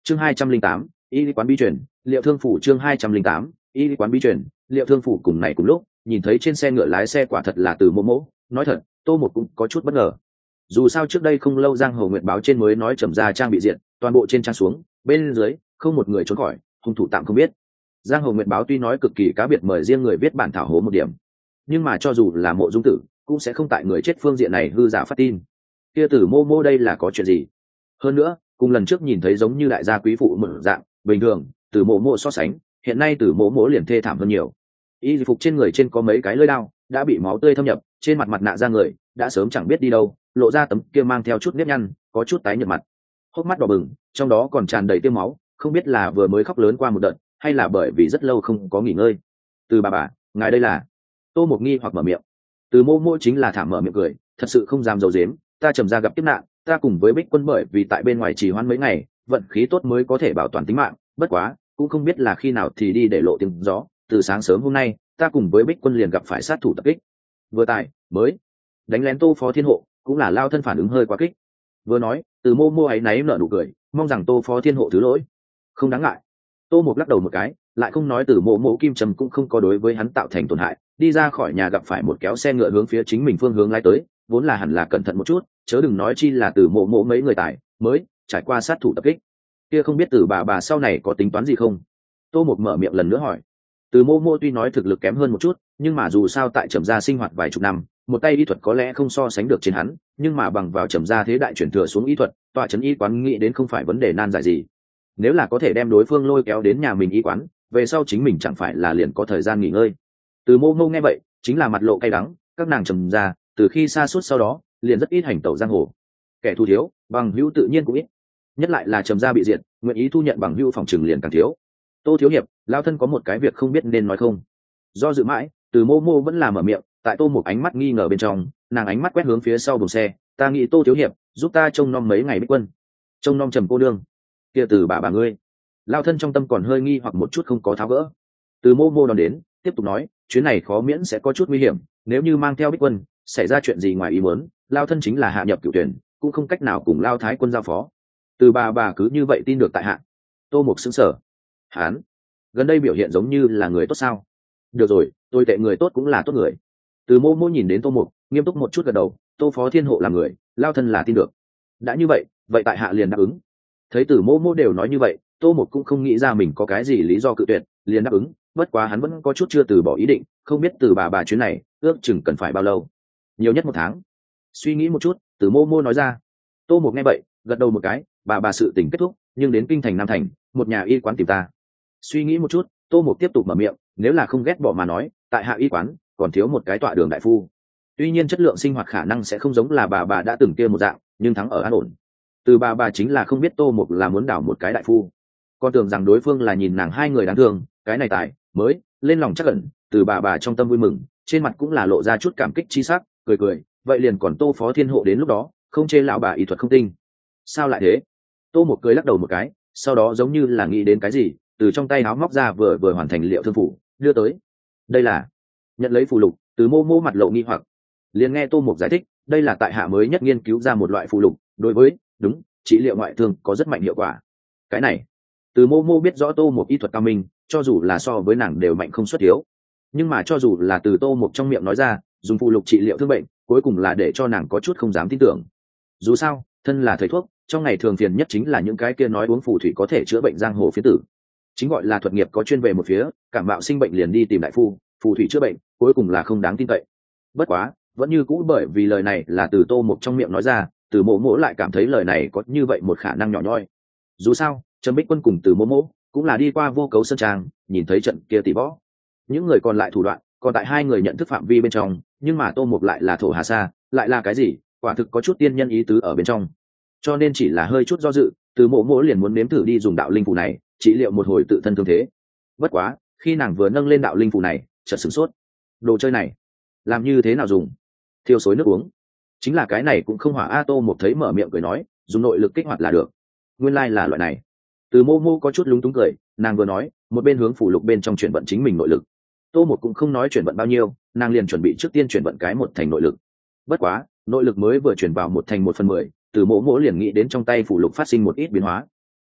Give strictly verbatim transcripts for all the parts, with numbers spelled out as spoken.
chương hai trăm linh tám y quán bí truyền liệu thương phủ chương hai trăm linh tám y quán bí truyền liệu thương phủ. Cùng này cùng lúc nhìn thấy trên xe ngựa lái xe quả thật là Từ Mộ Mộ, nói thật tô một cũng có chút bất ngờ. Dù sao trước đây không lâu giang hồ nguyện báo trên mới nói Trầm Gia trang bị diện, toàn bộ trên trang xuống bên dưới không một người trốn khỏi, hung thủ tạm không biết. Giang hồ nguyện báo tuy nói cực kỳ cá biệt mời riêng người viết bản thảo hố một điểm, nhưng mà cho dù là Mộ Dung Tử cũng sẽ không tại người chết phương diện này hư giả phát tin. Kia Tử Mô Mô đây là có chuyện gì? Hơn nữa cùng lần trước nhìn thấy giống như đại gia quý phụ một dạng bình thường, Từ Mộ Mộ so sánh hiện nay Từ Mộ Mộ liền thê thảm hơn nhiều. Y phục trên người trên có mấy cái lưỡi đao đã bị máu tươi thâm nhập, trên mặt mặt nạ da người đã sớm chẳng biết đi đâu, lộ ra tấm kia mang theo chút nếp nhăn, có chút tái nhợt mặt, hốc mắt đỏ bừng, trong đó còn tràn đầy tiêu máu, không biết là vừa mới khóc lớn qua một đợt hay là bởi vì rất lâu không có nghỉ ngơi. Từ bà bà, ngài đây là? Tô Mộc nghi hoặc mở miệng. Từ Mô Mô chính là thảm mở miệng cười, thật sự không dám giấu giếm, ta Trầm Gia gặp kiếp nạn, ta cùng với Bích Quân bởi vì tại bên ngoài trì hoãn mấy ngày, vận khí tốt mới có thể bảo toàn tính mạng, bất quá cũng không biết là khi nào thì đi để lộ tiếng gió, từ sáng sớm hôm nay ta cùng với Bích Quân liền gặp phải sát thủ tập kích. Vừa tại mới đánh lén Tô Phó Thiên Hộ, cũng là lao thân phản ứng hơi quá kích. Vừa nói Từ Mô Mô ấy náy nở nụ cười, mong rằng Tô Phó Thiên Hộ thứ lỗi. Không đáng ngại. Tô Mộc lắc đầu một cái, lại không nói Từ Mộ Mộ kim trầm cũng không có đối với hắn tạo thành tổn hại, đi ra khỏi nhà gặp phải một kéo xe ngựa hướng phía chính mình phương hướng lái tới, vốn là hẳn là cẩn thận một chút, chớ đừng nói chi là Từ Mộ Mộ mấy người tài mới trải qua sát thủ tập kích. Kia không biết Từ bà bà sau này có tính toán gì không? Tô Mộc mở miệng lần nữa hỏi. Từ Mộ Mộ tuy nói thực lực kém hơn một chút, nhưng mà dù sao tại Trầm Gia sinh hoạt vài chục năm, một tay y thuật có lẽ không so sánh được trên hắn, nhưng mà bằng vào Trầm Gia thế đại chuyển thừa xuống y thuật, tọa trấn y quán nghĩ đến không phải vấn đề nan giải gì. Nếu là có thể đem đối phương lôi kéo đến nhà mình y quán, về sau chính mình chẳng phải là liền có thời gian nghỉ ngơi. Từ Mô Mô nghe vậy chính là mặt lộ cay đắng, các nàng Trầm Gia từ khi xa suốt sau đó liền rất ít hành tẩu giang hồ, kẻ thù thiếu, bằng hữu tự nhiên cũng ít, nhất lại là Trầm Gia bị diệt, nguyện ý thu nhận bằng hữu phòng trừng liền càng thiếu. Tô thiếu hiệp, lao thân có một cái việc không biết nên nói không? Do dự mãi, Từ Mô Mô vẫn là mở miệng, tại Tô một ánh mắt nghi ngờ bên trong, nàng ánh mắt quét hướng phía sau buồng xe, ta nghĩ Tô thiếu hiệp giúp ta trông nom mấy ngày Bích Quân. Trông nom Trầm cô đương? Kia Từ bà bà ngươi? Lao thân trong tâm còn hơi nghi hoặc một chút không có tháo gỡ. Từ Mô Mô đón đến tiếp tục nói, chuyến này khó miễn sẽ có chút nguy hiểm, nếu như mang theo Bích Quân xảy ra chuyện gì ngoài ý muốn, lao thân chính là hạ nhập cửu tuyển, cũng không cách nào cùng Lao thái quân giao phó. Từ bà bà cứ như vậy tin được tại hạ? Tô Mục sững sờ. Hán gần đây biểu hiện giống như là người tốt sao? Được rồi, tôi tệ người tốt cũng là tốt người. Từ Mô Mô nhìn đến Tô Mục nghiêm túc một chút gật đầu, Tô Phó Thiên Hộ là người, lao thân là tin được. Đã như vậy, vậy tại hạ liền đáp ứng. Thấy Từ Mô Mô đều nói như vậy, Tô Mục cũng không nghĩ ra mình có cái gì lý do cự tuyệt, liền đáp ứng. Bất quá hắn vẫn có chút chưa từ bỏ ý định, không biết Từ bà bà chuyến này ước chừng cần phải bao lâu? Nhiều nhất một tháng. Suy nghĩ một chút, Từ Mô Mô nói ra. Tô Mục nghe vậy gật đầu một cái, bà bà sự tình kết thúc, nhưng đến kinh thành Nam Thành một nhà y quán tìm ta. Suy nghĩ một chút, Tô Mục tiếp tục mở miệng, nếu là không ghét bỏ mà nói, tại hạ y quán còn thiếu một cái tọa đường đại phu. Tuy nhiên chất lượng sinh hoạt khả năng sẽ không giống là bà bà đã từng kia một dạng, nhưng thắng ở an ổn. Từ bà bà chính là không biết Tô Mục là muốn đảo một cái đại phu, con tưởng rằng đối phương là nhìn nàng hai người đáng thương, cái này tại mới lên lòng chắc ẩn. Từ bà bà trong tâm vui mừng, trên mặt cũng là lộ ra chút cảm kích chi sắc, cười cười, vậy liền còn Tô Phó Thiên Hộ đến lúc đó không chê lão bà y thuật không tinh. Sao lại thế? Tô Mục cười lắc đầu một cái, sau đó giống như là nghĩ đến cái gì, từ trong tay áo móc ra vừa vừa hoàn thành liệu thương phủ đưa tới. Đây là? Nhận lấy phù lục, Từ Mô Mô mặt lộ nghi hoặc. Liền nghe Tô Mục giải thích, đây là tại hạ mới nhất nghiên cứu ra một loại phù lục, đối với đúng trị liệu ngoại thương có rất mạnh hiệu quả. Cái này, Từ Mô Mô biết rõ Tô Mục y thuật cao minh, cho dù là so với nàng đều mạnh không xuất thiếu, nhưng mà cho dù là từ Tô Mục trong miệng nói ra dùng phù lục trị liệu thương bệnh, cuối cùng là để cho nàng có chút không dám tin tưởng. Dù sao thân là thầy thuốc, trong ngày thường phiền nhất chính là những cái kia nói uống phù thủy có thể chữa bệnh giang hồ phía tử, chính gọi là thuật nghiệp có chuyên về một phía, cảm mạo sinh bệnh liền đi tìm đại phu, phù thủy chữa bệnh cuối cùng là không đáng tin cậy. Bất quá vẫn như cũ bởi vì lời này là từ Tô Mục trong miệng nói ra, Từ Mộ Mộ lại cảm thấy lời này có như vậy một khả năng nhỏ nhoi. Dù sao Trầm Bích Quân cùng Từ Mộ Mộ cũng là đi qua Vô Cấu Sơn Trang, nhìn thấy trận kia tỷ võ, những người còn lại thủ đoạn còn tại hai người nhận thức phạm vi bên trong, nhưng mà Tô Mục lại là thổ hà sa, lại là cái gì, quả thực có chút tiên nhân ý tứ ở bên trong, cho nên chỉ là hơi chút do dự, Từ Mộ Mộ liền muốn nếm thử đi dùng đạo linh phù này trị liệu một hồi tự thân thương thế. Bất quá khi nàng vừa nâng lên đạo linh phù này, chợt sửng sốt, đồ chơi này làm như thế nào dùng? Thiêu xối nước uống? Chính là cái này cũng không hỏa. A Tô Một thấy mở miệng cười nói, dùng nội lực kích hoạt là được. Nguyên lai là loại này. Từ Mô Mô có chút lúng túng cười, nàng vừa nói một bên hướng phủ lục bên trong chuyển vận chính mình nội lực. Tô Một cũng không nói chuyển vận bao nhiêu, nàng liền chuẩn bị trước tiên chuyển vận cái một thành nội lực. Bất quá nội lực mới vừa chuyển vào một thành một phần mười, Từ Mộ Mộ liền nghĩ đến trong tay phủ lục phát sinh một ít biến hóa.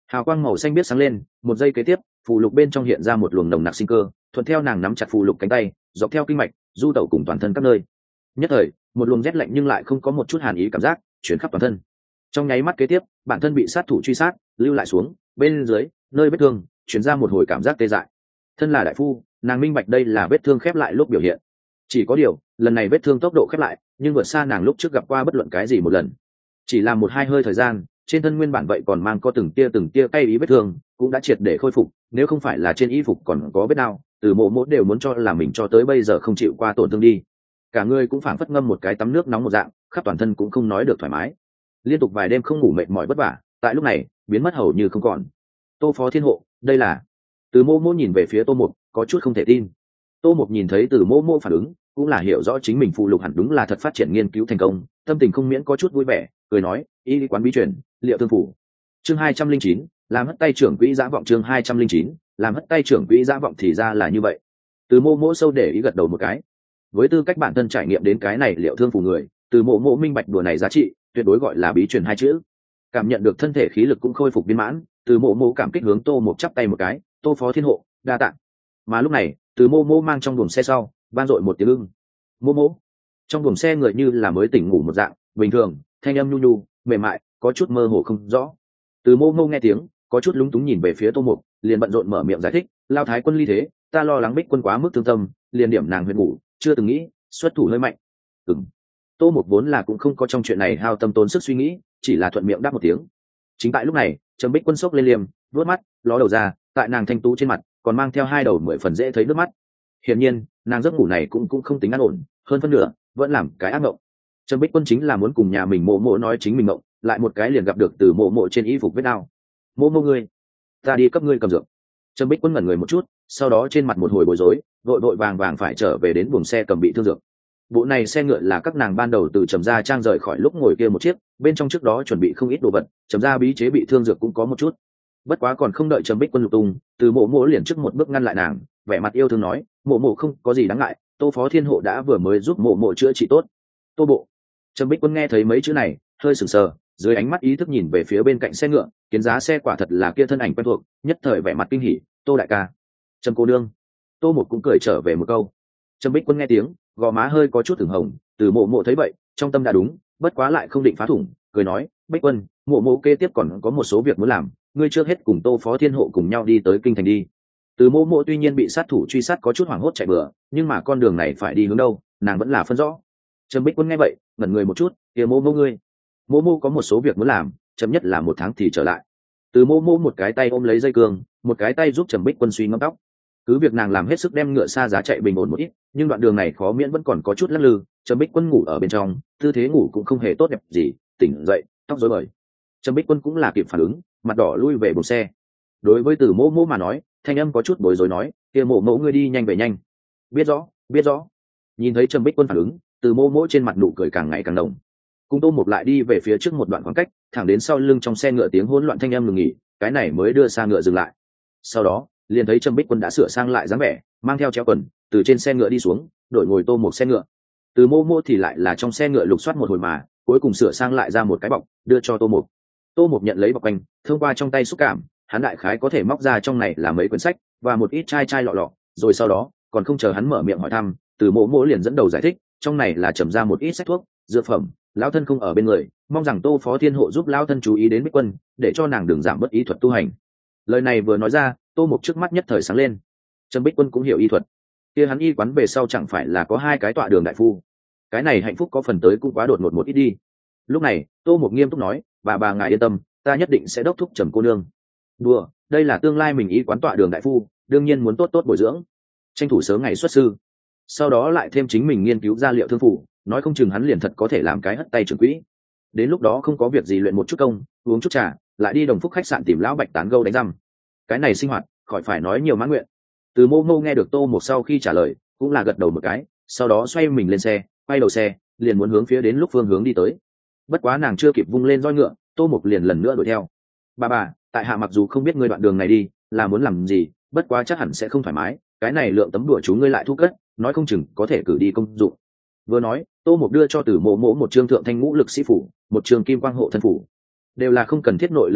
hào quang màu xanh biết sáng lên, một giây kế tiếp phù lục bên trong hiện ra một luồng nồng nặc sinh cơ, thuận theo nàng nắm chặt phù lục cánh tay dọc theo kinh mạch du tẩu cùng toàn thân các nơi. Nhất thời một luồng rét lạnh nhưng lại không có một chút hàn ý cảm giác chuyển khắp toàn thân. Trong nháy mắt kế tiếp bản thân bị sát thủ truy sát lưu lại xuống bên dưới nơi vết thương chuyển ra một hồi cảm giác tê dại. Thân là đại phu, nàng minh bạch đây là vết thương khép lại lúc biểu hiện. Chỉ có điều lần này vết thương tốc độ khép lại nhưng vượt xa nàng lúc trước gặp qua bất luận cái gì một lần. Chỉ là một hai hơi thời gian, trên thân nguyên bản vậy còn mang có từng tia từng tia cay ý vết thương cũng đã triệt để khôi phục. Nếu không phải là trên y phục còn có vết đau, Từ Mộ Mộ đều muốn cho là mình cho tới bây giờ không chịu qua tổn thương đi. Cả người cũng phảng phất ngâm một cái tắm nước nóng một dạng, khắp toàn thân cũng không nói được thoải mái. Liên tục vài đêm không ngủ mệt mỏi vất vả, tại lúc này biến mất hầu như không còn. Tô Phó Thiên Hộ, đây là... Từ Mộ Mộ nhìn về phía Tô Mục, có chút không thể tin. Tô Mục nhìn thấy Từ Mộ Mộ phản ứng, cũng là hiểu rõ chính mình phụ lục hẳn đúng là thật phát triển nghiên cứu thành công, tâm tình không miễn có chút vui vẻ, cười nói, y lý quán bí truyền, liệu thương phủ. Chương hai trăm linh chín, làm hất tay trưởng quỹ dã vọng. Chương hai trăm linh chín, làm hất tay trưởng quỹ dã vọng. Thì ra là như vậy. Từ Mộ Mộ sâu để ý gật đầu một cái. Với tư cách bản thân trải nghiệm đến cái này liệu thương phủ người, Từ Mộ Mộ minh bạch đùa này giá trị, tuyệt đối gọi là bí truyền hai chữ. Cảm nhận được thân thể khí lực cũng khôi phục viên mãn, Từ Mộ Mộ cảm kích hướng Tô Mục chắp tay một cái, Tô Phó Thiên Hộ, đa tạ. Mà lúc này, Từ Mộ Mộ mang trong buồng xe sau, vang dội một tiếng ưng. Mộ Mộ. Trong buồng xe người như là mới tỉnh ngủ một dạng, bình thường, thanh âm nhu nhu, mềm mại, có chút mơ hồ không rõ. Từ Mộ Mộ nghe tiếng, có chút lúng túng nhìn về phía Tô Mục, liền bận rộn mở miệng giải thích, lao thái quân ly thế, ta lo lắng Bích quân quá mức thương tâm, liền điểm nàng huyệt ngủ, chưa từng nghĩ xuất thủ hơi mạnh. Ừm. Tô Mục vốn là cũng không có trong chuyện này hao tâm tốn sức suy nghĩ, chỉ là thuận miệng đáp một tiếng. Chính tại lúc này, Trầm Bích quân sốc lên liềm, vớt mắt, ló đầu ra, tại nàng thanh tú trên mặt còn mang theo hai đầu mười phần dễ thấy nước mắt. Hiển nhiên, nàng giấc ngủ này cũng cũng không tính an ổn, hơn phân nửa vẫn làm cái ác mộng. Trầm Bích quân chính là muốn cùng nhà mình Mộ Mộ nói chính mình mộng, lại một cái liền gặp được Từ Mộ Mộ trên y phục vết đau. Mộ Mộ ngươi, ta đi cấp ngươi cầm dược. Trầm Bích quân ngẩn người một chút, sau đó trên mặt một hồi bối rối, vội vội vàng vàng phải trở về đến buồng xe cầm bị thương dược. Bộ này xe ngựa là các nàng ban đầu từ Trầm gia trang rời khỏi lúc ngồi kia một chiếc, bên trong trước đó chuẩn bị không ít đồ vật, Trầm gia bí chế bị thương dược cũng có một chút. Bất quá còn không đợi Trầm Bích quân lục tung, Từ Mộ Mộ liền trước một bước ngăn lại nàng, vẻ mặt yêu thương nói, Mộ Mộ không có gì đáng ngại, Tô Phó Thiên Hộ đã vừa mới giúp Mộ Mộ chữa trị tốt. Tô bộ. Trầm Bích quân nghe thấy mấy chữ này, hơi sừng sờ, dưới ánh mắt ý thức nhìn về phía bên cạnh xe ngựa, kiến giá xe quả thật là kia thân ảnh quen thuộc, nhất thời vẻ mặt kinh hỉ, Tô đại ca. Trầm cô nương. Tô Mục cũng cười trở về một câu. Trầm Bích quân nghe tiếng, gò má hơi có chút ửng hồng, Từ Mộ Mộ thấy vậy, trong tâm đã đúng, bất quá lại không định phá thủng, cười nói, Bích quân, Mộ Mộ kế tiếp còn có một số việc muốn làm, ngươi trước hết cùng Tô Phó Thiên Hộ cùng nhau đi tới kinh thành đi. Từ Mộ Mộ tuy nhiên bị sát thủ truy sát có chút hoảng hốt chạy bừa, nhưng mà con đường này phải đi hướng đâu, nàng vẫn là phân rõ. Trầm Bích quân nghe vậy, ngẩn người một chút, kia Mộ Mộ ngươi. Mộ Mộ có một số việc muốn làm, chậm nhất là một tháng thì trở lại. Từ Mộ Mộ một cái tay ôm lấy dây cương, một cái tay giúp Trầm Bích quân suy ngẫm tóc. Cứ việc nàng làm hết sức đem ngựa xa giá chạy bình ổn một ít, nhưng đoạn đường này khó miễn vẫn còn có chút lắc lư. Trầm Bích quân ngủ ở bên trong, tư thế ngủ cũng không hề tốt đẹp gì, tỉnh dậy tóc rối bời. Trầm Bích quân cũng là kịp phản ứng, mặt đỏ lui về buồng xe. Đối với Từ Mộ Mộ mà nói, thanh âm có chút bối rối nói, kia Mộ Mộ ngươi đi nhanh về nhanh. Biết rõ, biết rõ. Nhìn thấy Trầm Bích quân phản ứng, Từ Mộ Mộ trên mặt nụ cười càng ngày càng nồng. Cùng Tô Mục lại đi về phía trước một đoạn khoảng cách, thẳng đến sau lưng trong xe ngựa tiếng hỗn loạn thanh âm ngừng nghỉ, cái này mới đưa xa ngựa dừng lại. Sau đó, liền thấy Trầm Bích quân đã sửa sang lại dáng vẻ, mang theo chéo quần, từ trên xe ngựa đi xuống, đổi ngồi Tô Mục xe ngựa. Từ Mộ Mộ thì lại là trong xe ngựa lục soát một hồi mà, cuối cùng sửa sang lại ra một cái bọc, đưa cho Tô Mục. Tô Mục nhận lấy bọc quanh, thông qua trong tay xúc cảm, hắn đại khái có thể móc ra trong này là mấy quyển sách và một ít chai chai lọ lọ, rồi sau đó, còn không chờ hắn mở miệng hỏi thăm, Từ Mộ Mộ liền dẫn đầu giải thích, trong này là trầm ra một ít sách thuốc, dược phẩm, lão thân không ở bên người, mong rằng Tô Phó Thiên Hộ giúp lão thân chú ý đến Bích quân, để cho nàng đừng giảm bớt ý thuật tu hành. Lời này vừa nói ra, Tô Mục trước mắt nhất thời sáng lên. Trầm Bích quân cũng hiểu y thuật, kia hắn y quán về sau chẳng phải là có hai cái tọa đường đại phu, cái này hạnh phúc có phần tới cũng quá đột ngột một ít đi. Lúc này, Tô Mục nghiêm túc nói, bà bà ngài yên tâm, ta nhất định sẽ đốc thúc Trầm cô nương. Đùa, đây là tương lai mình y quán tọa đường đại phu, đương nhiên muốn tốt tốt bồi dưỡng, tranh thủ sớm ngày xuất sư, sau đó lại thêm chính mình nghiên cứu ra liệu thương phủ, nói không chừng hắn liền thật có thể làm cái hất tay trưởng quỹ. Đến lúc đó không có việc gì luyện một chút công, uống chút trà, lại đi Đồng Phúc khách sạn tìm lão Bạch tán gâu đánh răng. Cái này sinh hoạt, khỏi phải nói nhiều mãn nguyện. Từ Mộ Mộ nghe được Tô Mục sau khi trả lời, cũng là gật đầu một cái, sau đó xoay mình lên xe, quay đầu xe, liền muốn hướng phía đến lúc phương hướng đi tới. Bất quá nàng chưa kịp vung lên roi ngựa, Tô Mục liền lần nữa đuổi theo. Bà bà, tại hạ mặc dù không biết ngươi đoạn đường này đi là muốn làm gì, bất quá chắc hẳn sẽ không thoải mái, cái này lượng tấm đùa chú ngươi lại thu cất, nói không chừng có thể cử đi công dụng. Vừa nói, Tô Mục đưa cho Từ Mộ Mộ một trương thượng thanh ngũ lực sĩ phủ, một trương kim quang hộ thân phủ, đều là không cần thiết nội lực kích hoạt,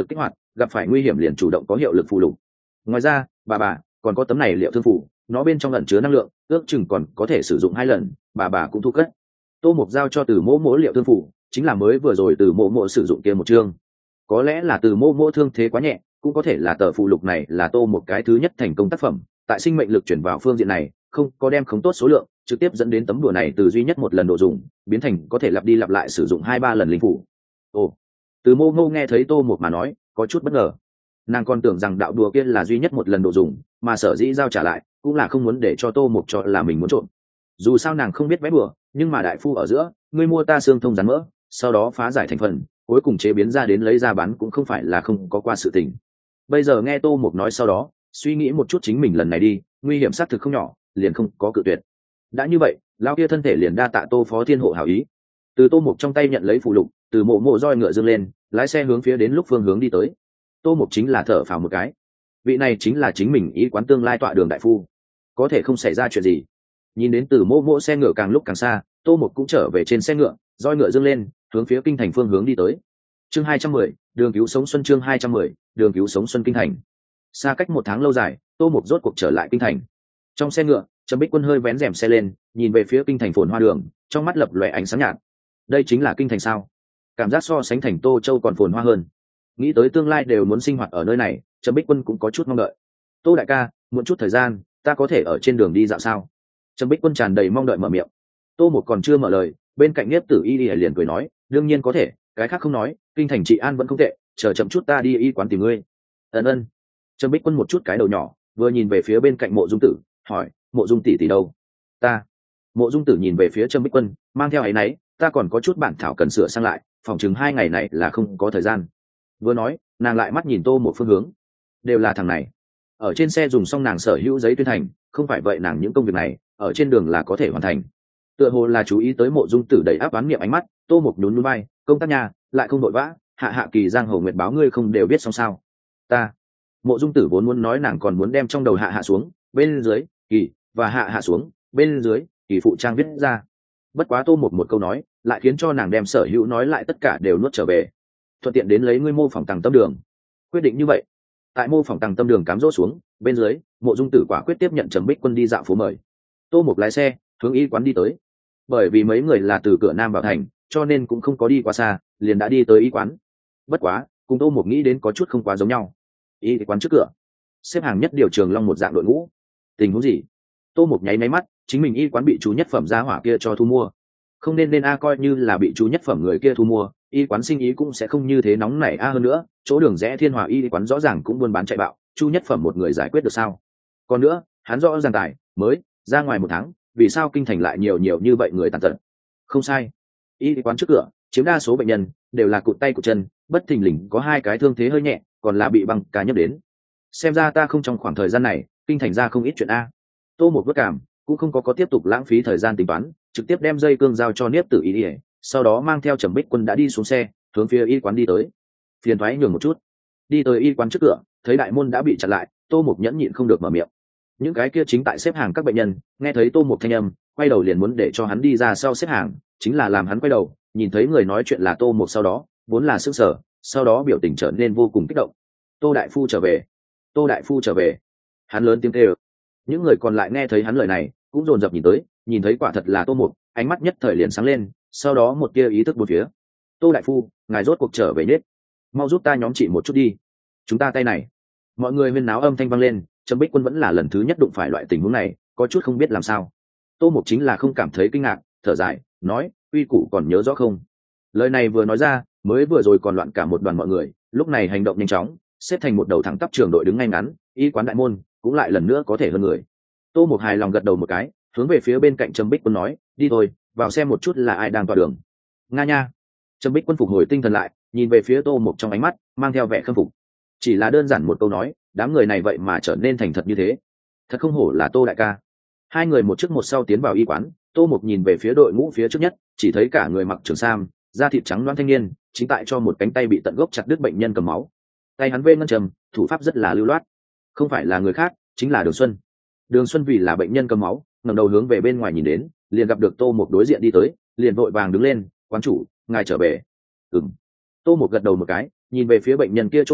gặp phải nguy hiểm liền chủ động có hiệu lực phù lục. Ngoài ra bà bà còn có tấm này liệu thương phủ, nó bên trong ẩn chứa năng lượng, ước chừng còn có thể sử dụng hai lần, bà bà cũng thu cất. Tô Mục giao cho Từ Mỗ Mỗ liệu thương phủ, chính là mới vừa rồi Từ Mỗ Mỗ sử dụng kia một chương. Có lẽ là Từ Mỗ Mỗ thương thế quá nhẹ, cũng có thể là tờ phụ lục này là Tô một cái thứ nhất thành công tác phẩm, tại sinh mệnh lực chuyển vào phương diện này, không có đem không tốt số lượng, trực tiếp dẫn đến tấm đùa này từ duy nhất một lần độ dùng, biến thành có thể lặp đi lặp lại sử dụng hai ba lần linh phủ. Ồ, Từ Mô Mô nghe thấy Tô một mà nói, có chút bất ngờ. Nàng còn tưởng rằng đạo đùa kia là duy nhất một lần độ dùng, mà sở dĩ giao trả lại cũng là không muốn để cho Tô một cho là mình muốn trộm. Dù sao nàng không biết vẽ bùa, nhưng mà đại phu ở giữa, ngươi mua ta xương thông rắn mỡ, sau đó phá giải thành phần, cuối cùng chế biến ra đến lấy ra bán cũng không phải là không có qua sự tình. Bây giờ nghe Tô Mục nói sau đó, suy nghĩ một chút chính mình lần này đi, nguy hiểm xác thực không nhỏ, liền không có cự tuyệt. Đã như vậy, lão kia thân thể liền đa tạ Tô Phó Thiên hộ hảo ý. Từ Tô Mục trong tay nhận lấy phụ lục, từ mộ mộ roi ngựa dương lên, lái xe hướng phía đến lúc phương hướng đi tới. Tô Mục chính là thở phào một cái. Vị này chính là chính mình ý quán tương lai tọa đường đại phu, có thể không xảy ra chuyện gì. Nhìn đến từ mộ mộ xe ngựa càng lúc càng xa, Tô Mục cũng trở về trên xe ngựa, roi ngựa dương lên, hướng phía kinh thành phương hướng đi tới. Chương hai trăm mười, đường cứu sống xuân. Chương hai trăm mười, đường cứu sống xuân. Kinh thành. Xa cách một tháng lâu dài, Tô Mục rốt cuộc trở lại kinh thành. Trong xe ngựa, Trầm Bích Quân hơi vén rèm xe lên, nhìn về phía kinh thành phồn hoa đường, trong mắt lập lòe ánh sáng nhạt. Đây chính là kinh thành sao? Cảm giác so sánh thành Tô Châu còn phồn hoa hơn. Nghĩ tới tương lai đều muốn sinh hoạt ở nơi này, Trầm Bích Quân cũng có chút mong đợi. Tô đại ca, muộn chút thời gian, ta có thể ở trên đường đi dạo sao? Trầm Bích Quân tràn đầy mong đợi mở miệng. Tô Mục còn chưa mở lời, bên cạnh Niếp Tử Y Y liền cười nói, đương nhiên có thể, cái khác không nói, kinh thành trị an vẫn không tệ, chờ chậm chút ta đi y quán tìm ngươi. Ân ân. Trầm Bích Quân một chút cái đầu nhỏ, vừa nhìn về phía bên cạnh Mộ Dung Tử, hỏi, Mộ Dung tỷ tỷ đâu? Ta. Mộ Dung Tử nhìn về phía Trầm Bích Quân, mang theo áy náy, ta còn có chút bản thảo cần sửa sang lại, phòng chừng hai ngày này là không có thời gian. Vừa nói, nàng lại mắt nhìn Tô một phương hướng, đều là thằng này. Ở trên xe dùng xong nàng sở hữu giấy tuyên thành, không phải vậy nàng những công việc này, ở trên đường là có thể hoàn thành. Tựa hồ là chú ý tới Mộ Dung Tử đầy áp oán niệm ánh mắt, Tô Mục nhún nhún vai, công tác nhà lại không đội vã, hạ hạ kỳ giang hồ nguyệt báo ngươi không đều biết xong sao? Ta. Mộ Dung Tử vốn muốn nói nàng còn muốn đem trong đầu hạ hạ xuống, bên dưới kỳ và hạ hạ xuống, bên dưới kỳ phụ trang viết ra. Bất quá Tô Mục một câu nói, lại khiến cho nàng đem sở hữu nói lại tất cả đều nuốt trở về. Thuận tiện đến lấy ngươi mô phỏng tàng tâm đường. Quyết định như vậy, tại mô phỏng tàng tâm đường cám dỗ xuống, bên dưới Mộ Dung Tử quả quyết tiếp nhận Trầm Bích Quân đi dạo phố mời. Tô Mục lái xe hướng y quán đi tới. Bởi vì mấy người là từ cửa nam vào thành, cho nên cũng không có đi quá xa, liền đã đi tới y quán. Bất quá cùng Tô Mục nghĩ đến có chút không quá giống nhau. Y quán trước cửa xếp hàng nhất điều trường long một dạng đội ngũ. Tình huống gì? Tô Mục nháy máy mắt, chính mình y quán bị chú nhất phẩm gia hỏa kia cho thu mua. Không nên nên a coi như là bị chú nhất phẩm người kia thu mua, y quán sinh ý cũng sẽ không như thế nóng nảy a hơn nữa, chỗ đường rẽ Thiên Hòa y quán rõ ràng cũng buôn bán chạy bạo, chú nhất phẩm một người giải quyết được sao? Còn nữa, hắn rõ ràng tài mới ra ngoài một tháng, vì sao kinh thành lại nhiều nhiều như vậy người tàn tật? Không sai, y quán trước cửa chiếm đa số bệnh nhân đều là cụt tay cụt chân, bất thình lình có hai cái thương thế hơi nhẹ, còn là bị băng cá nhấp đến. Xem ra ta không trong khoảng thời gian này kinh thành ra không ít chuyện a. Tô một bất cảm cũng không có có tiếp tục lãng phí thời gian tính toán, trực tiếp đem dây cương giao cho Niếp Tử Y Y, sau đó mang theo Trầm Bích Quân đã đi xuống xe, hướng phía y quán đi tới. Phiền thoái nhường một chút. Đi tới y quán trước cửa, thấy đại môn đã bị chặn lại, Tô Mục nhẫn nhịn không được mở miệng. Những cái kia chính tại xếp hàng các bệnh nhân nghe thấy Tô Mục thanh âm, quay đầu liền muốn để cho hắn đi ra sau xếp hàng, chính là làm hắn quay đầu nhìn thấy người nói chuyện là Tô Mục, sau đó vốn là sững sờ, sau đó biểu tình trở nên vô cùng kích động. Tô đại phu trở về, Tô đại phu trở về. Hắn lớn tiếng kêu. Những người còn lại nghe thấy hắn lời này cũng dồn dập nhìn tới, nhìn thấy quả thật là Tô Mục, ánh mắt nhất thời liền sáng lên, sau đó một tia ý thức bốn phía. Tô đại phu, ngài rốt cuộc trở về nết, mau giúp ta nhóm trị một chút đi, chúng ta tay này. Mọi người huyên náo âm thanh vang lên. Trầm Bích Quân vẫn là lần thứ nhất đụng phải loại tình huống này, có chút không biết làm sao. Tô Mục chính là không cảm thấy kinh ngạc, thở dài nói, uy củ còn nhớ rõ không? Lời này vừa nói ra, mới vừa rồi còn loạn cả một đoàn mọi người, lúc này hành động nhanh chóng, xếp thành một đầu thẳng tắp trường đội đứng ngay ngắn, y quán đại môn cũng lại lần nữa có thể hơn người. Tô Mục hài lòng gật đầu một cái, hướng về phía bên cạnh Trầm Bích Quân nói, đi thôi, vào xem một chút là ai đang tọa đường. Nga nha. Trầm Bích Quân phục hồi tinh thần lại, nhìn về phía Tô Mục trong ánh mắt mang theo vẻ khâm phục. Chỉ là đơn giản một câu nói, đám người này vậy mà trở nên thành thật như thế, thật không hổ là Tô đại ca. Hai người một trước một sau tiến vào y quán. Tô Mục nhìn về phía đội ngũ phía trước nhất, chỉ thấy cả người mặc trường sam, da thịt trắng loáng thanh niên chính tại cho một cánh tay bị tận gốc chặt đứt bệnh nhân cầm máu. Tay hắn vê ngân trầm, thủ pháp rất là lưu loát, không phải là người khác, chính là Đường Xuân. Đường Xuân vì là bệnh nhân cầm máu, ngẩng đầu hướng về bên ngoài nhìn đến, liền gặp được Tô Mục đối diện đi tới, liền vội vàng đứng lên, quán chủ, ngài trở về. Ừm. Tô Mục gật đầu một cái, nhìn về phía bệnh nhân kia chỗ đau,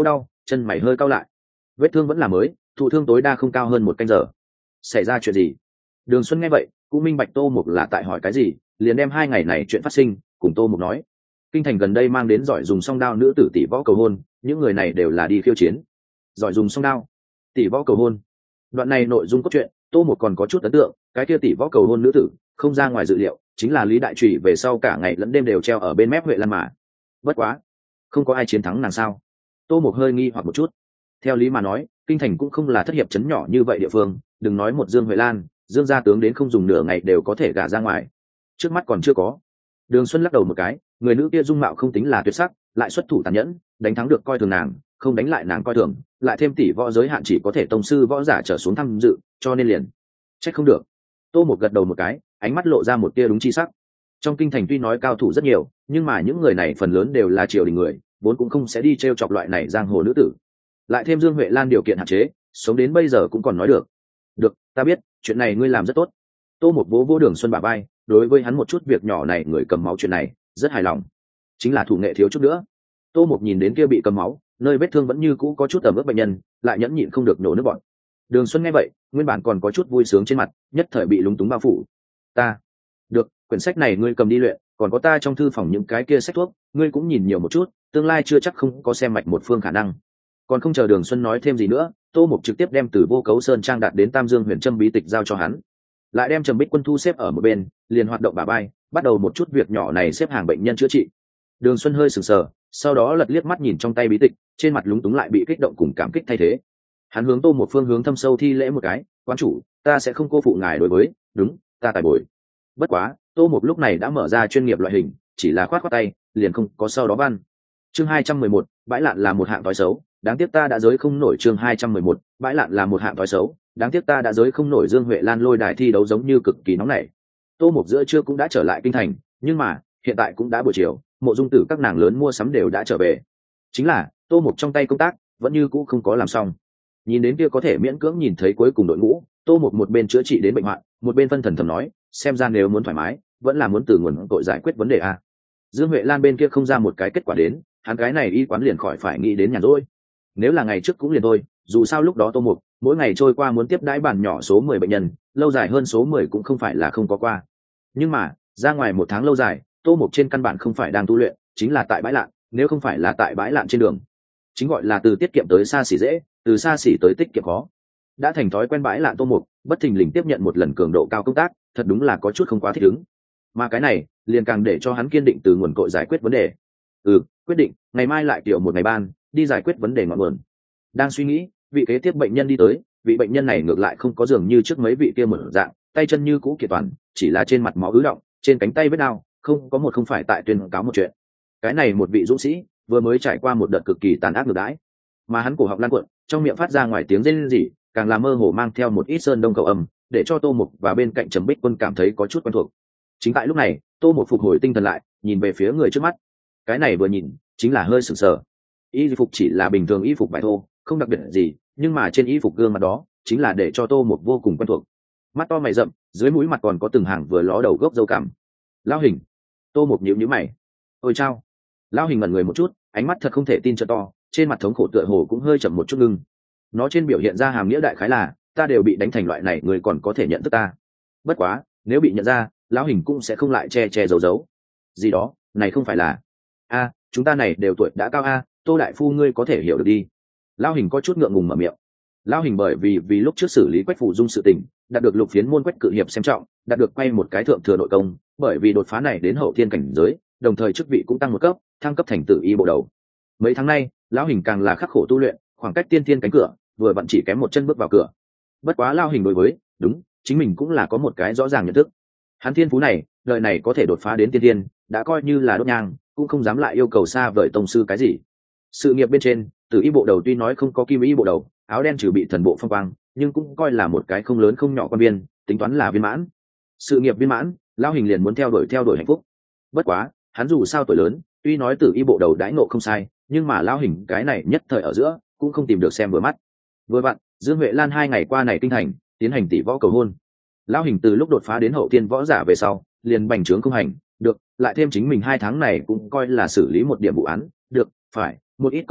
chân mày hơi cau lại. Vết thương vẫn là mới, thụ thương tối đa không cao hơn một canh giờ. Xảy ra chuyện gì? Đường Xuân nghe vậy cũng minh bạch Tô Mục là tại hỏi cái gì, liền đem hai ngày này chuyện phát sinh cùng Tô Mục nói. Kinh thành gần đây mang đến giỏi dùng song đao nữ tử tỷ võ cầu hôn, những người này đều là đi khiêu chiến. Giỏi dùng song đao, tỷ võ cầu hôn. Đoạn này nội dung cốt truyện, Tô Mục còn có chút ấn tượng, cái kia tỷ võ cầu hôn nữ tử, không ra ngoài dự liệu, chính là Lý Đại Trụy về sau cả ngày lẫn đêm đều treo ở bên mép Huệ Lan mà. Bất quá, không có ai chiến thắng nàng sao? Tô Mục hơi nghi hoặc một chút. Theo lý mà nói, kinh thành cũng không là thất hiệp trấn nhỏ như vậy địa phương, đừng nói một Dương Huệ Lan, Dương gia tướng đến không dùng nửa ngày đều có thể gả ra ngoài. Trước mắt còn chưa có. Đường Xuân lắc đầu một cái, người nữ kia dung mạo không tính là tuyệt sắc, lại xuất thủ tàn nhẫn, đánh thắng được coi thường nàng, không đánh lại nàng coi thường, lại thêm tỷ võ giới hạn chỉ có thể tông sư võ giả trở xuống tham dự, cho nên liền trách không được. Tô Mục gật đầu một cái, ánh mắt lộ ra một tia đúng chi sắc. Trong kinh thành tuy nói cao thủ rất nhiều, nhưng mà những người này phần lớn đều là triều đình người, vốn cũng không sẽ đi trêu chọc loại này giang hồ nữ tử. Lại thêm Dương Huệ Lan điều kiện hạn chế, sống đến bây giờ cũng còn nói được. Được, ta biết, chuyện này ngươi làm rất tốt. Tô Mục vỗ vỗ Đường Xuân bả vai, đối với hắn một chút việc nhỏ này người cầm máu chuyện này rất hài lòng. Chính là thủ nghệ thiếu chút nữa. Tô Mục nhìn đến kia bị cầm máu, nơi vết thương vẫn như cũ có chút tầm ướp bệnh nhân, lại nhẫn nhịn không được nổ nước bọt. Đường Xuân nghe vậy, nguyên bản còn có chút vui sướng trên mặt, nhất thời bị lúng túng bao phủ. Ta, được, quyển sách này ngươi cầm đi luyện, còn có ta trong thư phòng những cái kia sách thuốc, ngươi cũng nhìn nhiều một chút, tương lai chưa chắc không có xem mạch một phương khả năng. Còn không chờ Đường Xuân nói thêm gì nữa, Tô Mục trực tiếp đem từ Vô Cấu Sơn trang đạt đến Tam Dương Huyền Trâm bí tịch giao cho hắn, lại đem Trầm Bích Quân thu xếp ở một bên, liền hoạt động bả vai, bắt đầu một chút việc nhỏ này xếp hàng bệnh nhân chữa trị. Đường Xuân hơi sừng sờ, sau đó lật liếc mắt nhìn trong tay bí tịch, trên mặt lúng túng lại bị kích động cùng cảm kích thay thế. Hắn hướng Tô Mục phương hướng thâm sâu thi lễ một cái, "Quán chủ, ta sẽ không cô phụ ngài đối với, đúng, ta tài bồi." Bất quá, Tô Mục lúc này đã mở ra chuyên nghiệp loại hình, chỉ là khoát khoát tay, liền không có sau đó văn. Chương hai trăm mười một, bãi lạn là một hạng thói xấu, đáng tiếc ta đã giới không nổi. Chương hai trăm mười một, bãi lạn là một hạng thói xấu, đáng tiếc ta đã giới không nổi. Dương Huệ Lan lôi đài thi đấu giống như cực kỳ nóng nảy. Tô Mục giữa trưa cũng đã trở lại kinh thành, nhưng mà hiện tại cũng đã buổi chiều, Mộ Dung Tử các nàng lớn mua sắm đều đã trở về. Chính là Tô Mục trong tay công tác vẫn như cũ không có làm xong. Nhìn đến kia có thể miễn cưỡng nhìn thấy cuối cùng đội ngũ, Tô Mục một bên chữa trị đến bệnh hoạn, một bên phân thần thầm nói, xem ra nếu muốn thoải mái, vẫn là muốn từ nguồn tội giải quyết vấn đề a. Dương Huệ Lan bên kia không ra một cái kết quả đến, hắn cái này y quán liền khỏi phải nghĩ đến nhàn rỗi. Nếu là ngày trước cũng liền thôi, dù sao lúc đó Tô Mục mỗi ngày trôi qua muốn tiếp đãi bản nhỏ số mười bệnh nhân, lâu dài hơn số mười cũng không phải là không có qua. Nhưng mà, ra ngoài một tháng lâu dài, Tô Mục trên căn bản không phải đang tu luyện, chính là tại bãi lạn, nếu không phải là tại bãi lạn trên đường. Chính gọi là từ tiết kiệm tới xa xỉ dễ, từ xa xỉ tới tiết kiệm khó. Đã thành thói quen bãi lạn Tô Mục, bất thình lình tiếp nhận một lần cường độ cao công tác, thật đúng là có chút không quá thích ứng. Mà cái này, liền càng để cho hắn kiên định từ nguồn cội giải quyết vấn đề. Ừ, quyết định, ngày mai lại kiểu một ngày ban, đi giải quyết vấn đề ngọn nguồn. Đang suy nghĩ, vị kế tiếp bệnh nhân đi tới, vị bệnh nhân này ngược lại không có dường như trước mấy vị kia mở dạng, tay chân như cũ kiệt toàn, chỉ là trên mặt máu ứ động, trên cánh tay vết đau, không có một không phải tại tuyên cáo một chuyện. Cái này một vị dũng sĩ, vừa mới trải qua một đợt cực kỳ tàn ác ngược đãi, mà hắn cổ họng lan cuộn, trong miệng phát ra ngoài tiếng rên rỉ, càng làm mơ hồ mang theo một ít sơn đông cầu âm, để cho Tô Mục và bên cạnh Trầm Bích Quân cảm thấy có chút quen thuộc. Chính tại lúc này, Tô Mục phục hồi tinh thần lại, nhìn về phía người trước mắt. Cái này vừa nhìn, chính là hơi sửng sờ. Y phục chỉ là bình thường y phục vải thô, không đặc biệt gì, nhưng mà trên y phục gương mặt đó, chính là để cho Tô Mục vô cùng quen thuộc. Mắt to mày rậm, dưới mũi mặt còn có từng hàng vừa ló đầu gốc râu cằm. Lão Hình. Tô Mục nhíu nhíu mày. Ôi chao. Lão Hình ngẩn người một chút, ánh mắt thật không thể tin cho to, trên mặt thống khổ tựa hồ cũng hơi chậm một chút ngưng. Nó trên biểu hiện ra hàm nghĩa đại khái là, ta đều bị đánh thành loại này, người còn có thể nhận thức ta. Bất quá, nếu bị nhận ra, Lão Hình cũng sẽ không lại che che giấu giấu. Gì đó, này không phải là a, chúng ta này đều tuổi đã cao a, Tô đại phu ngươi có thể hiểu được đi. Lão Hình có chút ngượng ngùng mở miệng. Lão Hình bởi vì vì lúc trước xử lý Quách Phủ Dung sự tình, đạt được lục phiến môn Quách cự hiệp xem trọng, đạt được quay một cái thượng thừa nội công, bởi vì đột phá này đến hậu thiên cảnh giới, đồng thời chức vị cũng tăng một cấp, thăng cấp thành tử y bộ đầu. Mấy tháng nay, Lão Hình càng là khắc khổ tu luyện, khoảng cách tiên thiên cánh cửa, vừa vặn chỉ kém một chân bước vào cửa. Bất quá Lão Hình đối với, đúng, chính mình cũng là có một cái rõ ràng nhận thức. Hắn thiên phú này, đời này có thể đột phá đến tiên thiên, đã coi như là đốt nhang, cũng không dám lại yêu cầu xa vời tông sư cái gì. Sự nghiệp bên trên, tử y bộ đầu tuy nói không có kim y bộ đầu, áo đen trừ bị thần bộ phong quang, nhưng cũng coi là một cái không lớn không nhỏ quan viên, tính toán là viên mãn. Sự nghiệp viên mãn, Lão Hình liền muốn theo đuổi theo đuổi hạnh phúc. Bất quá, hắn dù sao tuổi lớn, tuy nói tử y bộ đầu đãi ngộ không sai, nhưng mà Lão Hình cái này nhất thời ở giữa, cũng không tìm được xem vừa mắt. Vừa vặn, Dương Huệ Lan hai ngày qua này kinh thành, tiến hành tỷ võ cầu hôn. Lão Hình từ lúc đột phá đến hậu tiên võ giả về sau, liền bành trướng không hành, được, lại thêm chính mình hai tháng này cũng coi là xử lý một điểm vụ án, được, phải, một ít công tích,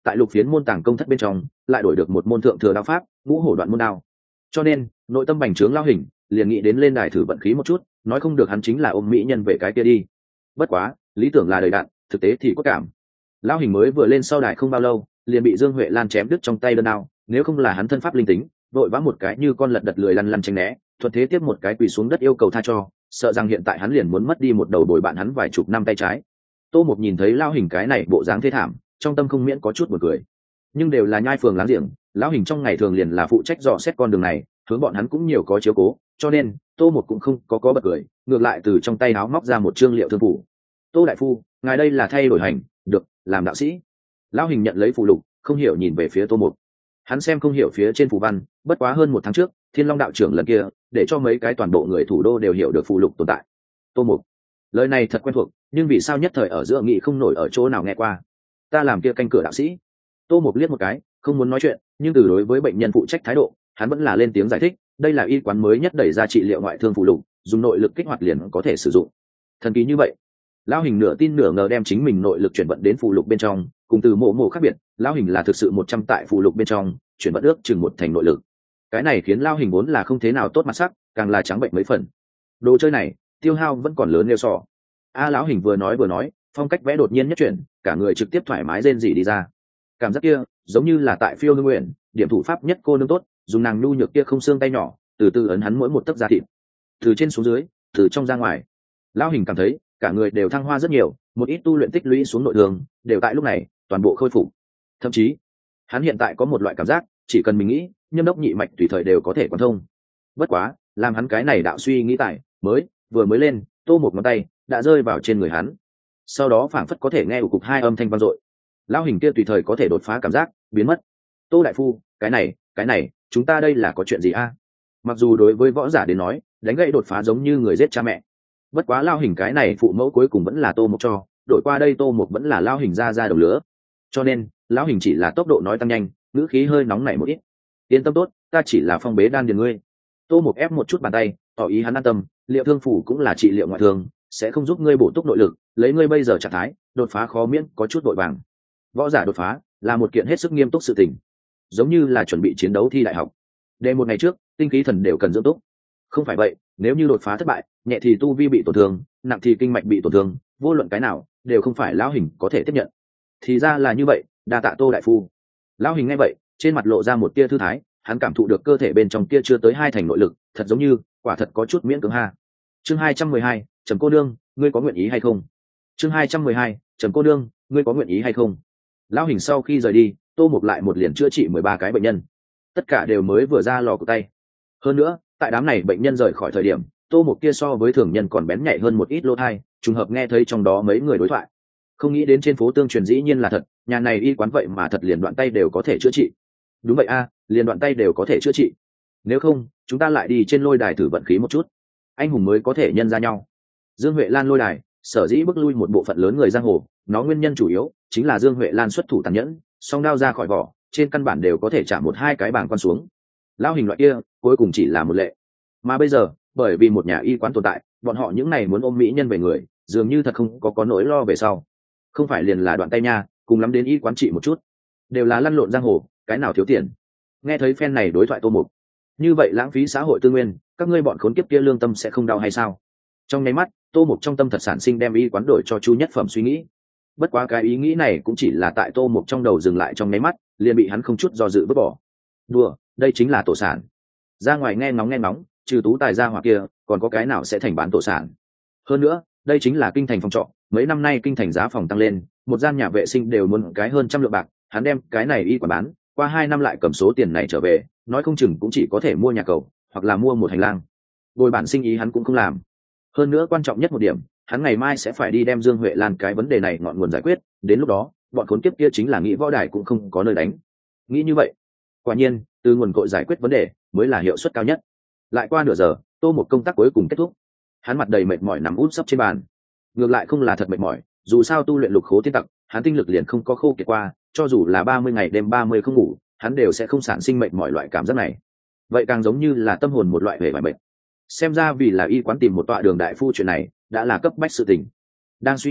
tại lục phiến môn tàng công thất bên trong lại đổi được một môn thượng thừa đao pháp ngũ hổ đoạn môn đao, cho nên nội tâm bành trướng Lão Hình liền nghĩ đến lên đài thử vận khí một chút, nói không được hắn chính là ôm mỹ nhân về cái kia đi. Bất quá lý tưởng là đầy đạn, thực tế thì có cảm. Lão Hình mới vừa lên sau đài không bao lâu liền bị Dương Huệ Lan chém đứt trong tay đơn đao, nếu không là hắn thân pháp linh tính vội vã một cái như con lật đật lười lăn lăn tránh né, thuận thế tiếp một cái quỳ xuống đất yêu cầu tha cho, sợ rằng hiện tại hắn liền muốn mất đi một đầu bồi bạn hắn vài chục năm tay trái. Tô Mục nhìn thấy Lão Hình cái này bộ dáng thê thảm, trong tâm không miễn có chút buồn cười. Nhưng đều là nhai phường láng giềng, Lão Hình trong ngày thường liền là phụ trách dò xét con đường này, hướng bọn hắn cũng nhiều có chiếu cố, cho nên Tô Mục cũng không có có bật cười, ngược lại từ trong tay áo móc ra một trương liệu thương phủ. Tô đại phu, ngài đây là thay đổi hành, được, làm đạo sĩ. Lão Hình nhận lấy phù lục, không hiểu nhìn về phía Tô Mục. Hắn xem không hiểu phía trên phù văn, bất quá hơn một tháng trước Thiên Long đạo trưởng lần kia để cho mấy cái toàn bộ người thủ đô đều hiểu được phù lục tồn tại. Tô Mục, lời này thật quen thuộc, nhưng vì sao nhất thời ở giữa nghị không nổi ở chỗ nào nghe qua. Ta làm kia canh cửa đạo sĩ. Tô Mục liếc một cái, không muốn nói chuyện, nhưng từ đối với bệnh nhân phụ trách thái độ, hắn vẫn là lên tiếng giải thích, đây là y quán mới nhất đẩy ra trị liệu ngoại thương phù lục, dùng nội lực kích hoạt liền có thể sử dụng. Thần kỳ như vậy. Lão Hình nửa tin nửa ngờ đem chính mình nội lực chuyển vận đến phù lục bên trong, cùng từ mộ mộ khác biệt, Lão Hình là thực sự một trăm tại phù lục bên trong chuyển vận ước chừng một thành nội lực. Cái này khiến Lão Hình vốn là không thế nào tốt mặt sắc, càng là trắng bệnh mấy phần. Đồ chơi này tiêu hao vẫn còn lớn nêu sọ. A Lão Hình vừa nói vừa nói, phong cách vẽ đột nhiên nhất chuyển, cả người trực tiếp thoải mái rên rỉ đi ra. Cảm giác kia giống như là tại phiêu hương nguyện, điểm thủ pháp nhất cô nương tốt, dùng nàng nhu nhược kia không xương tay nhỏ từ từ ấn hắn mỗi một tấc da thịt, từ trên xuống dưới, từ trong ra ngoài. Lão Hình cảm thấy cả người đều thăng hoa rất nhiều, một ít tu luyện tích lũy xuống nội thương đều tại lúc này toàn bộ khôi phục. Thậm chí hắn hiện tại có một loại cảm giác, chỉ cần mình nghĩ, nhâm đốc nhị mạch tùy thời đều có thể quán thông. Bất quá làm hắn cái này đạo suy nghĩ tại mới vừa mới lên, Tô một ngón tay đã rơi vào trên người hắn, sau đó phảng phất có thể nghe ủ cục hai âm thanh vang dội. Lão Hình kia tùy thời có thể đột phá cảm giác biến mất. Tô đại phu, cái này cái này chúng ta đây là có chuyện gì a? Mặc dù đối với võ giả đến nói đánh gãy đột phá giống như người giết cha mẹ, bất quá Lão Hình cái này phụ mẫu cuối cùng vẫn là Tô Mộc cho, đổi qua đây Tô Mộc vẫn là Lão Hình ra ra đầu lứa, cho nên Lão Hình chỉ là tốc độ nói tăng nhanh, ngữ khí hơi nóng nảy một ít. Yên tâm tốt, ta chỉ là phong bế đan điền ngươi. Tô Mộc ép một chút bàn tay, tỏ ý hắn an tâm, liệu thương phủ cũng là trị liệu ngoại thương, sẽ không giúp ngươi bổ túc nội lực, lấy ngươi bây giờ trạng thái đột phá khó miễn có chút vội vàng. Võ giả đột phá là một kiện hết sức nghiêm túc sự tình, giống như là chuẩn bị chiến đấu thi đại học. Để một ngày trước tinh khí thần đều cần dưỡng túc, không phải vậy nếu như đột phá thất bại, nhẹ thì tu vi bị tổn thương, nặng thì kinh mạch bị tổn thương, vô luận cái nào đều không phải Lão Hình có thể tiếp nhận. Thì ra là như vậy, đa tạ Tô đại phu. Lão Hình nghe vậy trên mặt lộ ra một tia thư thái, hắn cảm thụ được cơ thể bên trong kia chưa tới hai thành nội lực, thật giống như quả thật có chút miễn cưỡng ha. Chương hai trăm mười hai, Trầm cô nương, ngươi có nguyện ý hay không? Chương hai trăm mười hai, Trầm cô nương, ngươi có nguyện ý hay không? Lão Hình sau khi rời đi, Tô Mộc lại một liền chữa trị mười ba cái bệnh nhân, tất cả đều mới vừa ra lò của tay. Hơn nữa tại đám này bệnh nhân rời khỏi thời điểm, Tô Mộc kia so với thường nhân còn bén nhạy hơn một ít lỗ tai, trùng hợp nghe thấy trong đó mấy người đối thoại. Không nghĩ đến trên phố tương truyền dĩ nhiên là thật, nhà này y quán vậy mà thật liền đoạn tay đều có thể chữa trị. Đúng vậy a, liền đoạn tay đều có thể chữa trị. Nếu không chúng ta lại đi trên lôi đài thử vận khí một chút, anh hùng mới có thể nhân ra nhau. Dương Huệ Lan lôi đài sở dĩ bước lui một bộ phận lớn người giang hồ, nó nguyên nhân chủ yếu chính là Dương Huệ Lan xuất thủ tàn nhẫn, song đao ra khỏi vỏ trên căn bản đều có thể chạm một hai cái bảng quan xuống. Lão Hình loại kia cuối cùng chỉ là một lệ, mà bây giờ bởi vì một nhà y quán tồn tại, bọn họ những này muốn ôm mỹ nhân về người dường như thật không có có nỗi lo về sau. Không phải liền là đoạn tay nha, cùng lắm đến y quán trị một chút, đều là lăn lộn giang hồ, cái nào thiếu tiền. Nghe thấy phen này đối thoại Tô Mục, như vậy lãng phí xã hội tư nguyên, các ngươi bọn khốn kiếp kia lương tâm sẽ không đau hay sao? Trong nháy mắt Tô Mục trong tâm thật sản sinh đem y quán đổi cho Chu Nhất Phẩm suy nghĩ. Bất quá cái ý nghĩ này cũng chỉ là tại Tô Mục trong đầu dừng lại trong nháy mắt, liền bị hắn không chút do dự vứt bỏ. Đùa, đây chính là tổ sản. Ra ngoài nghe ngóng nghe ngóng, trừ tú tài gia hỏa kia còn có cái nào sẽ thành bán tổ sản. Hơn nữa đây chính là kinh thành phòng trọ, mấy năm nay kinh thành giá phòng tăng lên, một gian nhà vệ sinh đều muốn cái hơn trăm lượng bạc, hắn đem cái này y quán bán, qua hai năm lại cầm số tiền này trở về, nói không chừng cũng chỉ có thể mua nhà cầu hoặc là mua một hành lang. Bồi bản sinh ý hắn cũng không làm. Hơn nữa quan trọng nhất một điểm, hắn ngày mai sẽ phải đi đem Dương Huệ Lan cái vấn đề này ngọn nguồn giải quyết, đến lúc đó bọn khốn kiếp kia chính là nghĩ võ đài cũng không có nơi đánh. Nghĩ như vậy, quả nhiên từ nguồn cội giải quyết vấn đề mới là hiệu suất cao nhất. Lại qua nửa giờ, Tô Một công tác cuối cùng kết thúc, hắn mặt đầy mệt mỏi nằm úp sấp trên bàn. Ngược lại không là thật mệt mỏi, dù sao tu luyện lục khố tiên tặc, hắn tinh lực liền không có khô kiệt qua, cho dù là ba mươi ngày đêm ba mươi không ngủ, hắn đều sẽ không sản sinh mệt mỏi loại cảm giác này. Vậy càng giống như là tâm hồn một loại vẻ vải mệt. Xem ra vì là y quán tìm một tọa đường đại phu chuyện này đã là cấp bách sự tình. Đang suy nghĩ,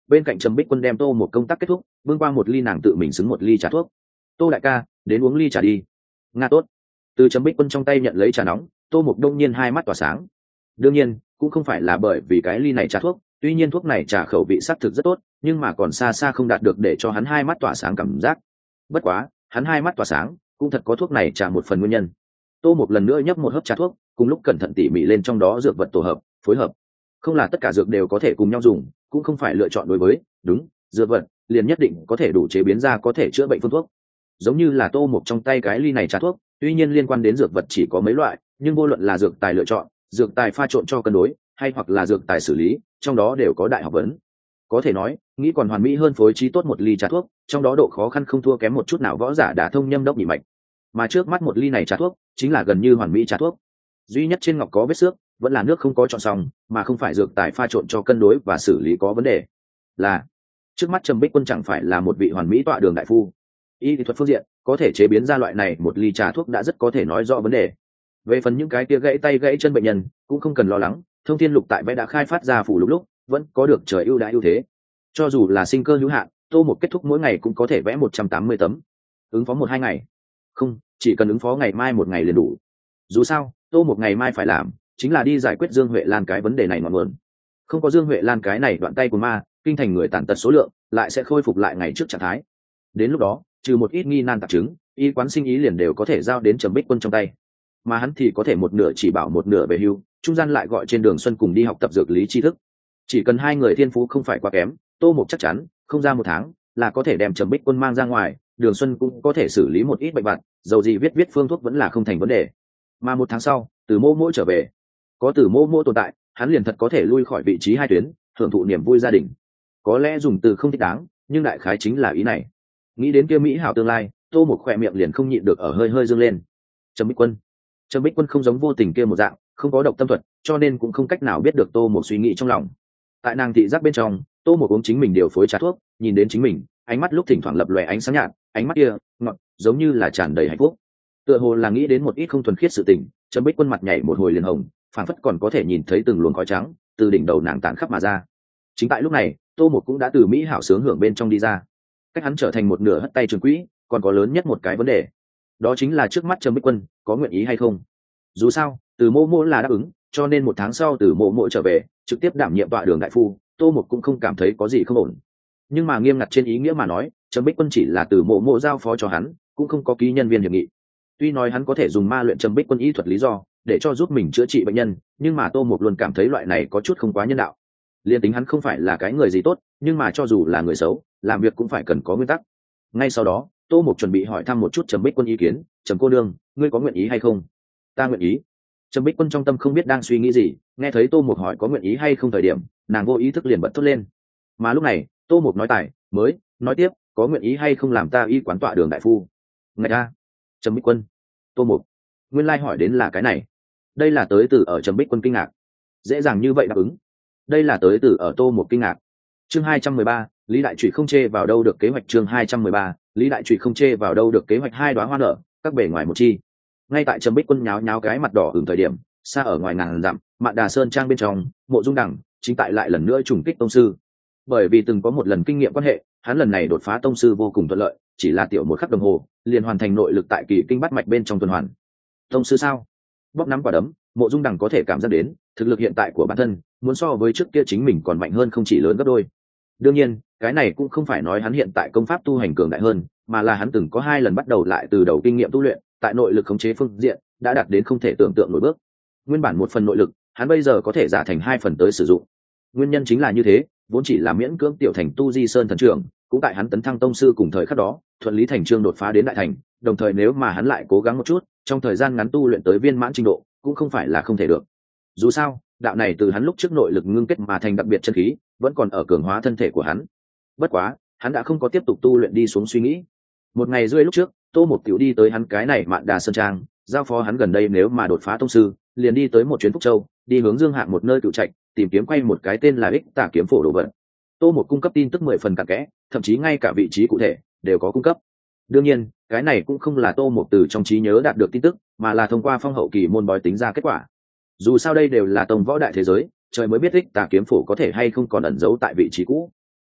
bên cạnh Trầm Bích Quân đem Tô một công tác kết thúc, bưng qua một ly nàng tự mình xứng một ly trà thuốc. Tô đại ca, đến uống ly trà đi. Nga tốt. Từ Trầm Bích Quân trong tay nhận lấy trà nóng, Tô một đông nhiên hai mắt tỏa sáng. Đương nhiên cũng không phải là bởi vì cái ly này trà thuốc, tuy nhiên thuốc này trà khẩu vị sắc thực rất tốt, nhưng mà còn xa xa không đạt được để cho hắn hai mắt tỏa sáng cảm giác. Bất quá hắn hai mắt tỏa sáng cũng thật có thuốc này trà một phần nguyên nhân. Tô một lần nữa nhấp một hớp trà thuốc, cùng lúc cẩn thận tỉ mỉ lên trong đó dược vật tổ hợp phối hợp. Không là tất cả dược đều có thể cùng nhau dùng, cũng không phải lựa chọn đối với đúng dược vật liền nhất định có thể đủ chế biến ra có thể chữa bệnh phương thuốc. Giống như là Tô một trong tay cái ly này trà thuốc, tuy nhiên liên quan đến dược vật chỉ có mấy loại, nhưng vô luận là dược tài lựa chọn, dược tài pha trộn cho cân đối, hay hoặc là dược tài xử lý, trong đó đều có đại học vấn. Có thể nói nghĩ còn hoàn mỹ hơn phối trí tốt một ly trà thuốc, trong đó độ khó khăn không thua kém một chút nào võ giả đã thông nhâm đốc nhị mạch. Mà trước mắt một ly này trà thuốc chính là gần như hoàn mỹ trà thuốc, duy nhất trên ngọc có vết xước, vẫn là nước không có chọn xong, mà không phải dược tài pha trộn cho cân đối và xử lý có vấn đề. Là trước mắt Trầm Bích Quân chẳng phải là một vị hoàn mỹ tọa đường đại phu, y thuật phương diện có thể chế biến ra loại này một ly trà thuốc đã rất có thể nói rõ vấn đề. Về phần những cái kia gãy tay gãy chân bệnh nhân cũng không cần lo lắng, Thông Thiên Lục tại vẽ đã khai phát ra phủ lục lúc vẫn có được trời ưu đãi ưu thế. Cho dù là sinh cơ hữu hạn, Tô một kết thúc mỗi ngày cũng có thể vẽ một trăm tám mươi tấm, ứng phó một hai ngày, không, chỉ cần ứng phó ngày mai một ngày liền đủ. Dù sao Tô một ngày mai phải làm chính là đi giải quyết Dương Huệ Lan cái vấn đề này ngọn nguồn. Không có Dương Huệ Lan cái này đoạn tay của ma, kinh thành người tàn tật số lượng lại sẽ khôi phục lại ngày trước trạng thái. Đến lúc đó trừ một ít nghi nan tạp chứng, y quán sinh ý liền đều có thể giao đến Trầm Bích Quân trong tay, mà hắn thì có thể một nửa chỉ bảo một nửa về hưu, trung gian lại gọi trên đường xuân cùng đi học tập dược lý tri thức. Chỉ cần hai người thiên phú không phải quá kém, Tô Mục chắc chắn không ra một tháng là có thể đem Trầm Bích Quân mang ra ngoài, đường xuân cũng có thể xử lý một ít bệnh vặt, dầu gì viết viết phương thuốc vẫn là không thành vấn đề. Mà một tháng sau Từ Mô Mỗ trở về, có Từ Mô Mỗ tồn tại, hắn liền thật có thể lui khỏi vị trí hai tuyến, hưởng thụ niềm vui gia đình. Có lẽ dùng từ không thích đáng, nhưng đại khái chính là ý này. Nghĩ đến kia mỹ hảo tương lai, Tô Mục khỏe miệng liền không nhịn được ở hơi hơi dương lên. Trầm Bích Quân, Trầm Bích Quân không giống vô tình kia một dạng, không có độc tâm thuật, cho nên cũng không cách nào biết được Tô Mục suy nghĩ trong lòng. Tại nàng thị giác bên trong, Tô Mục uống chính mình điều phối trà thuốc, nhìn đến chính mình, ánh mắt lúc thỉnh thoảng lập lòe ánh sáng nhạt, ánh mắt kia ngọt, giống như là tràn đầy hạnh phúc. Tựa hồ là nghĩ đến một ít không thuần khiết sự tình, Trầm Bích Quân mặt nhảy một hồi liền hồng, phảng phất còn có thể nhìn thấy từng luồng khói trắng từ đỉnh đầu nàng tản khắp mà ra. Chính tại lúc này, Tô Mục cũng đã từ mỹ hảo sướng hưởng bên trong đi ra. Cách hắn trở thành một nửa hất tay trường quỹ, còn có lớn nhất một cái vấn đề, đó chính là trước mắt Trầm Bích Quân có nguyện ý hay không. Dù sao Từ Mô Mỗ là đáp ứng, cho nên một tháng sau Từ Mô Mỗ trở về trực tiếp đảm nhiệm tọa đường đại phu, Tô Mục cũng không cảm thấy có gì không ổn. Nhưng mà nghiêm ngặt trên ý nghĩa mà nói, Trầm Bích Quân chỉ là Từ Mô Mỗ giao phó cho hắn, cũng không có ký nhân viên hiệp nghị. Tuy nói hắn có thể dùng ma luyện Trầm Bích Quân y thuật lý do để cho giúp mình chữa trị bệnh nhân, nhưng mà Tô Mục luôn cảm thấy loại này có chút không quá nhân đạo. Liên tính hắn không phải là cái người gì tốt, nhưng mà cho dù là người xấu, làm việc cũng phải cần có nguyên tắc. Ngay sau đó Tô Mục chuẩn bị hỏi thăm một chút Trầm Bích Quân ý kiến. Trầm cô nương, ngươi có nguyện ý hay không? Ta nguyện ý. Trầm Bích Quân trong tâm không biết đang suy nghĩ gì, nghe thấy Tô Mục hỏi có nguyện ý hay không thời điểm, nàng vô ý thức liền bật thốt lên. Mà lúc này Tô Mục nói tài mới nói tiếp, có nguyện ý hay không làm ta y quán tọa đường đại phu? Ngạch a. Trầm Bích Quân, Tô Mục, nguyên lai hỏi đến là cái này. Đây là tới từ ở Trầm Bích Quân kinh ngạc, dễ dàng như vậy đáp ứng. Đây là tới từ ở Tô Mục kinh ngạc. Chương hai trăm mười ba, Lý Đại Trụy không chê vào đâu được kế hoạch. Chương hai trăm mười ba, Lý Đại Trụy không chê vào đâu được kế hoạch. Hai đóa hoa nở, các bề ngoài một chi. Ngay tại Trầm Bích Quân nháo nháo cái mặt đỏ ửng thời điểm, xa ở ngoài ngàn dặm, Mạn Đà Sơn trang bên trong, Mộ Dung Đằng chính tại lại lần nữa trùng kích tông sư. Bởi vì từng có một lần kinh nghiệm quan hệ, hắn lần này đột phá tông sư vô cùng thuận lợi, chỉ là tiểu một khắc đồng hồ, liền hoàn thành nội lực tại kỳ kinh bát mạch bên trong tuần hoàn. Tông sư sao? Bóp nắm quả đấm, Mộ Dung Đằng có thể cảm giác đến, thực lực hiện tại của bản thân, muốn so với trước kia chính mình còn mạnh hơn không chỉ lớn gấp đôi. Đương nhiên, cái này cũng không phải nói hắn hiện tại công pháp tu hành cường đại hơn, mà là hắn từng có hai lần bắt đầu lại từ đầu kinh nghiệm tu luyện, tại nội lực khống chế phương diện đã đạt đến không thể tưởng tượng nổi bước. Nguyên bản một phần nội lực, hắn bây giờ có thể giả thành hai phần tới sử dụng. Nguyên nhân chính là như thế, vốn chỉ là miễn cưỡng tiểu thành tu di sơn thần trưởng, cũng tại hắn tấn thăng tông sư cùng thời khắc đó, thuận lý thành chương đột phá đến đại thành, đồng thời nếu mà hắn lại cố gắng một chút, trong thời gian ngắn tu luyện tới viên mãn trình độ, cũng không phải là không thể được. Dù sao, đạo này từ hắn lúc trước nội lực ngưng kết mà thành đặc biệt chân khí, vẫn còn ở cường hóa thân thể của hắn. Bất quá, hắn đã không có tiếp tục tu luyện đi xuống suy nghĩ. Một ngày rưỡi lúc trước, Tô Mục tiểu đi tới hắn cái này Mạn Đà Sơn trang, giao phó hắn gần đây nếu mà đột phá tông sư, liền đi tới một chuyến Phúc Châu, đi hướng Dương Hạng một nơi cựu trạch, tìm kiếm quay một cái tên là Ích Tả kiếm phổ đồ vật. Tô Mục cung cấp tin tức mười phần cặn kẽ, thậm chí ngay cả vị trí cụ thể đều có cung cấp. Đương nhiên, cái này cũng không là Tô Mục từ trong trí nhớ đạt được tin tức, mà là thông qua phong hậu kỳ môn bói tính ra kết quả. Dù sao đây đều là tông võ đại thế giới, trời mới biết Ích Tả kiếm phổ có thể hay không còn ẩn giấu tại vị trí cũ.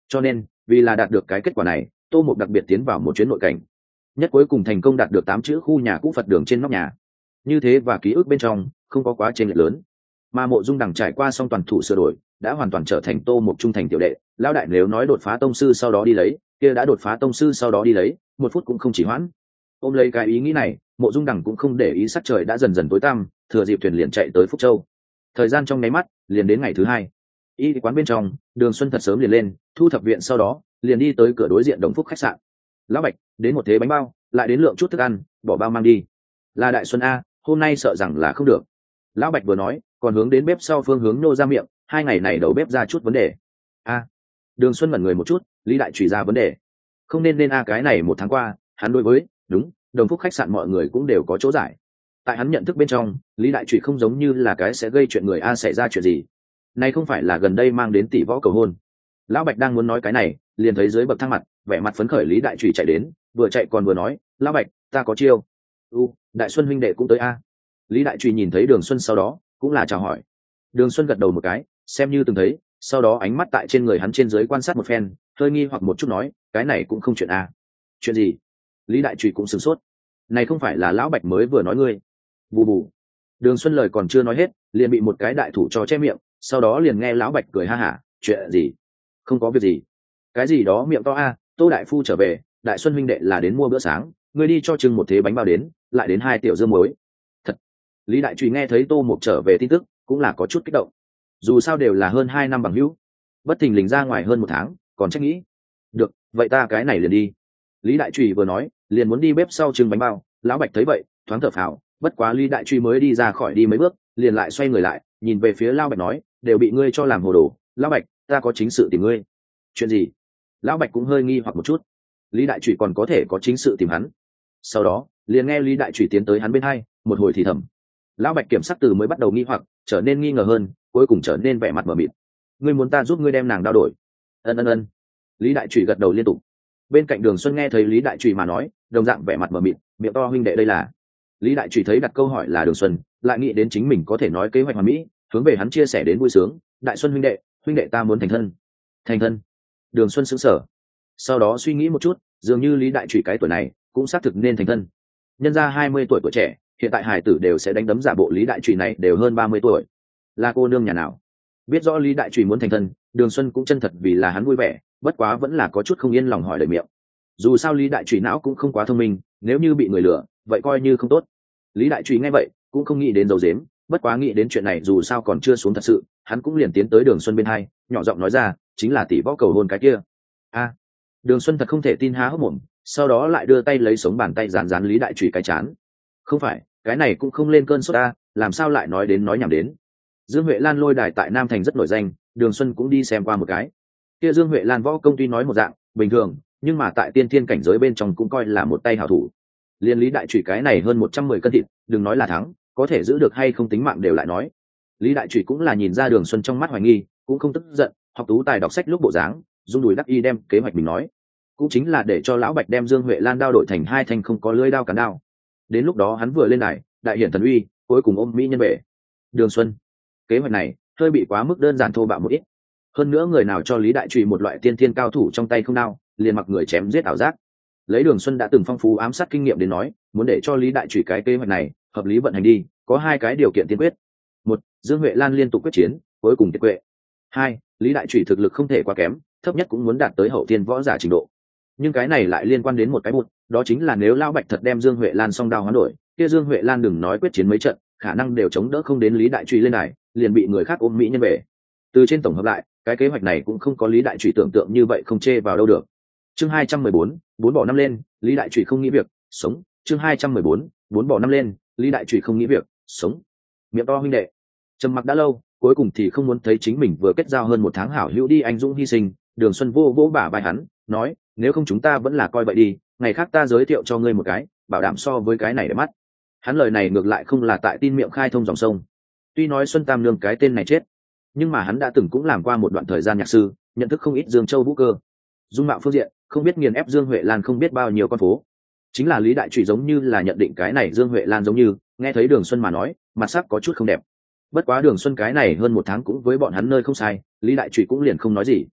cho nên vì là đạt được cái kết quả này, tô mục đặc biệt tiến vào một chuyến nội cảnh, nhất cuối cùng thành công đạt được tám chữ khu nhà cũ Phật đường trên nóc nhà. Như thế và ký ức bên trong không có quá chênh lệch lớn, mà Mộ Dung Đằng trải qua xong toàn thủ sửa đổi, đã hoàn toàn trở thành tô mục trung thành tiểu đệ. Lão đại nếu nói đột phá tông sư sau đó đi lấy, kia đã đột phá tông sư sau đó đi lấy, một phút cũng không chỉ hoãn. Ôm lấy cái ý nghĩ này, Mộ Dung Đằng cũng không để ý sắc trời đã dần dần tối tăm, thừa dịp thuyền liền chạy tới Phúc Châu. Thời gian trong nháy mắt liền đến ngày thứ hai. Y quán bên trong, Đường Xuân thật sớm liền lên, thu thập viện sau đó liền đi tới cửa đối diện Đồng Phúc khách sạn. Lão Bạch, đến một thế bánh bao, lại đến lượng chút thức ăn, bỏ bao mang đi. Là Đại Xuân a, hôm nay sợ rằng là không được. Lão Bạch vừa nói, còn hướng đến bếp sau phương hướng nô ra miệng, hai ngày này đầu bếp ra chút vấn đề. A. Đường Xuân ngẩn người một chút, Lý Đại Trùy ra vấn đề. Không nên nên a cái này một tháng qua, hắn đối với, đúng, Đồng Phúc khách sạn mọi người cũng đều có chỗ giải. Tại hắn nhận thức bên trong, Lý Đại Trùy không giống như là cái sẽ gây chuyện người a xảy ra chuyện gì. Này không phải là gần đây mang đến tỷ võ cầu hôn. Lão Bạch đang muốn nói cái này, liền thấy dưới bậc thang mặt, vẻ mặt phấn khởi Lý Đại Trùy chạy đến, vừa chạy còn vừa nói, Lão Bạch, ta có chiêu. U, Đại Xuân huynh đệ cũng tới a. Lý Đại Trùy nhìn thấy Đường Xuân sau đó, cũng là chào hỏi. Đường Xuân gật đầu một cái, xem như từng thấy, sau đó ánh mắt tại trên người hắn trên dưới quan sát một phen, hơi nghi hoặc một chút nói, cái này cũng không chuyện a. Chuyện gì? Lý Đại Trùy cũng sửng sốt. Này không phải là Lão Bạch mới vừa nói ngươi? Bù bù. Đường Xuân lời còn chưa nói hết, liền bị một cái đại thủ cho che miệng, sau đó liền nghe Lão Bạch cười ha hả, chuyện gì? Không có việc gì. Cái gì đó miệng to a, Tô đại phu trở về, Đại Xuân huynh đệ là đến mua bữa sáng, ngươi đi cho chừng một thế bánh bao đến, lại đến hai tiểu dưa muối. Thật. Lý Đại Trùy nghe thấy Tô Mục trở về tin tức, cũng là có chút kích động. Dù sao đều là hơn hai năm bằng hữu, bất thình lình ra ngoài hơn một tháng, còn trách nghĩ. Được, vậy ta cái này liền đi. Lý Đại Trùy vừa nói, liền muốn đi bếp sau trưng bánh bao. Lão Bạch thấy vậy, thoáng thở phào. Bất quá Lý Đại Truy mới đi ra khỏi đi mấy bước, liền lại xoay người lại, nhìn về phía Lão Bạch nói, đều bị ngươi cho làm hồ đồ. Lão Bạch, ta có chính sự tìm ngươi. Chuyện gì? Lão Bạch cũng hơi nghi hoặc một chút. Lý Đại Truy còn có thể có chính sự tìm hắn? Sau đó, liền nghe Lý Đại Truy tiến tới hắn bên hai, một hồi thì thầm. Lão Bạch kiểm sắc từ mới bắt đầu nghi hoặc, trở nên nghi ngờ hơn, cuối cùng trở nên vẻ mặt mờ mịt. Ngươi muốn ta giúp ngươi đem nàng đao đổi? Ân ân ân. Lý Đại Truy gật đầu liên tục. Bên cạnh Đường Xuân nghe thấy Lý Đại Truy mà nói, đồng dạng vẻ mặt mờ mịt, miệng to huynh đệ đây là. Lý Đại Trùy thấy đặt câu hỏi là Đường Xuân, lại nghĩ đến chính mình có thể nói kế hoạch hoàn mỹ, hướng về hắn chia sẻ đến vui sướng. Đại Xuân huynh đệ, huynh đệ ta muốn thành thân. Thành thân? Đường Xuân sững sờ, sau đó suy nghĩ một chút, dường như Lý Đại Trùy cái tuổi này cũng xác thực nên thành thân. Nhân ra hai mươi tuổi tuổi trẻ, hiện tại hài tử đều sẽ đánh đấm giả bộ Lý Đại Trùy này đều hơn ba mươi tuổi. Là cô nương nhà nào? Biết rõ Lý Đại Trùy muốn thành thân, Đường Xuân cũng chân thật vì là hắn vui vẻ, bất quá vẫn là có chút không yên lòng hỏi lời miệng. Dù sao Lý Đại Trùy não cũng không quá thông minh, nếu như bị người lừa, vậy coi như không tốt. Lý Đại Trùy nghe vậy cũng không nghĩ đến dầu dếm, bất quá nghĩ đến chuyện này dù sao còn chưa xuống thật sự, hắn cũng liền tiến tới Đường Xuân bên hai, nhỏ giọng nói ra, chính là tỷ võ cầu hôn cái kia. A. Đường Xuân thật không thể tin há hốc mồm, sau đó lại đưa tay lấy sống bàn tay dán dán Lý Đại Trùy cái chán. Không phải, cái này cũng không lên cơn sốt ta, làm sao lại nói đến nói nhảm đến. Dương Huệ Lan lôi đài tại Nam Thành rất nổi danh, Đường Xuân cũng đi xem qua một cái. Kia Dương Huệ Lan võ công tuy nói một dạng bình thường, nhưng mà tại tiên thiên cảnh giới bên trong cũng coi là một tay hảo thủ. Liên Lý Đại Trùy cái này hơn một trăm mười cân thịt, đừng nói là thắng, có thể giữ được hay không tính mạng đều lại nói. Lý Đại Trùy cũng là nhìn ra Đường Xuân trong mắt hoài nghi, cũng không tức giận, học tú tài đọc sách lúc bộ dáng, rung đùi đắc y đem kế hoạch mình nói, cũng chính là để cho lão Bạch đem Dương Huệ Lan đao đổi thành hai thanh không có lưỡi đao cán đao. Đến lúc đó hắn vừa lên đài, đại hiển thần uy, cuối cùng ôm mỹ nhân về. Đường Xuân, kế hoạch này hơi bị quá mức đơn giản thô bạo một ít. Hơn nữa người nào cho Lý Đại Trùy một loại tiên thiên cao thủ trong tay không đao, liền mặc người chém giết ảo giác. Lấy Đường Xuân đã từng phong phú ám sát kinh nghiệm đến nói, muốn để cho Lý Đại Trùy cái kế hoạch này hợp lý vận hành đi, có hai cái điều kiện tiên quyết. Một, Dương Huệ Lan liên tục quyết chiến, cuối cùng kiệt quệ. Hai, Lý Đại Trùy thực lực không thể quá kém, thấp nhất cũng muốn đạt tới hậu thiên võ giả trình độ. Nhưng cái này lại liên quan đến một cái bụt, đó chính là nếu Lão Bạch thật đem Dương Huệ Lan song đao hoán đổi, kia Dương Huệ Lan đừng nói quyết chiến mấy trận, khả năng đều chống đỡ không đến Lý Đại Trùy lên này, liền bị người khác ôm mỹ nhân về. Từ trên tổng hợp lại, cái kế hoạch này cũng không có Lý Đại Trùy tưởng tượng như vậy không chê vào đâu được. Chương hai trăm mười bốn, bốn bỏ năm lên, Lý Đại Trùy không nghĩ việc, sống. Chương hai trăm mười bốn, bốn bỏ năm lên, Lý Đại Trùy không nghĩ việc, sống. Miệng to huynh đệ, trầm mặc đã lâu, cuối cùng thì không muốn thấy chính mình vừa kết giao hơn một tháng hảo hữu đi anh dũng hy sinh. Đường Xuân vô vỗ bả vai hắn, nói, nếu không chúng ta vẫn là coi vậy đi, ngày khác ta giới thiệu cho ngươi một cái, bảo đảm so với cái này để mắt. Hắn lời này ngược lại không là tại tin miệng khai thông dòng sông. Tuy nói Xuân Tam Nương cái tên này chết, nhưng mà hắn đã từng cũng làm qua một đoạn thời gian nhạc sư, nhận thức không ít Dương Châu vũ cơ. Dung mạo phương diện, không biết nghiền ép Dương Huệ Lan không biết bao nhiêu con phố. Chính là Lý Đại Trùy giống như là nhận định cái này Dương Huệ Lan giống như, nghe thấy Đường Xuân mà nói, mặt sắc có chút không đẹp. Bất quá Đường Xuân cái này hơn một tháng cũng với bọn hắn nơi không sai, Lý Đại Trùy cũng liền không nói gì.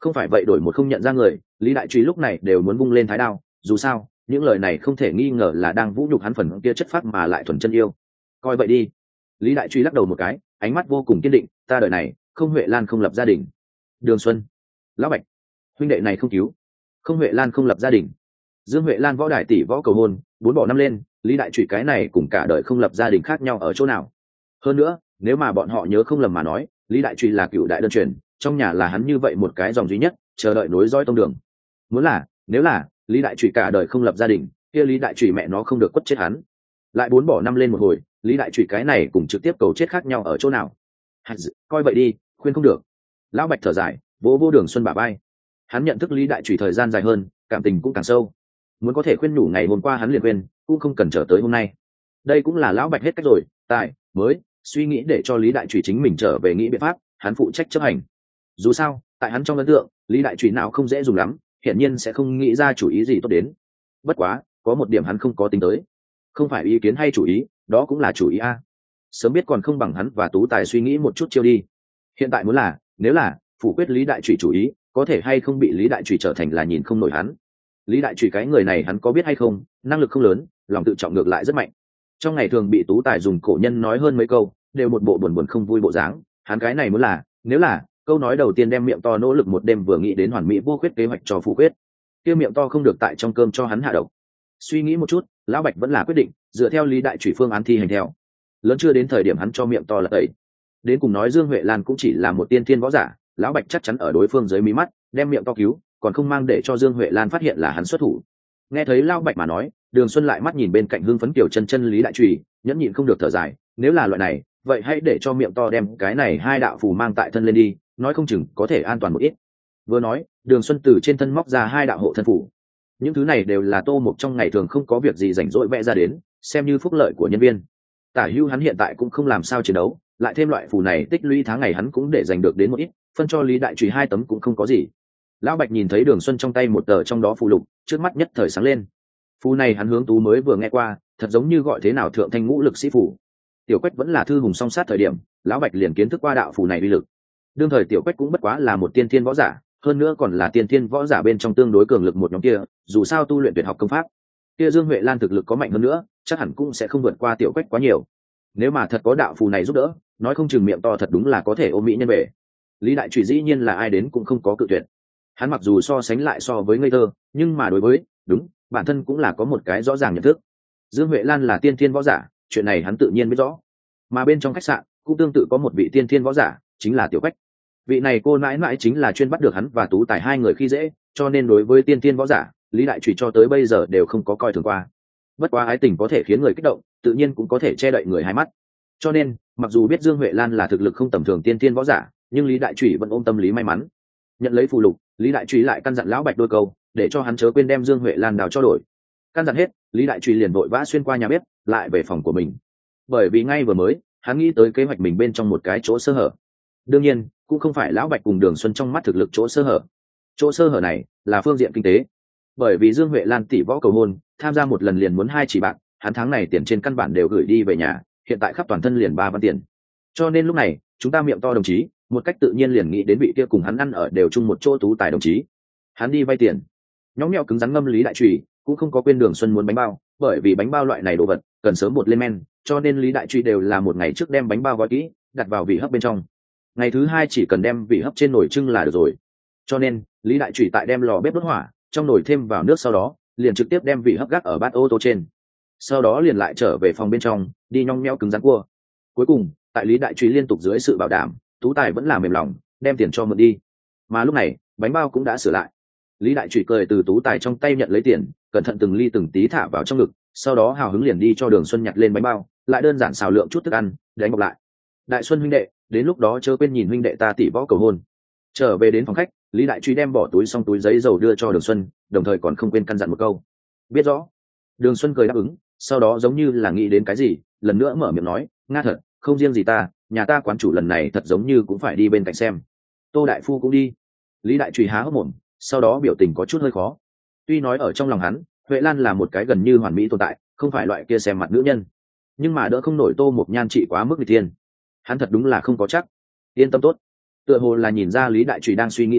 không phải vậy đổi một không nhận ra người, Lý Đại Truy lúc này đều muốn vung lên thái đao. Dù sao những lời này không thể nghi ngờ là đang vũ nhục hắn phần kia chất phác mà lại thuần chân yêu. Coi vậy đi. Lý Đại Truy lắc đầu một cái, ánh mắt vô cùng kiên định, ta đời này không Huệ Lan không lập gia đình. Đường Xuân, Lão Bạch, huynh đệ này không cứu, không Huệ Lan không lập gia đình. Dương Huệ Lan võ đại tỷ võ cầu hôn, bốn bỏ năm lên, Lý Đại Truy cái này cùng cả đời không lập gia đình khác nhau ở chỗ nào? Hơn nữa, nếu mà bọn họ nhớ không lầm mà nói, Lý Đại Truy là cựu đại đơn truyền, trong nhà là hắn như vậy một cái dòng duy nhất, chờ đợi nối dõi tông đường. Muốn là, nếu là Lý Đại Truy cả đời không lập gia đình, kia Lý Đại Truy mẹ nó không được quất chết hắn. Lại bốn bỏ năm lên một hồi, Lý Đại Truy cái này cùng trực tiếp cầu chết khác nhau ở chỗ nào? Coi vậy đi, khuyên không được. Lão Bạch thở dài, vỗ vô Đường Xuân bả vai. Hắn nhận thức Lý Đại Truy thời gian dài hơn, cảm tình cũng càng sâu. Muốn có thể khuyên nhủ ngày hôm qua hắn liền khuyên, cũng không cần chờ tới hôm nay. Đây cũng là Lão Bạch hết cách rồi, tại mới suy nghĩ để cho Lý Đại Truy chính mình trở về nghĩ biện pháp, hắn phụ trách chấp hành. Dù sao, tại hắn trong ấn tượng, Lý Đại Truy nào không dễ dùng lắm, hiển nhiên sẽ không nghĩ ra chủ ý gì tốt đến. Bất quá, có một điểm hắn không có tính tới, không phải ý kiến hay chủ ý, đó cũng là chủ ý a. Sớm biết còn không bằng hắn và Tú Tài suy nghĩ một chút chiêu đi. Hiện tại muốn là, nếu là phủ quyết Lý Đại Truy chủ ý, có thể hay không bị Lý Đại Truy trở thành là nhìn không nổi hắn. Lý Đại Truy cái người này hắn có biết hay không, năng lực không lớn, lòng tự trọng ngược lại rất mạnh. Trong ngày thường bị Tú Tài dùng cổ nhân nói hơn mấy câu, đều một bộ buồn buồn không vui bộ dáng. Hắn cái này muốn là, nếu là câu nói đầu tiên đem miệng to nỗ lực một đêm vừa nghĩ đến hoàn mỹ vô khuyết kế hoạch cho phủ quyết, kia miệng to không được tại trong cơm cho hắn hạ độc. Suy nghĩ một chút, Lão Bạch vẫn là quyết định dựa theo Lý Đại Truy phương án thi hành theo. Lớn chưa đến thời điểm hắn cho miệng to là tẩy. Đến cùng nói Dương Huệ Lan cũng chỉ là một tiên thiên võ giả, Lão Bạch chắc chắn ở đối phương dưới mí mắt đem miệng to cứu, còn không mang để cho Dương Huệ Lan phát hiện là hắn xuất thủ. Nghe thấy Lão Bạch mà nói, Đường Xuân lại mắt nhìn bên cạnh hưng phấn kiểu chân chân Lý Đại Truy, nhẫn nhịn không được thở dài, nếu là loại này, vậy hãy để cho miệng to đem cái này hai đạo phù mang tại thân lên đi, nói không chừng có thể an toàn một ít. Vừa nói, Đường Xuân từ trên thân móc ra hai đạo hộ thân phù. Những thứ này đều là Tô Mục trong ngày thường không có việc gì rảnh rỗi vẽ ra đến, xem như phúc lợi của nhân viên. Tả Hưu hắn hiện tại cũng không làm sao chiến đấu, lại thêm loại phù này tích lũy tháng ngày hắn cũng để giành được đến một ít, phân cho Lý Đại Truy hai tấm cũng không có gì. Lão Bạch nhìn thấy Đường Xuân trong tay một tờ trong đó phù lục, trước mắt nhất thời sáng lên. Phù này hắn hướng Tú mới vừa nghe qua, thật giống như gọi thế nào thượng thanh ngũ lực sĩ phù. Tiểu Quách vẫn là thư hùng song sát thời điểm, Lão Bạch liền kiến thức qua đạo phù này uy lực. Đương thời Tiểu Quách cũng bất quá là một tiên thiên võ giả, hơn nữa còn là tiên thiên võ giả bên trong tương đối cường lực một nhóm kia, dù sao tu luyện tuyệt học công pháp, kia Dương Huệ Lan thực lực có mạnh hơn nữa, chắc hẳn cũng sẽ không vượt qua Tiểu Quách quá nhiều. Nếu mà thật có đạo phù này giúp đỡ, nói không chừng miệng to thật đúng là có thể ôm mỹ nhân về. Lý Đại Truy dĩ nhiên là ai đến cũng không có cự tuyệt. Hắn mặc dù so sánh lại so với ngây thơ, nhưng mà đối với đúng bản thân cũng là có một cái rõ ràng nhận thức. Dương Huệ Lan là tiên thiên võ giả, chuyện này hắn tự nhiên biết rõ. Mà bên trong khách sạn cũng tương tự có một vị tiên thiên võ giả, chính là Tiểu Quách. Vị này cô mãi mãi chính là chuyên bắt được hắn và Tú Tài hai người khi dễ, cho nên đối với tiên thiên võ giả, Lý Đại Truy cho tới bây giờ đều không có coi thường qua. Bất quá ái tình có thể khiến người kích động, tự nhiên cũng có thể che đậy người hai mắt. Cho nên, mặc dù biết Dương Huệ Lan là thực lực không tầm thường tiên thiên võ giả, nhưng Lý Đại Truy vẫn ôm tâm lý may mắn. Nhận lấy phù lục, Lý Đại Truy lại căn dặn Lão Bạch đôi câu, để cho hắn chớ quên đem Dương Huệ Lan đào cho đổi. Căn dặn hết, Lý Đại Truy liền vội vã xuyên qua nhà bếp, lại về phòng của mình. Bởi vì ngay vừa mới, hắn nghĩ tới kế hoạch mình bên trong một cái chỗ sơ hở. Đương nhiên, cũng không phải Lão Bạch cùng Đường Xuân trong mắt thực lực chỗ sơ hở. Chỗ sơ hở này là phương diện kinh tế. Bởi vì Dương Huệ Lan tỷ võ cầu hôn, tham gia một lần liền muốn hai chỉ bạc, hắn tháng này tiền trên căn bản đều gửi đi về nhà, hiện tại khắp toàn thân liền ba văn tiền. Cho nên lúc này, chúng ta miệng to đồng chí, một cách tự nhiên liền nghĩ đến vị kia cùng hắn ăn ở đều chung một chỗ Tú Tài đồng chí. Hắn đi vay tiền. Nhóm nhẽo cứng rắn ngâm Lý Đại Truy, cũng không có quên Đường Xuân muốn bánh bao, bởi vì bánh bao loại này đồ vật cần sớm bột lên men, cho nên Lý Đại Truy đều là một ngày trước đem bánh bao gói kỹ, đặt vào vị hấp bên trong. Ngày thứ hai chỉ cần đem vị hấp trên nồi trưng là được rồi. Cho nên Lý Đại Truy tại đem lò bếp đốt hỏa, trong nồi thêm vào nước, sau đó liền trực tiếp đem vị hấp gác ở bát ô tô trên, sau đó liền lại trở về phòng bên trong đi nhong nhẽo cứng rắn cua. Cuối cùng tại Lý Đại Truy liên tục dưới sự bảo đảm, Tú Tài vẫn là mềm lòng đem tiền cho mượn đi. Mà lúc này bánh bao cũng đã sửa lại. Lý Đại Truy cười từ Tú Tài trong tay nhận lấy tiền, cẩn thận từng ly từng tí thả vào trong ngực, sau đó hào hứng liền đi cho Đường Xuân nhặt lên bánh bao, lại đơn giản xào lượng chút thức ăn đánh bọc lại. Đại Xuân huynh đệ, đến lúc đó chớ quên nhìn huynh đệ ta tỷ võ cầu hôn. Trở về đến phòng khách, Lý Đại Truy đem bỏ túi xong túi giấy dầu đưa cho Đường Xuân, đồng thời còn không quên căn dặn một câu. Biết rõ. Đường Xuân cười đáp ứng, sau đó giống như là nghĩ đến cái gì, lần nữa mở miệng nói, nga thật, không riêng gì ta, nhà ta quán chủ lần này thật giống như cũng phải đi bên cạnh xem. Tô đại phu cũng đi. Lý Đại Truy há hốc mồm, sau đó biểu tình có chút hơi khó. Tuy nói ở trong lòng hắn, Huệ Lan là một cái gần như hoàn mỹ tồn tại, không phải loại kia xem mặt nữ nhân, nhưng mà đỡ không nổi Tô Mộc Nhan trị quá mức nghịch thiên. Hắn thật đúng là không có chắc. Yên tâm tốt. Tựa hồ là nhìn ra Lý Đại Truy đang suy nghĩ gì,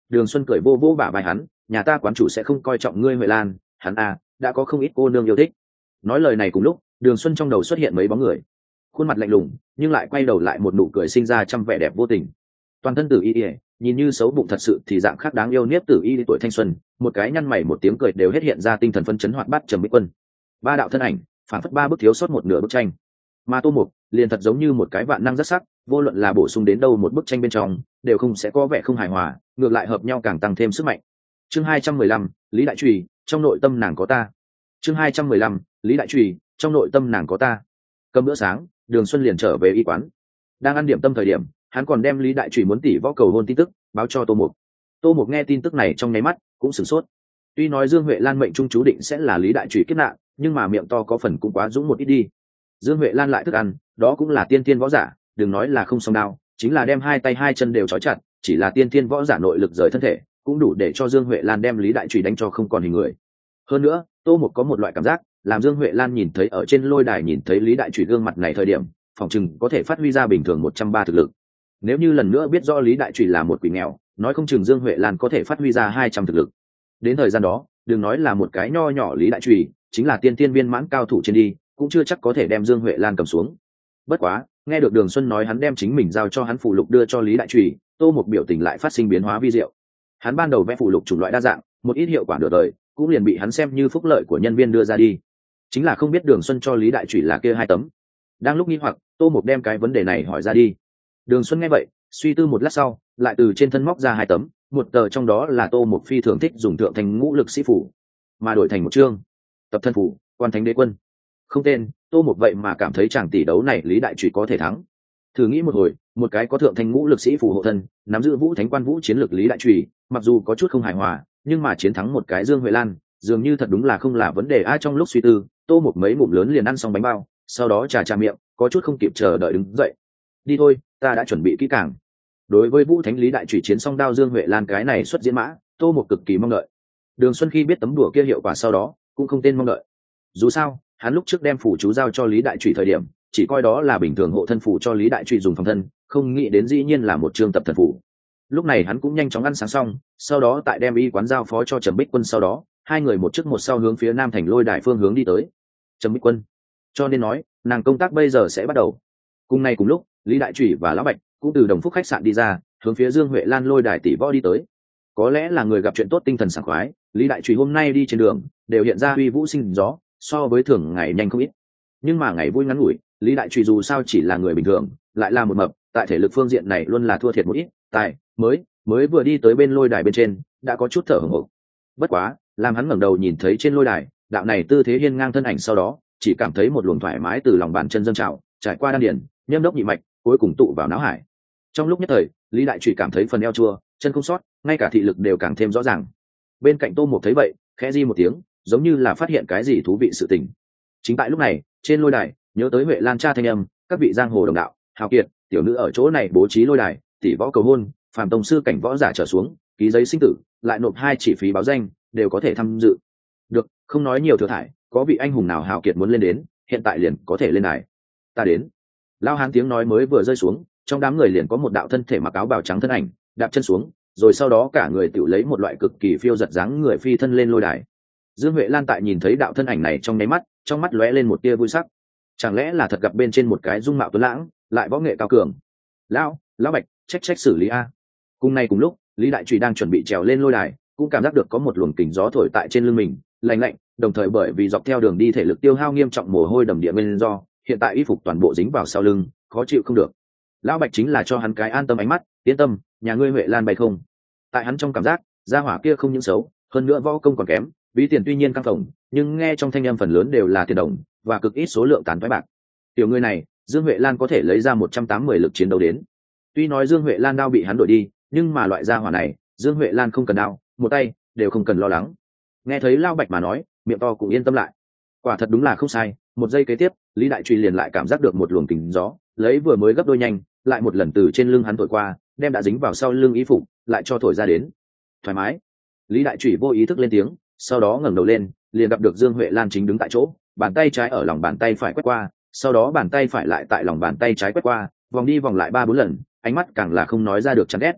Đường Xuân cười vô vô bả vai hắn, nhà ta quán chủ sẽ không coi trọng ngươi Huệ Lan, hắn à đã có không ít cô nương yêu thích. Nói lời này cùng lúc, Đường Xuân trong đầu xuất hiện mấy bóng người, khuôn mặt lạnh lùng nhưng lại quay đầu lại một nụ cười sinh ra trăm vẻ đẹp vô tình. Toàn thân Tử Y Y, nhìn như xấu bụng thật sự thì dạng khác đáng yêu nếp Tử Y tuổi thanh xuân, một cái nhăn mày một tiếng cười đều hết hiện ra tinh thần phân chấn hoạt bát Trầm Bích Quân. Ba đạo thân ảnh, phản phất ba bức thiếu sót một nửa bức tranh. Mà Tô Mục liền thật giống như một cái vạn năng rất sắc, vô luận là bổ sung đến đâu một bức tranh bên trong, đều không sẽ có vẻ không hài hòa, ngược lại hợp nhau càng tăng thêm sức mạnh. Chương hai trăm mười lăm, Lý Đại Trùy, trong nội tâm nàng có ta. Chương hai trăm mười lăm, Lý Đại Trùy, trong nội tâm nàng có ta. Cầm bữa sáng, Đường Xuân liền trở về y quán. Đang ăn điểm tâm thời điểm, hắn còn đem Lý Đại Trùy muốn tỷ võ cầu hôn tin tức báo cho Tô Mục. Tô Mục nghe tin tức này trong nháy mắt cũng sửng sốt. Tuy nói Dương Huệ Lan mệnh trung chú định sẽ là Lý Đại Trùy kiếp nạn, nhưng mà miệng to có phần cũng quá dũng một ít đi. Dương Huệ Lan lại thức ăn, đó cũng là tiên tiên võ giả, đừng nói là không song đao, chính là đem hai tay hai chân đều trói chặt, chỉ là tiên tiên võ giả nội lực rời thân thể, cũng đủ để cho Dương Huệ Lan đem Lý Đại Trùy đánh cho không còn hình người. Hơn nữa, Tô Mục có một loại cảm giác, làm Dương Huệ Lan nhìn thấy ở trên lôi đài nhìn thấy Lý Đại Trùy gương mặt này thời điểm, phòng chừng có thể phát huy ra bình thường một trăm ba thực lực. Nếu như lần nữa biết rõ Lý Đại Trùy là một quỷ nghèo, nói không chừng Dương Huệ Lan có thể phát huy ra hai trăm thực lực. Đến thời gian đó, đừng nói là một cái nho nhỏ Lý Đại Trùy, chính là tiên tiên viên mãn cao thủ trên đi, cũng chưa chắc có thể đem Dương Huệ Lan cầm xuống. Bất quá, nghe được Đường Xuân nói hắn đem chính mình giao cho hắn phụ lục đưa cho Lý Đại Trùy, Tô Mục biểu tình lại phát sinh biến hóa vi diệu. Hắn ban đầu vẽ phụ lục chủng loại đa dạng, một ít hiệu quả nửa đời, cũng liền bị hắn xem như phúc lợi của nhân viên đưa ra đi. Chính là không biết Đường Xuân cho Lý Đại Trùy là kia hai tấm. Đang lúc nghi hoặc, Tô Mục đem cái vấn đề này hỏi ra đi. Đường Xuân nghe vậy, suy tư một lát sau, lại từ trên thân móc ra hai tấm, một tờ trong đó là Tô Mục phi thường thích dùng thượng thành ngũ lực sĩ phủ, mà đổi thành một chương tập thân phủ, quan thánh đế quân. Không tên, Tô Mục vậy mà cảm thấy chàng tỷ đấu này Lý Đại Trùy có thể thắng. Thử nghĩ một hồi, một cái có thượng thành ngũ lực sĩ phủ hộ thân, nắm giữ vũ thánh quan vũ chiến lược Lý Đại Trùy, mặc dù có chút không hài hòa, nhưng mà chiến thắng một cái Dương Huệ Lan, dường như thật đúng là không là vấn đề. Ai trong lúc suy tư, Tô Mục mấy ngụm lớn liền ăn xong bánh bao, sau đó trà trà miệng, có chút không kịp chờ đợi đứng dậy. Đi thôi, ta đã chuẩn bị kỹ càng. Đối với vũ thánh Lý Đại Trùy chiến song đao Dương Huệ Lan cái này xuất diễn mã, Tô Mục cực kỳ mong đợi. Đường Xuân khi biết tấm đùa kia hiệu quả sau đó, cũng không tên mong đợi. Dù sao, hắn lúc trước đem phủ chú giao cho Lý Đại Trùy thời điểm, chỉ coi đó là bình thường hộ thân phủ cho Lý Đại Trùy dùng phòng thân, không nghĩ đến dĩ nhiên là một chương tập thần phủ. Lúc này hắn cũng nhanh chóng ăn sáng xong, sau đó tại đem y quán giao phó cho Trầm Bích Quân, sau đó hai người một trước một sau hướng phía Nam Thành lôi đài phương hướng đi tới. Trầm Bích Quân, cho nên nói, nàng công tác bây giờ sẽ bắt đầu. Cùng ngày cùng lúc, Lý Đại Trùy và Lão Bạch cũng từ Đồng Phúc khách sạn đi ra, hướng phía Dương Huệ Lan lôi đài tỷ võ đi tới. Có lẽ là người gặp chuyện tốt tinh thần sảng khoái, Lý Đại Trùy hôm nay đi trên đường đều hiện ra uy vũ sinh gió, so với thường ngày nhanh không ít. Nhưng mà ngày vui ngắn ngủi, Lý Đại Trùy dù sao chỉ là người bình thường, lại là một mập, tại thể lực phương diện này luôn là thua thiệt một ít, tài mới mới vừa đi tới bên lôi đài bên trên, đã có chút thở hổn hển. Bất quá, làm hắn ngẩng đầu nhìn thấy trên lôi đài, đạo này tư thế hiên ngang thân ảnh sau đó, chỉ cảm thấy một luồng thoải mái từ lòng bàn chân dâng trào, trải qua đan điền, nhâm đốc nhị mạch, cuối cùng tụ vào não hải. Trong lúc nhất thời, Lý Đại Trùy cảm thấy phần eo chua, chân không sót, ngay cả thị lực đều càng thêm rõ ràng. Bên cạnh Tô Mục thấy vậy, khẽ di một tiếng, giống như là phát hiện cái gì thú vị sự tình. Chính tại lúc này, trên lôi đài, nhớ tới Huệ Lan cha thanh âm, các vị giang hồ đồng đạo, hào kiệt, tiểu nữ ở chỗ này bố trí lôi đài, tỷ võ cầu hôn, phàm tông sư cảnh võ giả trở xuống, ký giấy sinh tử, lại nộp hai chỉ phí báo danh, đều có thể tham dự. Được, không nói nhiều thừa thải, có vị anh hùng nào hào kiệt muốn lên đến, hiện tại liền có thể lên đài. Ta đến. Lao hán tiếng nói mới vừa rơi xuống, trong đám người liền có một đạo thân thể mặc áo bào trắng thân ảnh, đạp chân xuống, rồi sau đó cả người tự lấy một loại cực kỳ phiêu giật dáng người phi thân lên lôi đài. Dương Huệ Lan tại nhìn thấy đạo thân ảnh này trong nháy mắt, trong mắt lóe lên một tia vui sắc. Chẳng lẽ là thật gặp bên trên một cái dung mạo tuấn lãng, lại võ nghệ cao cường. Lão, lão Bạch, trách trách xử lý a. Cùng nay cùng lúc, Lý Đại Trùy đang chuẩn bị trèo lên lôi đài, cũng cảm giác được có một luồng kình gió thổi tại trên lưng mình, lạnh lạnh, đồng thời bởi vì dọc theo đường đi thể lực tiêu hao nghiêm trọng, mồ hôi đầm địa nguyên do, hiện tại y phục toàn bộ dính vào sau lưng, khó chịu không được. Lão Bạch chính là cho hắn cái an tâm ánh mắt, yên tâm, nhà ngươi Huệ Lan bay không. Tại hắn trong cảm giác, gia hỏa kia không những xấu, hơn nữa võ công còn kém, ví tiền tuy nhiên căng phồng, nhưng nghe trong thanh âm phần lớn đều là tiền đồng và cực ít số lượng tán thoái bạc. Tiểu người này, Dương Huệ Lan có thể lấy ra một trăm tám mươi lực chiến đấu đến. Tuy nói Dương Huệ Lan đao bị hắn đổi đi, nhưng mà loại gia hỏa này, Dương Huệ Lan không cần đao, một tay đều không cần lo lắng. Nghe thấy Lão Bạch mà nói, miệng to cũng yên tâm lại. Quả thật đúng là không sai, một giây kế tiếp, Lý Đại Trùy liền lại cảm giác được một luồng kình gió, lấy vừa mới gấp đôi nhanh, lại một lần từ trên lưng hắn thổi qua, đem đã dính vào sau lưng y phục, lại cho thổi ra đến. Thoải mái. Lý Đại Trùy vô ý thức lên tiếng, sau đó ngẩng đầu lên, liền gặp được Dương Huệ Lan chính đứng tại chỗ, bàn tay trái ở lòng bàn tay phải quét qua, sau đó bàn tay phải lại tại lòng bàn tay trái quét qua, vòng đi vòng lại ba bốn lần, ánh mắt càng là không nói ra được chán ghét.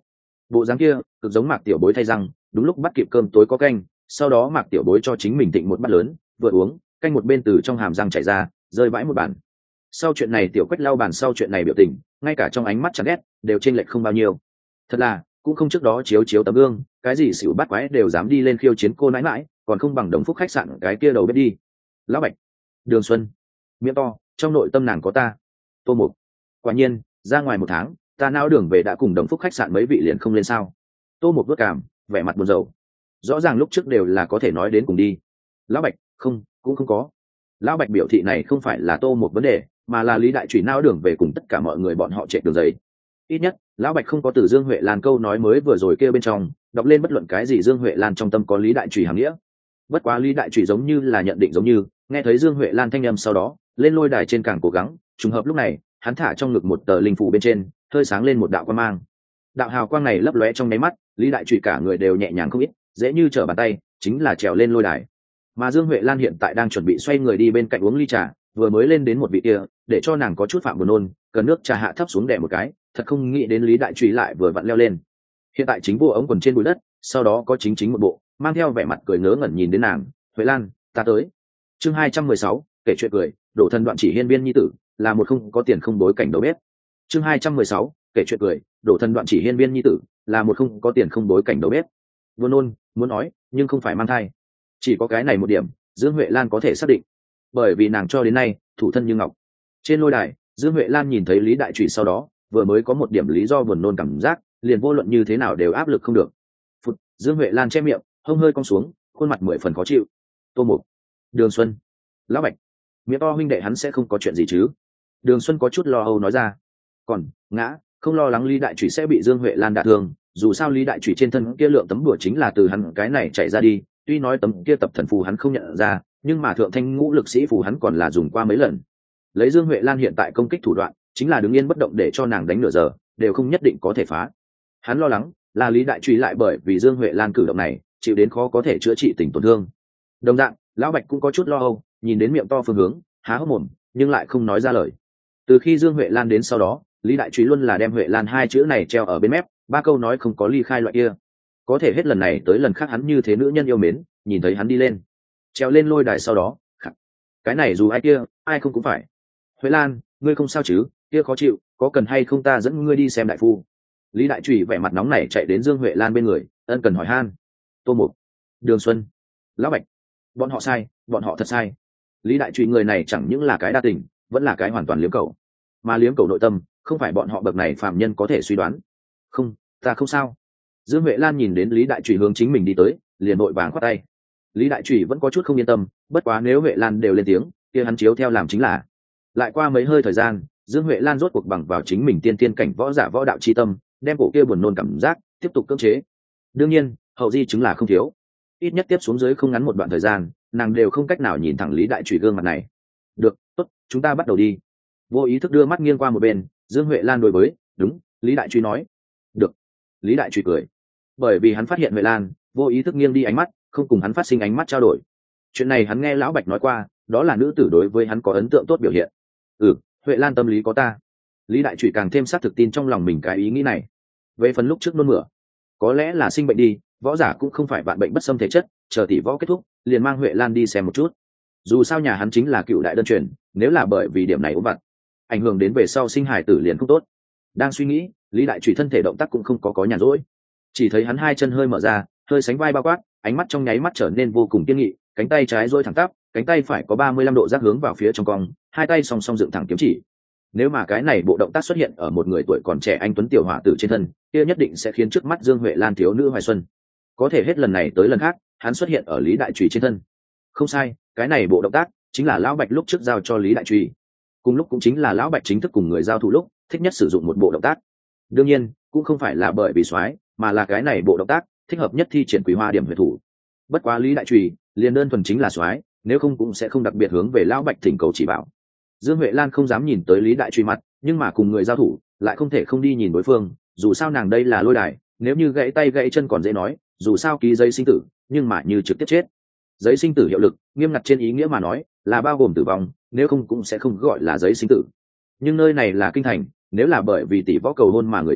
bộ dáng kia cực giống Mạc Tiểu Bối thay răng, đúng lúc bắt kịp cơm tối có canh, sau đó Mạc Tiểu Bối cho chính mình tịnh một bát lớn, vừa uống canh một bên từ trong hàm răng chảy ra, rơi vãi một bản. Sau chuyện này Tiểu Quách lau bàn sau chuyện này biểu tình, ngay cả trong ánh mắt chán ghét đều chênh lệch không bao nhiêu. Thật là cũng không trước đó chiếu chiếu tấm gương, cái gì xỉu bắt quái đều dám đi lên khiêu chiến cô nãi nãi, còn không bằng Đồng Phúc khách sạn cái kia đầu bếp đi. Lão Bạch, Đường Xuân, miệng to, trong nội tâm nàng có ta. Tô Mục, quả nhiên ra ngoài một tháng, ta não đường về đã cùng Đồng Phúc khách sạn mấy vị liền không lên sao. Tô Mục vất cảm, vẻ mặt buồn rầu. Rõ ràng lúc trước đều là có thể nói đến cùng đi. Lão Bạch, không, cũng không có. Lão Bạch biểu thị này không phải là Tô Mục vấn đề, mà là Lý Đại Trùy não đường về cùng tất cả mọi người bọn họ chạy đường giấy. Ít nhất Lão Bạch không có từ Dương Huệ Lan câu nói mới vừa rồi kia bên trong đọc lên bất luận cái gì Dương Huệ Lan trong tâm có Lý Đại Trùy hàm nghĩa. Bất quá Lý Đại Trùy giống như là nhận định giống như nghe thấy Dương Huệ Lan thanh âm, sau đó lên lôi đài trên càng cố gắng. Trùng hợp lúc này hắn thả trong ngực một tờ linh phủ bên trên hơi sáng lên một đạo quang mang. Đạo hào quang này lấp lóe trong nháy mắt, Lý Đại Trùy cả người đều nhẹ nhàng không ít, dễ như trở bàn tay, chính là trèo lên lôi đài. Mà Dương Huệ Lan hiện tại đang chuẩn bị xoay người đi bên cạnh uống ly trà, vừa mới lên đến một vị kia để cho nàng có chút phạm buồn nôn, cần nước trà hạ thấp xuống đè một cái, thật không nghĩ đến Lý Đại Trùy lại vừa vặn leo lên. Hiện tại chính vô ống quần trên bụi đất, sau đó có chính chính một bộ mang theo vẻ mặt cười ngớ ngẩn nhìn đến nàng. Huệ Lan, ta tới. Chương hai trăm mười sáu, kể chuyện cười, đổ thân đoạn chỉ hiên viên nhi tử, là một không có tiền không bối cảnh đầu bếp. Chương hai trăm mười sáu, kể chuyện cười, đổ thân đoạn chỉ hiên viên nhi tử, là một không có tiền không bối cảnh đầu bếp. Buồn nôn, muốn nói, nhưng không phải mang thai. Chỉ có cái này một điểm, Dương Huệ Lan có thể xác định, bởi vì nàng cho đến nay thủ thân như ngọc. Trên lôi đài, Dương Huệ Lan nhìn thấy Lý Đại Trùy sau đó, vừa mới có một điểm lý do buồn nôn cảm giác, liền vô luận như thế nào đều áp lực không được. Phụt, Dương Huệ Lan che miệng, hông hơi cong xuống, khuôn mặt mười phần khó chịu. Tô Mục, Đường Xuân, Lão Bạch, miệng to huynh đệ hắn sẽ không có chuyện gì chứ? Đường Xuân có chút lo âu nói ra. Còn ngã, không lo lắng Lý Đại Trùy sẽ bị Dương Huệ Lan đả thương, dù sao Lý Đại Trùy trên thân kia lượng tấm bùa chính là từ hắn cái này chạy ra đi, tuy nói tấm kia tập thần phù hắn không nhận ra, nhưng mà thượng thanh ngũ lực sĩ phù hắn còn là dùng qua mấy lần. Lấy Dương Huệ Lan hiện tại công kích thủ đoạn, chính là đứng yên bất động để cho nàng đánh nửa giờ đều không nhất định có thể phá. Hắn lo lắng là Lý Đại Trùy lại bởi vì Dương Huệ Lan cử động này chịu đến khó có thể chữa trị tình tổn thương. Đồng dạng, Lão Bạch cũng có chút lo âu, nhìn đến miệng to phương hướng, há hốc mồm nhưng lại không nói ra lời. Từ khi Dương Huệ Lan đến sau đó, Lý Đại Trùy luôn là đem Huệ Lan hai chữ này treo ở bên mép, ba câu nói không có ly khai loại kia. Có thể hết lần này tới lần khác hắn như thế nữ nhân yêu mến, nhìn thấy hắn đi lên treo lên lôi đài sau đó, cái này dù ai kia ai không cũng phải. Huệ Lan, ngươi không sao chứ? Kia khó chịu, có cần hay không ta dẫn ngươi đi xem đại phu? Lý Đại Trùy vẻ mặt nóng nảy chạy đến Dương Huệ Lan bên người, ân cần hỏi han. Tô Mục, Đường Xuân, Lão Bạch, bọn họ sai, bọn họ thật sai. Lý Đại Trùy người này chẳng những là cái đa tình, vẫn là cái hoàn toàn liếm cầu. Mà liếm cầu nội tâm, không phải bọn họ bậc này phàm nhân có thể suy đoán. Không, ta không sao. Dương Huệ Lan nhìn đến Lý Đại Trùy hướng chính mình đi tới, liền vội vàng khoát tay. Lý Đại Trùy vẫn có chút không yên tâm, bất quá nếu Huệ Lan đều lên tiếng, kia hắn chiếu theo làm chính là. Lại qua mấy hơi thời gian, Dương Huệ Lan rốt cuộc bằng vào chính mình tiên tiên cảnh võ giả võ đạo chi tâm, đem cổ kia buồn nôn cảm giác tiếp tục cưỡng chế. Đương nhiên, hậu di chứng là không thiếu. Ít nhất tiếp xuống dưới không ngắn một đoạn thời gian, nàng đều không cách nào nhìn thẳng Lý Đại Trùy gương mặt này. Được, tốt, chúng ta bắt đầu đi. Vô ý thức đưa mắt nghiêng qua một bên, Dương Huệ Lan đối với, đúng, Lý Đại Trùy nói. Được. Lý Đại Trùy cười. Bởi vì hắn phát hiện Huệ Lan vô ý thức nghiêng đi ánh mắt, không cùng hắn phát sinh ánh mắt trao đổi. Chuyện này hắn nghe Lão Bạch nói qua, đó là nữ tử đối với hắn có ấn tượng tốt biểu hiện. Ừ, Huệ Lan tâm lý có ta. Lý Đại Trùy càng thêm xác thực tin trong lòng mình cái ý nghĩ này. Về phần lúc trước nôn mửa, có lẽ là sinh bệnh đi, võ giả cũng không phải vạn bệnh bất xâm thể chất, chờ tỷ võ kết thúc liền mang Huệ Lan đi xem một chút. Dù sao nhà hắn chính là cựu đại đơn truyền, nếu là bởi vì điểm này ốm vặt, ảnh hưởng đến về sau sinh hải tử liền không tốt. Đang suy nghĩ, Lý Đại Trùy thân thể động tác cũng không có có nhàn rỗi, chỉ thấy hắn hai chân hơi mở ra, hơi sánh vai bao quát, ánh mắt trong nháy mắt trở nên vô cùng kiên nghị, cánh tay trái duỗi thẳng tắp, cánh tay phải có ba mươi lăm độ giác hướng vào phía trong cong, hai tay song song dựng thẳng kiếm chỉ. Nếu mà cái này bộ động tác xuất hiện ở một người tuổi còn trẻ anh tuấn tiểu hỏa tử trên thân, kia nhất định sẽ khiến trước mắt Dương Huệ Lan thiếu nữ hoài xuân. Có thể hết lần này tới lần khác, hắn xuất hiện ở Lý Đại Trùy trên thân. Không sai, cái này bộ động tác chính là Lão Bạch lúc trước giao cho Lý Đại Trùy. Cùng lúc cũng chính là Lão Bạch chính thức cùng người giao thủ lúc thích nhất sử dụng một bộ động tác. Đương nhiên, cũng không phải là bởi vì soái, mà là cái này bộ động tác thích hợp nhất thi triển Quý Hoa Điểm huyệt thủ. Bất quá Lý Đại Trùy liền đơn thuần chính là soái, nếu không cũng sẽ không đặc biệt hướng về Lão Bạch thỉnh cầu chỉ bảo. Dương Huệ Lan không dám nhìn tới Lý Đại Trùy mặt, nhưng mà cùng người giao thủ lại không thể không đi nhìn đối phương, dù sao nàng đây là lôi đài, nếu như gãy tay gãy chân còn dễ nói, dù sao ký giấy sinh tử, nhưng mà như trực tiếp chết. Giấy sinh tử hiệu lực, nghiêm ngặt trên ý nghĩa mà nói, là bao gồm tử vong, nếu không cũng sẽ không gọi là giấy sinh tử. Nhưng nơi này là kinh thành, nếu là bởi vì tỷ võ cầu hôn mà người chết,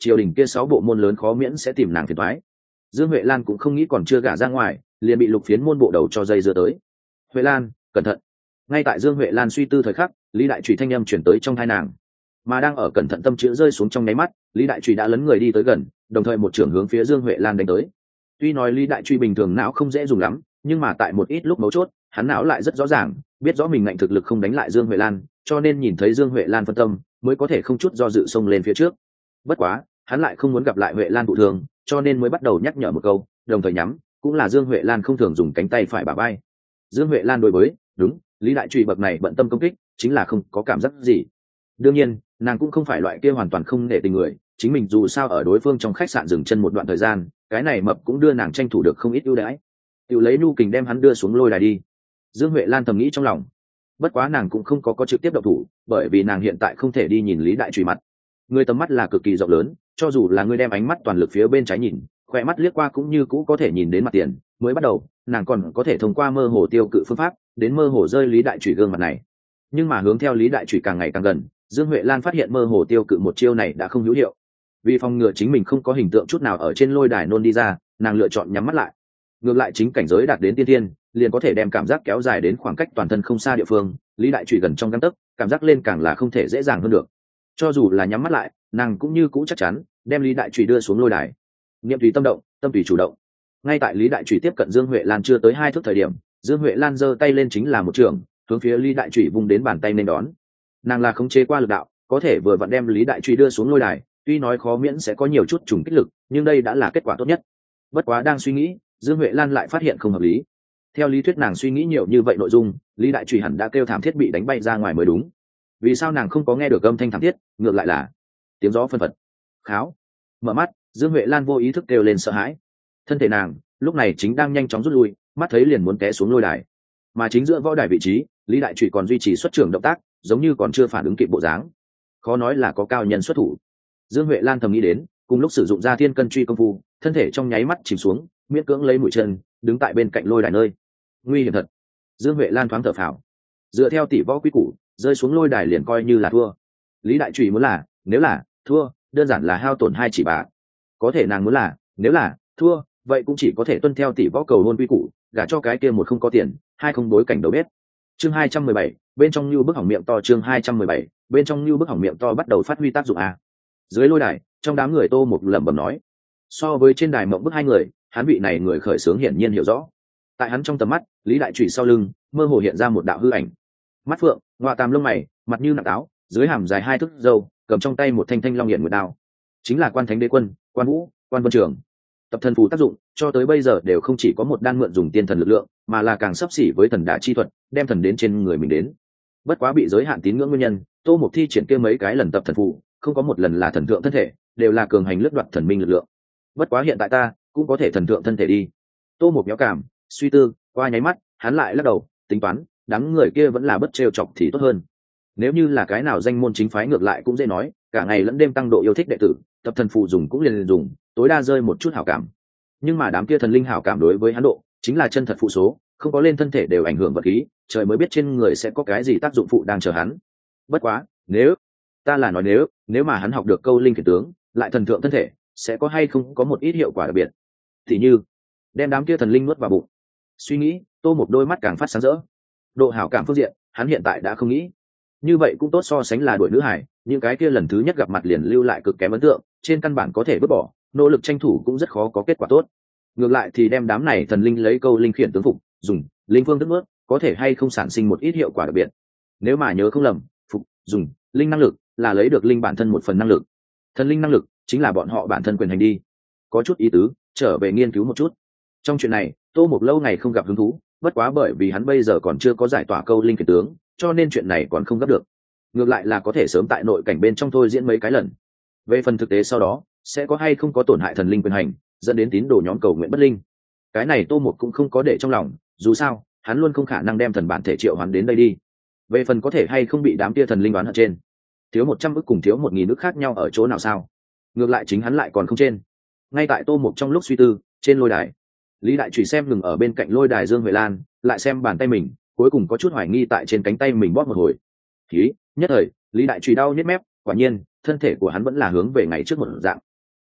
triều đình kia sáu bộ môn lớn khó miễn sẽ tìm nàng phiền thoái. Dương Huệ Lan cũng không nghĩ còn chưa gả ra ngoài liền bị lục phiến môn bộ đầu cho dây dưa tới. Huệ Lan, cẩn thận. Ngay tại Dương Huệ Lan suy tư thời khắc, Lý Đại Trùy thanh âm chuyển tới trong thai nàng, mà đang ở cẩn thận tâm chữ rơi xuống trong nháy mắt, Lý Đại Trùy đã lấn người đi tới gần, đồng thời một trưởng hướng phía Dương Huệ Lan đánh tới. Tuy nói Lý Đại Truy bình thường não không dễ dùng lắm, nhưng mà tại một ít lúc mấu chốt, hắn não lại rất rõ ràng, biết rõ mình ngạnh thực lực không đánh lại Dương Huệ Lan, cho nên nhìn thấy Dương Huệ Lan phân tâm, mới có thể không chút do dự xông lên phía trước. Bất quá, hắn lại không muốn gặp lại Huệ Lan thụ thương, cho nên mới bắt đầu nhắc nhở một câu, đồng thời nhắm, cũng là Dương Huệ Lan không thường dùng cánh tay phải bả vai. Dương Huệ Lan đối với, đúng, Lý Đại Truy bậc này bận tâm công kích, chính là không có cảm giác gì. Đương nhiên, nàng cũng không phải loại kia hoàn toàn không nể tình người, chính mình dù sao ở đối phương trong khách sạn dừng chân một đoạn thời gian, cái này mập cũng đưa nàng tranh thủ được không ít ưu đãi. Tiểu lấy nhu kình đem hắn đưa xuống lôi đài đi. Dương Huệ Lan thầm nghĩ trong lòng. Bất quá nàng cũng không có có trực tiếp động thủ, bởi vì nàng hiện tại không thể đi nhìn Lý Đại Trùy mặt. Người tầm mắt là cực kỳ rộng lớn, cho dù là người đem ánh mắt toàn lực phía bên trái nhìn, khỏe mắt liếc qua cũng như cũ có thể nhìn đến mặt tiền. Mới bắt đầu, nàng còn có thể thông qua mơ hồ tiêu cự phương pháp, đến mơ hồ rơi Lý Đại Trùy gương mặt này. Nhưng mà hướng theo Lý Đại Trùy càng ngày càng gần, Dương Huệ Lan phát hiện mơ hồ tiêu cự một chiêu này đã không hữu hiệu. Vì phòng ngừa chính mình không có hình tượng chút nào ở trên lôi đài nôn đi ra, nàng lựa chọn nhắm mắt lại. Ngược lại chính cảnh giới đạt đến tiên thiên, liền có thể đem cảm giác kéo dài đến khoảng cách toàn thân không xa địa phương. Lý Đại Trùy gần trong gang tấc, cảm giác lên càng là không thể dễ dàng hơn được. Cho dù là nhắm mắt lại, nàng cũng như cũ chắc chắn đem Lý Đại Trùy đưa xuống lôi đài. Niệm tùy tâm động, tâm tùy chủ động. Ngay tại Lý Đại Trùy tiếp cận Dương Huệ Lan chưa tới hai thước thời điểm, Dương Huệ Lan giơ tay lên chính là một trường, hướng phía Lý Đại Trùy vung đến bàn tay nên đón. Nàng là khống chế qua lực đạo, có thể vừa vặn đem Lý Đại Trùy đưa xuống lôi đài. Tuy nói khó miễn sẽ có nhiều chút trùng kích lực, nhưng đây đã là kết quả tốt nhất. Bất quá đang suy nghĩ, Dương Huệ Lan lại phát hiện không hợp lý. Theo lý thuyết nàng suy nghĩ nhiều như vậy nội dung, Lý Đại Trùy hẳn đã kêu thảm thiết bị đánh bay ra ngoài mới đúng. Vì sao nàng không có nghe được âm thanh thảm thiết, ngược lại là tiếng gió phân phật. Kháo. Mở mắt, Dương Huệ Lan vô ý thức kêu lên sợ hãi. Thân thể nàng lúc này chính đang nhanh chóng rút lui, mắt thấy liền muốn té xuống lôi đài. Mà chính giữa võ đài vị trí, Lý Đại Trùy còn duy trì xuất trưởng động tác, giống như còn chưa phản ứng kịp bộ dáng. Khó nói là có cao nhân xuất thủ. Dương Huệ Lan thầm nghĩ đến, cùng lúc sử dụng ra thiên cân truy công phu, thân thể trong nháy mắt chìm xuống, miễn cưỡng lấy mũi chân, đứng tại bên cạnh lôi đài nơi. Nguy hiểm thật. Dương Huệ Lan thoáng thở phào. Dựa theo tỷ võ quy củ, rơi xuống lôi đài liền coi như là thua. Lý Đại Trùy muốn là, nếu là thua, đơn giản là hao tổn hai chỉ bạc. Có thể nàng muốn là, nếu là thua, vậy cũng chỉ có thể tuân theo tỷ võ cầu hôn quy củ, gả cho cái kia một không có tiền, hai không bối cảnh đầu bếp. Chương hai trăm mười bảy, bên trong như bức hỏng miệng to. Chương hai trăm mười bảy, bên trong như bức hỏng miệng to bắt đầu phát huy tác dụng a. Dưới lôi đài, trong đám người Tô Mục lẩm bẩm nói, so với trên đài mộng bức hai người, hắn vị này người khởi xướng hiển nhiên hiểu rõ. Tại hắn trong tầm mắt, Lý Đại Trùy sau lưng mơ hồ hiện ra một đạo hư ảnh, mắt phượng, ngoạ tam lông mày, mặt như nặng áo, dưới hàm dài hai thước râu, cầm trong tay một thanh thanh long hiển nguyệt đao, chính là Quan Thánh Đế Quân, Quan Vũ, Quan Vân Trường. Tập thần phù tác dụng cho tới bây giờ đều không chỉ có một đan mượn dùng tiên thần lực lượng, mà là càng sắp xỉ với thần đả chi thuật, đem thần đến trên người mình đến. Bất quá bị giới hạn tín ngưỡng nguyên nhân, Tô Mục thi triển kia mấy cái lần tập thần phù, không có một lần là thần thượng thân thể, đều là cường hành lướt đoạt thần minh lực lượng. Bất quá hiện tại ta cũng có thể thần thượng thân thể đi. Tô Mục méo cảm, suy tư, qua nháy mắt, hắn lại lắc đầu, tính toán, đám người kia vẫn là bất trêu chọc thì tốt hơn. Nếu như là cái nào danh môn chính phái ngược lại cũng dễ nói, cả ngày lẫn đêm tăng độ yêu thích đệ tử, tập thần phù dùng cũng liền liền dùng, tối đa rơi một chút hảo cảm. Nhưng mà đám kia thần linh hảo cảm đối với hắn độ, chính là chân thật phụ số, không có lên thân thể đều ảnh hưởng vật khí, trời mới biết trên người sẽ có cái gì tác dụng phụ đang chờ hắn. Bất quá, nếu ta là nói nếu, nếu mà hắn học được câu linh khiển tướng, lại thần thượng thân thể, sẽ có hay không có một ít hiệu quả đặc biệt. Thì như, đem đám kia thần linh nuốt vào bụng. Suy nghĩ, Tô một đôi mắt càng phát sáng rỡ. Độ hảo cảm phương diện, hắn hiện tại đã không nghĩ. Như vậy cũng tốt so sánh là đuổi nữ hải, những cái kia lần thứ nhất gặp mặt liền lưu lại cực kém ấn tượng, trên căn bản có thể vứt bỏ, nỗ lực tranh thủ cũng rất khó có kết quả tốt. Ngược lại thì đem đám này thần linh lấy câu linh khiển tướng phục, dùng linh phương tức nuốt, có thể hay không sản sinh một ít hiệu quả đặc biệt. Nếu mà nhớ không lầm, phục, dùng linh năng lực là lấy được linh bản thân một phần năng lực. Thần linh năng lực chính là bọn họ bản thân quyền hành đi. Có chút ý tứ, trở về nghiên cứu một chút. Trong chuyện này, Tô Mục lâu ngày không gặp hứng thú, bất quá bởi vì hắn bây giờ còn chưa có giải tỏa câu linh khiển tướng, cho nên chuyện này còn không gấp được. Ngược lại là có thể sớm tại nội cảnh bên trong thôi diễn mấy cái lần. Về phần thực tế sau đó, sẽ có hay không có tổn hại thần linh quyền hành, dẫn đến tín đồ nhóm cầu nguyện bất linh. Cái này Tô Mục cũng không có để trong lòng, dù sao, hắn luôn không khả năng đem thần bản thể triệu hoán đến đây đi. Về phần có thể hay không bị đám tia thần linh đoán hận trên, thiếu một trăm ức cùng thiếu một nghìn ức khác nhau ở chỗ nào sao? Ngược lại chính hắn lại còn không trên. Ngay tại Tô Mục trong lúc suy tư, trên lôi đài, Lý Đại Trùy xem ngừng ở bên cạnh lôi đài Dương Huệ Lan, lại xem bàn tay mình, cuối cùng có chút hoài nghi tại trên cánh tay mình bóp một hồi. Khí, nhất thời, Lý Đại Trùy đau nhức mép, quả nhiên, thân thể của hắn vẫn là hướng về ngày trước một dạng,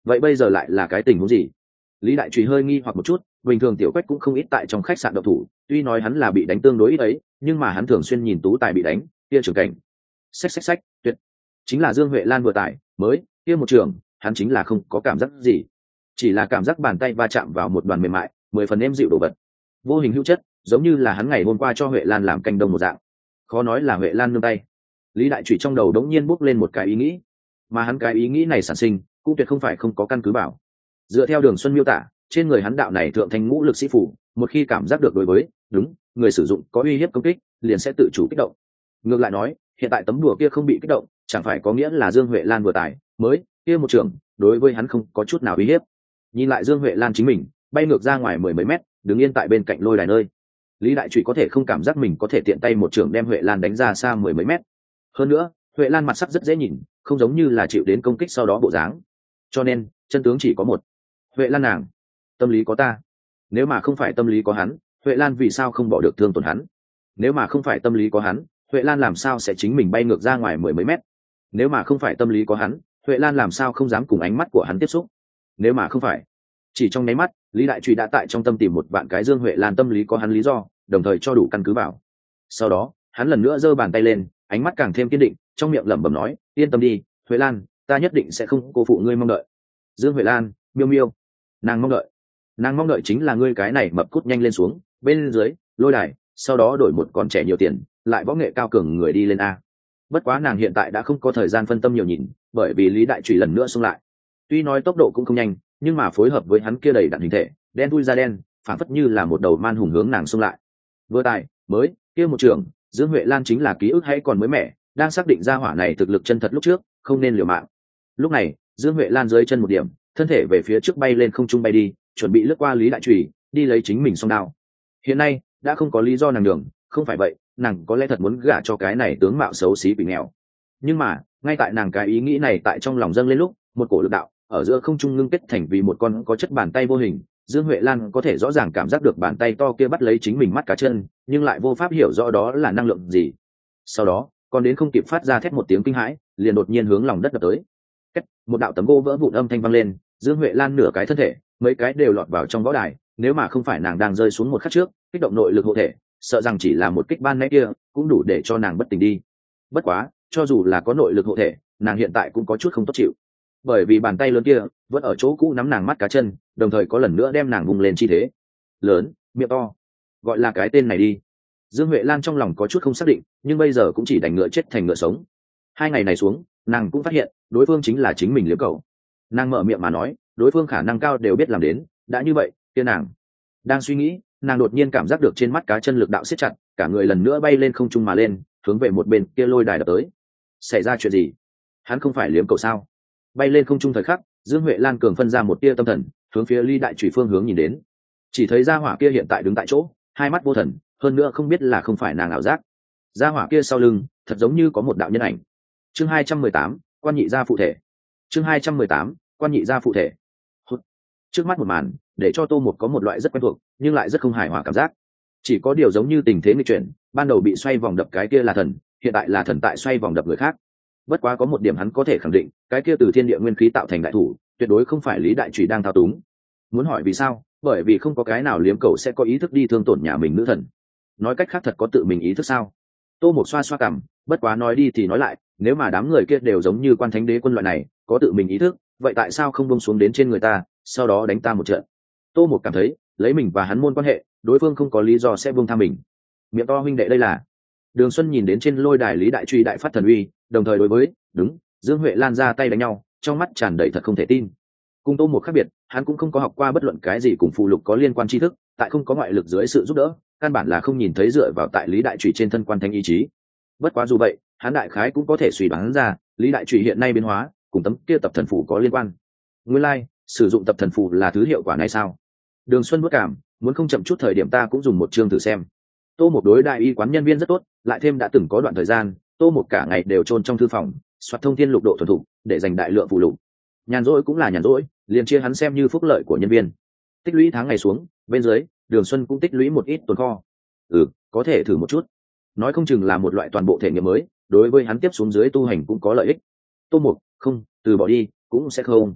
vậy bây giờ lại là cái tình huống gì? Lý Đại Trùy hơi nghi hoặc một chút. Bình thường Tiểu Quách cũng không ít tại trong khách sạn độc thủ, tuy nói hắn là bị đánh tương đối ít ấy, nhưng mà hắn thường xuyên nhìn Tú Tài bị đánh, kia trưởng cảnh. Xách xách xách, tuyệt. Chính là Dương Huệ Lan vừa tài, mới, kia một trường, hắn chính là không có cảm giác gì. Chỉ là cảm giác bàn tay va chạm vào một đoàn mềm mại, mười phần êm dịu đồ vật. Vô hình hữu chất, giống như là hắn ngày hôm qua cho Huệ Lan làm canh đông một dạng. Khó nói là Huệ Lan nương tay. Lý Đại Trùy trong đầu đống nhiên bốc lên một cái ý nghĩ, mà hắn cái ý nghĩ này sản sinh, cũng tuyệt không phải không có căn cứ bảo. Dựa theo Đường Xuân miêu tả, trên người hắn đạo này thượng thanh ngũ lực sĩ phủ, một khi cảm giác được đối với đúng người sử dụng có uy hiếp công kích, liền sẽ tự chủ kích động. Ngược lại nói, hiện tại tấm đùa kia không bị kích động, chẳng phải có nghĩa là Dương Huệ Lan vừa tài mới kia một trường, đối với hắn không có chút nào uy hiếp. Nhìn lại Dương Huệ Lan chính mình, bay ngược ra ngoài mười mấy mét, đứng yên tại bên cạnh lôi đài nơi. Lý Đại Trụy có thể không cảm giác mình có thể tiện tay một trường đem Huệ Lan đánh ra xa mười mấy mét. Hơn nữa, Huệ Lan mặt sắc rất dễ nhìn, không giống như là chịu đến công kích sau đó bộ dáng. Cho nên, chân tướng chỉ có một. Huệ Lan nàng, tâm lý có ta. Nếu mà không phải tâm lý có hắn, Huệ Lan vì sao không bỏ được thương tổn hắn? Nếu mà không phải tâm lý có hắn, Huệ Lan làm sao sẽ chính mình bay ngược ra ngoài mười mấy mét? Nếu mà không phải tâm lý có hắn, Huệ Lan làm sao không dám cùng ánh mắt của hắn tiếp xúc? Nếu mà không phải, chỉ trong nháy mắt, Lý Đại Trụy đã tại trong tâm tìm một vạn cái Dương Huệ Lan tâm lý có hắn lý do, đồng thời cho đủ căn cứ vào. Sau đó, hắn lần nữa giơ bàn tay lên, ánh mắt càng thêm kiên định, trong miệng lẩm bẩm nói, yên tâm đi, Huệ Lan, ta nhất định sẽ không cô phụ ngươi mong đợi. Dương Huệ Lan, miêu miêu, nàng mong đợi, nàng mong đợi chính là ngươi cái này mập cút nhanh lên xuống, bên dưới, lôi đài, sau đó đổi một con trẻ nhiều tiền, lại võ nghệ cao cường người đi lên a. Bất quá nàng hiện tại đã không có thời gian phân tâm nhiều nhìn, bởi vì Lý Đại Trụy lần nữa xông lại. Tuy nói tốc độ cũng không nhanh, nhưng mà phối hợp với hắn kia đầy đặn hình thể, đen thui da đen, phản phất như là một đầu man hùng hướng nàng xông lại. Vừa tài, mới, kia một trường, Dương Huệ Lan chính là ký ức hay còn mới mẻ, đang xác định ra hỏa này thực lực chân thật lúc trước, không nên liều mạng. Lúc này, Dương Huệ Lan dưới chân một điểm, thân thể về phía trước bay lên không trung bay đi, chuẩn bị lướt qua Lý Đại Trùy, đi lấy chính mình song đao. Hiện nay, đã không có lý do nàng đường, không phải vậy, nàng có lẽ thật muốn gả cho cái này tướng mạo xấu xí bị nghèo. Nhưng mà, ngay tại nàng cái ý nghĩ này tại trong lòng dâng lên lúc, một cổ lực đạo ở giữa không trung ngưng kết thành vì một con có chất bàn tay vô hình. Dương Huệ Lan có thể rõ ràng cảm giác được bàn tay to kia bắt lấy chính mình mắt cá chân, nhưng lại vô pháp hiểu rõ đó là năng lượng gì. Sau đó, còn đến không kịp phát ra thét một tiếng kinh hãi, liền đột nhiên hướng lòng đất đập tới. Kết, một đạo tấm gỗ vỡ vụn âm thanh vang lên, Dương Huệ Lan nửa cái thân thể, mấy cái đều lọt vào trong võ đài, nếu mà không phải nàng đang rơi xuống một khắc trước, kích động nội lực hộ thể, sợ rằng chỉ là một kích ban nãy kia, cũng đủ để cho nàng bất tỉnh đi. Bất quá, cho dù là có nội lực hộ thể, nàng hiện tại cũng có chút không tốt chịu. Bởi vì bàn tay lớn kia vẫn ở chỗ cũ nắm nàng mắt cá chân, đồng thời có lần nữa đem nàng vùng lên chi thế. Lớn, miệng to, gọi là cái tên này đi. Dương Huệ Lan trong lòng có chút không xác định, nhưng bây giờ cũng chỉ đành ngựa chết thành ngựa sống. Hai ngày này xuống, nàng cũng phát hiện, đối phương chính là chính mình liếm cầu. Nàng mở miệng mà nói, đối phương khả năng cao đều biết làm đến, đã như vậy, kia nàng đang suy nghĩ, nàng đột nhiên cảm giác được trên mắt cá chân lực đạo siết chặt, cả người lần nữa bay lên không trung mà lên, hướng về một bên kia lôi đài đập tới. Xảy ra chuyện gì? Hắn không phải liếm cầu sao? Bay lên không trung thời khắc, Dương Huệ Lan cường phân ra một tia tâm thần, hướng phía Lý Đại Trùy phương hướng nhìn đến. Chỉ thấy gia hỏa kia hiện tại đứng tại chỗ, hai mắt vô thần, hơn nữa không biết là không phải nàng ảo giác. Gia hỏa kia sau lưng, thật giống như có một đạo nhân ảnh. Chương hai trăm mười tám, quan nhị gia phụ thể. Chương hai trăm mười tám, quan nhị gia phụ thể. Hút. Trước mắt một màn, để cho Tô Mục có một loại rất quen thuộc, nhưng lại rất không hài hòa cảm giác. Chỉ có điều giống như tình thế nghịch chuyển, ban đầu bị xoay vòng đập cái kia là thần, hiện tại là thần tại xoay vòng đập người khác. Bất quá có một điểm hắn có thể khẳng định, cái kia từ thiên địa nguyên khí tạo thành đại thủ, tuyệt đối không phải Lý Đại Trùy đang thao túng. Muốn hỏi vì sao? Bởi vì không có cái nào liếm cầu sẽ có ý thức đi thương tổn nhà mình nữ thần. Nói cách khác thật có tự mình ý thức sao? Tô Mục xoa xoa cằm, bất quá nói đi thì nói lại, nếu mà đám người kia đều giống như Quan Thánh Đế quân loại này, có tự mình ý thức, vậy tại sao không buông xuống đến trên người ta, sau đó đánh ta một trận? Tô Mục cảm thấy, lấy mình và hắn môn quan hệ, đối phương không có lý do sẽ buông tha mình. Miệng to huynh đệ đây là. Đường Xuân nhìn đến trên lôi đài Lý Đại Trùy đại phát thần uy, đồng thời đối với, đúng, Dương Huệ Lan ra tay đánh nhau, trong mắt tràn đầy thật không thể tin. Cùng Tô Mục khác biệt, hắn cũng không có học qua bất luận cái gì cùng phụ lục có liên quan tri thức, tại không có ngoại lực dưới sự giúp đỡ, căn bản là không nhìn thấy dựa vào tại Lý Đại Trùy trên thân Quan Thánh ý chí. Bất quá dù vậy, hắn đại khái cũng có thể suy đoán ra, Lý Đại Trùy hiện nay biến hóa, cùng tấm kia tập thần phù có liên quan. Nguyên lai, like, sử dụng tập thần phù là thứ hiệu quả này sao? Đường Xuân bất cảm, muốn không chậm chút thời điểm ta cũng dùng một chương thử xem. Tô Mục đối đại y quán nhân viên rất tốt, lại thêm đã từng có đoạn thời gian, Tô Mục cả ngày đều chôn trong thư phòng, soạt thông thiên lục độ thuần thục, để dành đại lượng phụ lục. Nhàn rỗi cũng là nhàn rỗi, liền chia hắn xem như phúc lợi của nhân viên. Tích lũy tháng ngày xuống, bên dưới, Đường Xuân cũng tích lũy một ít tồn kho. Ừ, có thể thử một chút. Nói không chừng là một loại toàn bộ thể nghiệm mới, đối với hắn tiếp xuống dưới tu hành cũng có lợi ích. Tô Mục, không, từ bỏ đi, cũng sẽ không.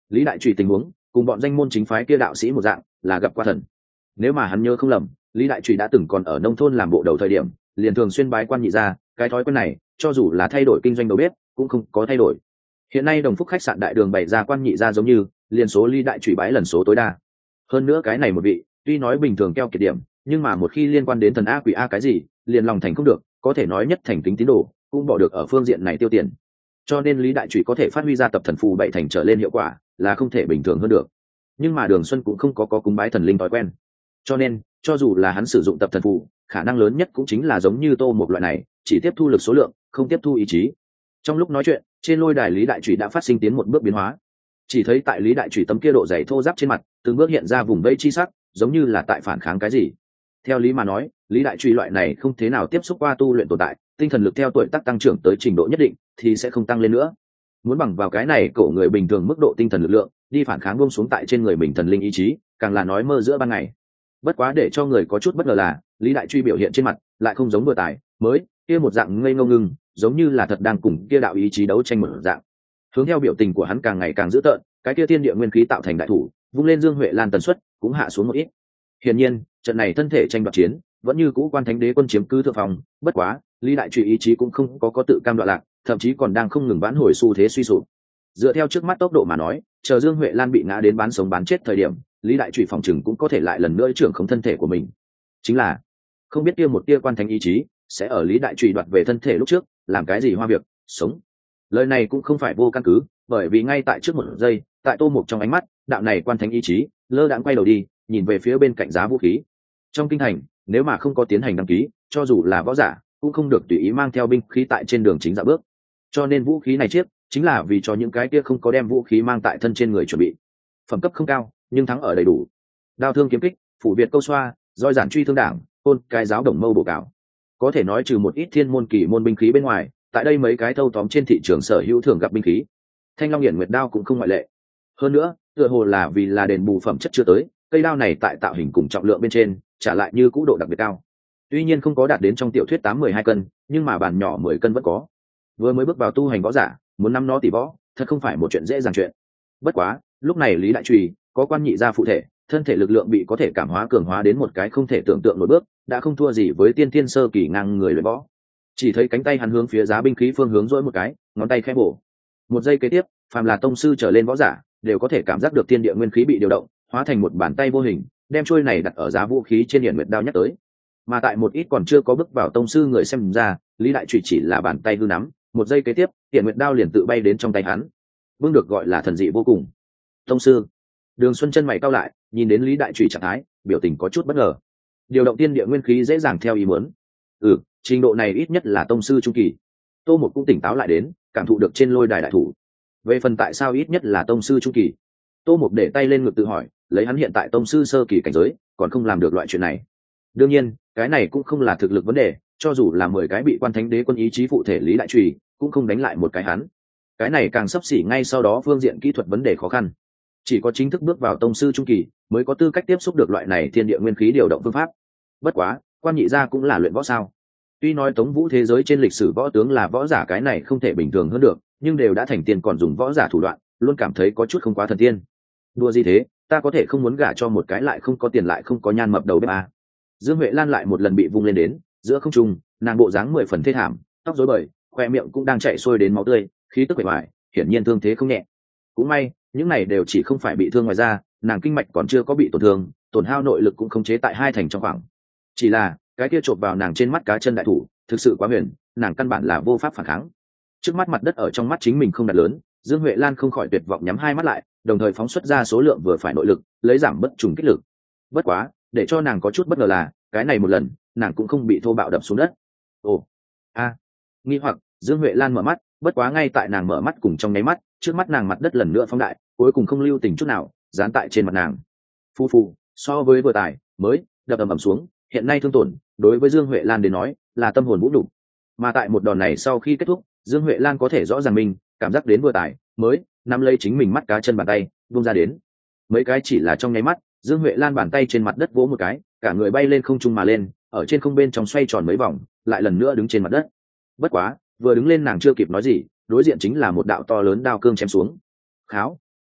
lý đại trùy tình huống cùng bọn danh môn chính phái kia đạo sĩ một dạng, là gặp qua thần. Nếu mà hắn nhớ không lầm, lý đại trùy đã từng còn ở nông thôn làm bộ đầu thời điểm, liền thường xuyên bái quan nhị gia, cái thói quen này cho dù là thay đổi kinh doanh đầu bếp cũng không có thay đổi. Hiện nay Đồng Phúc khách sạn đại đường bày ra quan nhị gia giống như liền số lý đại trùy bái lần số tối đa. Hơn nữa cái này một vị tuy nói bình thường keo kiệt điểm, nhưng mà một khi liên quan đến thần a quỷ a cái gì liền lòng thành không được, có thể nói nhất thành kính tín đồ cũng bỏ được ở phương diện này tiêu tiền. Cho nên lý đại trùy có thể phát huy ra tập thần phù bảy thành trở lên hiệu quả là không thể bình thường hơn được. Nhưng mà Đường Xuân cũng không có có cúng bái thần linh thói quen, cho nên cho dù là hắn sử dụng tập thần phù, khả năng lớn nhất cũng chính là giống như Tô một loại này, chỉ tiếp thu lực số lượng, không tiếp thu ý chí. Trong lúc nói chuyện, trên lôi đài lý đại trùy đã phát sinh tiến một bước biến hóa. Chỉ thấy tại lý đại trùy tấm kia độ dày thô ráp trên mặt từng bước hiện ra vùng vây chi sắc, giống như là tại phản kháng cái gì. Theo lý mà nói, lý đại trùy loại này không thế nào tiếp xúc qua tu luyện tồn tại, tinh thần lực theo tuổi tác tăng trưởng tới trình độ nhất định thì sẽ không tăng lên nữa. Muốn bằng vào cái này cổ người bình thường mức độ tinh thần lực lượng đi phản kháng buông xuống tại trên người mình thần linh ý chí, càng là nói mơ giữa ban ngày. Bất quá để cho người có chút bất ngờ là lý đại truy biểu hiện trên mặt lại không giống vừa tài mới kia một dạng ngây ngô ngưng, giống như là thật đang cùng kia đạo ý chí đấu tranh một dạng. Hướng theo biểu tình của hắn càng ngày càng dữ tợn, cái kia thiên địa nguyên khí tạo thành đại thủ vung lên Dương Huệ Lan tần suất cũng hạ xuống một ít. Hiển nhiên trận này thân thể tranh đoạt chiến vẫn như cũ quan thánh đế quân chiếm cứ thượng phòng. Bất quá lý đại truy ý chí cũng không có có tự cam đoạn lạc, thậm chí còn đang không ngừng vãn hồi xu thế suy sụp. Dựa theo trước mắt tốc độ mà nói, chờ Dương Huệ Lan bị ngã đến bán sống bán chết thời điểm, lý đại trùy phòng chừng cũng có thể lại lần nữa trưởng không thân thể của mình. Chính là không biết kia một tia quan thánh ý chí sẽ ở lý đại trùy đoạt về thân thể lúc trước làm cái gì hoa việc sống. Lời này cũng không phải vô căn cứ, bởi vì ngay tại trước một giây, tại Tô Mục trong ánh mắt, đạo này quan thánh ý chí lơ đãng quay đầu đi, nhìn về phía bên cạnh giá vũ khí. Trong kinh thành, nếu mà không có tiến hành đăng ký, cho dù là võ giả cũng không được tùy ý mang theo binh khí tại trên đường chính dạo bước. Cho nên vũ khí này chiếc chính là vì cho những cái kia không có đem vũ khí mang tại thân trên người chuẩn bị. Phẩm cấp không cao nhưng thắng ở đầy đủ. Đao thương kiếm kích, phủ việt câu xoa, roi giản truy thương đảng, côn cái giáo đồng mâu bổ cào. Có thể nói trừ một ít thiên môn kỳ môn binh khí bên ngoài, tại đây mấy cái thâu tóm trên thị trường sở hữu thường gặp binh khí, Thanh Long Hiển Nguyệt đao cũng không ngoại lệ. Hơn nữa, tựa hồ là vì là đền bù phẩm chất chưa tới, cây đao này tại tạo hình cùng trọng lượng bên trên trả lại như cũ độ đặc biệt cao. Tuy nhiên không có đạt đến trong tiểu thuyết tám mười hai cân, nhưng mà bản nhỏ mười cân vẫn có. Vừa mới bước vào tu hành võ giả, muốn nắm nó tỷ võ, thật không phải một chuyện dễ dàng chuyện. Bất quá, lúc này Lý Đại Trùy có quan nhị gia phụ thể, thân thể lực lượng bị có thể cảm hóa cường hóa đến một cái không thể tưởng tượng nổi bước, đã không thua gì với tiên thiên sơ kỳ ngang người luyện võ. Chỉ thấy cánh tay hắn hướng phía giá binh khí phương hướng dỗi một cái, ngón tay khẽ bổ. Một giây kế tiếp, phàm là tông sư trở lên võ giả, đều có thể cảm giác được thiên địa nguyên khí bị điều động, hóa thành một bàn tay vô hình, đem chuôi này đặt ở giá vũ khí trên Hiển Nguyệt đao nhắc tới. Mà tại một ít còn chưa có bước vào tông sư người xem ra, Lý Đại Trùy chỉ là bàn tay hư nắm, một giây kế tiếp, Hiển Nguyệt đao liền tự bay đến trong tay hắn. Vương được gọi là thần dị vô cùng. Tông sư. Đường Xuân chân mày cau lại, nhìn đến Lý Đại Trùy trạng thái, biểu tình có chút bất ngờ. Điều động tiên địa nguyên khí dễ dàng theo ý muốn. Ừ, trình độ này ít nhất là tông sư trung kỳ. Tô Một cũng tỉnh táo lại đến, cảm thụ được trên lôi đài đại thủ. Về phần tại sao ít nhất là tông sư trung kỳ, Tô Một để tay lên ngực tự hỏi, lấy hắn hiện tại tông sư sơ kỳ cảnh giới, còn không làm được loại chuyện này. Đương nhiên, cái này cũng không là thực lực vấn đề, cho dù là mười cái bị quan thánh đế quân ý chí phụ thể Lý Đại Trùy, cũng không đánh lại một cái hắn. Cái này càng sắp xỉ ngay sau đó phương diện kỹ thuật vấn đề khó khăn. Chỉ có chính thức bước vào tông sư trung kỳ mới có tư cách tiếp xúc được loại này thiên địa nguyên khí điều động phương pháp. Bất quá, quan nhị gia cũng là luyện võ sao? Tuy nói Tống Vũ thế giới trên lịch sử võ tướng là võ giả, cái này không thể bình thường hơn được, nhưng đều đã thành tiên còn dùng võ giả thủ đoạn, luôn cảm thấy có chút không quá thần tiên. Đùa gì thế, ta có thể không muốn gả cho một cái lại không có tiền lại không có nhan mập đầu bếp à. Dương Huệ Lan lại một lần bị vung lên đến, giữa không trung, nàng bộ dáng mười phần thê thảm, tóc rối bời, khoe miệng cũng đang chảy xuôi đến máu tươi, khí tức bề ngoài, hiển nhiên thương thế không nhẹ. Cũng may, những này đều chỉ không phải bị thương ngoài ra, nàng kinh mạch còn chưa có bị tổn thương, tổn hao nội lực cũng khống chế tại hai thành trong khoảng. Chỉ là, cái kia chộp vào nàng trên mắt cá chân đại thủ, thực sự quá huyền, nàng căn bản là vô pháp phản kháng. Trước mắt mặt đất ở trong mắt chính mình không đặt lớn, Dương Huệ Lan không khỏi tuyệt vọng nhắm hai mắt lại, đồng thời phóng xuất ra số lượng vừa phải nội lực, lấy giảm bất trùng kích lực. Bất quá, để cho nàng có chút bất ngờ là, cái này một lần, nàng cũng không bị thô bạo đập xuống đất. Ồ, a, nghi hoặc, Dương Huệ Lan mở mắt, bất quá ngay tại nàng mở mắt cùng trong nháy mắt, trước mắt nàng mặt đất lần nữa phóng đại, cuối cùng không lưu tình chút nào, dán tại trên mặt nàng. Phu phu, so với vừa tài mới đập ầm ầm xuống, hiện nay thương tổn đối với Dương Huệ Lan đến nói là tâm hồn vũ đủ. Mà tại một đòn này sau khi kết thúc, Dương Huệ Lan có thể rõ ràng mình cảm giác đến vừa tài mới nắm lấy chính mình mắt cá chân bàn tay vung ra đến mấy cái, chỉ là trong nháy mắt, Dương Huệ Lan bàn tay trên mặt đất vỗ một cái, cả người bay lên không trung mà lên, ở trên không bên trong xoay tròn mấy vòng, lại lần nữa đứng trên mặt đất. Bất quá, vừa đứng lên nàng chưa kịp nói gì, đối diện chính là một đạo to lớn đao cương chém xuống. Kháo.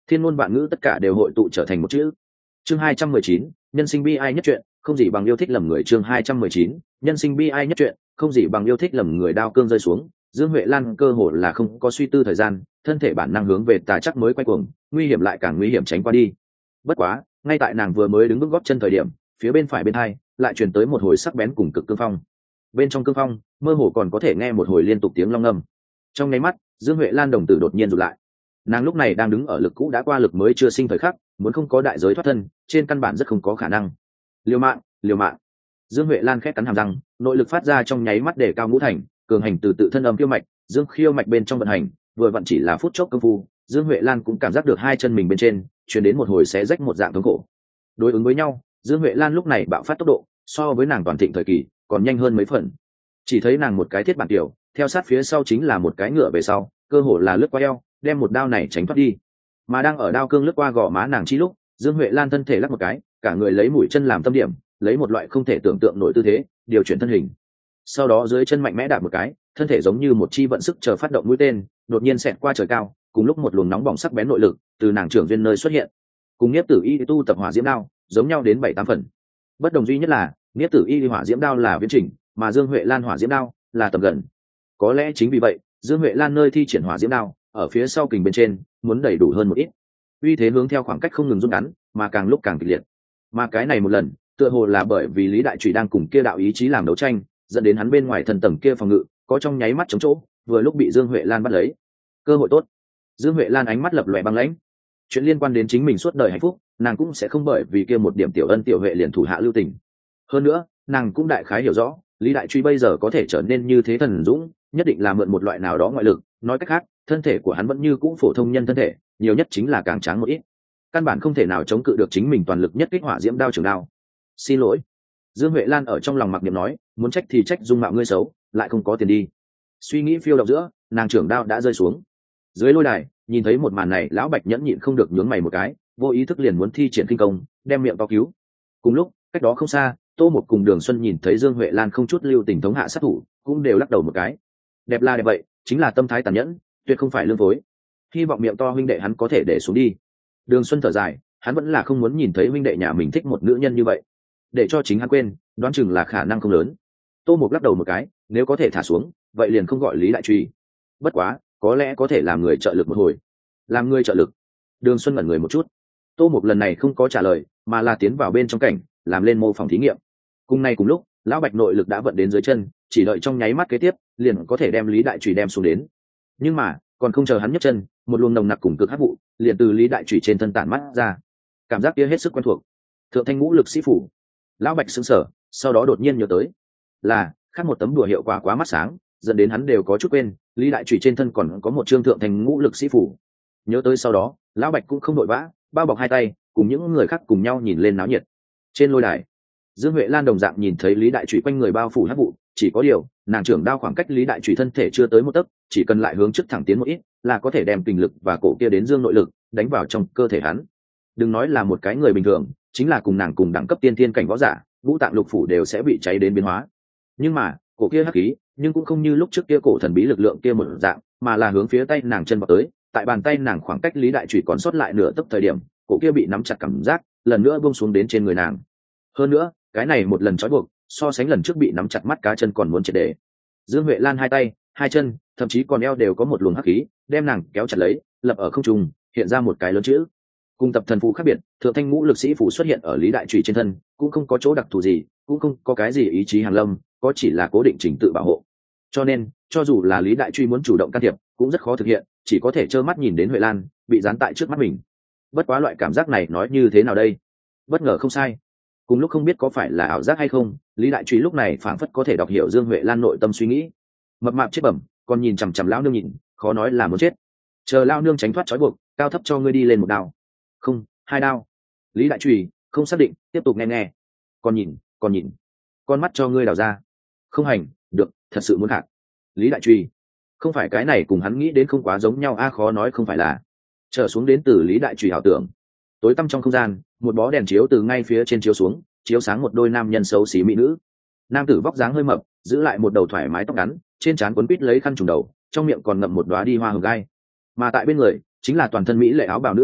thiên ngôn vạn ngữ tất cả đều hội tụ trở thành một chữ. Chương hai trăm mười chín, nhân sinh bi ai nhất chuyện, không gì bằng yêu thích lầm người. Chương hai trăm mười chín, nhân sinh bi ai nhất chuyện, không gì bằng yêu thích lầm người. Đao cương rơi xuống, Dương Huệ Lan cơ hồ là không có suy tư thời gian, thân thể bản năng hướng về tà chắc mới quay cuồng, nguy hiểm lại càng nguy hiểm tránh qua đi. Bất quá, ngay tại nàng vừa mới đứng bước gót chân thời điểm, phía bên phải bên hai lại truyền tới một hồi sắc bén cùng cực cương phong. Bên trong cương phong, mơ hồ còn có thể nghe một hồi liên tục tiếng long ngâm. Trong nháy mắt, Dương Huệ Lan đồng tử đột nhiên rụt lại. Nàng lúc này đang đứng ở lực cũ đã qua lực mới chưa sinh thời khắc, muốn không có đại giới thoát thân, trên căn bản rất không có khả năng. Liều mạng, liều mạng. Dương Huệ Lan khẽ cắn hàm răng, nội lực phát ra trong nháy mắt để cao ngũ thành, cường hành từ tự thân âm khiêu mạch, dương khiêu mạch bên trong vận hành, vừa vặn chỉ là phút chốc công phu, Dương Huệ Lan cũng cảm giác được hai chân mình bên trên truyền đến một hồi xé rách một dạng thống khổ. Đối ứng với nhau, Dương Huệ Lan lúc này bạo phát tốc độ, so với nàng toàn thịnh thời kỳ còn nhanh hơn mấy phần. Chỉ thấy nàng một cái thiết bản tiểu, theo sát phía sau chính là một cái ngựa về sau, cơ hồ là lướt qua eo, đem một đao này tránh thoát đi. Mà đang ở đao cương lướt qua gò má nàng chi lúc, Dương Huệ Lan thân thể lắc một cái, cả người lấy mũi chân làm tâm điểm, lấy một loại không thể tưởng tượng nổi tư thế điều chuyển thân hình. Sau đó dưới chân mạnh mẽ đạp một cái, thân thể giống như một chi vận sức chờ phát động mũi tên, đột nhiên xẹt qua trời cao, cùng lúc một luồng nóng bỏng sắc bén nội lực từ nàng trưởng duyên nơi xuất hiện. Cùng Niếp Tử Y tu tập hỏa diễm đao giống nhau đến bảy tám phần. Bất đồng duy nhất là Niếp Tử Y hỏa diễm đao là viễn chỉnh, mà Dương Huệ Lan hỏa diễm đao là tầm gần. Có lẽ chính vì vậy, Dương Huệ Lan nơi thi triển hỏa diễm đao ở phía sau kình bên trên muốn đầy đủ hơn một ít. Uy thế hướng theo khoảng cách không ngừng rút ngắn, mà càng lúc càng kịch liệt. Mà cái này một lần, tựa hồ là bởi vì Lý Đại Trùy đang cùng kia đạo ý chí làm đấu tranh, dẫn đến hắn bên ngoài thân tầng kia phòng ngự có trong nháy mắt chống chỗ, vừa lúc bị Dương Huệ Lan bắt lấy. Cơ hội tốt. Dương Huệ Lan ánh mắt lập lòe băng lãnh. Chuyện liên quan đến chính mình suốt đời hạnh phúc, nàng cũng sẽ không bởi vì kia một điểm tiểu ân tiểu huệ liền thủ hạ lưu tình. Hơn nữa, nàng cũng đại khái hiểu rõ, Lý Đại Truy bây giờ có thể trở nên như thế thần dũng, nhất định là mượn một loại nào đó ngoại lực, nói cách khác, thân thể của hắn vẫn như cũ phổ thông nhân thân thể, nhiều nhất chính là càng tráng một ít. Căn bản không thể nào chống cự được chính mình toàn lực nhất kích hỏa diễm đao trường đao. Xin lỗi. Dương Huệ Lan ở trong lòng mặc niệm nói, muốn trách thì trách dung mạo ngươi xấu, lại không có tiền đi. Suy nghĩ phiêu động giữa, nàng trưởng đao đã rơi xuống. Dưới lôi đài, nhìn thấy một màn này, lão Bạch nhẫn nhịn không được nhướng mày một cái, vô ý thức liền muốn thi triển kinh công, đem miệng to cứu. Cùng lúc, cách đó không xa, Tô Một cùng Đường Xuân nhìn thấy Dương Huệ Lan không chút lưu tình thống hạ sát thủ, cũng đều lắc đầu một cái. Đẹp là đẹp vậy, chính là tâm thái tàn nhẫn, tuyệt không phải lương phối. Hy vọng miệng to huynh đệ hắn có thể để xuống đi. Đường Xuân thở dài, hắn vẫn là không muốn nhìn thấy huynh đệ nhà mình thích một nữ nhân như vậy. Để cho chính hắn quên, đoán chừng là khả năng không lớn. Tô Mục lắc đầu một cái, nếu có thể thả xuống, vậy liền không gọi Lý Đại Truy. Bất quá, có lẽ có thể làm người trợ lực một hồi. Làm người trợ lực. Đường Xuân ngẩn người một chút. Tô Mục lần này không có trả lời, mà là tiến vào bên trong cảnh, làm lên mô phỏng thí nghiệm. Cùng nay cùng lúc, lão Bạch nội lực đã vận đến dưới chân, chỉ đợi trong nháy mắt kế tiếp, liền có thể đem Lý Đại Truy đem xuống đến. Nhưng mà, còn không chờ hắn nhấc chân, một luồng nồng nặc cùng cực hắc vụ liền từ Lý Đại Truy trên thân tản mắt ra. Cảm giác kia hết sức quen thuộc. Thượng Thanh Ngũ Lực Sĩ Phủ. Lão Bạch sững sờ, sau đó đột nhiên nhớ tới, là khác một tấm đùa hiệu quả quá mắt sáng, dẫn đến hắn đều có chút quên, Lý Đại Trùy trên thân còn có một trương Thượng Thanh Ngũ Lực Sĩ Phủ. Nhớ tới sau đó, lão Bạch cũng không đội vã, bao bọc hai tay, cùng những người khác cùng nhau nhìn lên náo nhiệt. Trên lôi đài, Dương Huệ Lan đồng dạng nhìn thấy Lý Đại Trùy quanh người bao phủ hắc vụ, chỉ có điều, nàng trưởng đao khoảng cách Lý Đại Trùy thân thể chưa tới một tấc, chỉ cần lại hướng trước thẳng tiến một ít, là có thể đem kình lực và cổ kia đến dương nội lực đánh vào trong cơ thể hắn. Đừng nói là một cái người bình thường, chính là cùng nàng cùng đẳng cấp tiên thiên cảnh võ giả, ngũ tạng lục phủ đều sẽ bị cháy đến biến hóa. Nhưng mà, cổ kia hắc khí, nhưng cũng không như lúc trước kia cổ thần bí lực lượng kia một dạng, mà là hướng phía tay nàng chân vào tới, tại bàn tay nàng khoảng cách Lý Đại Trùy còn sót lại nửa tấc thời điểm, cổ kia bị nắm chặt cảm giác, lần nữa buông xuống đến trên người nàng. Hơn nữa, cái này một lần trói buộc, so sánh lần trước bị nắm chặt mắt cá chân còn muốn triệt để. Dương Huệ Lan hai tay, hai chân, thậm chí còn eo đều có một luồng hắc khí, đem nàng kéo chặt lấy, lập ở không trung, hiện ra một cái lớn chữ. Cùng tập thần phù khác biệt, Thượng Thanh Ngũ Lực Sĩ Phủ xuất hiện ở Lý Đại Trùy trên thân, cũng không có chỗ đặc thù gì, cũng không có cái gì ý chí hàng lâm, có chỉ là cố định trình tự bảo hộ. Cho nên, cho dù là Lý Đại Truy muốn chủ động can thiệp, cũng rất khó thực hiện, chỉ có thể trơ mắt nhìn đến Huệ Lan bị dán tại trước mắt mình. Bất quá loại cảm giác này nói như thế nào đây? Bất ngờ không sai. Cùng lúc không biết có phải là ảo giác hay không, Lý Đại Truy lúc này phảng phất có thể đọc hiểu Dương Huệ Lan nội tâm suy nghĩ. Mập mạp chết bẩm, còn nhìn chằm chằm lão nương nhìn, khó nói là muốn chết. Chờ lão nương tránh thoát trói buộc, cao thấp cho ngươi đi lên một đao. Không, hai đao. Lý Đại Truy không xác định, tiếp tục nghe nghe. Còn nhìn, còn nhìn. Con mắt cho ngươi đào ra. Không hành, được, thật sự muốn hạt. Lý Đại Truy, không phải cái này cùng hắn nghĩ đến không quá giống nhau a, khó nói không phải là. Trở xuống đến từ Lý Đại Truy ảo tưởng. Tối tăm trong không gian, một bó đèn chiếu từ ngay phía trên chiếu xuống, chiếu sáng một đôi nam nhân xấu xí mỹ nữ. Nam tử vóc dáng hơi mập, giữ lại một đầu thoải mái tóc ngắn, trên trán quấn quít lấy khăn trùm đầu, trong miệng còn ngậm một đóa đi hoa hồng gai. Mà tại bên người, chính là toàn thân mỹ lệ áo bào nữ tử,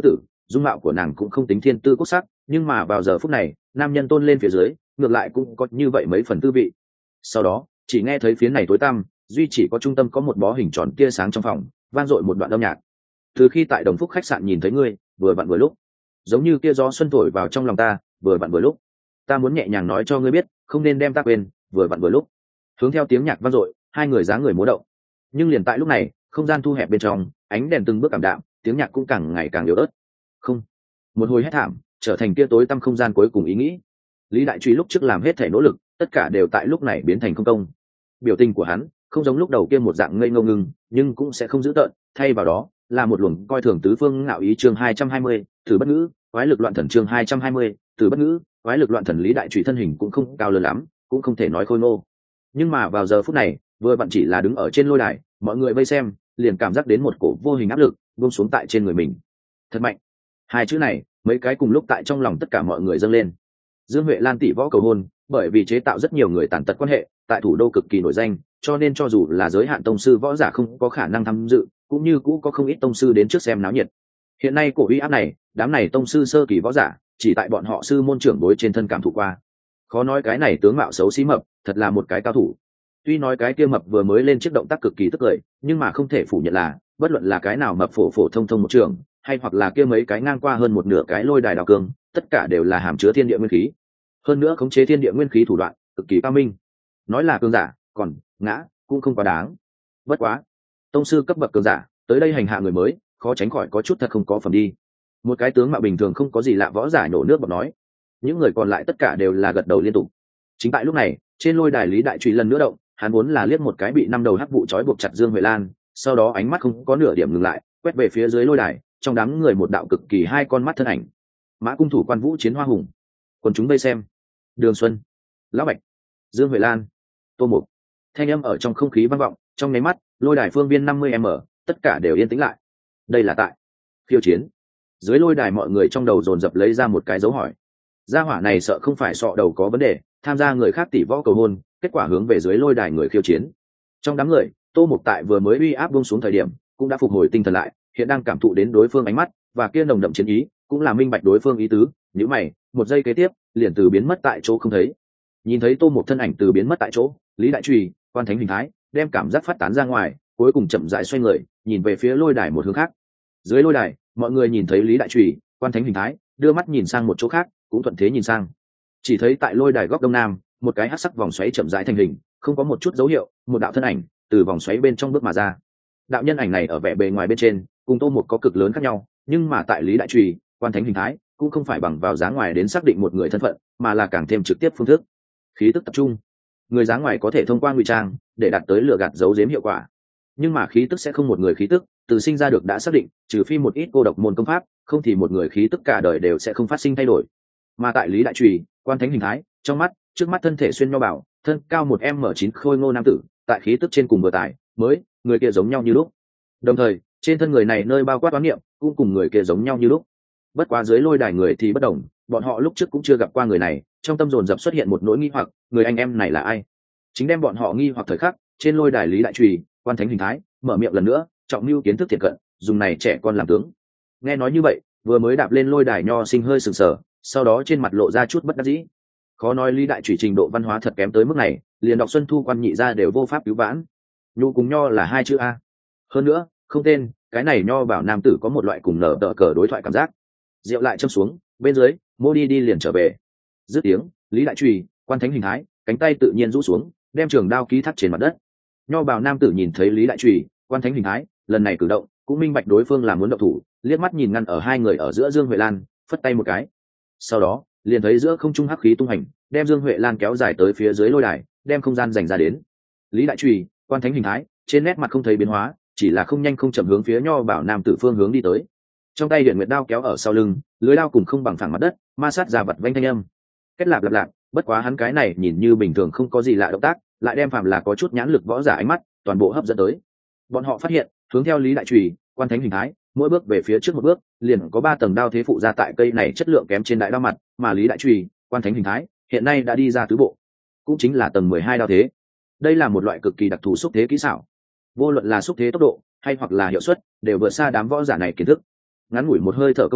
dung mạo của nàng cũng không tính thiên tư quốc sắc, nhưng mà vào giờ phút này nam nhân tôn lên phía dưới ngược lại cũng có như vậy mấy phần tư vị. Sau đó chỉ nghe thấy phía này tối tăm, duy chỉ có trung tâm có một bó hình tròn tia sáng trong phòng vang dội một đoạn âm nhạc. Từ khi tại Đồng Phúc khách sạn nhìn thấy ngươi, vừa vặn vừa lúc, giống như kia gió xuân thổi vào trong lòng ta, vừa vặn vừa lúc, ta muốn nhẹ nhàng nói cho ngươi biết, không nên đem ta quên, vừa vặn vừa lúc. Hướng theo tiếng nhạc vang dội, hai người dáng người múa động. Nhưng liền tại lúc này, không gian thu hẹp bên trong, ánh đèn từng bước cảm đạm, tiếng nhạc cũng càng ngày càng yếu ớt. Không, một hồi hét thảm, trở thành kia tối tăm không gian cuối cùng ý nghĩ. Lý Đại Truy lúc trước làm hết thể nỗ lực, tất cả đều tại lúc này biến thành không công. Biểu tình của hắn không giống lúc đầu kia một dạng ngây ngô ngưng, nhưng cũng sẽ không giữ tợn, thay vào đó là một luồng coi thường tứ phương ngạo ý. Chương hai trăm hai mươi, thử bất ngữ, quái lực loạn thần. Chương hai trăm hai mươi, thử bất ngữ, quái lực loạn thần. Lý Đại Truy thân hình cũng không cao lớn lắm, cũng không thể nói khôi ngô, nhưng mà vào giờ phút này vừa vặn chỉ là đứng ở trên lôi đài, mọi người vây xem liền cảm giác đến một cổ vô hình áp lực buông xuống tại trên người mình. Thật mạnh, hai chữ này mấy cái cùng lúc tại trong lòng tất cả mọi người dâng lên. Dương Huệ Lan tỷ võ cầu hôn, bởi vì chế tạo rất nhiều người tàn tật quan hệ, tại thủ đô cực kỳ nổi danh, cho nên cho dù là giới hạn tông sư võ giả không có khả năng tham dự, cũng như cũ có không ít tông sư đến trước xem náo nhiệt. Hiện nay cổ uy áp này, đám này tông sư sơ kỳ võ giả chỉ tại bọn họ sư môn trưởng bối trên thân cảm thụ qua. Khó nói cái này tướng mạo xấu xí mập thật là một cái cao thủ. Tuy nói cái kia mập vừa mới lên chiếc động tác cực kỳ tức cười, nhưng mà không thể phủ nhận là bất luận là cái nào mập phổ phổ thông thông một trường, hay hoặc là kia mấy cái ngang qua hơn một nửa cái lôi đài đào cương, tất cả đều là hàm chứa thiên địa nguyên khí, hơn nữa khống chế thiên địa nguyên khí thủ đoạn cực kỳ cao minh. Nói là cường giả, còn ngã cũng không quá đáng. Bất quá tông sư cấp bậc cường giả tới đây hành hạ người mới, khó tránh khỏi có chút thật không có phẩm đi. Một cái tướng mạo bình thường không có gì lạ võ giả nổ nước bọt nói. Những người còn lại tất cả đều là gật đầu liên tục. Chính tại lúc này, trên lôi đài Lý Đại Truy lần nữa động, hắn muốn là liếc một cái bị năm đầu hắc vụ trói buộc chặt Dương Huệ Lan, sau đó ánh mắt không có nửa điểm ngừng lại, quét về phía dưới lôi đài, trong đám người một đạo cực kỳ hai con mắt thân ảnh. Mã cung thủ Quan Vũ chiến hoa hùng, quần chúng vây xem. Đường Xuân, Lão Bạch, Dương Huệ Lan, Tô Mục, thanh âm ở trong không khí vang vọng, trong nháy mắt, lôi đài phương viên năm mươi m, tất cả đều yên tĩnh lại. Đây là tại khiêu chiến. Dưới lôi đài mọi người trong đầu dồn dập lấy ra một cái dấu hỏi. Gia hỏa này sợ không phải sọ đầu có vấn đề, tham gia người khác tỷ võ cầu hôn, kết quả hướng về dưới lôi đài người khiêu chiến. Trong đám người, Tô Mục tại vừa mới uy áp buông xuống thời điểm, cũng đã phục hồi tinh thần lại, hiện đang cảm thụ đến đối phương ánh mắt và kia nồng đậm chiến ý, cũng là minh bạch đối phương ý tứ. Nếu mày, một giây kế tiếp, liền từ biến mất tại chỗ không thấy. Nhìn thấy Tô Mục thân ảnh từ biến mất tại chỗ, Lý Đại Truy, Quan Thánh hình thái, đem cảm giác phát tán ra ngoài, cuối cùng chậm rãi xoay người, nhìn về phía lôi đài một hướng khác. Dưới lôi đài, mọi người nhìn thấy Lý Đại Truy, Quan Thánh hình thái, đưa mắt nhìn sang một chỗ khác, cũng thuận thế nhìn sang. Chỉ thấy tại lôi đài góc đông nam, một cái hắc sắc vòng xoáy chậm rãi thành hình, không có một chút dấu hiệu, một đạo thân ảnh từ vòng xoáy bên trong bước mà ra. Đạo nhân ảnh này ở vẻ bề ngoài bên trên, cùng Tô Mục có cực lớn khác nhau, nhưng mà tại Lý Đại Truy, Quan Thánh hình thái, cũng không phải bằng vào dáng ngoài đến xác định một người thân phận, mà là càng thêm trực tiếp phương thức. Khí tức tập trung. Người dáng ngoài có thể thông qua ngụy trang để đạt tới lừa gạt giấu giếm hiệu quả, nhưng mà khí tức sẽ không một người khí tức từ sinh ra được đã xác định, trừ phi một ít cô độc môn công pháp, không thì một người khí tức cả đời đều sẽ không phát sinh thay đổi. Mà tại Lý Đại Truy, Quan Thánh hình thái, trong mắt, trước mắt thân thể xuyên nho bảo, thân cao một m chín khôi ngô nam tử, tại khí tức trên cùng vừa tải mới người kia giống nhau như lúc. Đồng thời trên thân người này nơi bao quát toán niệm cũng cùng người kia giống nhau như lúc. Bất quá dưới lôi đài người thì bất đồng, bọn họ lúc trước cũng chưa gặp qua người này, trong tâm dồn dập xuất hiện một nỗi nghi hoặc, người anh em này là ai? Chính đem bọn họ nghi hoặc thời khắc, trên lôi đài Lý Đại Truy, Quan Thánh hình thái, mở miệng lần nữa, trọng mưu kiến thức thiện cận, dùng này trẻ con làm tướng. Nghe nói như vậy, vừa mới đạp lên lôi đài nho sinh hơi sừng sờ, sau đó trên mặt lộ ra chút bất đắc dĩ. Khó nói Lý Đại Truy trình độ văn hóa thật kém tới mức này, liền đọc Xuân Thu Quan Nhị ra đều vô pháp cứu vãn. Nhu cùng nho là hai chữ a. Hơn nữa, không tên, cái này nho bảo nam tử có một loại cùng nở tờ cờ đối thoại cảm giác. Rượu lại châm xuống, bên dưới, mô đi đi liền trở về. Dứt tiếng, Lý Đại Truy, Quan Thánh hình thái, cánh tay tự nhiên rũ xuống, đem trường đao ký thắt trên mặt đất. Nho bảo nam tử nhìn thấy Lý Đại Truy, Quan Thánh hình thái, lần này cử động, cũng minh bạch đối phương là muốn động thủ, liếc mắt nhìn ngăn ở hai người ở giữa Dương Huệ Lan, phất tay một cái. Sau đó, liền thấy giữa không trung hắc khí tung hành, đem Dương Huệ Lan kéo dài tới phía dưới lôi đài, đem không gian dành ra đến. Lý Đại Truy, Quan Thánh hình thái, trên nét mặt không thấy biến hóa, chỉ là không nhanh không chậm hướng phía nho bảo nam tử phương hướng đi tới. Trong tay điện nguyệt đao kéo ở sau lưng, lưới đao cùng không bằng phẳng mặt đất, ma sát ra vật vanh thanh âm. Kết lạp lạp lạp, bất quá hắn cái này nhìn như bình thường không có gì lạ động tác, lại đem phàm là có chút nhãn lực võ giả ánh mắt, toàn bộ hấp dẫn tới. Bọn họ phát hiện, hướng theo Lý Đại Truy, Quan Thánh hình thái, mỗi bước về phía trước một bước, liền có ba tầng đao thế phụ ra tại cây này chất lượng kém trên đại đao mặt, mà Lý Đại Truy, Quan Thánh hình thái, hiện nay đã đi ra tứ bộ, cũng chính là tầng mười hai đao thế. Đây là một loại cực kỳ đặc thù xúc thế kỹ xảo. Vô luận là xúc thế tốc độ hay hoặc là hiệu suất, đều vượt xa đám võ giả này kiến thức. Ngắn ngủi một hơi thở công phu,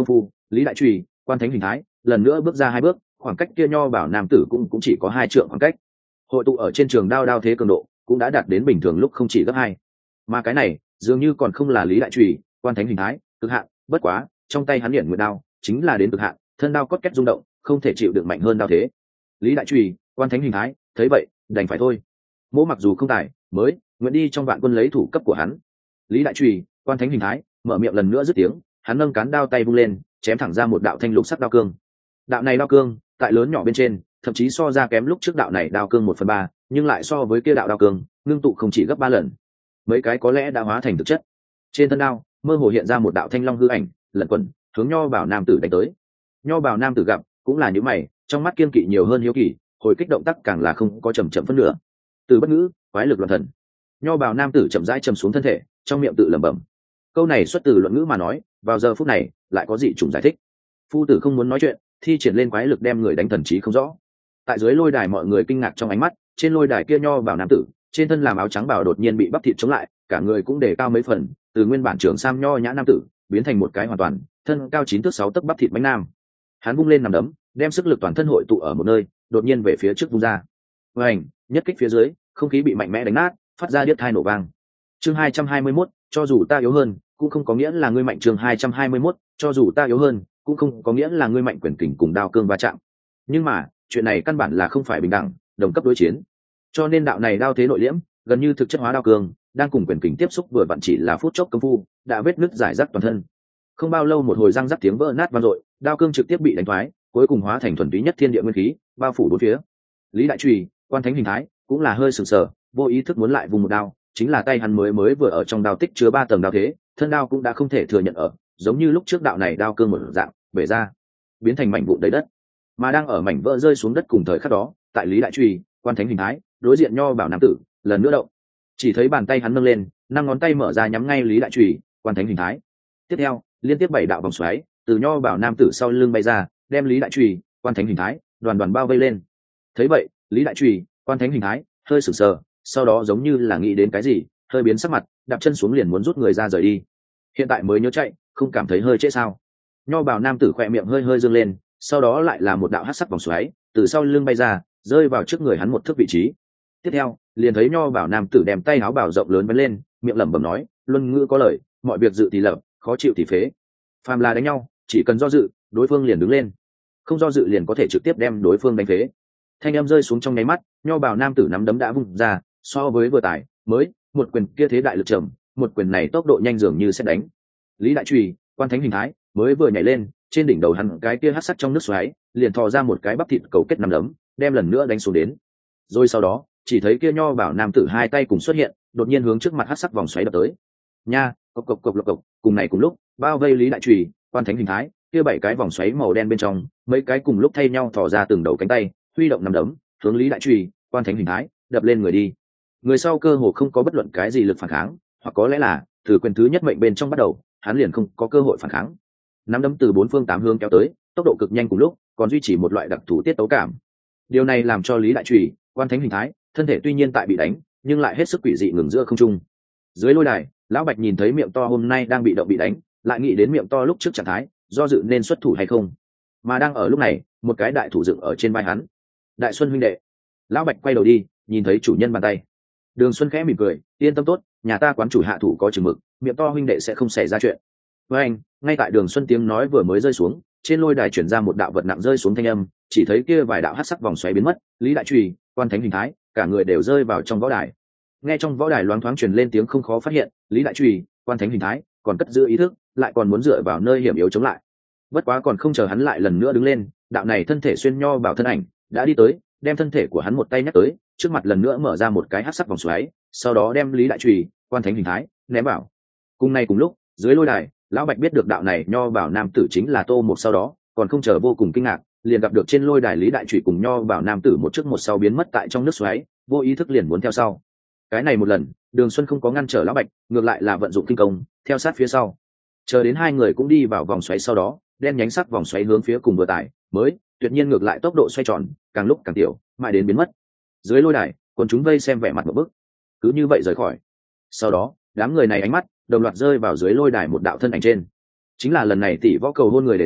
lý đại truy quan thánh hình thái lần nữa bước ra hai bước, khoảng cách kia nho bảo nam tử cũng cũng chỉ có hai trượng khoảng cách. Hội tụ ở trên trường đao đao thế cường độ cũng đã đạt đến bình thường lúc không chỉ gấp hai, mà cái này dường như còn không là lý đại truy quan thánh hình thái cực hạn. Bất quá trong tay hắn điển nguyệt đao chính là đến cực hạn, thân đao cốt két rung động, không thể chịu được mạnh hơn đao thế. Lý đại truy quan thánh hình thái thấy vậy đành phải thôi. Mỗ mặc dù không tài mới nguyện đi trong vạn quân lấy thủ cấp của hắn. Lý đại truy quan thánh hình thái mở miệng lần nữa dứt tiếng, hắn nâng cán đao tay vung lên, chém thẳng ra một đạo thanh lục sắc đao cương. Đạo này đao cương tại lớn nhỏ bên trên thậm chí so ra kém lúc trước đạo này đao cương một phần ba, nhưng lại so với kia đạo đao cương ngưng tụ không chỉ gấp ba lần, mấy cái có lẽ đã hóa thành thực chất. Trên thân đao mơ hồ hiện ra một đạo thanh long hư ảnh lẩn quẩn hướng nho bảo nam tử đánh tới. Nho bảo nam tử gặp cũng là những mày, trong mắt kiên kỵ nhiều hơn hiếu kỳ, hồi kích động tác càng là không có chậm chậm phân nửa. Từ bất ngữ quái lực loạn thần. Nho bảo nam tử chậm rãi chầm xuống thân thể, trong miệng tự lẩm bẩm. Câu này xuất từ luận ngữ mà nói, vào giờ phút này lại có dị chủng giải thích. Phu tử không muốn nói chuyện, thi triển lên quái lực đem người đánh thần trí không rõ. Tại dưới lôi đài mọi người kinh ngạc trong ánh mắt, trên lôi đài kia nho bảo nam tử trên thân làm áo trắng bảo đột nhiên bị bắp thịt chống lại, cả người cũng đề cao mấy phần, từ nguyên bản trưởng sam nho nhã nam tử biến thành một cái hoàn toàn thân cao chín thước sáu tấc bắp thịt bánh nam. Hắn vung lên nằm đấm, đem sức lực toàn thân hội tụ ở một nơi, đột nhiên về phía trước vung ra. Oành, nhất kích phía dưới, không khí bị mạnh mẽ đánh nát, phát ra điếc tai nổ vang. Chương hai trăm hai mươi mốt, cho dù ta yếu hơn, cũng không có nghĩa là ngươi mạnh. Chương hai trăm hai mươi mốt, cho dù ta yếu hơn, cũng không có nghĩa là ngươi mạnh. Quyền kình cùng đao cương va chạm. Nhưng mà, chuyện này căn bản là không phải bình đẳng, đồng cấp đối chiến. Cho nên đạo này đao thế nội liễm, gần như thực chất hóa đao cương, đang cùng quyền kình tiếp xúc vừa vặn chỉ là phút chốc công phu, đã vết nứt giải rác toàn thân. Không bao lâu một hồi răng rắc tiếng vỡ nát vang dội, đao cương trực tiếp bị đánh thoái, cuối cùng hóa thành thuần túy nhất thiên địa nguyên khí, bao phủ bốn phía. Lý đại truy quan thánh hình thái cũng là hơi sừng sờ, vô ý thức muốn lại vùng một đao, chính là tay hắn mới mới vừa ở trong đao tích chứa ba tầng đao thế, thân đao cũng đã không thể thừa nhận ở, giống như lúc trước đạo này đao cương một dạng bể ra, biến thành mảnh vụn đầy đất. Mà đang ở mảnh vỡ rơi xuống đất cùng thời khắc đó, tại Lý đại truy quan thánh hình thái đối diện nho bảo nam tử lần nữa động, chỉ thấy bàn tay hắn nâng lên, năm ngón tay mở ra nhắm ngay Lý đại truy quan thánh hình thái. Tiếp theo liên tiếp bảy đạo vòng xoáy từ nho bảo nam tử sau lưng bay ra, đem Lý đại truy quan thánh hình thái đoàn đoàn bao vây lên. Thấy vậy Lý đại truy quan thánh hình thái hơi sửng sờ, sau đó giống như là nghĩ đến cái gì, hơi biến sắc mặt, đạp chân xuống liền muốn rút người ra rời đi. Hiện tại mới nhớ chạy, không cảm thấy hơi trễ sao? Nho bảo nam tử khỏe miệng hơi hơi dương lên, sau đó lại là một đạo hắc sắc vòng xoáy từ sau lưng bay ra, rơi vào trước người hắn một thước vị trí. Tiếp theo liền thấy nho bảo nam tử đem tay áo bảo rộng lớn vén lên, miệng lẩm bẩm nói, luân ngữ có lời, mọi việc dự thì lập, khó chịu thì phế. Phàm là đánh nhau, chỉ cần do dự, đối phương liền đứng lên, không do dự liền có thể trực tiếp đem đối phương đánh phế. Thanh âm rơi xuống trong nháy mắt, nho bảo nam tử nắm đấm đã vung ra, so với vừa tải mới một quyền kia thế đại lực trầm, một quyền này tốc độ nhanh dường như sẽ đánh. Lý đại truy quan thánh hình thái mới vừa nhảy lên, trên đỉnh đầu hắn cái kia hắc sắc trong nước xoáy liền thò ra một cái bắp thịt cầu kết nắm đấm, đem lần nữa đánh xuống đến. Rồi sau đó chỉ thấy kia nho bảo nam tử hai tay cùng xuất hiện, đột nhiên hướng trước mặt hắc sắc vòng xoáy đập tới. Nha, cộc cộc cộc lộc cộc, cùng này cùng lúc bao vây Lý đại truy quan thánh hình thái kia bảy cái vòng xoáy màu đen bên trong, mấy cái cùng lúc thay nhau thò ra từng đầu cánh tay, huy động nắm đấm hướng Lý đại truy quan thánh hình thái đập lên người đi. Người sau cơ hồ không có bất luận cái gì lực phản kháng, hoặc có lẽ là từ quyền thứ nhất mệnh bên trong bắt đầu, hắn liền không có cơ hội phản kháng. Nắm đấm từ bốn phương tám hướng kéo tới, tốc độ cực nhanh cùng lúc, còn duy trì một loại đặc thù tiết tấu cảm. Điều này làm cho Lý đại truy quan thánh hình thái thân thể tuy nhiên tại bị đánh, nhưng lại hết sức quỷ dị ngừng giữa không trung. Dưới lôi đài, lão bạch nhìn thấy miệng to hôm nay đang bị động bị đánh, lại nghĩ đến miệng to lúc trước trạng thái, do dự nên xuất thủ hay không. Mà đang ở lúc này, một cái đại thủ dựng ở trên vai hắn. Đại Xuân huynh đệ. Lão bạch quay đầu đi, nhìn thấy chủ nhân bàn tay. Đường Xuân khẽ mỉm cười, yên tâm tốt, nhà ta quán chủ hạ thủ có chừng mực, miệng to huynh đệ sẽ không xảy ra chuyện. Với anh, ngay tại Đường Xuân tiếng nói vừa mới rơi xuống, trên lôi đài chuyển ra một đạo vật nặng rơi xuống thanh âm, chỉ thấy kia vài đạo hắc sắc vòng xoáy biến mất, Lý đại truy quan thánh hình thái cả người đều rơi vào trong võ đài. Nghe trong võ đài loáng thoáng truyền lên tiếng không khó phát hiện, Lý đại truy quan thánh hình thái còn cất giữ ý thức, lại còn muốn dựa vào nơi hiểm yếu chống lại. Bất quá còn không chờ hắn lại lần nữa đứng lên, đạo này thân thể xuyên nho bảo thân ảnh đã đi tới, đem thân thể của hắn một tay nhắc tới, trước mặt lần nữa mở ra một cái hắc sắc vòng xoáy, sau đó đem Lý đại truy quan thánh hình thái ném vào. Cùng này cùng lúc, dưới lôi đài, lão bạch biết được đạo này nho bảo nam tử chính là Tô Mục, sau đó còn không chờ vô cùng kinh ngạc, liền gặp được trên lôi đài Lý đại truy cùng nho bảo nam tử một trước một sau biến mất tại trong nước xoáy, vô ý thức liền muốn theo sau. Cái này một lần, Đường Xuân không có ngăn trở lão bạch, ngược lại là vận dụng kinh công theo sát phía sau, chờ đến hai người cũng đi vào vòng xoáy, sau đó đen nhánh sắc vòng xoáy hướng phía cùng vừa tải mới tuyệt nhiên ngược lại tốc độ xoay tròn càng lúc càng tiểu, mãi đến biến mất. Dưới lôi đài còn chúng vây xem vẻ mặt một bức, cứ như vậy rời khỏi. Sau đó đám người này ánh mắt đồng loạt rơi vào dưới lôi đài một đạo thân ảnh trên, chính là lần này tỷ võ cầu hôn người đề xuất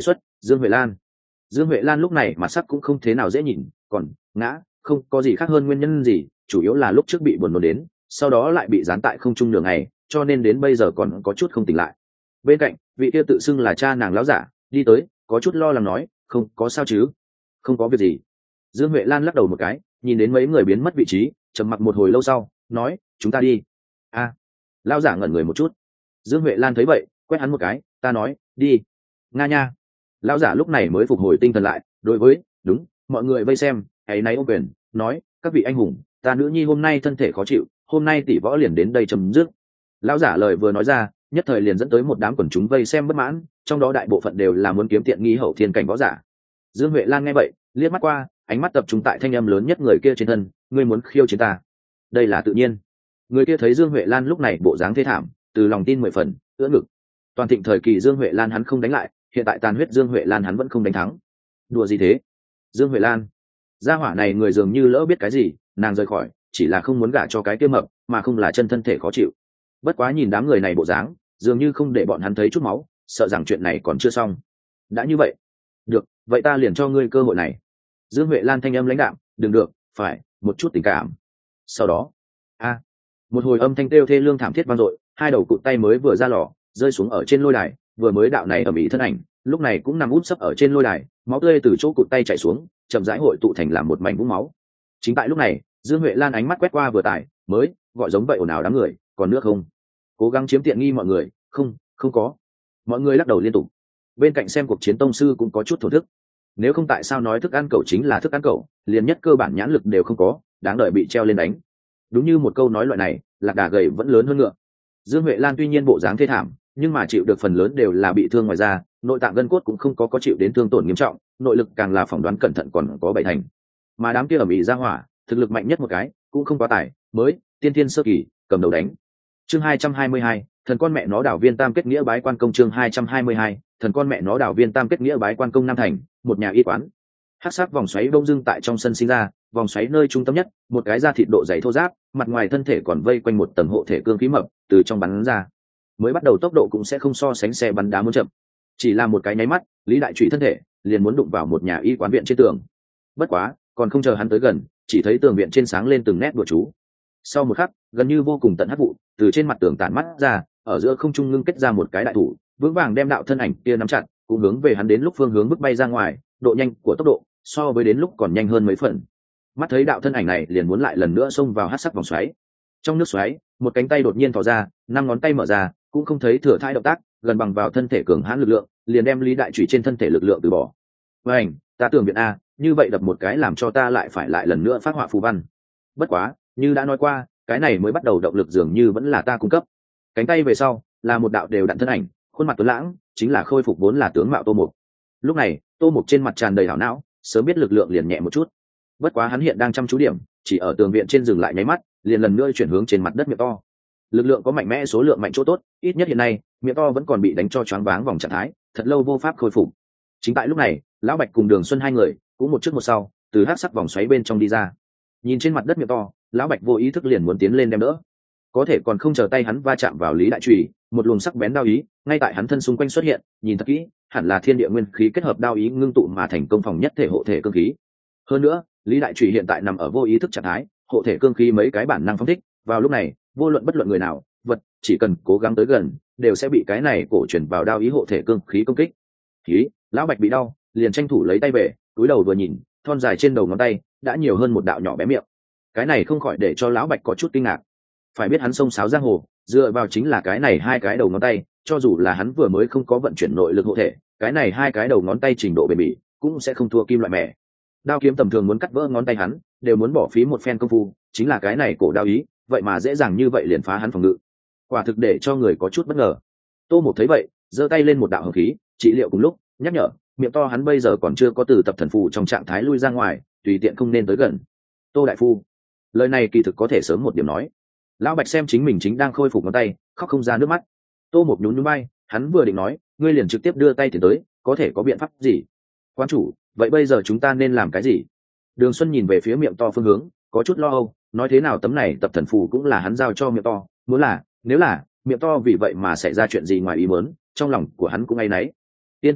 Dương Huệ Lan. Dương Huệ Lan lúc này mặt sắc cũng không thế nào dễ nhìn, còn ngã không có gì khác hơn nguyên nhân gì, chủ yếu là lúc trước bị buồn nôn đến, sau đó lại bị dán tại không trung đường này, cho nên đến bây giờ còn có chút không tỉnh lại. Bên cạnh vị kia tự xưng là cha nàng lão giả đi tới, có chút lo lắng nói, không có sao chứ? Không có việc gì. Dương Huệ Lan lắc đầu một cái, nhìn đến mấy người biến mất vị trí, trầm mặc một hồi lâu sau nói, chúng ta đi. A. À, lão giả ngẩn người một chút. Dương Huệ Lan thấy vậy quét hắn một cái, ta nói đi. Nga nha. Lão giả lúc này mới phục hồi tinh thần lại, đối với đúng mọi người vây xem hãy náy ô quyền nói, các vị anh hùng, ta nữ nhi hôm nay thân thể khó chịu, hôm nay tỷ võ liền đến đây chấm dứt. Lão giả lời vừa nói ra, nhất thời liền dẫn tới một đám quần chúng vây xem bất mãn, trong đó đại bộ phận đều là muốn kiếm tiện nghi hậu thiên cảnh võ giả. Dương Huệ Lan nghe vậy liếc mắt qua, ánh mắt tập trung tại thanh âm lớn nhất người kia trên thân, ngươi muốn khiêu chiến ta? Đây là tự nhiên. Người kia thấy Dương Huệ Lan lúc này bộ dáng thê thảm, từ lòng tin mười phần ưỡn ngực. Toàn thịnh thời kỳ Dương Huệ Lan hắn không đánh lại, hiện tại tàn huyết Dương Huệ Lan hắn vẫn không đánh thắng. Đùa gì thế? Dương Huệ Lan, gia hỏa này người dường như lỡ biết cái gì, nàng rời khỏi chỉ là không muốn gả cho cái kia mập, mà không là chân thân thể khó chịu. Bất quá nhìn đám người này bộ dáng, dường như không để bọn hắn thấy chút máu, sợ rằng chuyện này còn chưa xong. Đã như vậy, được, vậy ta liền cho ngươi cơ hội này. Dương Huệ Lan thanh âm lãnh đạm, đừng được, phải một chút tình cảm. Sau đó, a, một hồi âm thanh kêu thê lương thảm thiết vang dội, hai đầu cụt tay mới vừa ra lò, rơi xuống ở trên lôi đài, vừa mới đạo này ầm ĩ thân ảnh, lúc này cũng nằm úp sấp ở trên lôi đài, máu tươi từ chỗ cụt tay chảy xuống, chậm rãi hội tụ thành làm một mảnh vũng máu. Chính tại lúc này, Dương Huệ Lan ánh mắt quét qua vừa tải, mới gọi giống vậy ồn ào đám người, còn nước không? Cố gắng chiếm tiện nghi mọi người, không, không có. Mọi người lắc đầu liên tục. Bên cạnh xem cuộc chiến tông sư cũng có chút thổ thức. Nếu không tại sao nói thức ăn cẩu chính là thức ăn cẩu, liền nhất cơ bản nhãn lực đều không có, đáng đợi bị treo lên đánh. Đúng như một câu nói loại này, lạc đà gầy vẫn lớn hơn ngựa. Dương Huệ Lan tuy nhiên bộ dáng thê thảm, nhưng mà chịu được phần lớn đều là bị thương ngoài da, nội tạng gân cốt cũng không có có chịu đến thương tổn nghiêm trọng, nội lực càng là phỏng đoán cẩn thận còn có bảy thành. Mà đám kia ở mỹ ra hỏa, thực lực mạnh nhất một cái, cũng không quá tài, mới tiên thiên sơ kỳ, cầm đầu đánh. Chương hai trăm hai mươi hai, thần con mẹ nó đảo viên tam kết nghĩa bái quan công. Chương hai trăm hai mươi hai, thần con mẹ nó đảo viên tam kết nghĩa bái quan công. Nam thành, một nhà y quán. Hắc sắc vòng xoáy đông dưng tại trong sân sinh ra, vòng xoáy nơi trung tâm nhất, một cái da thịt độ dày thô ráp, mặt ngoài thân thể còn vây quanh một tầng hộ thể cương khí mập, từ trong bắn ra. Mới bắt đầu tốc độ cũng sẽ không so sánh xe bắn đá muốn chậm, chỉ là một cái nháy mắt, Lý Đại Trụy thân thể liền muốn đụng vào một nhà y quán viện trên tường. Bất quá, còn không chờ hắn tới gần, chỉ thấy tường viện trên sáng lên từng nét bùa chú. Sau một khắc, gần như vô cùng tận hắc vụ từ trên mặt tường tản mắt ra, ở giữa không trung ngưng kết ra một cái đại thủ, vững vàng đem đạo thân ảnh kia nắm chặt, cũng hướng về hắn đến lúc phương hướng bước bay ra ngoài, độ nhanh của tốc độ so với đến lúc còn nhanh hơn mấy phần. Mắt thấy đạo thân ảnh này liền muốn lại lần nữa xông vào hắc sắc vòng xoáy. Trong nước xoáy, một cánh tay đột nhiên thò ra, năm ngón tay mở ra, cũng không thấy thừa thãi động tác, gần bằng vào thân thể cường hãn lực lượng, liền đem Lý Đại Trụy trên thân thể lực lượng từ bỏ. Vâng, ta tưởng viện a, như vậy đập một cái làm cho ta lại phải lại lần nữa phát họa phù văn. Bất quá, như đã nói qua, cái này mới bắt đầu động lực dường như vẫn là ta cung cấp. Cánh tay về sau là một đạo đều đặn thân ảnh, khuôn mặt tuấn lãng, chính là khôi phục vốn là tướng mạo Tô Mục. Lúc này, Tô Mục trên mặt tràn đầy hảo não, sớm biết lực lượng liền nhẹ một chút. Bất quá hắn hiện đang chăm chú điểm, chỉ ở tường viện trên dừng lại nháy mắt, liền lần nữa chuyển hướng trên mặt đất miệng to. Lực lượng có mạnh mẽ, số lượng mạnh chỗ tốt, ít nhất hiện nay, miệng to vẫn còn bị đánh cho choáng váng vòng trạng thái, thật lâu vô pháp khôi phục. Chính tại lúc này, lão Bạch cùng Đường Xuân hai người cũng một trước một sau, từ hắc sắc vòng xoáy bên trong đi ra. Nhìn trên mặt đất miệng to, lão Bạch vô ý thức liền muốn tiến lên đem đỡ, có thể còn không chờ tay hắn va chạm vào Lý Đại Trùy, một luồng sắc bén đao ý ngay tại hắn thân xung quanh xuất hiện, nhìn thật kỹ, hẳn là thiên địa nguyên khí kết hợp đao ý ngưng tụ mà thành công phòng nhất thể hộ thể cương khí. Hơn nữa, Lý Đại Trùy hiện tại nằm ở vô ý thức trạng thái, hộ thể cương khí mấy cái bản năng phóng thích, vào lúc này, vô luận bất luận người nào, vật, chỉ cần cố gắng tới gần, đều sẽ bị cái này cổ truyền vào đao ý hộ thể cương khí công kích. Khí, lão Bạch bị đau, liền tranh thủ lấy tay về, cúi đầu vừa nhìn, thon dài trên đầu ngón tay đã nhiều hơn một đạo nhỏ bé miệng. Cái này không khỏi để cho lão Bạch có chút kinh ngạc. Phải biết hắn xông xáo giang hồ, dựa vào chính là cái này hai cái đầu ngón tay, cho dù là hắn vừa mới không có vận chuyển nội lực hộ thể, cái này hai cái đầu ngón tay trình độ bền bỉ cũng sẽ không thua kim loại mẻ. Đao kiếm tầm thường muốn cắt vỡ ngón tay hắn, đều muốn bỏ phí một phen công phu, chính là cái này cổ đao ý, vậy mà dễ dàng như vậy liền phá hắn phòng ngự. Quả thực để cho người có chút bất ngờ. Tô Mục thấy vậy, giơ tay lên một đạo hồng khí, trị liệu cùng lúc, nhắc nhở, miệng to hắn bây giờ còn chưa có từ tập thần phù trong trạng thái lui ra ngoài, tùy tiện không nên tới gần. Tô đại phu, lời này kỳ thực có thể sớm một điểm nói. Lão Bạch xem chính mình chính đang khôi phục ngón tay, khóc không ra nước mắt. Tô Mục nhún nhún vai, hắn vừa định nói, ngươi liền trực tiếp đưa tay tiền tới, có thể có biện pháp gì? Quan chủ, vậy bây giờ chúng ta nên làm cái gì? Đường Xuân nhìn về phía miệng to phương hướng, có chút lo âu, nói thế nào tấm này tập thần phù cũng là hắn giao cho miệng to, muốn là, nếu là miệng to vì vậy mà xảy ra chuyện gì ngoài ý muốn, trong lòng của hắn cũng áy náy. Yên tâm tốt,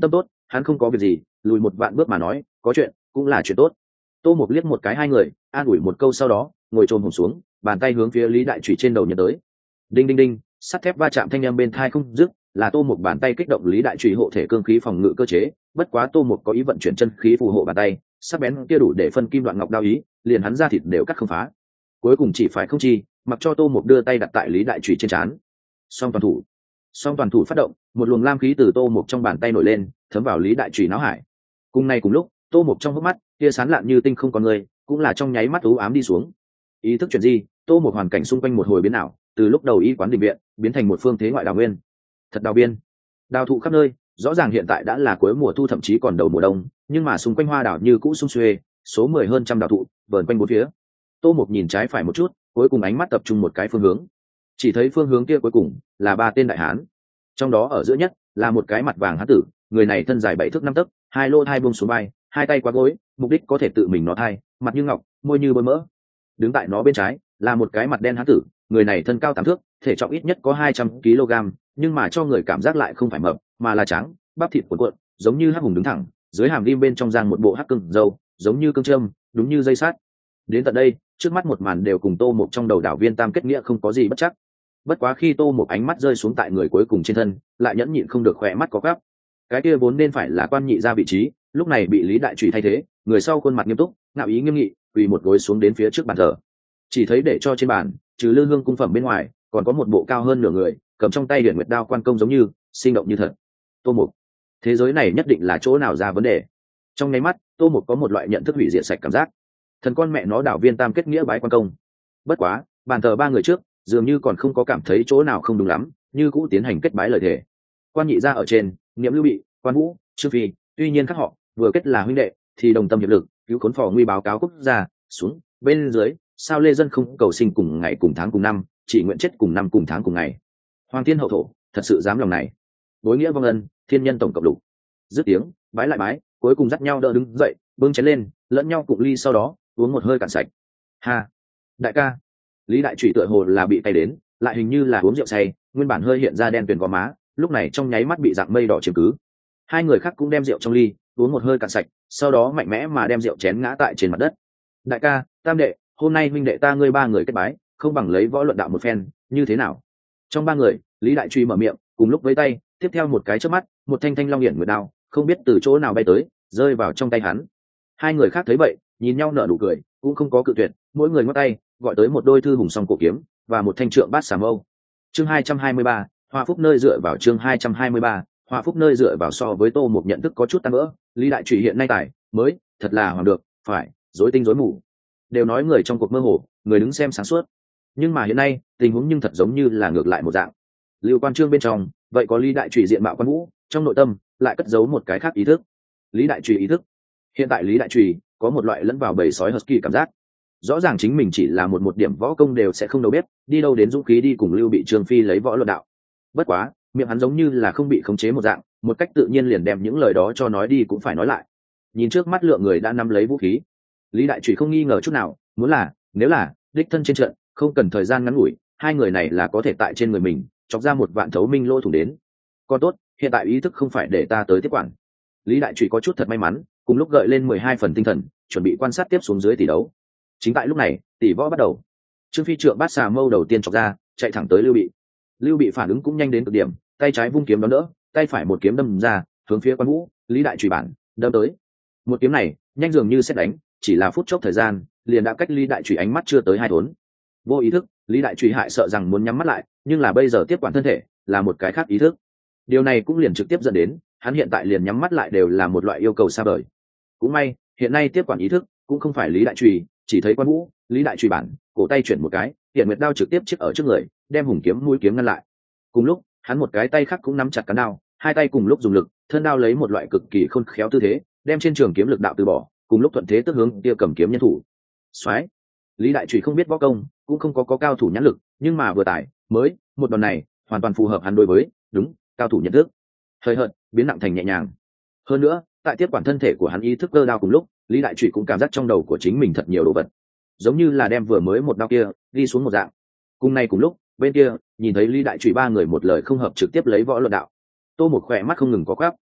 hắn không có việc gì, lùi một vạn bước mà nói có chuyện cũng là chuyện tốt. Tô Mục liếc một cái hai người, an ủi một câu sau đó ngồi trồm hổm xuống, bàn tay hướng phía Lý Đại Trùy trên đầu nhấn tới. Đinh đinh đinh, sắt thép va chạm thanh âm bên thai không dứt, là Tô Mục bàn tay kích động Lý Đại Trùy hộ thể cương khí phòng ngự cơ chế, bất quá Tô Mục có ý vận chuyển chân khí phù hộ bàn tay, sắc bén kia đủ để phân kim đoạn ngọc đao ý, liền hắn ra thịt đều cắt không phá. Cuối cùng chỉ phải không chi, mặc cho Tô Mục đưa tay đặt tại Lý Đại Trùy trên trán. Song toàn thủ, song toàn thủ phát động, một luồng lam khí từ Tô Mục trong bàn tay nổi lên, thấm vào Lý Đại Trùy não hải. Cùng nay cùng lúc, Tô Mục trong hốc mắt tia sáng lạn như tinh không con người, cũng là trong nháy mắt u ám đi xuống. Ý thức chuyển di, Tô Mục hoàn cảnh xung quanh một hồi biến ảo, từ lúc đầu y quán định viện biến thành một phương thế ngoại đào nguyên. Thật đào biên, đào thụ khắp nơi, rõ ràng hiện tại đã là cuối mùa thu thậm chí còn đầu mùa đông, nhưng mà xung quanh hoa đào như cũ sum xuê, số mười hơn trăm đào thụ vờn quanh bốn phía. Tô Mục nhìn trái phải một chút, cuối cùng ánh mắt tập trung một cái phương hướng, chỉ thấy phương hướng kia cuối cùng là ba tên đại hán, trong đó ở giữa nhất là một cái mặt vàng hán tử, người này thân dài bảy thước năm tấc, hai lô thai buông xuống vai, hai tay qua gối, mục đích có thể tự mình nó thai, mặt như ngọc, môi như bôi mỡ. Đứng tại nó bên trái là một cái mặt đen hán tử, người này thân cao tám thước, thể trọng ít nhất có hai trăm ki lô gam, nhưng mà cho người cảm giác lại không phải mập, mà là trắng, bắp thịt cuộn cuộn, giống như hắc hùng đứng thẳng, dưới hàm rim bên trong giang một bộ hắc cương dâu, giống như cương châm, đúng như dây sắt. Đến tận đây, trước mắt một màn đều cùng Tô Mục trong đầu đảo viên tam kết nghĩa không có gì bất chắc. Bất quá khi Tô Mục ánh mắt rơi xuống tại người cuối cùng trên thân, lại nhẫn nhịn không được khỏe mắt có gắp. Cái kia vốn nên phải là quan nhị ra vị trí, lúc này bị Lý Đại Trùy thay thế, người sau khuôn mặt nghiêm túc, ngạo ý nghiêm nghị, quỳ một gối xuống đến phía trước bàn thờ. Chỉ thấy để cho trên bàn, trừ lư hương cung phẩm bên ngoài, còn có một bộ cao hơn nửa người, cầm trong tay điển nguyệt đao quan công giống như sinh động như thật. Tô Mục, thế giới này nhất định là chỗ nào ra vấn đề. Trong nháy mắt, Tô Mục có một loại nhận thức hủy diệt sạch cảm giác. Thần con mẹ nó đảo viên tam kết nghĩa bái quan công. Bất quá, bàn thờ ba người trước, dường như còn không có cảm thấy chỗ nào không đúng lắm, như cũ tiến hành kết bái lời thề. Quan nhị ra ở trên, Niệm Lưu Bị, Quan Vũ, Trương Phi, tuy nhiên các họ vừa kết là huynh đệ, thì đồng tâm hiệp lực, cứu khốn phò nguy báo cáo quốc gia, xuống, bên dưới, sao lê dân không cầu sinh cùng ngày cùng tháng cùng năm, chỉ nguyện chết cùng năm cùng tháng cùng ngày. Hoàng thiên hậu thổ, thật sự dám lòng này. Đối nghĩa vong ân, thiên nhân tổng cộng đủ. Dứt tiếng, bái lại bái, cuối cùng dắt nhau đỡ đứng dậy, bưng chén lên, lẫn nhau cụng ly sau đó, uống một hơi cạn sạch. Ha, đại ca. Lý Đại Trùy tựa hồ là bị tay đến, lại hình như là uống rượu say, nguyên bản hơi hiện ra đen tuyền gò má, lúc này trong nháy mắt bị dạng mây đỏ chiếm cứ. Hai người khác cũng đem rượu trong ly uống một hơi cạn sạch, sau đó mạnh mẽ mà đem rượu chén ngã tại trên mặt đất. Đại ca, tam đệ, hôm nay huynh đệ ta ngươi ba người kết bái, không bằng lấy võ luận đạo một phen, như thế nào? Trong ba người, Lý Đại Trùy mở miệng, cùng lúc với tay, tiếp theo một cái chớp mắt, một thanh thanh long hiển nguyệt đao, không biết từ chỗ nào bay tới, rơi vào trong tay hắn. Hai người khác thấy vậy, nhìn nhau nở nụ cười, cũng không có cự tuyệt, mỗi người ngoắc tay, gọi tới một đôi thư hùng song cổ kiếm và một thanh trượng bát xà mâu. Chương hai trăm hai mươi ba, Hoa Phúc nơi dựa vào chương hai trăm hai mươi ba, Hoa Phúc nơi dựa vào so với Tô Mục nhận thức có chút tăng vỡ, Lý Đại Trùy hiện nay tài mới, thật là hoàng được, phải, rối tinh rối mù. Đều nói người trong cuộc mơ hồ, người đứng xem sáng suốt. Nhưng mà hiện nay, tình huống nhưng thật giống như là ngược lại một dạng. Lưu Quan Trương bên trong, vậy có Lý Đại Trùy diện mạo Quan Vũ, trong nội tâm lại cất giấu một cái khác ý thức. Lý Đại Trùy ý thức. Hiện tại Lý Đại Trùy có một loại lẫn vào bầy sói husky cảm giác. Rõ ràng chính mình chỉ là một một điểm võ công đều sẽ không đâu biết, đi đâu đến dũng khí đi cùng Lưu Bị Trương Phi lấy võ luận đạo. Bất quá, miệng hắn giống như là không bị khống chế một dạng, một cách tự nhiên liền đem những lời đó cho nói đi cũng phải nói lại. Nhìn trước mắt lượng người đã nắm lấy vũ khí, Lý Đại Trùy không nghi ngờ chút nào, muốn là, nếu là đích thân trên trận, không cần thời gian ngắn ngủi, hai người này là có thể tại trên người mình chọc ra một vạn thấu minh lỗ thủng đến. Còn tốt, hiện tại ý thức không phải để ta tới tiếp quản. Lý Đại Trùy có chút thật may mắn, cùng lúc gợi lên mười hai phần tinh thần, chuẩn bị quan sát tiếp xuống dưới tỷ đấu. Chính tại lúc này, tỷ võ bắt đầu. Trương Phi trượng bát xà mâu đầu tiên chọc ra, chạy thẳng tới Lưu Bị. Lưu Bị phản ứng cũng nhanh đến cực điểm, tay trái vung kiếm đón đỡ, tay phải một kiếm đâm ra, hướng phía Quan Vũ, Lý Đại Trùy bản đâm tới. Một kiếm này, nhanh dường như sét đánh, chỉ là phút chốc thời gian, liền đã cách Lý Đại Trùy ánh mắt chưa tới hai thốn. Vô ý thức, Lý Đại Trùy hại sợ rằng muốn nhắm mắt lại, nhưng là bây giờ tiếp quản thân thể, là một cái khác ý thức. Điều này cũng liền trực tiếp dẫn đến, hắn hiện tại liền nhắm mắt lại đều là một loại yêu cầu xa vời. Cũng may, hiện nay tiếp quản ý thức cũng không phải Lý Đại Trùy, chỉ thấy Quan Vũ, Lý Đại Trùy bản, cổ tay chuyển một cái, hiện nguyệt đao trực tiếp chiếc ở trước người, đem hùng kiếm mũi kiếm ngăn lại. Cùng lúc, hắn một cái tay khác cũng nắm chặt cán đao, hai tay cùng lúc dùng lực, thân đao lấy một loại cực kỳ khôn khéo tư thế, đem trên trường kiếm lực đạo từ bỏ, cùng lúc thuận thế tức hướng kia cầm kiếm nhân thủ. Soái, Lý Đại Trùy không biết võ công, cũng không có có cao thủ nhãn lực, nhưng mà vừa tải, mới, một đòn này, hoàn toàn phù hợp hắn đối với, đúng, cao thủ nhận thức. Hơi hợt, biến nặng thành nhẹ nhàng. Hơn nữa, tại tiếp quản thân thể của hắn ý thức cơ đao cùng lúc, Lý Đại Trùy cũng cảm giác trong đầu của chính mình thật nhiều đồ vật, giống như là đem vừa mới một đao kia đi xuống một dạng. Cùng này cùng lúc, bên kia, nhìn thấy Lý Đại Trùy ba người một lời không hợp trực tiếp lấy võ luận đạo. Tô Mục khỏe mắt không ngừng có quắp.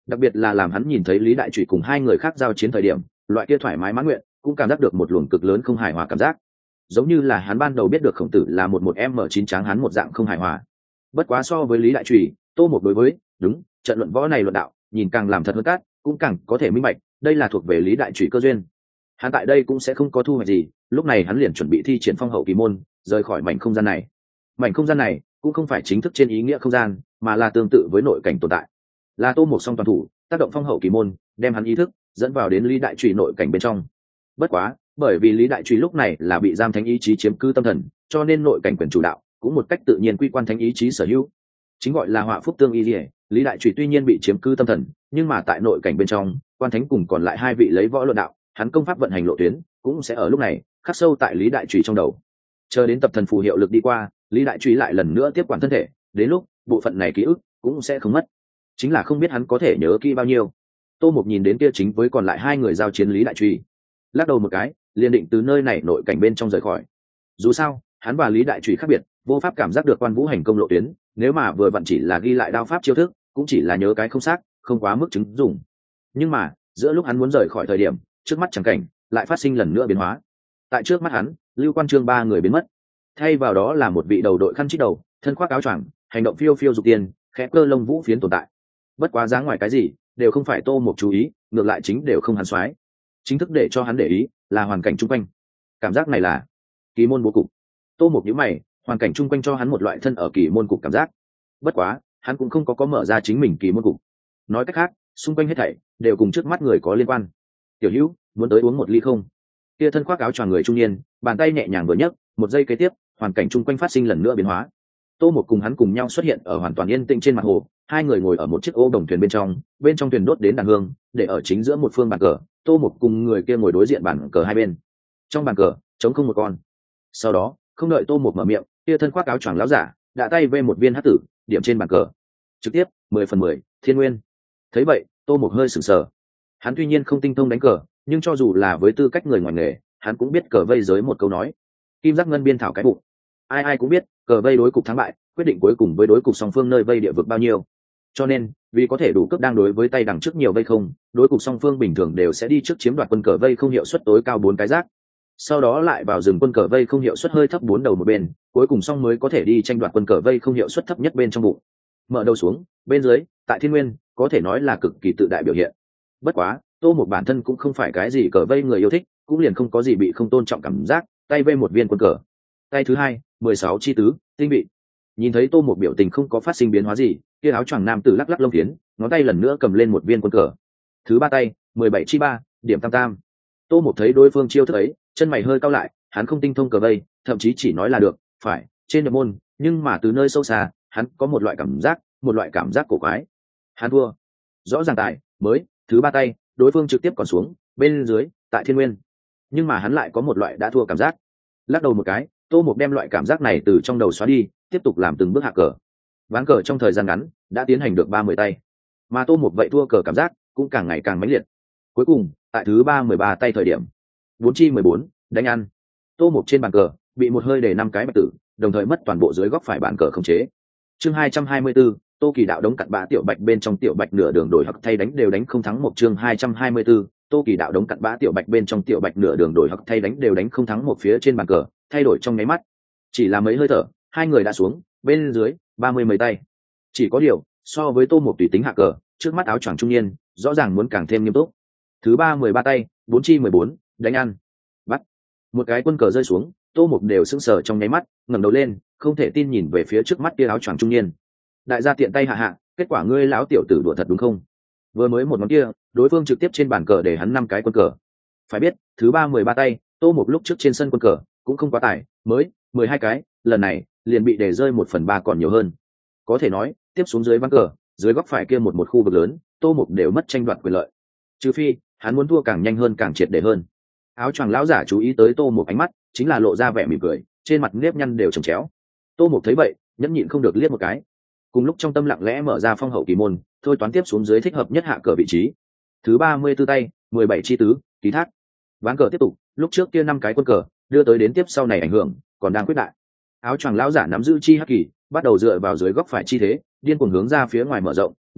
đặc biệt là làm hắn nhìn thấy lý đại trụy cùng hai người khác giao chiến thời điểm, loại kia thoải mái mãn nguyện cũng cảm giác được một luồng cực lớn không hài hòa cảm giác, giống như là hắn ban đầu biết được khổng tử là một một m chín tráng hắn một dạng không hài hòa. Bất quá so với lý đại trụy, tô một đối với đúng trận luận võ này luận đạo nhìn càng làm thật hơn cát, cũng càng có thể minh bạch đây là thuộc về lý đại trụy cơ duyên. Hắn tại đây cũng sẽ không có thu hoạch gì, lúc này hắn liền chuẩn bị thi triển phong hậu kỳ môn, rời khỏi mảnh không gian này. Mảnh không gian này cũng không phải chính thức trên ý nghĩa không gian, mà là tương tự với nội cảnh tồn tại, là tô một song toàn thủ tác động phong hậu kỳ môn, đem hắn ý thức dẫn vào đến lý đại trụy nội cảnh bên trong. Bất quá bởi vì lý đại trụy lúc này là bị giam thánh ý chí chiếm cứ tâm thần, cho nên nội cảnh quyền chủ đạo cũng một cách tự nhiên quy quan thánh ý chí sở hữu, chính gọi là họa phúc tương y dỉa. Lý đại trụy tuy nhiên bị chiếm cứ tâm thần, nhưng mà tại nội cảnh bên trong, quan thánh cùng còn lại hai vị lấy võ luận đạo, hắn công pháp vận hành lộ tuyến cũng sẽ ở lúc này khắc sâu tại lý đại trụy trong đầu. Chờ đến tập thần phù hiệu lực đi qua, lý đại trụy lại lần nữa tiếp quản thân thể, đến lúc bộ phận này ký ức cũng sẽ không mất, chính là không biết hắn có thể nhớ kỹ bao nhiêu. Tô Mục nhìn đến kia chính với còn lại hai người giao chiến lý đại trụy, lắc đầu một cái, liền định từ nơi này nội cảnh bên trong rời khỏi. Dù sao hắn và lý đại trụy khác biệt, vô pháp cảm giác được quan vũ hành công lộ tuyến, nếu mà vừa vặn chỉ là ghi lại đao pháp chiêu thức, cũng chỉ là nhớ cái không xác, không quá mức chứng dụng. Nhưng mà giữa lúc hắn muốn rời khỏi thời điểm, trước mắt chẳng cảnh lại phát sinh lần nữa biến hóa. Tại trước mắt hắn, Lưu Quan Trương ba người biến mất, thay vào đó là một vị đầu đội khăn chít đầu, thân khoác áo choàng, hành động phiêu phiêu dục tiền, khẽ cơ lông vũ phiến tồn tại. Bất quá dáng ngoài cái gì đều không phải Tô Mục chú ý, ngược lại chính đều không hắn xoái. Chính thức để cho hắn để ý là hoàn cảnh chung quanh. Cảm giác này là kỳ môn bố cục. Tô Mục nhíu mày, hoàn cảnh chung quanh cho hắn một loại thân ở kỳ môn cục cảm giác. Bất quá hắn cũng không có có mở ra chính mình kỳ môn cục. Nói cách khác, xung quanh hết thảy đều cùng trước mắt người có liên quan. Tiểu Hữu, muốn tới uống một ly không? Kia thân khoác áo choàng người trung niên, bàn tay nhẹ nhàng vừa nhấc, một giây kế tiếp, hoàn cảnh chung quanh phát sinh lần nữa biến hóa. Tô Mục cùng hắn cùng nhau xuất hiện ở hoàn toàn yên tĩnh trên mặt hồ, hai người ngồi ở một chiếc ô đồng thuyền bên trong, bên trong thuyền đốt đến đàn hương, để ở chính giữa một phương bàn cờ. Tô Mục cùng người kia ngồi đối diện bàn cờ hai bên. Trong bàn cờ, trống không một con. Sau đó, không đợi Tô Mục mở miệng, kia thân khoác áo choàng lão giả đã tay vê một viên hắc tử, điểm trên bàn cờ. Trực tiếp, mười phần mười, Thiên Nguyên. Thấy vậy, Tô Mục hơi sửng sờ. Hắn tuy nhiên không tinh thông đánh cờ, nhưng cho dù là với tư cách người ngoài nghề, hắn cũng biết cờ vây giới một câu nói: kim giác ngân biên thảo cái bụng. Ai ai cũng biết, cờ vây đối cục thắng bại, quyết định cuối cùng với đối cục song phương nơi vây địa vực bao nhiêu. Cho nên, vì có thể đủ cướp đang đối với tay đằng trước nhiều vây không, đối cục song phương bình thường đều sẽ đi trước chiếm đoạt quân cờ vây không hiệu suất tối cao bốn cái giác. Sau đó lại vào rừng quân cờ vây không hiệu suất hơi thấp bốn đầu một bên, cuối cùng xong mới có thể đi tranh đoạt quân cờ vây không hiệu suất thấp nhất bên trong bụng. Mở đầu xuống, bên dưới, tại Thiên Nguyên, có thể nói là cực kỳ tự đại biểu hiện. Bất quá, Tô Mục bản thân cũng không phải cái gì cờ vây người yêu thích, cũng liền không có gì bị không tôn trọng cảm giác, tay vây một viên quân cờ. Tay thứ hai, mười sáu chi tứ, tinh vị. Nhìn thấy Tô Mục biểu tình không có phát sinh biến hóa gì, kia áo choàng nam tử lắc lắc lông tiến, ngón tay lần nữa cầm lên một viên quân cờ. Thứ ba tay, mười bảy chi ba, điểm tam tam. Tô Mục thấy đối phương chiêu thức ấy, chân mày hơi cau lại, hắn không tinh thông cờ vây, thậm chí chỉ nói là được, phải, trên nhập môn, nhưng mà từ nơi sâu xa, hắn có một loại cảm giác, một loại cảm giác cổ quái. Hắn thua. Rõ ràng tại, mới, thứ ba tay, đối phương trực tiếp còn xuống, bên dưới, tại Thiên Nguyên. Nhưng mà hắn lại có một loại đã thua cảm giác. Lắc đầu một cái, Tô Mục đem loại cảm giác này từ trong đầu xóa đi, tiếp tục làm từng bước hạ cờ. Ván cờ trong thời gian ngắn đã tiến hành được ba mươi tay, mà Tô Mục vậy thua cờ cảm giác cũng càng ngày càng mãnh liệt. Cuối cùng, tại thứ ba mười ba tay thời điểm, bốn chi mười bốn, đánh ăn. Tô Mục trên bàn cờ bị một hơi để năm cái bạch tử, đồng thời mất toàn bộ dưới góc phải bàn cờ khống chế. Chương hai trăm hai mươi tư, Tô Kỳ đạo đống cặn bã tiểu bạch bên trong tiểu bạch nửa đường đổi hoặc thay đánh đều đánh không thắng một. Chương hai trăm hai mươi tư, Tô Kỳ đạo đống cặn bã tiểu bạch bên trong tiểu bạch nửa đường đổi hoặc thay đánh đều đánh không thắng một. Phía trên bàn cờ thay đổi trong nháy mắt, chỉ là mấy hơi thở, hai người đã xuống, bên dưới ba mươi mấy tay. Chỉ có điều, so với Tô Mục tùy tính hạ cờ, trước mắt áo choàng trung niên rõ ràng muốn càng thêm nghiêm túc. Thứ ba mười ba tay, bốn chi mười bốn, đánh ăn. Bắt. Một cái quân cờ rơi xuống, Tô Mục đều sững sờ trong nháy mắt, ngẩng đầu lên, không thể tin nhìn về phía trước mắt kia áo choàng trung niên. Đại gia tiện tay hạ hạ, kết quả ngươi lão tiểu tử đùa thật đúng không? Vừa mới một món kia, đối phương trực tiếp trên bàn cờ để hắn năm cái quân cờ. Phải biết, thứ ba mười ba tay, Tô Mục lúc trước trên sân quân cờ cũng không quá tải, mới mười hai cái, lần này liền bị để rơi một phần ba còn nhiều hơn. Có thể nói, tiếp xuống dưới ván cờ, dưới góc phải kia một một khu vực lớn, Tô Mục đều mất tranh đoạt quyền lợi. Trừ phi, hắn muốn thua càng nhanh hơn càng triệt để hơn. Áo choàng lão giả chú ý tới Tô Mục ánh mắt, chính là lộ ra vẻ mỉm cười, trên mặt nếp nhăn đều chồng chéo. Tô Mục thấy vậy, nhẫn nhịn không được liếc một cái. Cùng lúc trong tâm lặng lẽ mở ra phong hậu kỳ môn, thôi toán tiếp xuống dưới thích hợp nhất hạ cờ vị trí. Thứ ba mươi tư tay, mười bảy chi tứ, ký thác. Ván cờ tiếp tục, lúc trước kia năm cái quân cờ, đưa tới đến tiếp sau này ảnh hưởng, còn đang quyết đại. Áo choàng lão giả nắm giữ chi hắc kỳ, bắt đầu dựa vào dưới góc phải chi thế, điên cuồng hướng ra phía ngoài mở rộng,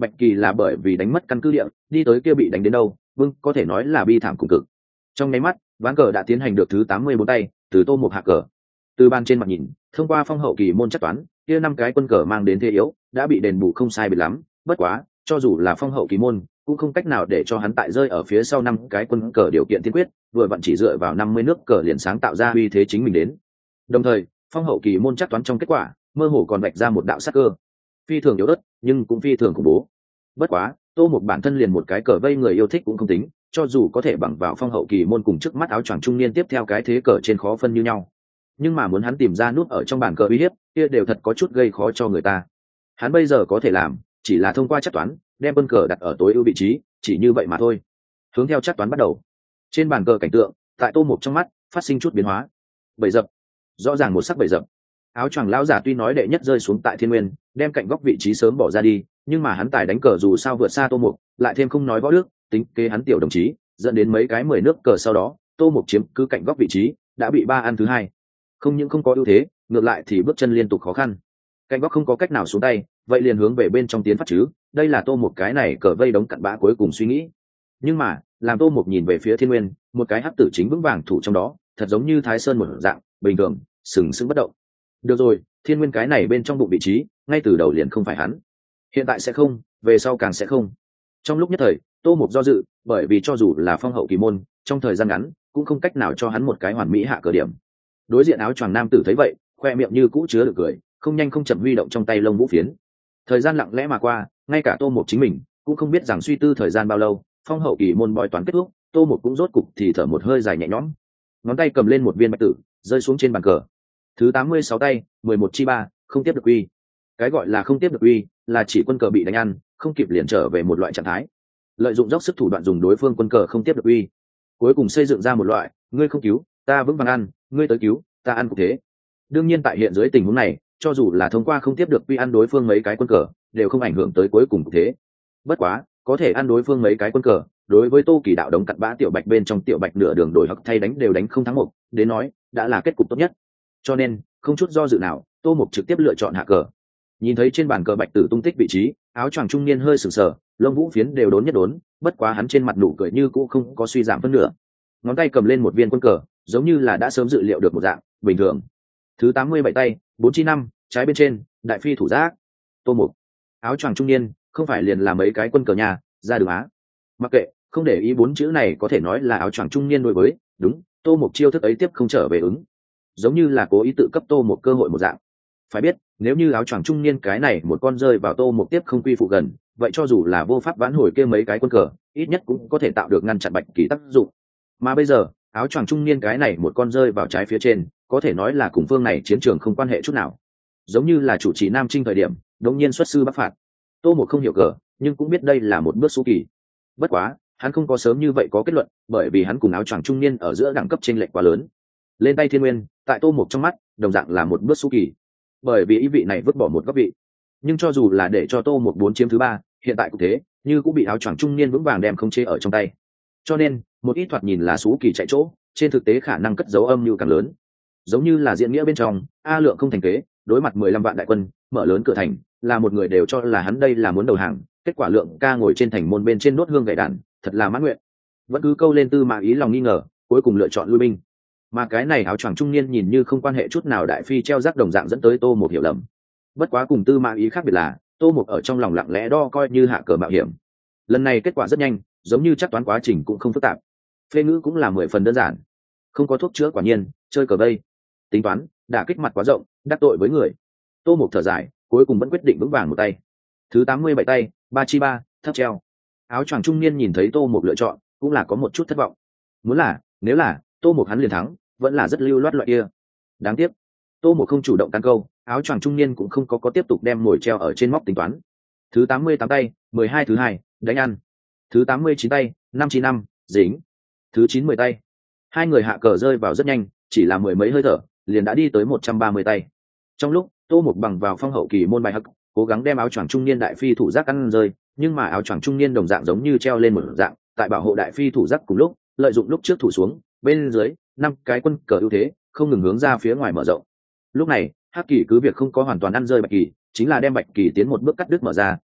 bạch kỳ là bởi vì đánh mất căn cứ địa đi tới kia bị đánh đến đâu vương có thể nói là bi thảm cùng cực. Trong nháy mắt ván cờ đã tiến hành được thứ tám mươi bốn tay, từ Tô Mục hạ cờ. Từ ban trên mặt nhìn, thông qua phong hậu kỳ môn chắc toán, kia năm cái quân cờ mang đến thế yếu đã bị đền bù không sai biệt lắm, bất quá cho dù là phong hậu kỳ môn cũng không cách nào để cho hắn tại rơi ở phía sau năm cái quân cờ điều kiện tiên quyết, vừa vặn chỉ dựa vào năm mươi nước cờ liền sáng tạo ra uy thế chính mình đến. Đồng thời phong hậu kỳ môn chắc toán trong kết quả mơ hồ còn vạch ra một đạo sắc cơ, phi thường yếu ớt nhưng cũng phi thường khủng bố. Bất quá Tô Mục bản thân liền một cái cờ vây người yêu thích cũng không tính, cho dù có thể bằng vào phong hậu kỳ môn cùng trước mắt áo choàng trung niên tiếp theo cái thế cờ trên khó phân như nhau, nhưng mà muốn hắn tìm ra nút ở trong bàn cờ uy hiếp kia đều thật có chút gây khó cho người ta. Hắn bây giờ có thể làm chỉ là thông qua chắc toán đem quân cờ đặt ở tối ưu vị trí, chỉ như vậy mà thôi. Hướng theo chắc toán bắt đầu, trên bàn cờ cảnh tượng tại Tô Mục trong mắt phát sinh chút biến hóa. Bảy dập, rõ ràng một sắc bảy dập. Áo choàng lão giả tuy nói đệ nhất rơi xuống tại thiên nguyên, đem cạnh góc vị trí sớm bỏ ra đi, nhưng mà hắn tài đánh cờ dù sao vượt xa Tô Mục, lại thêm không nói võ đức, tính kế hắn tiểu đồng chí, dẫn đến mấy cái mười nước cờ sau đó Tô Mục chiếm cứ cạnh góc vị trí đã bị ba ăn thứ hai. Không những không có ưu thế, ngược lại thì bước chân liên tục khó khăn. Cạnh góc không có cách nào xuống tay, vậy liền hướng về bên trong tiến phát chứ, đây là Tô Mục cái này cờ vây đống cặn bã cuối cùng suy nghĩ. Nhưng mà làm Tô Mục nhìn về phía thiên nguyên, một cái hắc tử chính vững vàng thủ trong đó, thật giống như Thái Sơn một dạng bình thường sừng sững bất động. Được rồi, thiên nguyên cái này bên trong bụng vị trí ngay từ đầu liền không phải hắn, hiện tại sẽ không, về sau càng sẽ không. Trong lúc nhất thời Tô Mục do dự, bởi vì cho dù là phong hậu kỳ môn trong thời gian ngắn cũng không cách nào cho hắn một cái hoàn mỹ hạ cờ điểm. Đối diện áo choàng nam tử thấy vậy, khoe miệng như cũ chứa được cười, không nhanh không chậm huy động trong tay lông vũ phiến. Thời gian lặng lẽ mà qua, ngay cả Tô Mục chính mình cũng không biết rằng suy tư thời gian bao lâu, phong hậu kỳ môn bói toán kết thúc, Tô Mục cũng rốt cục thì thở một hơi dài nhẹ nhõm. Ngón tay cầm lên một viên bạch tử rơi xuống trên bàn cờ. Thứ tám mươi sáu tay, mười một chi ba, không tiếp được uy. Cái gọi là không tiếp được uy là chỉ quân cờ bị đánh ăn, không kịp liền trở về một loại trạng thái. Lợi dụng dốc sức thủ đoạn dùng đối phương quân cờ không tiếp được uy, cuối cùng xây dựng ra một loại ngươi không cứu ta vững vàng ăn, ngươi tới cứu ta ăn cũng thế. Đương nhiên tại hiện dưới tình huống này, cho dù là thông qua không tiếp được uy ăn đối phương mấy cái quân cờ đều không ảnh hưởng tới cuối cùng cũng thế. Bất quá có thể ăn đối phương mấy cái quân cờ, đối với Tô Kỳ đạo đống cặn bã tiểu bạch bên trong tiểu bạch nửa đường đổi hoặc thay đánh đều đánh không thắng một, đến nói đã là kết cục tốt nhất. Cho nên không chút do dự nào, Tô Mục trực tiếp lựa chọn hạ cờ. Nhìn thấy trên bàn cờ bạch tử tung tích vị trí, áo choàng trung niên hơi sừng sờ, lông vũ phiến đều đốn nhất đốn, bất quá hắn trên mặt nụ cười như cũ không có suy giảm phân nửa. Ngón tay cầm lên một viên quân cờ, giống như là đã sớm dự liệu được một dạng bình thường. Thứ tám mươi bảy tay, bốn chi năm, trái bên trên đại phi thủ giác. Tô Mục, áo choàng trung niên không phải liền là mấy cái quân cờ nhà ra đường á. Mặc kệ, không để ý bốn chữ này có thể nói là áo choàng trung niên đối với đúng Tô Mục chiêu thức ấy tiếp không trở về ứng, giống như là cố ý tự cấp Tô Mục cơ hội một dạng. Phải biết nếu như áo choàng trung niên cái này một con rơi vào Tô Mục tiếp không quy phụ gần, vậy cho dù là vô pháp vãn hồi kia mấy cái quân cờ, ít nhất cũng có thể tạo được ngăn chặn bạch kỳ tác dụng. Mà bây giờ áo choàng trung niên cái này một con rơi vào trái phía trên, có thể nói là cùng phương này chiến trường không quan hệ chút nào, giống như là chủ trì Nam Trinh thời điểm đột nhiên xuất sư bắc phạt. Tô Mục không hiểu cờ, nhưng cũng biết đây là một bước số kỳ. Bất quá hắn không có sớm như vậy có kết luận, bởi vì hắn cùng áo choàng trung niên ở giữa đẳng cấp chênh lệch quá lớn. Lên tay thiên nguyên tại Tô Mục trong mắt đồng dạng là một bước số kỳ, bởi vì ý vị này vứt bỏ một góc vị. Nhưng cho dù là để cho Tô Mục bốn chiếm thứ ba, hiện tại cũng thế, như cũng bị áo choàng trung niên vững vàng đem không chế ở trong tay. Cho nên một ít thoạt nhìn là số kỳ chạy chỗ, trên thực tế khả năng cất dấu âm mưu càng lớn. Giống như là diễn nghĩa bên trong, A Lượng không thành kế, đối mặt mười lăm vạn đại quân mở lớn cửa thành, là một người đều cho là hắn đây là muốn đầu hàng, kết quả Lượng ca ngồi trên thành môn bên trên đốt hương gậy đàn, thật là mãn nguyện, vẫn cứ câu lên Tư Mã Ý lòng nghi ngờ, cuối cùng lựa chọn lui binh. Mà cái này áo choàng trung niên nhìn như không quan hệ chút nào đại phi treo rác đồng dạng dẫn tới Tô Mục hiểu lầm. Bất quá cùng Tư Mã Ý khác biệt là Tô Mục ở trong lòng lặng lẽ đo coi như hạ cờ mạo hiểm. Lần này kết quả rất nhanh, giống như chắc toán quá trình cũng không phức tạp, phê ngữ cũng là mười phần đơn giản, không có thuốc chữa quả nhiên chơi cờ vây tính toán đả kích mặt quá rộng, đắc tội với người. Tô Mục thở dài, cuối cùng vẫn quyết định vững vàng một tay. Thứ tám mươi bảy tay, ba chi ba, thấp treo. Áo choàng trung niên nhìn thấy Tô Mục lựa chọn cũng là có một chút thất vọng. Muốn là nếu là Tô Mục hắn liền thắng, vẫn là rất lưu loát loại kia. Đáng tiếc Tô Mục không chủ động tăng câu, áo choàng trung niên cũng không có có tiếp tục đem ngồi treo ở trên móc tính toán. Thứ tám mươi tám tay, mười hai thứ hai, đánh ăn. Thứ tám mươi chín tay, năm chi năm, dính. Thứ chín mươi tay. Hai người hạ cờ rơi vào rất nhanh, chỉ là mười mấy hơi thở liền đã đi tới một trăm ba mươi tay. Trong lúc Tô Mục bằng vào phong hậu kỳ môn bài hắc, cố gắng đem áo choàng trung niên đại phi thủ giác ăn rơi, nhưng mà áo choàng trung niên đồng dạng giống như treo lên một dạng, tại bảo hộ đại phi thủ giác cùng lúc, lợi dụng lúc trước thủ xuống, bên dưới năm cái quân cờ ưu thế không ngừng hướng ra phía ngoài mở rộng. Lúc này hắc kỳ cứ việc không có hoàn toàn ăn rơi bạch kỳ, chính là đem bạch kỳ tiến một bước cắt đứt mở ra,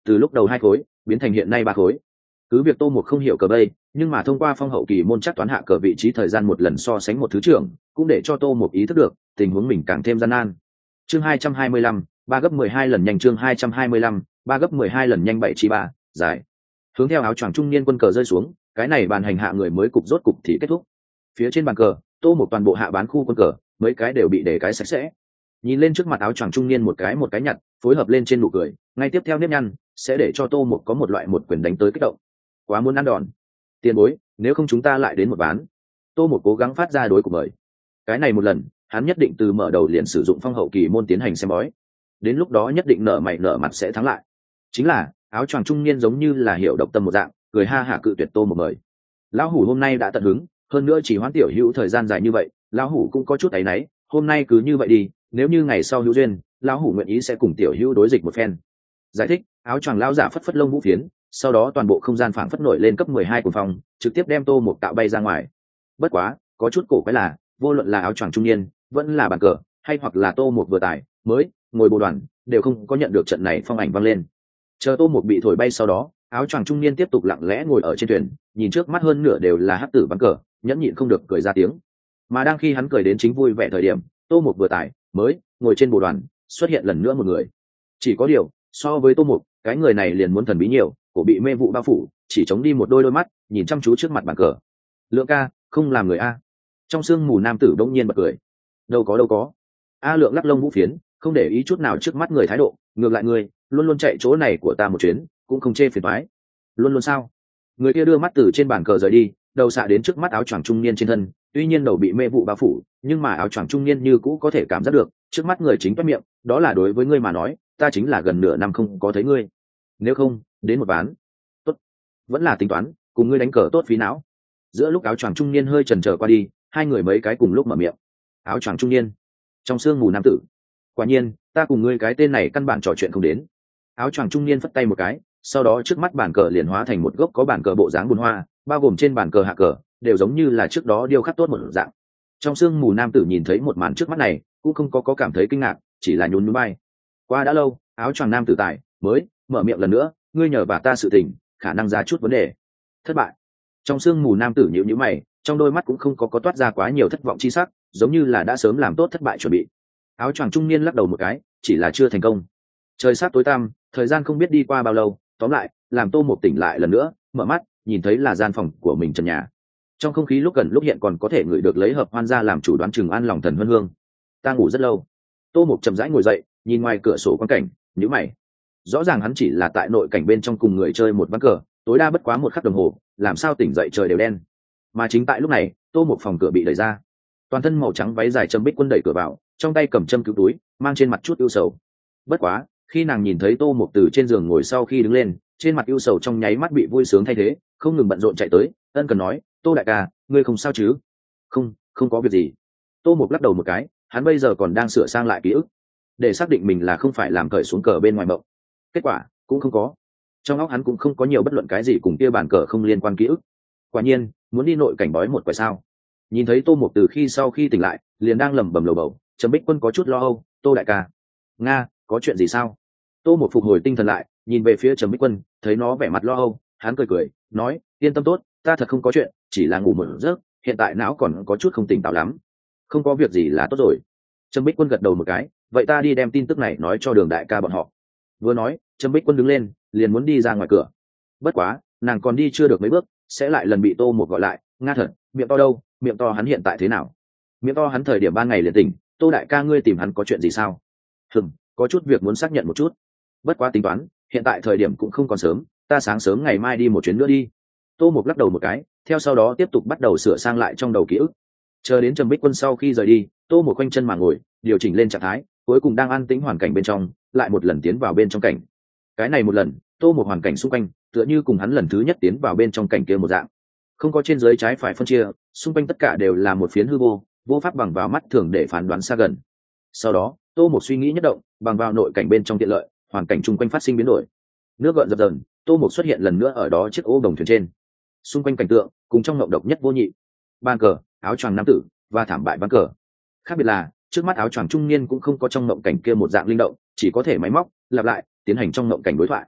từ lúc đầu hai khối biến thành hiện nay ba khối. Cứ việc tô một không hiểu cờ bây, nhưng mà thông qua phong hậu kỳ môn chắc toán hạ cờ vị trí thời gian một lần so sánh một thứ trưởng, cũng để cho tô một ý thức được tình huống mình càng thêm gian nan. Chương hai trăm hai mươi lăm, ba gấp mười hai lần nhanh. Chương hai trăm hai mươi lăm, ba gấp mười hai lần nhanh. Bảy chi ba giải. Hướng theo áo choàng trung niên quân cờ rơi xuống, cái này bàn hành hạ người mới cục rốt cục thì kết thúc. Phía trên bàn cờ, tô một toàn bộ hạ bán khu quân cờ, mấy cái đều bị để cái sạch sẽ. Nhìn lên trước mặt áo choàng trung niên một cái một cái nhặt, phối hợp lên trên nụ cười, ngay tiếp theo nếp nhăn sẽ để cho tô một có một loại một quyền đánh tới kích động. Quá muốn ăn đòn. Tiền bối, nếu không chúng ta lại đến một ván. Tô một cố gắng phát ra đối của mời. Cái này một lần, hắn nhất định từ mở đầu liền sử dụng phong hậu kỳ môn tiến hành xem bói. Đến lúc đó nhất định nở mày nở mặt sẽ thắng lại. Chính là áo choàng trung niên giống như là hiểu độc tâm một dạng, cười ha hả cự tuyệt tô một mời. Lão hủ hôm nay đã tận hứng, hơn nữa chỉ hoãn tiểu hữu thời gian dài như vậy, lão hủ cũng có chút áy náy, hôm nay cứ như vậy đi, nếu như ngày sau hữu duyên, lão hủ nguyện ý sẽ cùng tiểu hữu đối dịch một phen. Giải thích, áo choàng lão giả phất phất lông vũ phiến, sau đó toàn bộ không gian phảng phất nổi lên cấp mười hai của phòng, trực tiếp đem tô một tạo bay ra ngoài. Bất quá, có chút cổ quái là, vô luận là áo choàng trung niên, vẫn là bàn cờ, hay hoặc là tô một vừa tài mới ngồi bồ đoàn, đều không có nhận được trận này phong ảnh vang lên. Chờ tô một bị thổi bay sau đó, áo choàng trung niên tiếp tục lặng lẽ ngồi ở trên thuyền, nhìn trước mắt hơn nửa đều là hắc tử bàn cờ, nhẫn nhịn không được cười ra tiếng. Mà đang khi hắn cười đến chính vui vẻ thời điểm, tô một vừa tài mới ngồi trên bồ đoàn, xuất hiện lần nữa một người. Chỉ có điều, so với tô một, cái người này liền muốn thần bí nhiều, cổ bị mê vụ bao phủ, chỉ chống đi một đôi đôi mắt, nhìn chăm chú trước mặt bàn cờ. Lượng ca, không làm người a. Trong sương mù nam tử đông nhiên bật cười. Đâu có đâu có. A Lượng lắc lông vũ phiến, không để ý chút nào trước mắt người thái độ, ngược lại người luôn luôn chạy chỗ này của ta một chuyến, cũng không chê phiền toái. Luôn luôn sao? Người kia đưa mắt từ trên bàn cờ rời đi, đầu xạ đến trước mắt áo choàng trung niên trên thân, tuy nhiên đầu bị mê vụ bao phủ, nhưng mà áo choàng trung niên như cũ có thể cảm giác được, trước mắt người chính toét miệng, đó là đối với ngươi mà nói, ta chính là gần nửa năm không có thấy ngươi. Nếu không, đến một ván. Tốt. Vẫn là tính toán, cùng ngươi đánh cờ tốt phí não. Giữa lúc áo choàng trung niên hơi chần chờ qua đi, hai người mấy cái cùng lúc mở miệng. Áo choàng trung niên, trong sương mù nam tử. Quả nhiên, ta cùng ngươi cái tên này căn bản trò chuyện không đến. Áo choàng trung niên phất tay một cái, sau đó trước mắt bàn cờ liền hóa thành một gốc có bàn cờ bộ dáng buồn hoa, bao gồm trên bàn cờ hạ cờ đều giống như là trước đó điêu khắc tốt một dạng. Trong sương mù nam tử nhìn thấy một màn trước mắt này, cũng không có có cảm thấy kinh ngạc, chỉ là nhún nhún bay. Qua đã lâu, áo choàng nam tử tài mới mở miệng lần nữa, ngươi nhờ bà ta sự tình, khả năng ra chút vấn đề. Thất bại. Trong sương mù nam tử nhíu nhíu mày, trong đôi mắt cũng không có có toát ra quá nhiều thất vọng chi sắc, giống như là đã sớm làm tốt thất bại chuẩn bị. Áo choàng trung niên lắc đầu một cái, chỉ là chưa thành công. Trời sắp tối tăm, thời gian không biết đi qua bao lâu, tóm lại, làm tô một tỉnh lại lần nữa, mở mắt, nhìn thấy là gian phòng của mình trần nhà. Trong không khí lúc gần lúc hiện còn có thể ngửi được lấy hợp hoan ra làm chủ đoán chừng an lòng thần vân hương. Ta ngủ rất lâu. Tô một chậm rãi ngồi dậy, nhìn ngoài cửa sổ quan cảnh, nhíu mày. Rõ ràng hắn chỉ là tại nội cảnh bên trong cùng người chơi một ván cờ, tối đa bất quá một khắc đồng hồ, làm sao tỉnh dậy trời đều đen. Mà chính tại lúc này, tô một phòng cửa bị đẩy ra. Toàn thân màu trắng váy dài Trâm Bích Quân đẩy cửa vào, trong tay cầm châm cứu túi, mang trên mặt chút ưu sầu. Bất quá, khi nàng nhìn thấy tô một từ trên giường ngồi sau khi đứng lên, trên mặt ưu sầu trong nháy mắt bị vui sướng thay thế, không ngừng bận rộn chạy tới, ân cần nói, tô đại ca, ngươi không sao chứ? Không, không có việc gì. Tô một lắc đầu một cái, hắn bây giờ còn đang sửa sang lại ký ức, để xác định mình là không phải làm cởi xuống cờ bên ngoài mộng. Kết quả cũng không có. Trong óc hắn cũng không có nhiều bất luận cái gì cùng kia bàn cờ không liên quan ký ức. Quả nhiên, muốn đi nội cảnh bói một quẻ sao? Nhìn thấy tô một từ khi sau khi tỉnh lại, liền đang lẩm bẩm lầu bầu, Trầm Bích Quân có chút lo âu, tô đại ca, nga, có chuyện gì sao? Tô một phục hồi tinh thần lại, nhìn về phía Trầm Bích Quân, thấy nó vẻ mặt lo âu, hắn cười cười, nói, yên tâm tốt, ta thật không có chuyện, chỉ là ngủ một giấc, hiện tại não còn có chút không tỉnh táo lắm. Không có việc gì là tốt rồi. Trầm Bích Quân gật đầu một cái, vậy ta đi đem tin tức này nói cho Đường đại ca bọn họ. Vừa nói, Trầm Bích Quân đứng lên, liền muốn đi ra ngoài cửa. Bất quá, nàng còn đi chưa được mấy bước, sẽ lại lần bị tô một gọi lại, nga thật, miệng to đâu, miệng to hắn hiện tại thế nào? Miệng to hắn thời điểm ban ngày liền tỉnh, tô đại ca ngươi tìm hắn có chuyện gì sao? Hừm, có chút việc muốn xác nhận một chút. Bất quá tính toán, hiện tại thời điểm cũng không còn sớm, ta sáng sớm ngày mai đi một chuyến nữa đi. Tô một lắc đầu một cái, theo sau đó tiếp tục bắt đầu sửa sang lại trong đầu ký ức. Chờ đến Trầm Bích Quân sau khi rời đi, tô một quanh chân mà ngồi, điều chỉnh lên trạng thái, cuối cùng đang an tĩnh hoàn cảnh bên trong, lại một lần tiến vào bên trong cảnh. Cái này một lần, tô một hoàn cảnh xung quanh tựa như cùng hắn lần thứ nhất tiến vào bên trong cảnh kia một dạng, không có trên dưới trái phải phân chia, xung quanh tất cả đều là một phiến hư vô, vô pháp bằng vào mắt thường để phán đoán xa gần. Sau đó, tô một suy nghĩ nhất động, bằng vào nội cảnh bên trong tiện lợi, hoàn cảnh chung quanh phát sinh biến đổi. Nước gợn dập dờn, tô một xuất hiện lần nữa ở đó chiếc ô đồng thuyền trên. Xung quanh cảnh tượng cùng trong ngộng độc nhất vô nhị, bàn cờ, áo choàng nam tử và thảm bại ván cờ. Khác biệt là trước mắt áo choàng trung niên cũng không có trong ngộng cảnh kia một dạng linh động, chỉ có thể máy móc lặp lại tiến hành trong ngộng cảnh đối thoại.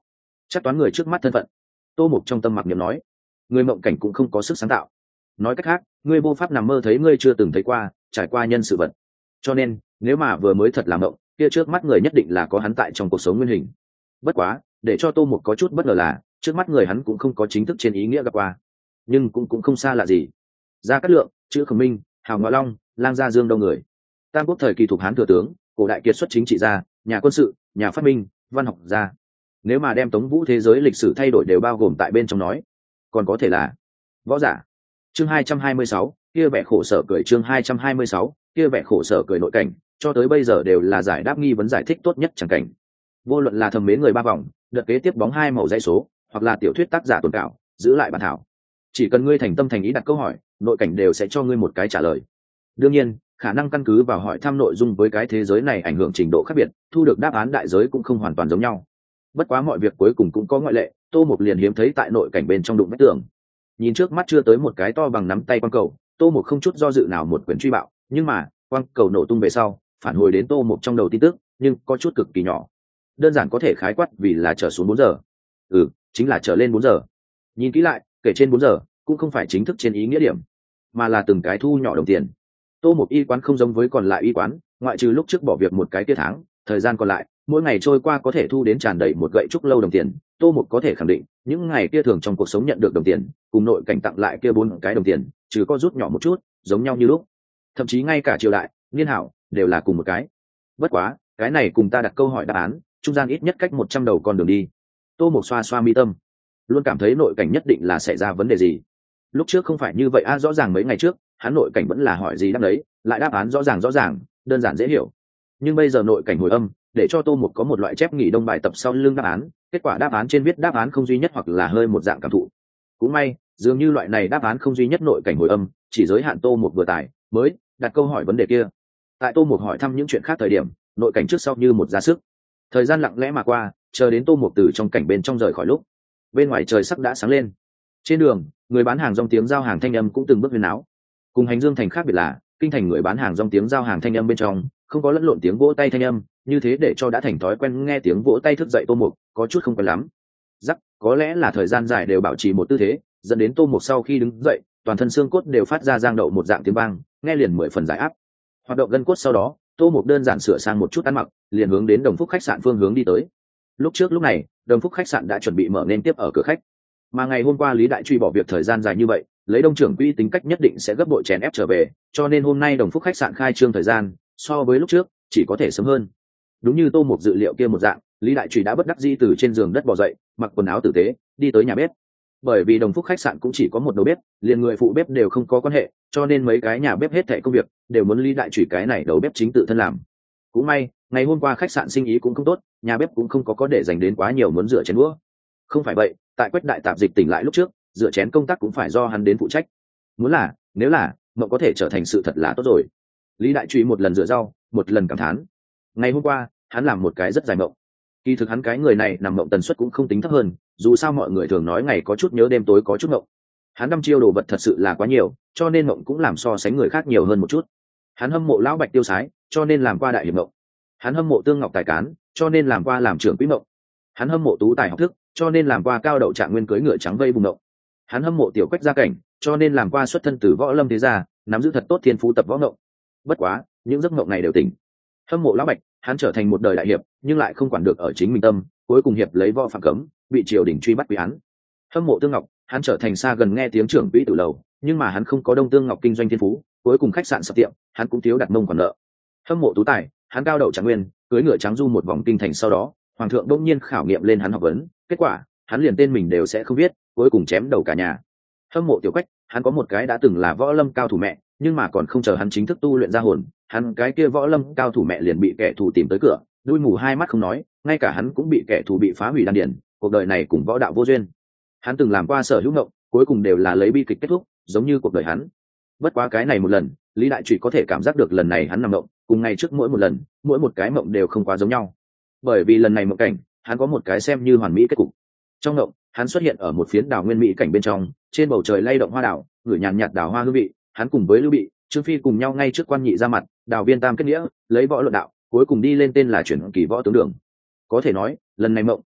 chắc toán người trước mắt thân phận. Tô Mục trong tâm mặc niệm nói, người mộng cảnh cũng không có sức sáng tạo. Nói cách khác, ngươi vô pháp nằm mơ thấy ngươi chưa từng thấy qua, trải qua nhân sự vật. Cho nên nếu mà vừa mới thật là mộng, kia trước mắt người nhất định là có hắn tại trong cuộc sống nguyên hình. Bất quá để cho Tô Mục có chút bất ngờ là trước mắt người hắn cũng không có chính thức trên ý nghĩa gặp qua, nhưng cũng cũng không xa lạ gì. Gia Cát Lượng, chữ Khổng Minh, Hào Ngọ Long, Lang Gia Dương đâu người. Tam quốc thời kỳ thuộc Hán thừa tướng, cổ đại kiệt xuất chính trị gia, nhà quân sự, nhà phát minh, văn học gia. Nếu mà đem Tống Vũ thế giới lịch sử thay đổi đều bao gồm tại bên trong nói, còn có thể là võ giả. Chương hai trăm hai mươi sáu, kia vẻ khổ sở cười. Chương hai trăm hai mươi sáu, kia vẻ khổ sở cười. Nội cảnh cho tới bây giờ đều là giải đáp nghi vấn giải thích tốt nhất chẳng cảnh. Vô luận là thầm mến người ba vòng, đợt kế tiếp bóng hai màu dãy số, hoặc là tiểu thuyết tác giả tồn cảo, giữ lại bản thảo, chỉ cần ngươi thành tâm thành ý đặt câu hỏi, nội cảnh đều sẽ cho ngươi một cái trả lời. Đương nhiên khả năng căn cứ vào hỏi thăm nội dung với cái thế giới này ảnh hưởng trình độ khác biệt, thu được đáp án đại giới cũng không hoàn toàn giống nhau. Bất quá mọi việc cuối cùng cũng có ngoại lệ. Tô Mục liền hiếm thấy tại nội cảnh bên trong đụng vách tường, nhìn trước mắt chưa tới một cái to bằng nắm tay quang cầu. Tô Mục không chút do dự nào một quyển truy bạo, nhưng mà quang cầu nổ tung về sau phản hồi đến Tô Mục trong đầu tin tức nhưng có chút cực kỳ nhỏ, đơn giản có thể khái quát vì là trở xuống bốn giờ. Ừ, chính là trở lên bốn giờ. Nhìn kỹ lại, kể trên bốn giờ cũng không phải chính thức trên ý nghĩa điểm, mà là từng cái thu nhỏ đồng tiền. Tô Mục y quán không giống với còn lại y quán, ngoại trừ lúc trước bỏ việc một cái kia tháng, thời gian còn lại mỗi ngày trôi qua có thể thu đến tràn đầy một gậy trúc lâu đồng tiền. Tô Mục có thể khẳng định những ngày kia thường trong cuộc sống nhận được đồng tiền cùng nội cảnh tặng lại kia bốn cái đồng tiền trừ có rút nhỏ một chút giống nhau như lúc, thậm chí ngay cả triều đại niên hảo đều là cùng một cái. Bất quá cái này cùng ta đặt câu hỏi đáp án trung gian ít nhất cách một trăm đầu con đường đi. Tô Mục xoa xoa mi tâm, luôn cảm thấy nội cảnh nhất định là xảy ra vấn đề gì. Lúc trước không phải như vậy a, rõ ràng mấy ngày trước hắn nội cảnh vẫn là hỏi gì đáp đấy, lại đáp án rõ ràng rõ ràng đơn giản dễ hiểu. Nhưng bây giờ nội cảnh hồi âm để cho Tô Mục có một loại chép nghỉ đông bài tập sau lưng đáp án, kết quả đáp án trên viết đáp án không duy nhất hoặc là hơi một dạng cảm thụ. Cũng may dường như loại này đáp án không duy nhất nội cảnh hồi âm chỉ giới hạn Tô Mục vừa tải mới đặt câu hỏi vấn đề kia. Tại Tô Mục hỏi thăm những chuyện khác thời điểm, nội cảnh trước sau như một ra sức. Thời gian lặng lẽ mà qua, chờ đến Tô Mục từ trong cảnh bên trong rời khỏi lúc, bên ngoài trời sắc đã sáng lên. Trên đường người bán hàng rong tiếng giao hàng thanh âm cũng từng bước huyên náo. Cùng Hành Dương thành khác biệt là kinh thành người bán hàng rong tiếng giao hàng thanh âm bên trong không có lẫn lộn tiếng vỗ tay thanh âm, như thế để cho đã thành thói quen nghe tiếng vỗ tay thức dậy Tô Mục có chút không quen lắm. Rắc, có lẽ là thời gian dài đều bảo trì một tư thế, dẫn đến Tô Mục sau khi đứng dậy toàn thân xương cốt đều phát ra giang đậu một dạng tiếng vang, nghe liền mười phần giải áp. Hoạt động gân cốt sau đó, Tô Mục đơn giản sửa sang một chút ăn mặc, liền hướng đến Đồng Phúc khách sạn phương hướng đi tới. Lúc trước lúc này Đồng Phúc khách sạn đã chuẩn bị mở nên tiếp ở cửa khách, mà ngày hôm qua Lý Đại Truy bỏ việc thời gian dài như vậy, lấy Đông trưởng quỹ tính cách nhất định sẽ gấp bội chèn ép trở về, cho nên hôm nay Đồng Phúc khách sạn khai trương thời gian so với lúc trước chỉ có thể sớm hơn. Đúng như Tô Mục dự liệu kia một dạng, Lý Đại Truy đã bất đắc dĩ từ trên giường đất bò dậy, mặc quần áo tử tế đi tới nhà bếp. Bởi vì Đồng Phúc khách sạn cũng chỉ có một đầu bếp, liền người phụ bếp đều không có quan hệ, cho nên mấy cái nhà bếp hết thảy công việc đều muốn Lý Đại Truy cái này đầu bếp chính tự thân làm. Cũng may ngày hôm qua khách sạn sinh ý cũng không tốt, nhà bếp cũng không có có để dành đến quá nhiều muốn rửa chén đũa. Không phải vậy, tại Quách đại tạp dịch tỉnh lại lúc trước, rửa chén công tác cũng phải do hắn đến phụ trách. Muốn là nếu là mộng có thể trở thành sự thật là tốt rồi. Lý Đại Truy một lần rửa rau, một lần cảm thán. Ngày hôm qua hắn làm một cái rất dài mộng. Kỳ thực hắn cái người này nằm mộng tần suất cũng không tính thấp hơn, dù sao mọi người thường nói ngày có chút nhớ đêm tối có chút mộng. Hắn đăm chiêu đồ vật thật sự là quá nhiều, cho nên mộng cũng làm so sánh người khác nhiều hơn một chút. Hắn hâm mộ lão Bạch tiêu sái, cho nên làm qua đại hiệp mộng. Hắn hâm mộ Tương Ngọc tài cán, cho nên làm qua làm trưởng quỹ mộng. Hắn hâm mộ Tú tài học thức, cho nên làm qua cao đậu trạng nguyên cưới ngựa trắng vây bùng mộng. Hắn hâm mộ Tiểu Quách gia cảnh, cho nên làm qua xuất thân từ võ lâm thế gia, nắm giữ thật tốt thiên phú tập võ mộng. Bất quá những giấc mộng này đều tỉnh. Hâm mộ lão Bạch, hắn trở thành một đời đại hiệp nhưng lại không quản được ở chính mình tâm, cuối cùng hiệp lấy võ phạm cấm, bị triều đình truy bắt quy án. Hâm mộ Tương Ngọc, hắn trở thành xa gần nghe tiếng trưởng quỹ tử lầu, nhưng mà hắn không có Đông Tương Ngọc kinh doanh thiên phú, cuối cùng khách sạn sập tiệm, hắn cũng thiếu đặt mông còn nợ. Hâm mộ Tú tài, hắn cao đậu trạng nguyên, cưới ngựa trắng du một vòng kinh thành, sau đó hoàng thượng đông nhiên khảo nghiệm lên hắn học vấn, kết quả hắn liền tên mình đều sẽ không biết, cuối cùng chém đầu cả nhà. Hâm mộ Tiểu Quách, hắn có một cái đã từng là võ lâm cao thủ mẹ, nhưng mà còn không chờ hắn chính thức tu luyện ra hồn, hắn cái kia võ lâm cao thủ mẹ liền bị kẻ thù tìm tới cửa, đuôi mù hai mắt không nói, ngay cả hắn cũng bị kẻ thù bị phá hủy đan điển, cuộc đời này cùng võ đạo vô duyên. Hắn từng làm qua sở hữu ngộng, cuối cùng đều là lấy bi kịch kết thúc, giống như cuộc đời hắn. Bất quá cái này một lần, Lý Đại Trụy có thể cảm giác được lần này hắn nằm mộng cùng ngày trước mỗi một lần, mỗi một cái mộng đều không quá giống nhau, bởi vì lần này mộng cảnh hắn có một cái xem như hoàn mỹ kết cục. Trong mộng hắn xuất hiện ở một phiến đảo nguyên mỹ cảnh bên trong, trên bầu trời lay động hoa đảo, ngửi nhàn nhạt đào hoa hương vị, hắn cùng với Lưu Bị, Trương Phi cùng nhau ngay trước quan nhị ra mặt, đào viên tam kết nghĩa, lấy võ luận đạo, cuối cùng đi lên tên là chuyển kỳ võ tướng đường. Có thể nói lần này mộng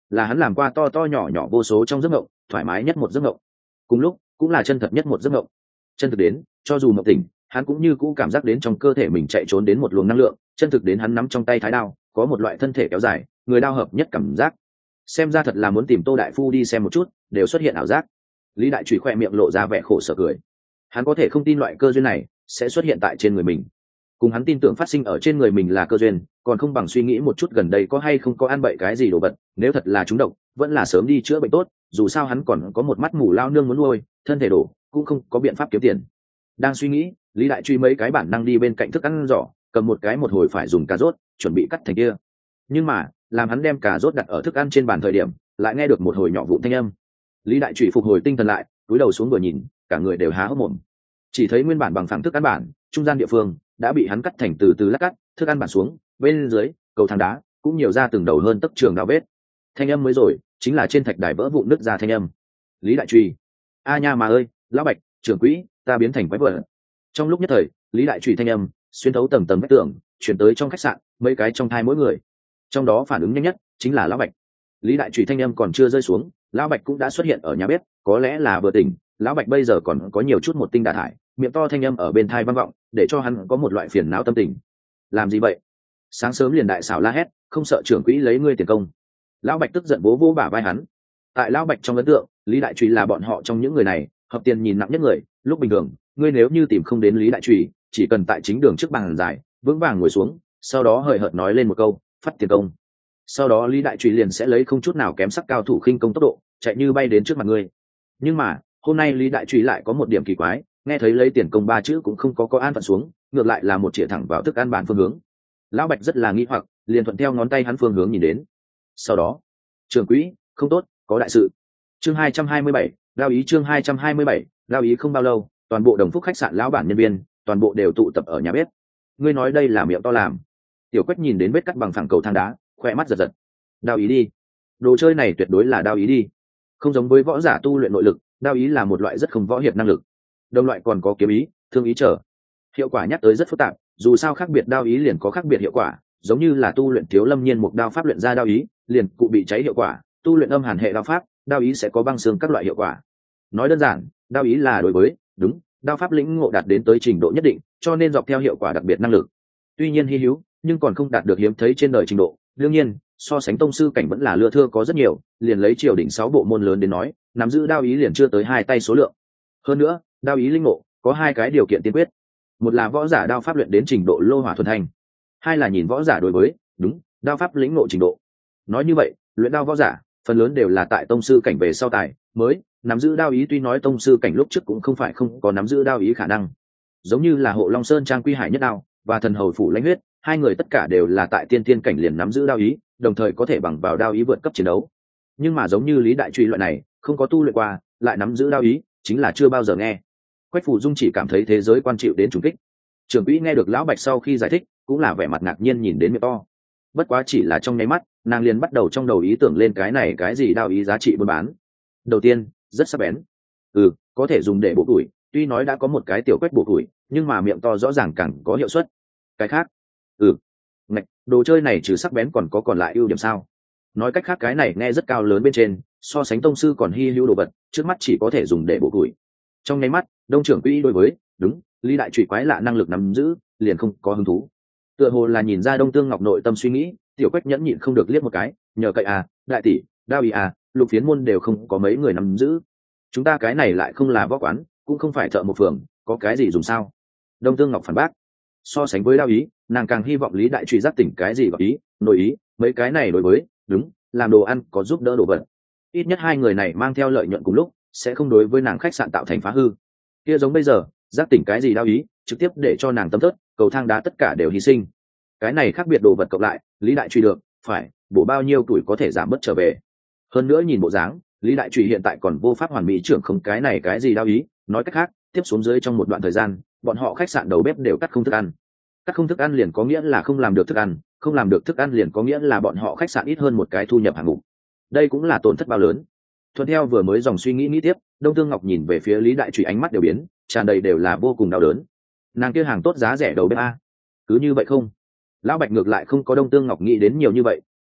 là hắn làm qua to to nhỏ nhỏ vô số trong giấc mộng thoải mái nhất một giấc mộng, cùng lúc cũng là chân thật nhất một giấc mộng. Chân thực đến cho dù mộng tỉnh hắn cũng như cũ cảm giác đến trong cơ thể mình chạy trốn đến một luồng năng lượng, chân thực đến hắn nắm trong tay thái đao có một loại thân thể kéo dài người đao hợp nhất cảm giác. Xem ra thật là muốn tìm Tô đại phu đi xem một chút, đều xuất hiện ảo giác. Lý đại trùy khoe miệng lộ ra vẻ khổ sở cười. Hắn có thể không tin loại cơ duyên này sẽ xuất hiện tại trên người mình, cùng hắn tin tưởng phát sinh ở trên người mình là cơ duyên, còn không bằng suy nghĩ một chút gần đây có hay không có ăn bậy cái gì đồ vật, nếu thật là trúng độc vẫn là sớm đi chữa bệnh tốt, dù sao hắn còn có một mắt mù lao nương muốn nuôi, thân thể đổ cũng không có biện pháp kiếm tiền. Đang suy nghĩ, Lý đại truy mấy cái bản năng đi bên cạnh thức ăn giỏ, cầm một cái một hồi phải dùng cà rốt chuẩn bị cắt thành kia, nhưng mà làm hắn đem cà rốt đặt ở thức ăn trên bàn thời điểm lại nghe được một hồi nhỏ vụn thanh âm. Lý đại truy phục hồi tinh thần lại, cúi đầu xuống vừa nhìn, cả người đều há hốc mồm. Chỉ thấy nguyên bản bằng phẳng thức ăn bản trung gian địa phương đã bị hắn cắt thành từ từ lát cắt, thức ăn bản xuống bên dưới cầu thang đá cũng nhiều ra từng đầu hơn tấc trường đào vết. Thanh âm mới rồi chính là trên thạch đài vỡ vụn nứt ra thanh âm. Lý đại truy, a nha mà ơi, lão bạch trưởng quỹ, ta biến thành quái vật. Trong lúc nhất thời, Lý đại truy thanh âm xuyên thấu tầng tầng vách tường chuyển tới trong khách sạn mấy cái trong thai mỗi người, trong đó phản ứng nhanh nhất chính là lão bạch. Lý đại truy thanh âm còn chưa rơi xuống, lão bạch cũng đã xuất hiện ở nhà bếp, có lẽ là vừa tỉnh, lão bạch bây giờ còn có nhiều chút một tinh đà thải, miệng to thanh âm ở bên thai vang vọng, để cho hắn có một loại phiền não tâm tình. Làm gì vậy? Sáng sớm liền đại xảo la hét, không sợ trưởng quỹ lấy ngươi tiền công. Lão bạch tức giận vỗ vỗ bả vai hắn. Tại lão bạch trong ấn tượng, Lý đại truy là bọn họ trong những người này hợp tiền nhìn nặng nhất người. Lúc bình thường, ngươi nếu như tìm không đến Lý đại truy, chỉ cần tại chính đường trước bàn dài vững vàng ngồi xuống, sau đó hời hợt nói lên một câu phát tiền công, sau đó Lý đại truy liền sẽ lấy không chút nào kém sắc cao thủ khinh công tốc độ chạy như bay đến trước mặt ngươi. Nhưng mà hôm nay Lý đại truy lại có một điểm kỳ quái, nghe thấy lấy tiền công ba chữ cũng không có có an phận xuống, ngược lại là một chĩa thẳng vào thức ăn bàn phương hướng. Lão bạch rất là nghi hoặc, liền thuận theo ngón tay hắn phương hướng nhìn đến. Sau đó, trưởng quỹ, không tốt, có đại sự. Chương hai trăm hai mươi bảy, Lao ý chương hai trăm hai mươi bảy, Lao ý. Không bao lâu, toàn bộ Đồng Phúc khách sạn lão bản nhân viên, toàn bộ đều tụ tập ở nhà bếp. Ngươi nói đây là miệng to làm? Tiểu Quách nhìn đến vết cắt bằng phẳng cầu thang đá, khoe mắt giật giật. Đao ý đi, đồ chơi này tuyệt đối là đao ý đi. Không giống với võ giả tu luyện nội lực, đao ý là một loại rất không võ hiệp năng lực. Đồng loại còn có kiếm ý, thương ý trở. Hiệu quả nhắc tới rất phức tạp, dù sao khác biệt đao ý liền có khác biệt hiệu quả, giống như là tu luyện Thiếu Lâm Nhiên một đao pháp luyện ra đao ý, liền cụ bị cháy hiệu quả, tu luyện âm hàn hệ đao pháp, đao ý sẽ có băng xương các loại hiệu quả. Nói đơn giản, đao ý là đối với, đúng, đao pháp lĩnh ngộ đạt đến tới trình độ nhất định, cho nên dọc theo hiệu quả đặc biệt năng lực. Tuy nhiên hi hữu, nhưng còn không đạt được hiếm thấy trên đời trình độ. Đương nhiên, so sánh tông sư cảnh vẫn là lưa thưa có rất nhiều, liền lấy triều đỉnh sáu bộ môn lớn đến nói, nắm giữ đao ý liền chưa tới hai tay số lượng. Hơn nữa, đao ý linh ngộ có hai cái điều kiện tiên quyết, một là võ giả đao pháp luyện đến trình độ lô hỏa thuần thanh, hai là nhìn võ giả đối với, đúng, đao pháp lĩnh ngộ trình độ. Nói như vậy, luyện đao võ giả phần lớn đều là tại tông sư cảnh về sau tài mới nắm giữ đao ý, tuy nói tông sư cảnh lúc trước cũng không phải không có nắm giữ đao ý khả năng, giống như là Hộ Long Sơn Trang Quy Hải Nhất Đao và Thần Hầu Phủ Lãnh Huyết, hai người tất cả đều là tại tiên tiên cảnh liền nắm giữ đao ý, đồng thời có thể bằng vào đao ý vượt cấp chiến đấu. Nhưng mà giống như Lý đại truy loại này không có tu luyện qua lại nắm giữ đao ý, chính là chưa bao giờ nghe. Quách Phủ Dung chỉ cảm thấy thế giới quan chịu đến trùng kích. Trưởng quỹ nghe được lão bạch sau khi giải thích, cũng là vẻ mặt ngạc nhiên nhìn đến miệng to. Bất quá chỉ là trong nháy mắt, nàng liền bắt đầu trong đầu ý tưởng lên cái này cái gì đao ý giá trị buôn bán. Đầu tiên, rất sắc bén, ừ, có thể dùng để bổ tuổi. Tuy nói đã có một cái tiểu quách bổ tuổi, nhưng mà miệng to rõ ràng càng có hiệu suất. Cái khác, ừ, ngạch, đồ chơi này trừ sắc bén còn có còn lại ưu điểm sao? Nói cách khác cái này nghe rất cao lớn bên trên, so sánh tông sư còn hy hữu đồ vật, trước mắt chỉ có thể dùng để bổ tuổi. Trong nháy mắt, đông trưởng quỹ đối với, đúng, Lý đại trụy quái lạ năng lực nắm giữ, liền không có hứng thú. Tựa hồ là nhìn ra Đông Tương Ngọc nội tâm suy nghĩ, tiểu quách nhẫn nhịn không được liếc một cái, nhờ cậy à, đại tỷ, đao ý à, lục phiến môn đều không có mấy người nắm giữ. Chúng ta cái này lại không là võ quán, cũng không phải thợ một phường, có cái gì dùng sao? Đông Tương Ngọc phản bác. So sánh với đao ý, nàng càng hy vọng Lý đại trụy giác tỉnh cái gì gọi ý, nội ý, mấy cái này đối với, đúng, làm đồ ăn có giúp đỡ đồ vật. Ít nhất hai người này mang theo lợi nhuận cùng lúc, sẽ không đối với nàng khách sạn tạo thành phá hư. Kia giống bây giờ, giác tỉnh cái gì đao ý, trực tiếp để cho nàng tâm thớt, cầu thang đá tất cả đều hy sinh. Cái này khác biệt đồ vật cộng lại, Lý đại truy được, phải, bổ bao nhiêu tuổi có thể giảm bớt trở về. Hơn nữa nhìn bộ dáng, Lý đại truy hiện tại còn vô pháp hoàn mỹ trưởng không cái này cái gì đao ý, nói cách khác, tiếp xuống dưới trong một đoạn thời gian, bọn họ khách sạn đầu bếp đều cắt không thức ăn. Cắt không thức ăn liền có nghĩa là không làm được thức ăn, không làm được thức ăn liền có nghĩa là bọn họ khách sạn ít hơn một cái thu nhập hàng mục. Đây cũng là tổn thất bao lớn. Thuận theo vừa mới dòng suy nghĩ nghĩ tiếp, Đông Tương Ngọc nhìn về phía Lý đại truy ánh mắt đều biến, tràn đầy đều là vô cùng đau đớn. Nàng kia hàng tốt giá rẻ đầu bếp a, cứ như vậy không? Lão bạch ngược lại không có Đông Tương Ngọc nghĩ đến nhiều như vậy,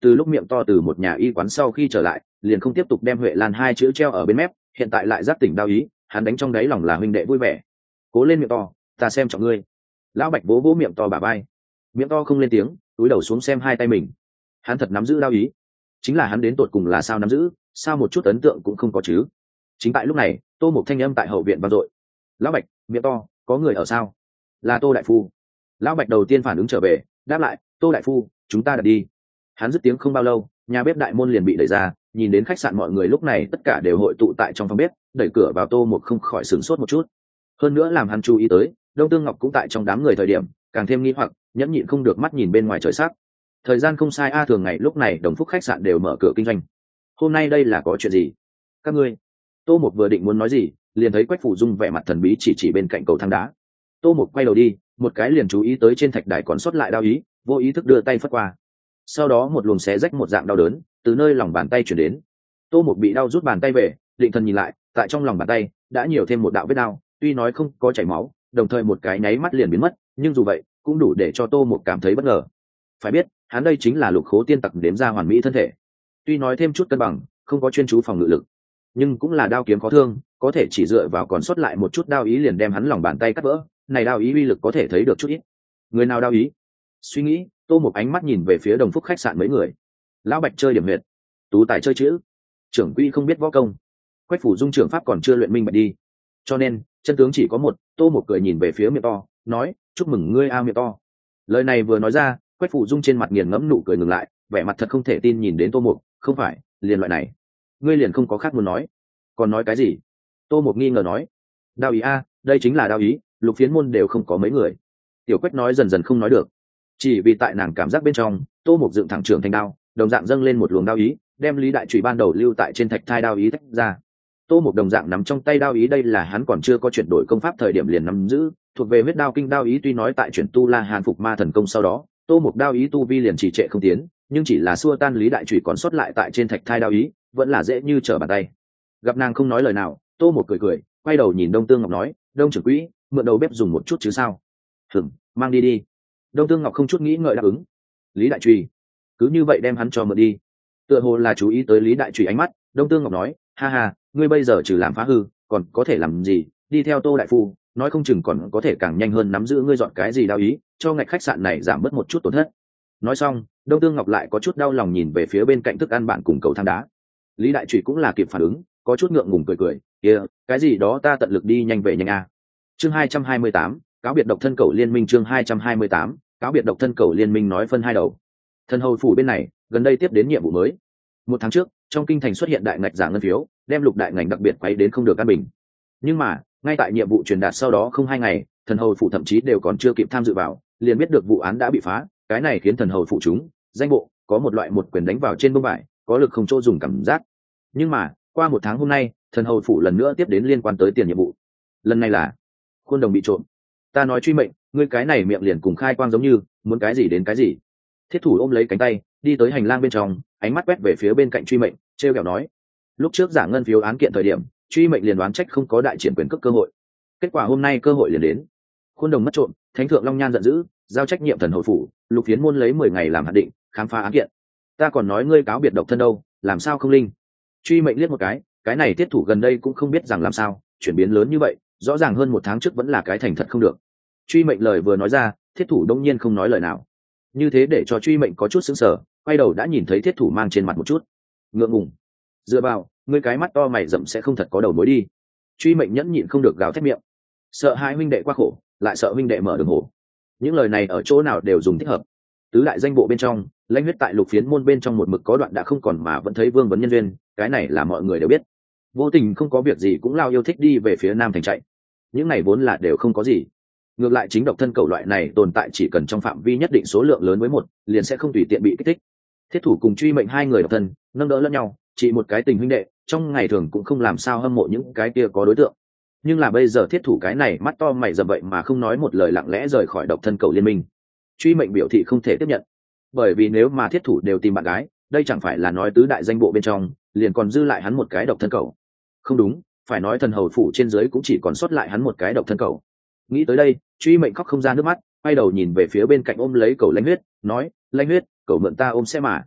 từ lúc miệng to từ một nhà y quán sau khi trở lại liền không tiếp tục đem Huệ Lan hai chữ treo ở bên mép, hiện tại lại giác tỉnh đao ý, hắn đánh trong đáy lòng là huynh đệ vui vẻ. Cố lên miệng to, ta xem trọng ngươi. Lão Bạch vỗ vỗ miệng to bả vai. Miệng to không lên tiếng, túi đầu xuống xem hai tay mình. Hắn thật nắm giữ đao ý, chính là hắn đến tột cùng là sao nắm giữ, sao một chút ấn tượng cũng không có chứ. Chính tại lúc này, Tô Mục thanh âm tại hậu viện vang dội. Lão Bạch, miệng to, có người ở sao? Là Tô đại phu. Lão Bạch đầu tiên phản ứng trở về, đáp lại, Tô đại phu, chúng ta đặt đi. Hắn dứt tiếng không bao lâu, nhà bếp đại môn liền bị đẩy ra, nhìn đến khách sạn mọi người lúc này tất cả đều hội tụ tại trong phòng bếp, đẩy cửa vào Tô Mục không khỏi sửng sốt một chút. Hơn nữa làm hắn chú ý tới, Đông Tương Ngọc cũng tại trong đám người thời điểm, càng thêm nghi hoặc, nhẫn nhịn không được mắt nhìn bên ngoài trời sắc. Thời gian không sai a, thường ngày lúc này Đồng Phúc khách sạn đều mở cửa kinh doanh. Hôm nay đây là có chuyện gì? Các ngươi? Tô Mục vừa định muốn nói gì, liền thấy Quách Phủ Dung vẻ mặt thần bí chỉ chỉ bên cạnh cầu thang đá. Tô Mục quay đầu đi, một cái liền chú ý tới trên thạch đài còn sót lại đao ý, vô ý thức đưa tay phất qua. Sau đó một luồng xé rách một dạng đau đớn từ nơi lòng bàn tay chuyển đến. Tô Mục bị đau rút bàn tay về, định thần nhìn lại, tại trong lòng bàn tay đã nhiều thêm một đạo vết đao, tuy nói không có chảy máu, đồng thời một cái nháy mắt liền biến mất, nhưng dù vậy cũng đủ để cho Tô Mục cảm thấy bất ngờ. Phải biết, hắn đây chính là Lục Khố tiên tặc đếm ra hoàn mỹ thân thể, tuy nói thêm chút cân bằng, không có chuyên chú phòng ngự lực, nhưng cũng là đao kiếm khó thương, có thể chỉ dựa vào còn sót lại một chút đao ý liền đem hắn lòng bàn tay cắt vỡ, này đao ý uy lực có thể thấy được chút ít. Người nào đao ý? Suy nghĩ, Tô Mục ánh mắt nhìn về phía Đồng Phúc khách sạn mấy người. Lão Bạch chơi điểm huyệt, Tú Tài chơi chữ, trưởng quỹ không biết võ công, Quách Phủ Dung trưởng pháp còn chưa luyện minh bạch đi, cho nên chân tướng chỉ có một. Tô Mục cười nhìn về phía miệng to, nói, chúc mừng ngươi a miệng to. Lời này vừa nói ra, Quách Phủ Dung trên mặt nghiền ngẫm nụ cười ngừng lại, vẻ mặt thật không thể tin nhìn đến Tô Mục. Không phải liền loại này, ngươi liền không có khác muốn nói? Còn nói cái gì? Tô Mục nghi ngờ nói. Đao ý a, đây chính là đao ý, Lục Phiến môn đều không có mấy người. Tiểu Quách nói dần dần không nói được, chỉ vì tại nàng cảm giác bên trong, Tô Mục dựng thẳng trưởng thành đao, đồng dạng dâng lên một luồng đao ý, đem Lý Đại Trụy ban đầu lưu tại trên thạch thai đao ý tách ra. Tô Mục đồng dạng nắm trong tay đao ý, đây là hắn còn chưa có chuyển đổi công pháp thời điểm liền nắm giữ, thuộc về huyết đao kinh đao ý. Tuy nói tại chuyển tu La Hàn phục ma thần công sau đó, Tô Mục đao ý tu vi liền trì trệ không tiến, nhưng chỉ là xua tan Lý Đại Trụy còn sót lại tại trên thạch thai đao ý, vẫn là dễ như trở bàn tay. Gặp nàng không nói lời nào, Tô Mục cười cười, quay đầu nhìn Đông Tương Ngọc nói, Đông trưởng quỹ, mượn đầu bếp dùng một chút chứ sao? Hửm, mang đi đi. Đông Tương Ngọc không chút nghĩ ngợi đáp ứng. Lý Đại Trụy, cứ như vậy đem hắn cho mượn đi. Tựa hồ là chú ý tới Lý Đại Trụy ánh mắt, Đông Tương Ngọc nói, ha ha, ngươi bây giờ trừ làm phá hư, còn có thể làm gì? Đi theo Tô đại phu, nói không chừng còn có thể càng nhanh hơn nắm giữ ngươi dọn cái gì đao ý, cho ngạch khách sạn này giảm bớt một chút tổn thất. Nói xong, Đông Tương Ngọc lại có chút đau lòng nhìn về phía bên cạnh thức ăn bạn cùng cầu thang đá. Lý Đại Trụy cũng là kịp phản ứng, có chút ngượng ngùng cười cười, kia, cái gì đó ta tận lực đi nhanh về nhanh a. Chương hai trăm hai mươi tám, cáo biệt độc thân cầu liên minh. Chương hai trăm hai mươi tám, cáo biệt độc thân cầu liên minh. Nói phân hai đầu. Thần hầu phủ bên này gần đây tiếp đến nhiệm vụ mới. Một tháng trước, trong kinh thành xuất hiện đại ngạch giả ngân phiếu, đem Lục đại ngành đặc biệt quấy đến không được căn bình. Nhưng mà, ngay tại nhiệm vụ truyền đạt sau đó không hai ngày, thần hầu phủ thậm chí đều còn chưa kịp tham dự vào, liền biết được vụ án đã bị phá. Cái này khiến thần hầu phủ chúng danh bộ có một loại một quyền đánh vào trên bông vải, có lực không chỗ dùng cảm giác. Nhưng mà, qua một tháng hôm nay, thần hầu phủ lần nữa tiếp đến liên quan tới tiền nhiệm vụ. Lần này là khuôn đồng bị trộm. Ta nói truy mệnh, ngươi cái này miệng liền cùng khai quang giống như, muốn cái gì đến cái gì. Thiết thủ ôm lấy cánh tay, đi tới hành lang bên trong, ánh mắt quét về phía bên cạnh truy mệnh, trêu kẹo nói, lúc trước giả ngân phiếu án kiện thời điểm, truy mệnh liền đoán trách không có đại triển quyền cước cơ hội. Kết quả hôm nay cơ hội liền đến. Khuôn đồng mất trộm, thánh thượng Long Nhan giận dữ, giao trách nhiệm thần hầu phủ, Lục Phiến môn lấy mười ngày làm hạn định, khám phá án kiện. Ta còn nói ngươi cáo biệt độc thân đâu, làm sao không linh? Truy mệnh liếc một cái, cái này tiết thủ gần đây cũng không biết rằng làm sao, chuyển biến lớn như vậy, rõ ràng hơn một tháng trước vẫn là cái thành thật không được. Truy mệnh lời vừa nói ra, thiết thủ đông nhiên không nói lời nào. Như thế để cho truy mệnh có chút sững sờ, quay đầu đã nhìn thấy thiết thủ mang trên mặt một chút ngượng ngùng. Dựa vào, ngươi cái mắt to mày rậm sẽ không thật có đầu mối đi. Truy mệnh nhẫn nhịn không được gào thét miệng, sợ hai huynh đệ qua khổ, lại sợ huynh đệ mở đường hổ. Những lời này ở chỗ nào đều dùng thích hợp. Tứ đại danh bộ bên trong, lãnh huyết tại Lục Phiến môn bên trong một mực có đoạn đã không còn mà vẫn thấy vương vấn nhân duyên, cái này là mọi người đều biết. Vô tình không có việc gì cũng lao yêu thích đi về phía nam thành chạy, những này vốn là đều không có gì. Ngược lại chính độc thân cầu loại này tồn tại chỉ cần trong phạm vi nhất định số lượng lớn với một, liền sẽ không tùy tiện bị kích thích. Thiết thủ cùng truy mệnh hai người độc thân, nâng đỡ lẫn nhau, chỉ một cái tình huynh đệ, trong ngày thường cũng không làm sao hâm mộ những cái kia có đối tượng. Nhưng là bây giờ thiết thủ cái này mắt to mày rậm vậy mà không nói một lời lặng lẽ rời khỏi độc thân cầu liên minh. Truy mệnh biểu thị không thể tiếp nhận, bởi vì nếu mà thiết thủ đều tìm bạn gái, đây chẳng phải là nói tứ đại danh bộ bên trong liền còn dư lại hắn một cái độc thân cầu. Không đúng, phải nói thần hầu phủ trên dưới cũng chỉ còn sót lại hắn một cái độc thân cầu. Nghĩ tới đây, truy mệnh khóc không ra nước mắt, quay đầu nhìn về phía bên cạnh ôm lấy cầu lãnh huyết, nói, lãnh huyết, cầu mượn ta ôm xe mà.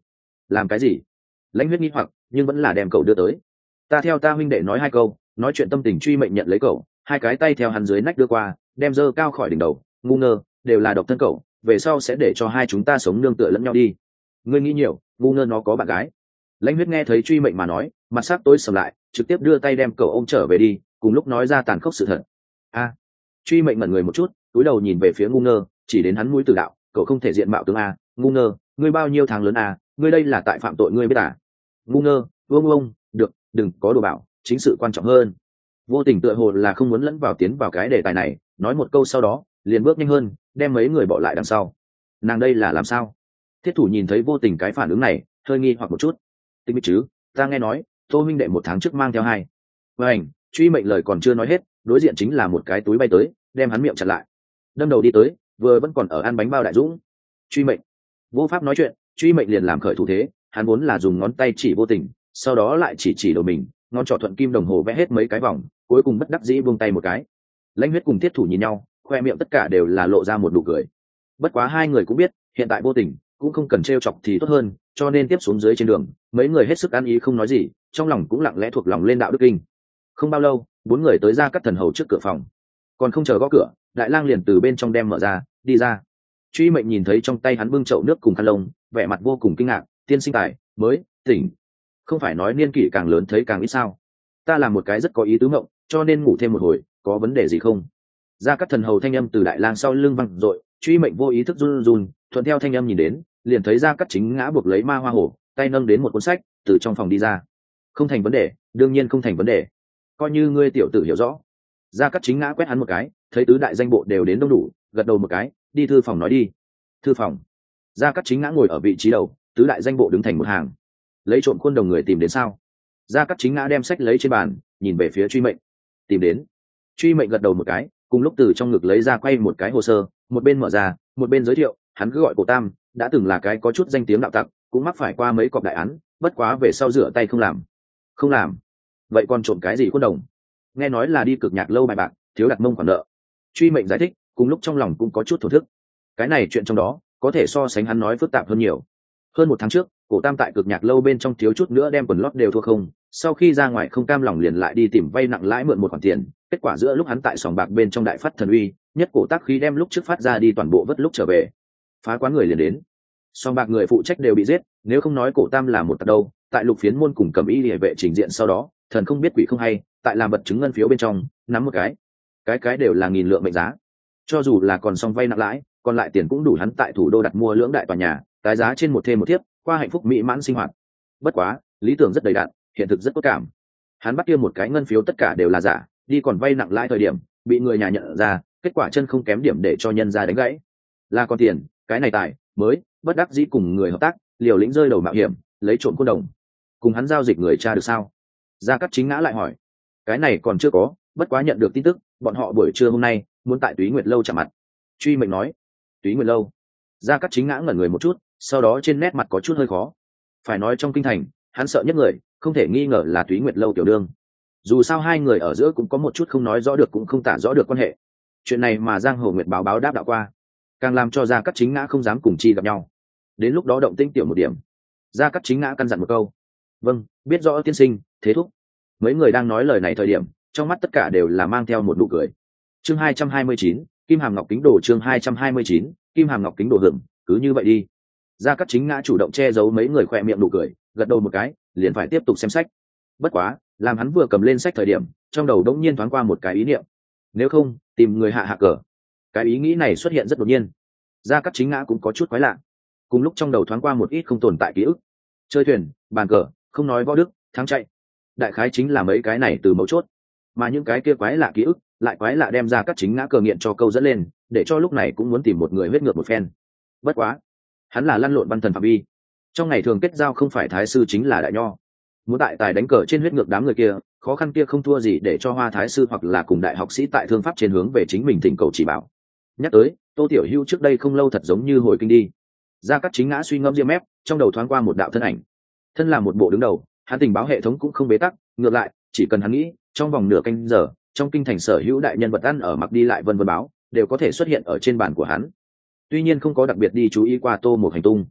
làm cái gì? Lãnh Huyết nghi hoặc nhưng vẫn là đem cậu đưa tới. Ta theo ta huynh đệ nói hai câu, nói chuyện tâm tình. Truy Mệnh nhận lấy cậu, hai cái tay theo hắn dưới nách đưa qua, đem dơ cao khỏi đỉnh đầu. Ngu ngơ, đều là độc thân cậu, về sau sẽ để cho hai chúng ta sống nương tựa lẫn nhau đi. Ngươi nghĩ nhiều, ngu ngơ nó có bạn gái. Lãnh Huyết nghe thấy Truy Mệnh mà nói, mặt sắc tối sầm lại, trực tiếp đưa tay đem cậu ôm trở về đi, cùng lúc nói ra tàn khốc sự thật. A. Truy Mệnh mẩn người một chút, cúi đầu nhìn về phía ngu ngơ, chỉ đến hắn mũi từ đạo, cậu không thể diện mạo tướng a. Ngu ngơ, ngươi bao nhiêu tháng lớn a, ngươi đây là tại phạm tội ngươi biết à? Ngu ngơ, vương ông, được, đừng có đồ bảo, chính sự quan trọng hơn. Vô Tình tựa hồ là không muốn lẫn vào tiến vào cái đề tài này, nói một câu sau đó liền bước nhanh hơn, đem mấy người bỏ lại đằng sau. Nàng đây là làm sao? Thiết Thủ nhìn thấy Vô Tình cái phản ứng này, hơi nghi hoặc một chút. Tinh biết chứ, ta nghe nói Tô huynh đệ một tháng trước mang theo hai. Vâng, Truy Mệnh lời còn chưa nói hết, đối diện chính là một cái túi bay tới, đem hắn miệng chặn lại. Đâm đầu đi tới, vừa vẫn còn ở ăn bánh bao đại dũng. Truy Mệnh vô pháp nói chuyện, Truy Mệnh liền làm khởi thủ thế, hắn vốn là dùng ngón tay chỉ Vô Tình, sau đó lại chỉ chỉ đầu mình, ngón trỏ thuận kim đồng hồ vẽ hết mấy cái vòng, cuối cùng bất đắc dĩ buông tay một cái. Lãnh Huyết cùng Thiết Thủ nhìn nhau, khoe miệng tất cả đều là lộ ra một nụ cười. Bất quá hai người cũng biết, hiện tại Vô Tình cũng không cần trêu chọc thì tốt hơn, cho nên tiếp xuống dưới trên đường, mấy người hết sức ăn ý không nói gì, trong lòng cũng lặng lẽ thuộc lòng lên đạo đức kinh. Không bao lâu, bốn người tới Gia Cát Thần hầu trước cửa phòng, còn không chờ gõ cửa, Đại Lang liền từ bên trong đem mở ra, đi ra. Truy Mệnh nhìn thấy trong tay hắn bưng chậu nước cùng khăn lông, vẻ mặt vô cùng kinh ngạc. Tiên sinh tài mới tỉnh, không phải nói niên kỷ càng lớn thấy càng ít sao? Ta làm một cái rất có ý tứ mộng, cho nên ngủ thêm một hồi, có vấn đề gì không? Gia Cát Thần hầu thanh âm từ Đại Lang sau lưng văng dội, Truy Mệnh vô ý thức run run, thuận theo thanh âm nhìn đến, liền thấy Gia Cát Chính ngã buộc lấy ma hoa hổ, tay nâng đến một cuốn sách, từ trong phòng đi ra. Không thành vấn đề, đương nhiên không thành vấn đề, coi như ngươi tiểu tử hiểu rõ. Gia Cát Chính ngã quét hắn một cái, thấy tứ đại danh bộ đều đến đông đủ, gật đầu một cái, đi thư phòng nói đi. Thư phòng. Gia Cát Chính ngã ngồi ở vị trí đầu, tứ đại danh bộ đứng thành một hàng. Lấy trộm khuôn đồng người tìm đến sao? Gia Cát Chính ngã đem sách lấy trên bàn, nhìn về phía Truy Mệnh. Tìm đến. Truy Mệnh gật đầu một cái, cùng lúc từ trong ngực lấy ra quay một cái hồ sơ, một bên mở ra, một bên giới thiệu, hắn cứ gọi Cổ Tam, đã từng là cái có chút danh tiếng đạo tặc, cũng mắc phải qua mấy cọc đại án, bất quá về sau rửa tay không làm. Không làm. Vậy còn trộm cái gì khuôn đồng? Nghe nói là đi cực nhạc lâu bài bạc, thiếu đặt mông khoản nợ. Truy Mệnh giải thích, cùng lúc trong lòng cũng có chút thổ thức. Cái này chuyện trong đó có thể so sánh hắn nói phức tạp hơn nhiều. Hơn một tháng trước, Cổ Tam tại cực nhạc lâu bên trong thiếu chút nữa đem quần lót đều thua không, sau khi ra ngoài không cam lòng liền lại đi tìm vay nặng lãi mượn một khoản tiền, kết quả giữa lúc hắn tại sòng bạc bên trong đại phát thần uy, nhất cổ tác khí đem lúc trước phát ra đi toàn bộ vất lúc trở về. Phá quán người liền đến, sòng bạc người phụ trách đều bị giết, nếu không nói Cổ Tam là một tặc đâu, tại Lục Phiến môn cùng Cẩm Y Liễu vệ trình diện sau đó, thần không biết quỷ không hay, tại làm vật chứng ngân phiếu bên trong, nắm một cái, cái cái đều là nghìn lượng mệnh giá. Cho dù là còn xong vay nặng lãi, còn lại tiền cũng đủ hắn tại thủ đô đặt mua lưỡng đại tòa nhà, tái giá trên một thêm một thiếp, qua hạnh phúc mỹ mãn sinh hoạt. Bất quá, lý tưởng rất đầy đặn, hiện thực rất tốt cảm. Hắn bắt kia một cái ngân phiếu tất cả đều là giả, đi còn vay nặng lãi thời điểm, bị người nhà nhận ra, kết quả chân không kém điểm để cho nhân ra đánh gãy. Là con tiền, cái này tài mới, bất đắc dĩ cùng người hợp tác, liều lĩnh rơi đầu mạo hiểm, lấy trộm khuôn đồng. Cùng hắn giao dịch người cha được sao? Gia Cát Chính ngã lại hỏi. Cái này còn chưa có, bất quá nhận được tin tức, bọn họ buổi trưa hôm nay muốn tại Túy Nguyệt lâu chạm mặt. Truy Mệnh nói. Túy Nguyệt lâu. Gia Cát Chính ngã ngẩn người một chút, sau đó trên nét mặt có chút hơi khó. Phải nói trong kinh thành, hắn sợ nhất người, không thể nghi ngờ là Túy Nguyệt lâu tiểu đương. Dù sao hai người ở giữa cũng có một chút không nói rõ được cũng không tả rõ được quan hệ. Chuyện này mà Giang Hồ Nguyệt báo báo đáp đạo qua, càng làm cho Gia Cát Chính ngã không dám cùng chi gặp nhau. Đến lúc đó động tĩnh tiểu một điểm, Gia Cát Chính ngã căn dặn một câu. Vâng, biết rõ tiên sinh, thế thúc. Mấy người đang nói lời này thời điểm, trong mắt tất cả đều là mang theo một nụ cười. Chương hai trăm hai mươi chín, Kim Hàm Ngọc Kính Đồ. Chương hai trăm hai mươi chín, Kim Hàm Ngọc Kính Đồ hưởng, cứ như vậy đi. Gia Cát Chính ngã chủ động che giấu mấy người khỏe miệng nụ cười, gật đầu một cái, liền phải tiếp tục xem sách. Bất quá, làm hắn vừa cầm lên sách thời điểm, trong đầu đống nhiên thoáng qua một cái ý niệm. Nếu không, tìm người hạ hạ cờ. Cái ý nghĩ này xuất hiện rất đột nhiên. Gia Cát Chính ngã cũng có chút quái lạ. Cùng lúc trong đầu thoáng qua một ít không tồn tại ký ức. Chơi thuyền, bàn cờ, không nói võ đức, thắng chạy. Đại khái chính là mấy cái này từ mấu chốt. Mà những cái kia quái lạ ký ức, lại quái lạ đem Gia Cát Chính ngã cờ nghiện cho câu dẫn lên, để cho lúc này cũng muốn tìm một người huyết ngược một phen. Bất quá, hắn là lăn lộn văn thần phạm vi, trong ngày thường kết giao không phải thái sư chính là đại nho, muốn đại tài đánh cờ trên huyết ngược đám người kia, khó khăn kia không thua gì để cho Hoa thái sư hoặc là cùng đại học sĩ tại thương pháp trên hướng về chính mình thỉnh cầu chỉ bảo. Nhắc tới, Tô Tiểu Hưu trước đây không lâu thật giống như hồi kinh đi. Gia Cát Chính ngã suy ngẫm riêng mép, trong đầu thoáng qua một đạo thân ảnh. Thân là một bộ đứng đầu, hắn tình báo hệ thống cũng không bế tắc, ngược lại, chỉ cần hắn nghĩ, trong vòng nửa canh giờ, trong kinh thành sở hữu đại nhân vật ăn ở mặc đi lại vân vân báo, đều có thể xuất hiện ở trên bàn của hắn. Tuy nhiên không có đặc biệt đi chú ý qua Tô một hành tung.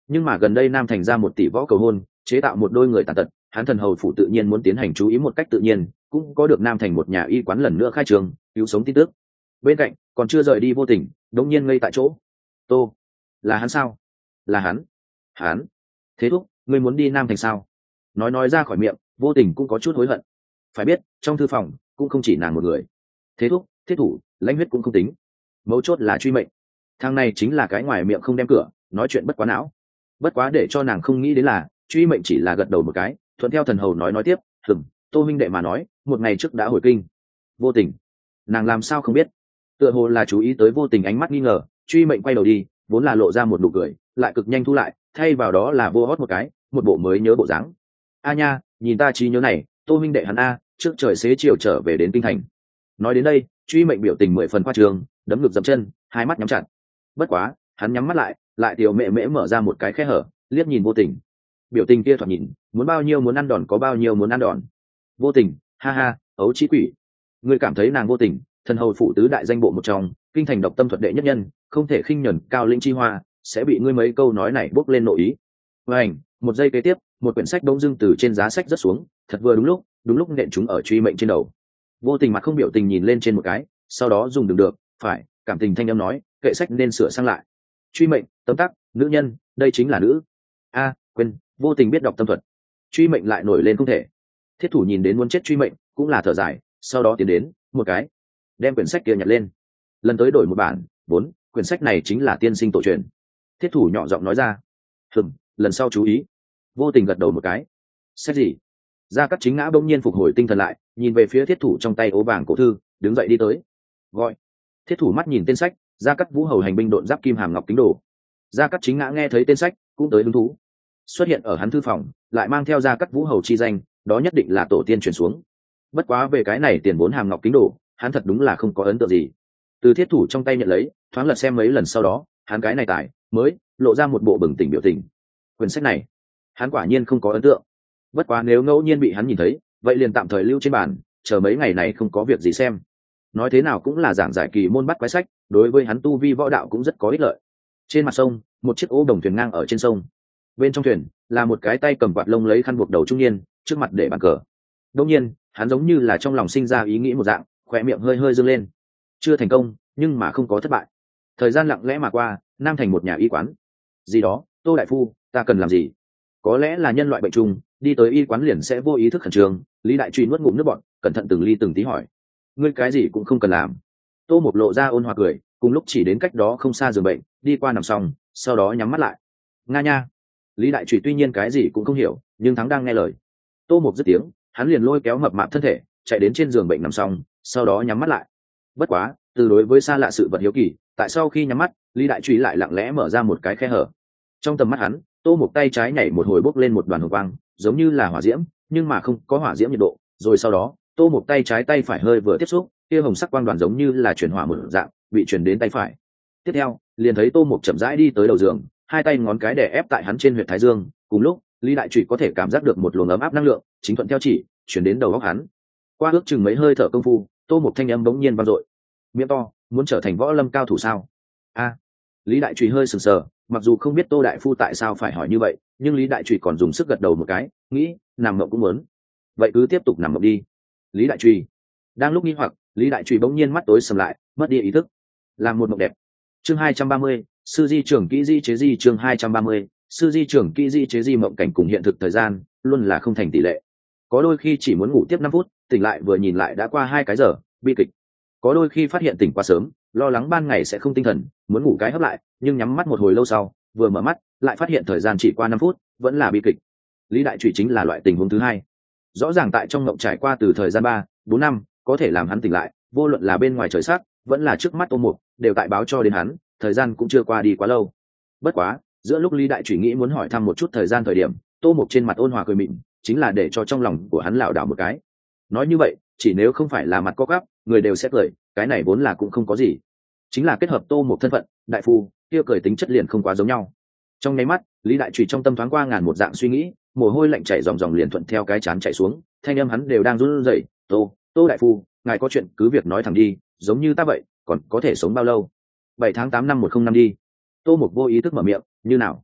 nhưng mà gần đây nam thành ra một tỷ võ cầu hôn, chế tạo một đôi người tàn tật, hắn thần hầu phủ tự nhiên muốn tiến hành chú ý một cách tự nhiên, cũng có được nam thành một nhà y quán lần nữa khai trường cứu sống tin tức. Bên cạnh còn chưa rời đi Vô Tình đống nhiên ngây tại chỗ. Tô, là hắn sao? Là hắn. Hắn. Thế thúc, ngươi muốn đi nam thành sao? Nói nói ra khỏi miệng, Vô Tình cũng có chút hối hận. Phải biết trong thư phòng cũng không chỉ nàng một người. Thế thúc, thiết thủ, lãnh huyết cũng không tính, mấu chốt là truy mệnh. Thằng này chính là cái ngoài miệng không đem cửa, nói chuyện bất quá não. Bất quá để cho nàng không nghĩ đến là truy mệnh chỉ là gật đầu một cái, thuận theo thần hầu nói nói tiếp. Hừm, Tô huynh đệ mà nói một ngày trước đã hồi kinh. Vô Tình, nàng làm sao không biết? Tựa hồ là chú ý tới Vô Tình ánh mắt nghi ngờ, truy mệnh quay đầu đi, vốn là lộ ra một nụ cười, lại cực nhanh thu lại, thay vào đó là vô hót một cái, một bộ mới nhớ bộ dáng. A nha, nhìn ta trí nhớ này, Tô huynh đệ hắn a, trước trời xế chiều trở về đến kinh thành. Nói đến đây, truy mệnh biểu tình mười phần khoa trương, đấm ngực dậm chân, hai mắt nhắm chặt. Bất quá hắn nhắm mắt lại, lại tiểu mẹ mễ mở ra một cái khe hở, liếc nhìn Vô Tình. Biểu tình kia thoạt nhìn muốn bao nhiêu muốn ăn đòn có bao nhiêu muốn ăn đòn. Vô Tình, ha ha, ấu trí quỷ, ngươi cảm thấy nàng Vô Tình, thần hầu phụ tứ đại danh bộ một trong, kinh thành độc tâm thuật đệ nhất nhân, không thể khinh nhẫn cao lĩnh chi hoa, sẽ bị ngươi mấy câu nói này bốc lên nội ý. Vảnh, một giây kế tiếp, một quyển sách bỗng dưng từ trên giá sách rớt xuống, thật vừa đúng lúc, đúng lúc nện chúng ở truy mệnh trên đầu. Vô Tình mặt không biểu tình nhìn lên trên một cái, sau đó dùng đừng được, phải, cảm tình thanh âm nói, kệ sách nên sửa sang lại. Truy mệnh, tấm tắc, nữ nhân, đây chính là nữ. A, quên, Vô Tình biết đọc tâm thuật. Truy mệnh lại nổi lên không thể. Thiết thủ nhìn đến muốn chết truy mệnh, cũng là thở dài, sau đó tiến đến, một cái, đem quyển sách kia nhặt lên. Lần tới đổi một bản, vốn, quyển sách này chính là tiên sinh tổ truyền. Thiết thủ nhỏ giọng nói ra. Hừm, lần sau chú ý. Vô Tình gật đầu một cái. Sách gì? Gia Cát Chính Ngã bỗng nhiên phục hồi tinh thần lại, nhìn về phía thiết thủ trong tay ố vàng cổ thư, đứng dậy đi tới. Gọi. Thiết thủ mắt nhìn tên sách, Gia Cát Vũ hầu hành binh độn giáp kim hàm ngọc kính đồ. Gia Cát Chính Ngã nghe thấy tên sách, cũng tới hứng thú. Xuất hiện ở hắn thư phòng, lại mang theo Gia Cát Vũ hầu chi danh, đó nhất định là tổ tiên truyền xuống. Bất quá về cái này tiền vốn hàm ngọc kính đồ, hắn thật đúng là không có ấn tượng gì. Từ thiết thủ trong tay nhận lấy, thoáng lật xem mấy lần sau đó, hắn cái này tài mới lộ ra một bộ bừng tỉnh biểu tình. Quyển sách này, hắn quả nhiên không có ấn tượng. Bất quá nếu ngẫu nhiên bị hắn nhìn thấy, vậy liền tạm thời lưu trên bàn, chờ mấy ngày này không có việc gì xem. Nói thế nào cũng là giảng giải kỳ môn bắt quái sách, đối với hắn tu vi võ đạo cũng rất có ích lợi. Trên mặt sông, một chiếc ô đồng thuyền ngang ở trên sông. Bên trong thuyền là một cái tay cầm quạt lông lấy khăn buộc đầu trung niên, trước mặt để bàn cờ. Đương nhiên, hắn giống như là trong lòng sinh ra ý nghĩ một dạng, khóe miệng hơi hơi dương lên. Chưa thành công, nhưng mà không có thất bại. Thời gian lặng lẽ mà qua, nam thành một nhà y quán. Gì đó, Tô đại phu, ta cần làm gì? Có lẽ là nhân loại bệnh trùng, đi tới y quán liền sẽ vô ý thức khẩn trương. Lý đại truy nuốt ngụm nước bọt, cẩn thận từng ly từng tí hỏi. Ngươi cái gì cũng không cần làm. Tô Mục lộ ra ôn hòa cười, cùng lúc chỉ đến cách đó không xa giường bệnh, đi qua nằm xong, sau đó nhắm mắt lại. Nga nha. Lý đại truy tuy nhiên cái gì cũng không hiểu, nhưng thắng đang nghe lời. Tô Mục dứt tiếng, hắn liền lôi kéo mập mạp thân thể, chạy đến trên giường bệnh nằm xong, sau đó nhắm mắt lại. Bất quá, từ đối với xa lạ sự vật hiếu kỳ, tại sau khi nhắm mắt, Lý đại truy lại lặng lẽ mở ra một cái khe hở. Trong tầm mắt hắn, Tô Mục tay trái nhảy một hồi bốc lên một đoàn hồng quang, giống như là hỏa diễm, nhưng mà không có hỏa diễm nhiệt độ. Rồi sau đó, Tô Mục tay trái tay phải hơi vừa tiếp xúc, kia hồng sắc quang đoàn giống như là chuyển hỏa một dạng, bị chuyển đến tay phải. Tiếp theo, liền thấy Tô Mục chậm rãi đi tới đầu giường, hai tay ngón cái đè ép tại hắn trên huyệt thái dương. Cùng lúc, Lý đại trụy có thể cảm giác được một luồng ấm áp năng lượng, chính thuận theo chỉ, chuyển đến đầu óc hắn. Qua ước chừng mấy hơi thở công phu, Tô Mục thanh âm bỗng nhiên vang dội. Miệng to, muốn trở thành võ lâm cao thủ sao? A. Lý đại trụy hơi sừng sờ, mặc dù không biết Tô đại phu tại sao phải hỏi như vậy, nhưng Lý đại trụy còn dùng sức gật đầu một cái, nghĩ, nằm mộng cũng muốn. Vậy cứ tiếp tục nằm mộng đi. Lý đại trụy. Đang lúc nghi hoặc, Lý đại trụy bỗng nhiên mắt tối sầm lại, mất đi ý thức. Làm một mộng đẹp. Chương hai trăm ba mươi, sư di trưởng kỹ di chế di chương hai trăm ba mươi, sư di trưởng kỹ di chế di mộng cảnh cùng hiện thực thời gian, luôn là không thành tỷ lệ. Có đôi khi chỉ muốn ngủ tiếp năm phút, tỉnh lại vừa nhìn lại đã qua hai cái giờ, bi kịch. Có đôi khi phát hiện tỉnh quá sớm, lo lắng ban ngày sẽ không tinh thần, muốn ngủ cái hấp lại, nhưng nhắm mắt một hồi lâu sau, vừa mở mắt, lại phát hiện thời gian chỉ qua năm phút, vẫn là bi kịch. Lý đại trụy chính là loại tình huống thứ hai. Rõ ràng tại trong mộng trải qua từ thời gian ba, bốn năm, có thể làm hắn tỉnh lại, vô luận là bên ngoài trời sắc, vẫn là trước mắt Tô Mục, đều tại báo cho đến hắn, thời gian cũng chưa qua đi quá lâu. Bất quá, giữa lúc Lý đại trụy nghĩ muốn hỏi thăm một chút thời gian thời điểm, Tô Mục trên mặt ôn hòa cười mịn, chính là để cho trong lòng của hắn lảo đảo một cái. Nói như vậy, chỉ nếu không phải là mặt có gắp, người đều sẽ cười, cái này vốn là cũng không có gì. Chính là kết hợp Tô Mục thân phận, đại phu, kia cười tính chất liền không quá giống nhau. Trong nháy mắt, Lý đại trụy trong tâm thoáng qua ngàn một dạng suy nghĩ, mồ hôi lạnh chảy ròng ròng liền thuận theo cái chán chảy xuống, thanh âm hắn đều đang run rẩy, "Tô, Tô đại phu, ngài có chuyện cứ việc nói thẳng đi, giống như ta vậy, còn có thể sống bao lâu?" Bảy tháng tám năm một không năm đi. Tô Mục vô ý thức mở miệng, "Như nào?"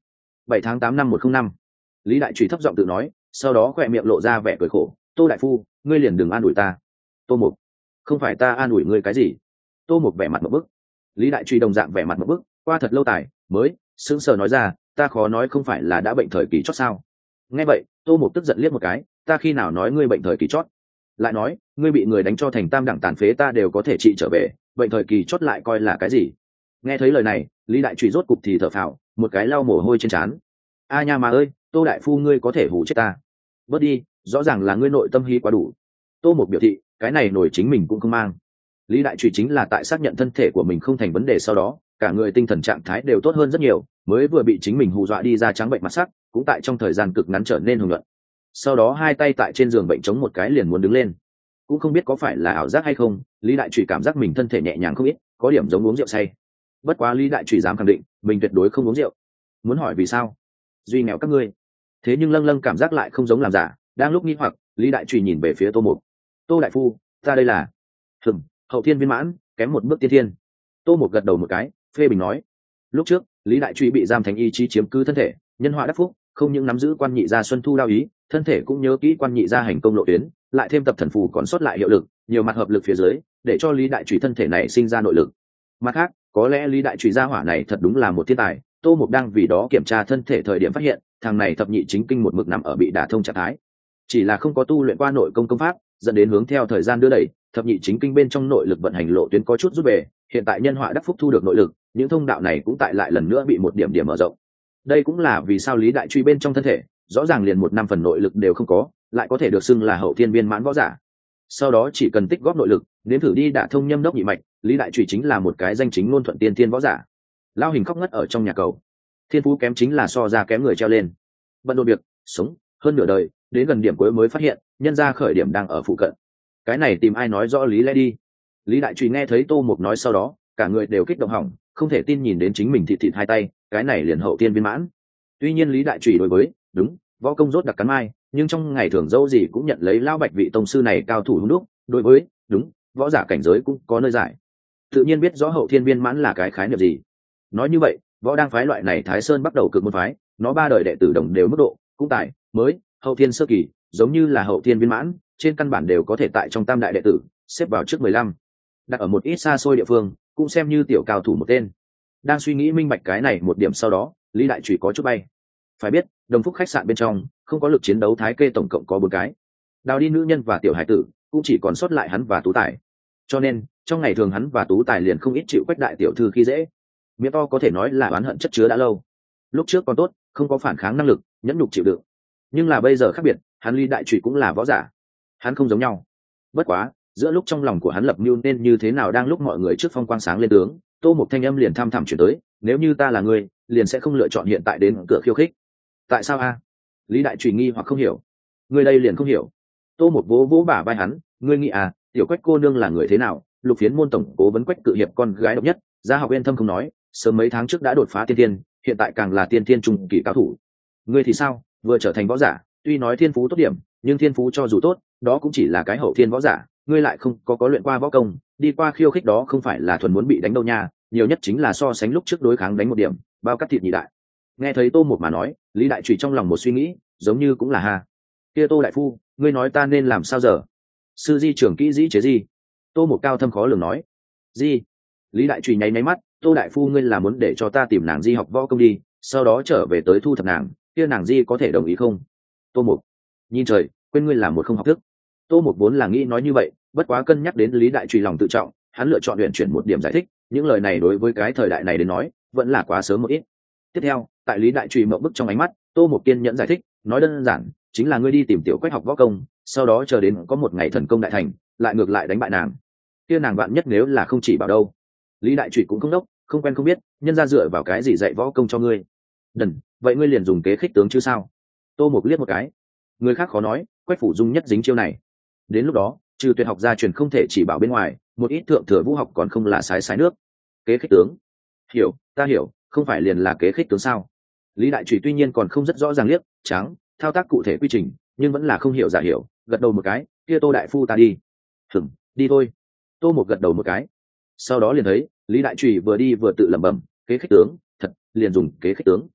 bảy tháng tám năm một không năm. Lý đại trùy thấp giọng tự nói, sau đó khỏe miệng lộ ra vẻ cười khổ. Tô đại phu, ngươi liền đừng an ủi ta. Tô mục, không phải ta an ủi ngươi cái gì. Tô mục vẻ mặt một bức. Lý đại truy đồng dạng vẻ mặt một bức, qua thật lâu tài mới sững sờ nói ra, ta khó nói không phải là đã bệnh thời kỳ chót sao? Nghe vậy, Tô mục tức giận liếc một cái, ta khi nào nói ngươi bệnh thời kỳ chót? Lại nói, ngươi bị người đánh cho thành tam đẳng tàn phế ta đều có thể trị trở về, bệnh thời kỳ chót lại coi là cái gì? Nghe thấy lời này, Lý đại truy rốt cục thì thở phào, một cái lau mồ hôi trên trán. A nha mà ơi, Tô đại phu ngươi có thể hù chết ta. Bớt đi, rõ ràng là ngươi nội tâm hí quá đủ. Tô mục biểu thị, cái này nổi chính mình cũng không mang. Lý đại trùy chính là tại xác nhận thân thể của mình không thành vấn đề sau đó, cả người tinh thần trạng thái đều tốt hơn rất nhiều, mới vừa bị chính mình hù dọa đi ra trắng bệnh mặt sắc, cũng tại trong thời gian cực ngắn trở nên hùng luận. Sau đó hai tay tại trên giường bệnh chống một cái liền muốn đứng lên, cũng không biết có phải là ảo giác hay không, Lý đại trùy cảm giác mình thân thể nhẹ nhàng không ít, có điểm giống uống rượu say. Bất quá Lý đại trùy dám khẳng định, mình tuyệt đối không uống rượu. Muốn hỏi vì sao? Duy nghèo các ngươi. Thế nhưng lâng lâng cảm giác lại không giống làm giả, đang lúc nghi hoặc, Lý đại trùy nhìn về phía Tô Mục. Tô đại phu, ta đây là hừm hậu thiên viên mãn, kém một bước tiên thiên. Tô Mục gật đầu một cái, phê bình nói. Lúc trước Lý đại truy bị giam thành ý chí chiếm cứ thân thể, nhân họa đắc phúc, không những nắm giữ quan nhị gia xuân thu đao ý, thân thể cũng nhớ kỹ quan nhị gia hành công lộ tuyến, lại thêm tập thần phù còn sót lại hiệu lực, nhiều mặt hợp lực phía dưới, để cho Lý đại truy thân thể này sinh ra nội lực. Mặt khác, có lẽ Lý đại truy gia hỏa này thật đúng là một thiên tài. Tô Mục đang vì đó kiểm tra thân thể thời điểm phát hiện, thằng này thập nhị chính kinh một mực nằm ở bị đả thông trạng thái, chỉ là không có tu luyện qua nội công công pháp, dẫn đến hướng theo thời gian đưa đẩy, thập nhị chính kinh bên trong nội lực vận hành lộ tuyến có chút rút về. Hiện tại nhân họa đắc phúc thu được nội lực, những thông đạo này cũng tại lại lần nữa bị một điểm điểm mở rộng. Đây cũng là vì sao Lý đại truy bên trong thân thể rõ ràng liền một năm phần nội lực đều không có, lại có thể được xưng là hậu thiên viên mãn võ giả. Sau đó chỉ cần tích góp nội lực, nếm thử đi đả thông nhâm đốc nhị mạch, Lý đại truy chính là một cái danh chính ngôn thuận tiên thiên võ giả. Lao hình khóc ngất ở trong nhà cầu, thiên phú kém chính là so ra kém người treo lên. Bận đồ việc sống hơn nửa đời, đến gần điểm cuối mới phát hiện nhân ra khởi điểm đang ở phụ cận. Cái này tìm ai nói rõ lý lẽ đi. Lý đại truy nghe thấy Tô Mục nói sau đó, cả người đều kích động hỏng, không thể tin nhìn đến chính mình thịt thịt hai tay, cái này liền hậu tiên viên mãn. Tuy nhiên Lý đại truy đối với đúng võ công rốt đặc cắn mai, nhưng trong ngày thường dâu gì cũng nhận lấy lao bạch vị tông sư này cao thủ hung đúc, đối với đúng võ giả cảnh giới cũng có nơi giải, tự nhiên biết rõ hậu thiên viên mãn là cái khái niệm gì. Nói như vậy, võ đang phái loại này Thái Sơn bắt đầu cực môn phái, nó ba đời đệ tử đồng đều mức độ cũng tại mới hậu thiên sơ kỳ, giống như là hậu thiên viên mãn, trên căn bản đều có thể tại trong tam đại đệ tử xếp vào trước mười lăm, đặt ở một ít xa xôi địa phương cũng xem như tiểu cao thủ một tên. Đang suy nghĩ minh bạch cái này một điểm sau đó, Lý đại trùy có chút bay. Phải biết, Đồng Phúc khách sạn bên trong không có lực chiến đấu thái kê tổng cộng có bốn cái, đào đi nữ nhân và tiểu hải tử cũng chỉ còn sót lại hắn và Tú Tài, cho nên trong ngày thường hắn và Tú Tài liền không ít chịu Quách đại tiểu thư khi dễ, miệng to có thể nói là oán hận chất chứa đã lâu. Lúc trước còn tốt, không có phản kháng năng lực, nhẫn nhục chịu đựng, nhưng là bây giờ khác biệt, hắn Lý đại trùy cũng là võ giả, hắn không giống nhau. Bất quá giữa lúc trong lòng của hắn lập mưu nên như thế nào, đang lúc mọi người trước phong quang sáng lên tướng, Tô Mục thanh âm liền thăm thẳm chuyển tới, nếu như ta là người, liền sẽ không lựa chọn hiện tại đến cửa khiêu khích. Tại sao a? Lý đại trùy nghi hoặc không hiểu. Người đây liền không hiểu. Tô Mục vỗ vỗ bả vai hắn, ngươi nghĩ à, tiểu Quách cô nương là người thế nào? Lục Phiến môn tổng cố vấn Quách cự hiệp con gái độc nhất, gia học yên thâm không nói, sớm mấy tháng trước đã đột phá tiên tiên, hiện tại càng là tiên tiên trung kỳ cao thủ. Ngươi thì sao, vừa trở thành võ giả, tuy nói thiên phú tốt điểm, nhưng thiên phú cho dù tốt, đó cũng chỉ là cái hậu thiên võ giả, ngươi lại không có có luyện qua võ công, đi qua khiêu khích đó không phải là thuần muốn bị đánh đâu nha, nhiều nhất chính là so sánh lúc trước đối kháng đánh một điểm, bao cắt thịt nhị đại. Nghe thấy Tô Mục mà nói, Lý đại trùy trong lòng một suy nghĩ, giống như cũng là ha. Kia Tô đại phu, ngươi nói ta nên làm sao giờ? Sư di trưởng kỹ dĩ chế gì? Tô Mục cao thâm khó lường nói. Di? Lý đại trùy nháy nháy mắt, Tô đại phu ngươi là muốn để cho ta tìm nàng Di học võ công đi, sau đó trở về tới thu thập nàng, kia nàng Di có thể đồng ý không? Tô Mục, nhìn trời, quên ngươi là một không học thức. Tô Mục vốn là nghĩ nói như vậy, bất quá cân nhắc đến Lý đại trùy lòng tự trọng, hắn lựa chọn luyện chuyển một điểm giải thích, những lời này đối với cái thời đại này đến nói vẫn là quá sớm một ít. Tiếp theo, tại Lý đại trùy mộng bức trong ánh mắt, Tô Mục kiên nhẫn giải thích, nói đơn giản chính là ngươi đi tìm tiểu Quách học võ công, sau đó chờ đến có một ngày thần công đại thành, lại ngược lại đánh bại nàng, kia nàng bạn nhất nếu là không chỉ bảo đâu. Lý đại trùy cũng không đốc, không quen không biết, nhân ra dựa vào cái gì dạy võ công cho ngươi? Đần, vậy ngươi liền dùng kế khích tướng chứ sao? Tô Mục liếc một cái, người khác khó nói, Quách phủ dung nhất dính chiêu này. Đến lúc đó, trừ tuyệt học gia truyền không thể chỉ bảo bên ngoài, một ít thượng thừa vũ học còn không là sái sái nước. Kế khích tướng? Hiểu, ta hiểu, không phải liền là kế khích tướng sao? Lý đại trùy tuy nhiên còn không rất rõ ràng liếc trắng thao tác cụ thể quy trình, nhưng vẫn là không hiểu giả hiểu, gật đầu một cái, kia Tô đại phu ta đi. Hửng, đi thôi. Tô Mục gật đầu một cái, sau đó liền thấy Lý đại trùy vừa đi vừa tự lẩm bẩm, kế khích tướng, thật, liền dùng kế khích tướng.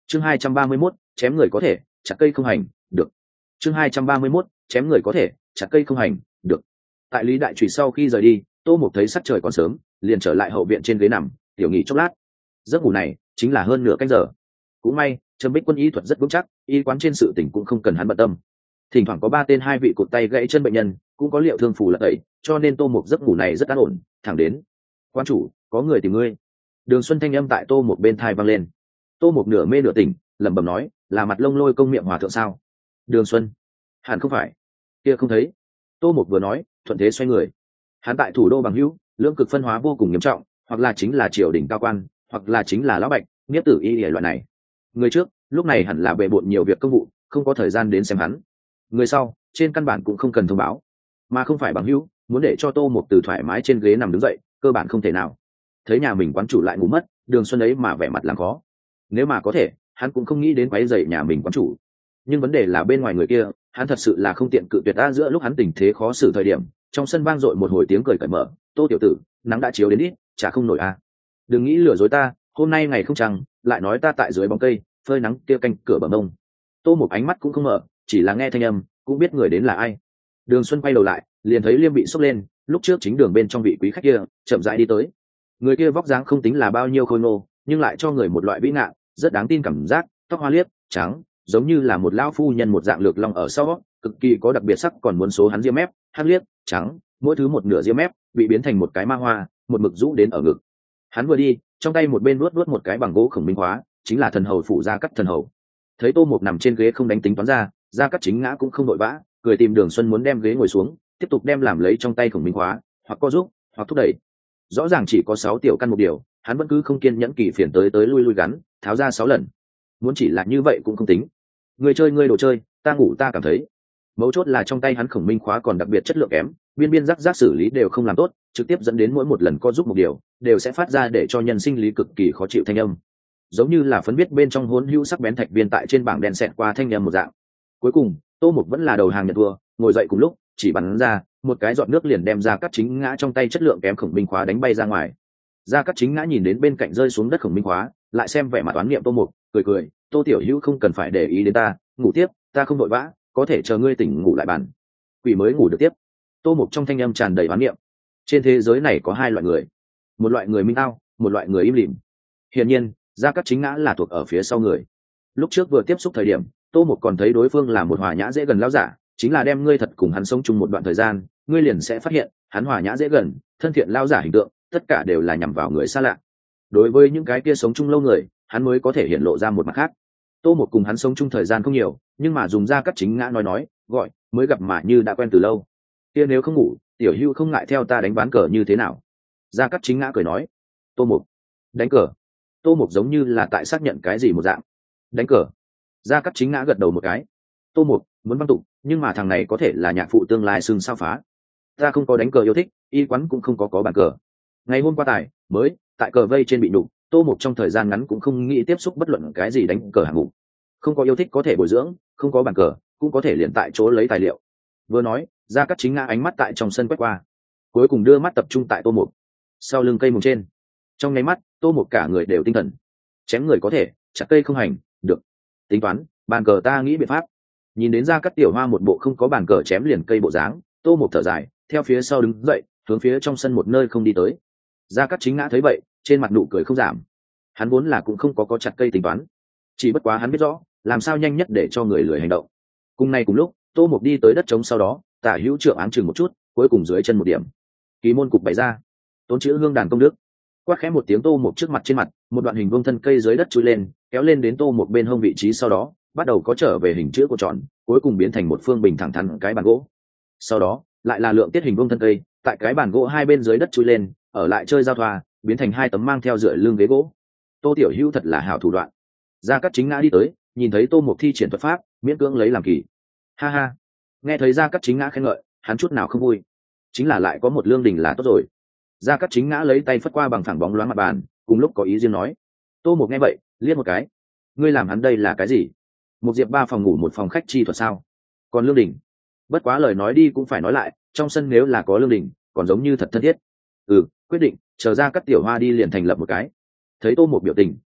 chương hai trăm ba mươi mốt, chém người có thể chặt cây không hành được. chương hai trăm ba mươi mốt, chém người có thể chặt cây không hành được. Tại Lý Đại Trùy sau khi rời đi, Tô Mục thấy sắc trời còn sớm, liền trở lại hậu viện trên ghế nằm tiểu nghỉ chốc lát. Giấc ngủ này chính là hơn nửa canh giờ. Cũng may Trầm Bích Quân y thuật rất vững chắc, y quán trên sự tỉnh cũng không cần hắn bận tâm. Thỉnh thoảng có ba tên hai vị cụt tay gãy chân bệnh nhân, cũng có liệu thương phù lật tẩy, cho nên Tô Mục giấc ngủ này rất an ổn. Thẳng đến quan chủ, có người tìm ngươi. Đường Xuân thanh âm tại Tô Mục bên tai vang lên. Tô Mục nửa mê nửa tỉnh, lẩm bẩm nói, là Mặt Lông Lôi công miệng hòa thượng sao? Đường Xuân, hẳn không phải, kia không thấy. Tô Mục vừa nói, thuận thế xoay người. Hắn tại thủ đô bằng hữu, lưỡng cực phân hóa vô cùng nghiêm trọng, hoặc là chính là triều đình cao quan, hoặc là chính là lão bạch, nghĩa tử y loại này. Người trước, lúc này hẳn là bề bộn nhiều việc công vụ, không có thời gian đến xem hắn. Người sau, trên căn bản cũng không cần thông báo, mà không phải bằng hữu, muốn để cho Tô Mục từ thoải mái trên ghế nằm đứng dậy, cơ bản không thể nào. Thấy nhà mình quán chủ lại ngủ mất, Đường Xuân ấy mà vẻ mặt làm khó. Nếu mà có thể, hắn cũng không nghĩ đến quấy rầy nhà mình quán chủ. Nhưng vấn đề là bên ngoài người kia, hắn thật sự là không tiện cự tuyệt. Ta giữa lúc hắn tình thế khó xử thời điểm, trong sân vang dội một hồi tiếng cười cởi mở. Tô tiểu tử, nắng đã chiếu đến ít, chả không nổi à? Đừng nghĩ lừa dối ta, hôm nay ngày không trăng, lại nói ta tại dưới bóng cây phơi nắng kia canh cửa bờ mông. Tô Mục ánh mắt cũng không mở, chỉ là nghe thanh âm cũng biết người đến là ai. Đường Xuân quay đầu lại, liền thấy Liêm bị sốc lên, lúc trước chính đường bên trong vị quý khách kia chậm rãi đi tới. Người kia vóc dáng không tính là bao nhiêu khôi ngô, nhưng lại cho người một loại vĩ ngạn rất đáng tin cảm giác. Tóc hoa liếc trắng, giống như là một lão phu nhân một dạng lược long ở sau, cực kỳ có đặc biệt sắc. Còn muốn số hắn ria mép hắc liếc trắng, mỗi thứ một nửa ria mép bị biến thành một cái ma hoa, một mực rũ đến ở ngực. Hắn vừa đi, trong tay một bên luốt luốt một cái bằng gỗ khổng minh hóa, chính là thần hầu phủ Gia Cắt thần hầu. Thấy Tô Mục nằm trên ghế không đánh tính toán ra, Gia Cắt chính ngã cũng không đội vã, cười tìm Đường Xuân muốn đem ghế ngồi xuống, tiếp tục đem làm lấy trong tay khổng minh hóa, hoặc co giúp, hoặc thúc đẩy. Rõ ràng chỉ có sáu tiểu căn một điều, hắn vẫn cứ không kiên nhẫn kỳ phiền tới tới lui lui gắn, tháo ra sáu lần. Muốn chỉ là như vậy cũng không tính. Người chơi ngươi đồ chơi, ta ngủ ta cảm thấy. Mấu chốt là trong tay hắn khổng minh khóa còn đặc biệt chất lượng kém, biên biên rắc rác xử lý đều không làm tốt, trực tiếp dẫn đến mỗi một lần co giúp một điều đều sẽ phát ra để cho nhân sinh lý cực kỳ khó chịu thanh âm, giống như là phấn biết bên trong hỗn hữu sắc bén thạch viên tại trên bảng đèn xẹt qua thanh âm một dạng. Cuối cùng Tô Mục vẫn là đầu hàng nhận thua, ngồi dậy cùng lúc chỉ bắn ra một cái giọt nước liền đem Ra Cắt chính ngã trong tay chất lượng kém khổng minh khóa đánh bay ra ngoài. Ra Cắt chính ngã nhìn đến bên cạnh rơi xuống đất khổng minh khóa, lại xem vẻ mặt oán niệm Tô Mục, cười cười, Tô tiểu hữu không cần phải để ý đến ta, ngủ tiếp, ta không vội vã, có thể chờ ngươi tỉnh ngủ lại bàn. Quỷ mới ngủ được tiếp. Tô Mục trong thanh âm tràn đầy oán niệm. Trên thế giới này có hai loại người, một loại người minh tao, một loại người im lìm. Hiển nhiên Gia Cát chính ngã là thuộc ở phía sau người. Lúc trước vừa tiếp xúc thời điểm, Tô Mục còn thấy đối phương là một hòa nhã dễ gần lão giả, chính là đem ngươi thật cùng hắn sống chung một đoạn thời gian, ngươi liền sẽ phát hiện hắn hòa nhã dễ gần, thân thiện lão giả hình tượng, tất cả đều là nhằm vào người xa lạ. Đối với những cái kia sống chung lâu người, hắn mới có thể hiện lộ ra một mặt khác. Tô Mục cùng hắn sống chung thời gian không nhiều, nhưng mà dùng Gia Cát chính ngã nói nói gọi mới gặp mà như đã quen từ lâu. Kia nếu không ngủ, tiểu hưu không ngại theo ta đánh ván cờ như thế nào? Gia Cát chính ngã cười nói. Tô Mục đánh cờ? Tô Mục giống như là tại xác nhận cái gì một dạng. Đánh cờ? Gia Cát chính ngã gật đầu một cái. Tô Mục muốn văn tục, nhưng mà thằng này có thể là nhạc phụ tương lai xương sao phá. Ta không có đánh cờ yêu thích, y quán cũng không có có bàn cờ. Ngày hôm qua tài mới tại cờ vây trên bị nhục, Tô Mục trong thời gian ngắn cũng không nghĩ tiếp xúc bất luận cái gì đánh cờ hạng mục. Không có yêu thích có thể bồi dưỡng, không có bàn cờ cũng có thể liền tại chỗ lấy tài liệu. Vừa nói, Gia Cát chính ngã ánh mắt tại trong sân quét qua, cuối cùng đưa mắt tập trung tại Tô Mục sau lưng cây mùng trên. Trong nháy mắt, Tô Mục cả người đều tinh thần. Chém người có thể chặt cây không hành được. Tính toán bàn cờ ta nghĩ biện pháp. Nhìn đến Gia Cát tiểu hoa một bộ không có bàn cờ chém liền cây bộ dáng, Tô Mục thở dài, theo phía sau đứng dậy, hướng phía trong sân một nơi không đi tới. Gia Cát chính ngã thấy vậy, trên mặt nụ cười không giảm. Hắn vốn là cũng không có có chặt cây tính toán, chỉ bất quá hắn biết rõ làm sao nhanh nhất để cho người lười hành động. Cùng nay cùng lúc, Tô Mục đi tới đất trống, sau đó Tả Hữu Trượng áng chừng một chút, cuối cùng dưới chân một điểm, kỳ môn cục bày ra, tốn chữ hương đàn công đức. Quát khẽ một tiếng, Tô Mục trước mặt trên mặt một đoạn hình vuông thân cây dưới đất chui lên, kéo lên đến Tô Mục bên hông vị trí, sau đó bắt đầu có trở về hình chữ của tròn, cuối cùng biến thành một phương bình thẳng thắn cái bàn gỗ. Sau đó lại là lượng tiết hình vuông thân cây, tại cái bàn gỗ hai bên dưới đất chui lên, ở lại chơi giao thoa, biến thành hai tấm mang theo rưỡi lưng ghế gỗ. Tô Tiểu Hữu thật là hảo thủ đoạn. Gia Cát chính ngã đi tới, nhìn thấy Tô Mục thi triển thuật pháp, miễn cưỡng lấy làm kỳ. Ha ha. Nghe thấy Gia Cát chính ngã khen ngợi, hắn chút nào không vui, chính là lại có một lương đình là tốt rồi. Gia Cát chính ngã lấy tay phất qua bằng phẳng bóng loáng mặt bàn, cùng lúc có ý riêng nói. Tô Mục nghe vậy, liếc một cái. Ngươi làm hắn đây là cái gì? Một diệp ba phòng ngủ một phòng khách chi thuật sao? Còn lương đình? Bất quá lời nói đi cũng phải nói lại, trong sân nếu là có lương đình, còn giống như thật thân thiết. Ừ, quyết định, chờ Gia Cát tiểu hoa đi liền thành lập một cái. Thấy Tô Mục biểu tình,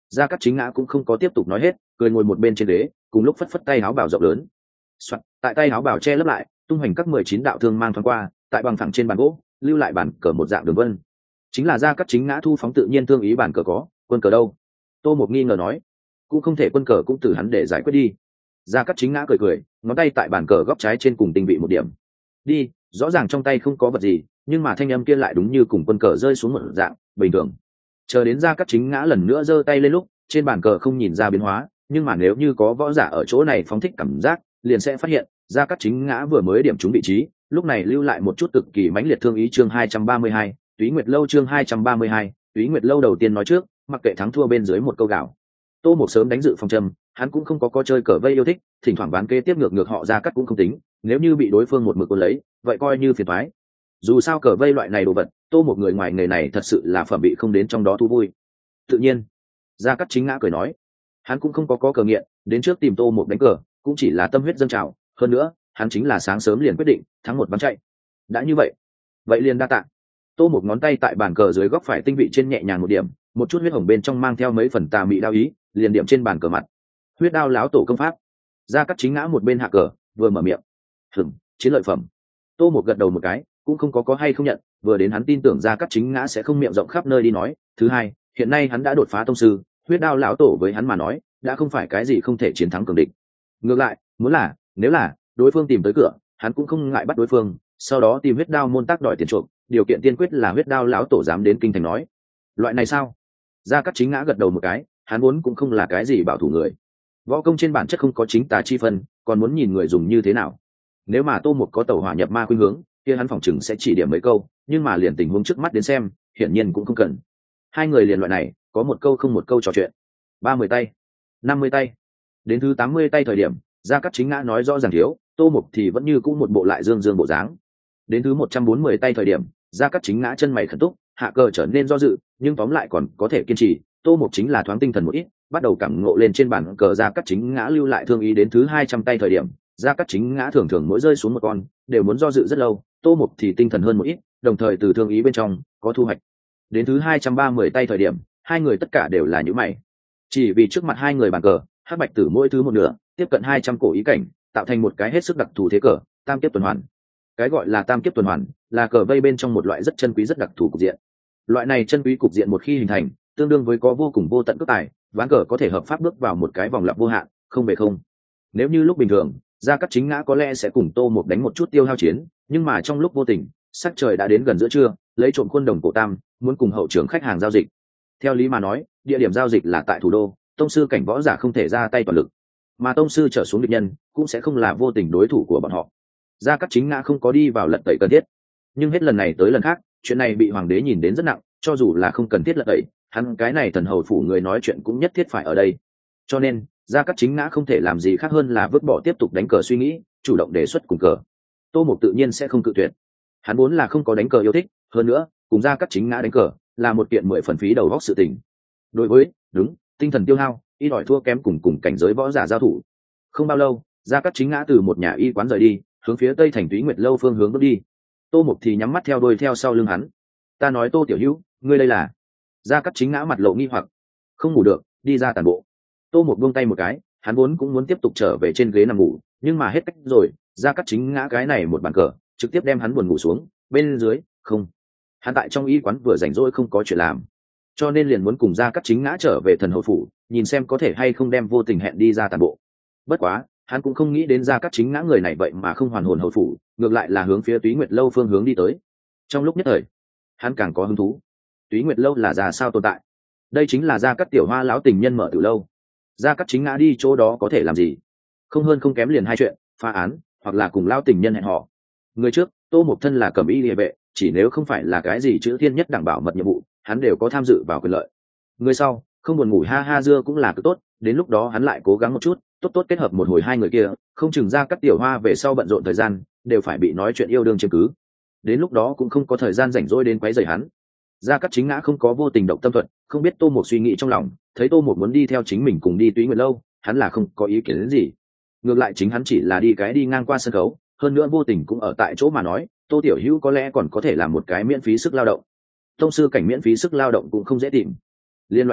Gia Cát Chính Ngã cũng không có tiếp tục nói hết, cười ngồi một bên trên ghế, cùng lúc phất phất tay áo bào rộng lớn. Soạn, tại tay áo bào che lấp lại, tung hoành các mười chín đạo thương mang thoáng qua, tại bằng phẳng trên bàn gỗ, lưu lại bản cờ một dạng đường vân. Chính là Gia Cát Chính Ngã thu phóng tự nhiên thương ý bản cờ có, quân cờ đâu? Tô Mục nghi ngờ nói, cũng không thể quân cờ cũng từ hắn để giải quyết đi. Gia Cát Chính Ngã cười cười, ngón tay tại bàn cờ góc trái trên cùng tinh vị một điểm. Đi, rõ ràng trong tay không có vật gì, nhưng mà thanh âm kia lại đúng như cùng quân cờ rơi xuống một dạng bình thường. Chờ đến Gia Cát Chính Ngã lần nữa giơ tay lên lúc, trên bàn cờ không nhìn ra biến hóa, nhưng mà nếu như có võ giả ở chỗ này phóng thích cảm giác, liền sẽ phát hiện Gia Cát Chính Ngã vừa mới điểm trúng vị trí, lúc này lưu lại một chút cực kỳ mãnh liệt thương ý. Chương hai trăm ba mươi hai, Túy Nguyệt lâu. Chương hai trăm ba mươi hai, Túy Nguyệt lâu. Đầu tiên nói trước, mặc kệ thắng thua bên dưới một câu gạo. Tô Mục sớm đánh dự phòng châm, hắn cũng không có có chơi cờ vây yêu thích, thỉnh thoảng bán kế tiếp ngược ngược họ Gia Cát cũng không tính, nếu như bị đối phương một mực cuốn lấy, vậy coi như phiền toái. Dù sao cờ vây loại này đồ vật, Tô Mục người ngoài nghề này thật sự là phẩm bị không đến trong đó thú vui. Tự nhiên, Gia Cát Chính Ngã cười nói, hắn cũng không có có cờ nghiện, đến trước tìm Tô Mục đánh cờ, cũng chỉ là tâm huyết dâng trào, hơn nữa, hắn chính là sáng sớm liền quyết định, thắng một ván chạy. Đã như vậy, vậy liền đa tạ. Tô Mục ngón tay tại bàn cờ dưới góc phải tinh vị trên nhẹ nhàng một điểm, một chút huyết hồng bên trong mang theo mấy phần tà mị đao ý, liền điểm trên bàn cờ mặt. Huyết đao láo tổ công pháp. Gia Cát Chính Ngã một bên hạ cờ, vừa mở miệng. Hửm, chiến lợi phẩm. Tô Mục gật đầu một cái, cũng không có có hay không nhận, vừa đến hắn tin tưởng Gia Cát Chính Ngã sẽ không miệng rộng khắp nơi đi nói. Thứ hai, hiện nay hắn đã đột phá tông sư, huyết đao lão tổ với hắn mà nói, đã không phải cái gì không thể chiến thắng cường địch. Ngược lại, muốn là, nếu là đối phương tìm tới cửa, hắn cũng không ngại bắt đối phương, sau đó tìm huyết đao môn tác đòi tiền chuộc, điều kiện tiên quyết là huyết đao lão tổ dám đến kinh thành nói. Loại này sao? Gia Cát Chính Ngã gật đầu một cái, hắn vốn cũng không là cái gì bảo thủ người. Võ công trên bản chất không có chính tà chi phân, còn muốn nhìn người dùng như thế nào. Nếu mà Tô Mục có tẩu hỏa nhập ma khuynh hướng, kia hắn phỏng chừng sẽ chỉ điểm mấy câu, nhưng mà liền tình huống trước mắt đến xem, hiển nhiên cũng không cần. Hai người liền loại này, có một câu không một câu trò chuyện. ba mươi tay, năm mươi tay, đến thứ tám mươi tay thời điểm, Gia Cát Chính Ngã nói rõ ràng thiếu, Tô Mục thì vẫn như cũ một bộ lại dương dương bộ dáng. Đến thứ một trăm bốn mươi tay thời điểm, Gia Cát Chính Ngã chân mày khẩn túc, hạ cờ trở nên do dự, nhưng tóm lại còn có thể kiên trì. Tô Mục chính là thoáng tinh thần một ít, bắt đầu cảm ngộ lên trên bàn cờ Gia Cát Chính Ngã lưu lại thương ý. Đến thứ hai trăm tay thời điểm, Gia Cát Chính Ngã thường thường mỗi rơi xuống một con, đều muốn do dự rất lâu, Tô Mục thì tinh thần hơn một ít, đồng thời từ thương ý bên trong có thu hoạch. Đến thứ hai trăm ba mươi tay thời điểm, hai người tất cả đều là nhíu mày. Chỉ vì trước mặt hai người bàn cờ, hắc bạch tử mỗi thứ một nửa, tiếp cận hai trăm cổ ý cảnh, tạo thành một cái hết sức đặc thù thế cờ, tam kiếp tuần hoàn. Cái gọi là tam kiếp tuần hoàn, là cờ vây bên trong một loại rất chân quý rất đặc thù cục diện. Loại này chân quý cục diện một khi hình thành, tương đương với có vô cùng vô tận cước tài, ván cờ có thể hợp pháp bước vào một cái vòng lặp vô hạn, không về không. Nếu như lúc bình thường, Gia Cát Chính Ngã có lẽ sẽ cùng Tô Mục đánh một chút tiêu hao chiến, nhưng mà trong lúc vô tình, sắc trời đã đến gần giữa trưa, lấy trộm khuôn đồng cổ tam, muốn cùng hậu trưởng khách hàng giao dịch. Theo lý mà nói, địa điểm giao dịch là tại thủ đô, tông sư cảnh võ giả không thể ra tay toàn lực, mà tông sư trở xuống địch nhân cũng sẽ không là vô tình đối thủ của bọn họ. Gia Cát Chính Ngã không có đi vào lật tẩy cần thiết, nhưng hết lần này tới lần khác, chuyện này bị hoàng đế nhìn đến rất nặng, cho dù là không cần thiết lật tẩy, hắn cái này thần hầu phủ người nói chuyện cũng nhất thiết phải ở đây. Cho nên, Gia Cát Chính Ngã không thể làm gì khác hơn là vứt bỏ tiếp tục đánh cờ suy nghĩ, chủ động đề xuất cùng cờ. Tô Mục tự nhiên sẽ không cự tuyệt. Hắn vốn là không có đánh cờ yêu thích, hơn nữa, cùng Gia Cát Chính Ngã đánh cờ là một kiện mười phần phí đầu óc sự tình. Đối với, đúng, tinh thần tiêu hao, y đòi thua kém cùng cùng cảnh giới võ giả giao thủ. Không bao lâu, Gia Cát Chính Ngã từ một nhà y quán rời đi, hướng phía tây thành Túy Nguyệt lâu phương hướng bước đi. Tô Mục thì nhắm mắt theo đuôi theo sau lưng hắn. Ta nói Tô tiểu hữu, ngươi đây là? Gia Cát Chính Ngã mặt lộ nghi hoặc. Không ngủ được, đi ra tản bộ. Tô Mục buông tay một cái, hắn vốn cũng muốn tiếp tục trở về trên ghế nằm ngủ, nhưng mà hết cách rồi, Gia Cát Chính Ngã cái này một bàn cờ, trực tiếp đem hắn buồn ngủ xuống, bên dưới, không. Hắn tại trong y quán vừa rảnh rỗi không có chuyện làm, cho nên liền muốn cùng Gia Cát Chính Ngã trở về thần hầu phủ, nhìn xem có thể hay không đem vô tình hẹn đi ra tản bộ. Bất quá, hắn cũng không nghĩ đến Gia Cát Chính Ngã người này vậy mà không hoàn hồn hầu phủ, ngược lại là hướng phía Túy Nguyệt lâu phương hướng đi tới. Trong lúc nhất thời, hắn càng có hứng thú. Túy Nguyệt lâu là ra sao tồn tại? Đây chính là Gia Cát tiểu hoa lão tình nhân mở từ lâu. Gia Cát Chính Ngã đi chỗ đó có thể làm gì? Không hơn không kém liền hai chuyện, phá án, hoặc là cùng lão tình nhân hẹn hò. Người trước, Tô Mục thân là cẩm y liề vệ, chỉ nếu không phải là cái gì chữ thiên nhất đảm bảo mật nhiệm vụ, hắn đều có tham dự vào quyền lợi. Người sau, không buồn ngủ ha ha dưa cũng là cực tốt, đến lúc đó hắn lại cố gắng một chút, tốt tốt kết hợp một hồi hai người kia, không chừng Gia Cát tiểu hoa về sau bận rộn thời gian, đều phải bị nói chuyện yêu đương chiếm cứ. Đến lúc đó cũng không có thời gian rảnh rỗi đến quấy rầy hắn. Gia Cát Chính Ngã không có vô tình động tâm thuật, không biết Tô Mục suy nghĩ trong lòng, thấy Tô Mục muốn đi theo chính mình cùng đi Túy Nguyệt lâu, hắn là không có ý kiến đến gì. Ngược lại chính hắn chỉ là đi cái đi ngang qua sân khấu, hơn nữa vô tình cũng ở tại chỗ mà nói, Tô tiểu hữu có lẽ còn có thể làm một cái miễn phí sức lao động. Tông sư cảnh miễn phí sức lao động cũng không dễ tìm. Liên loại này,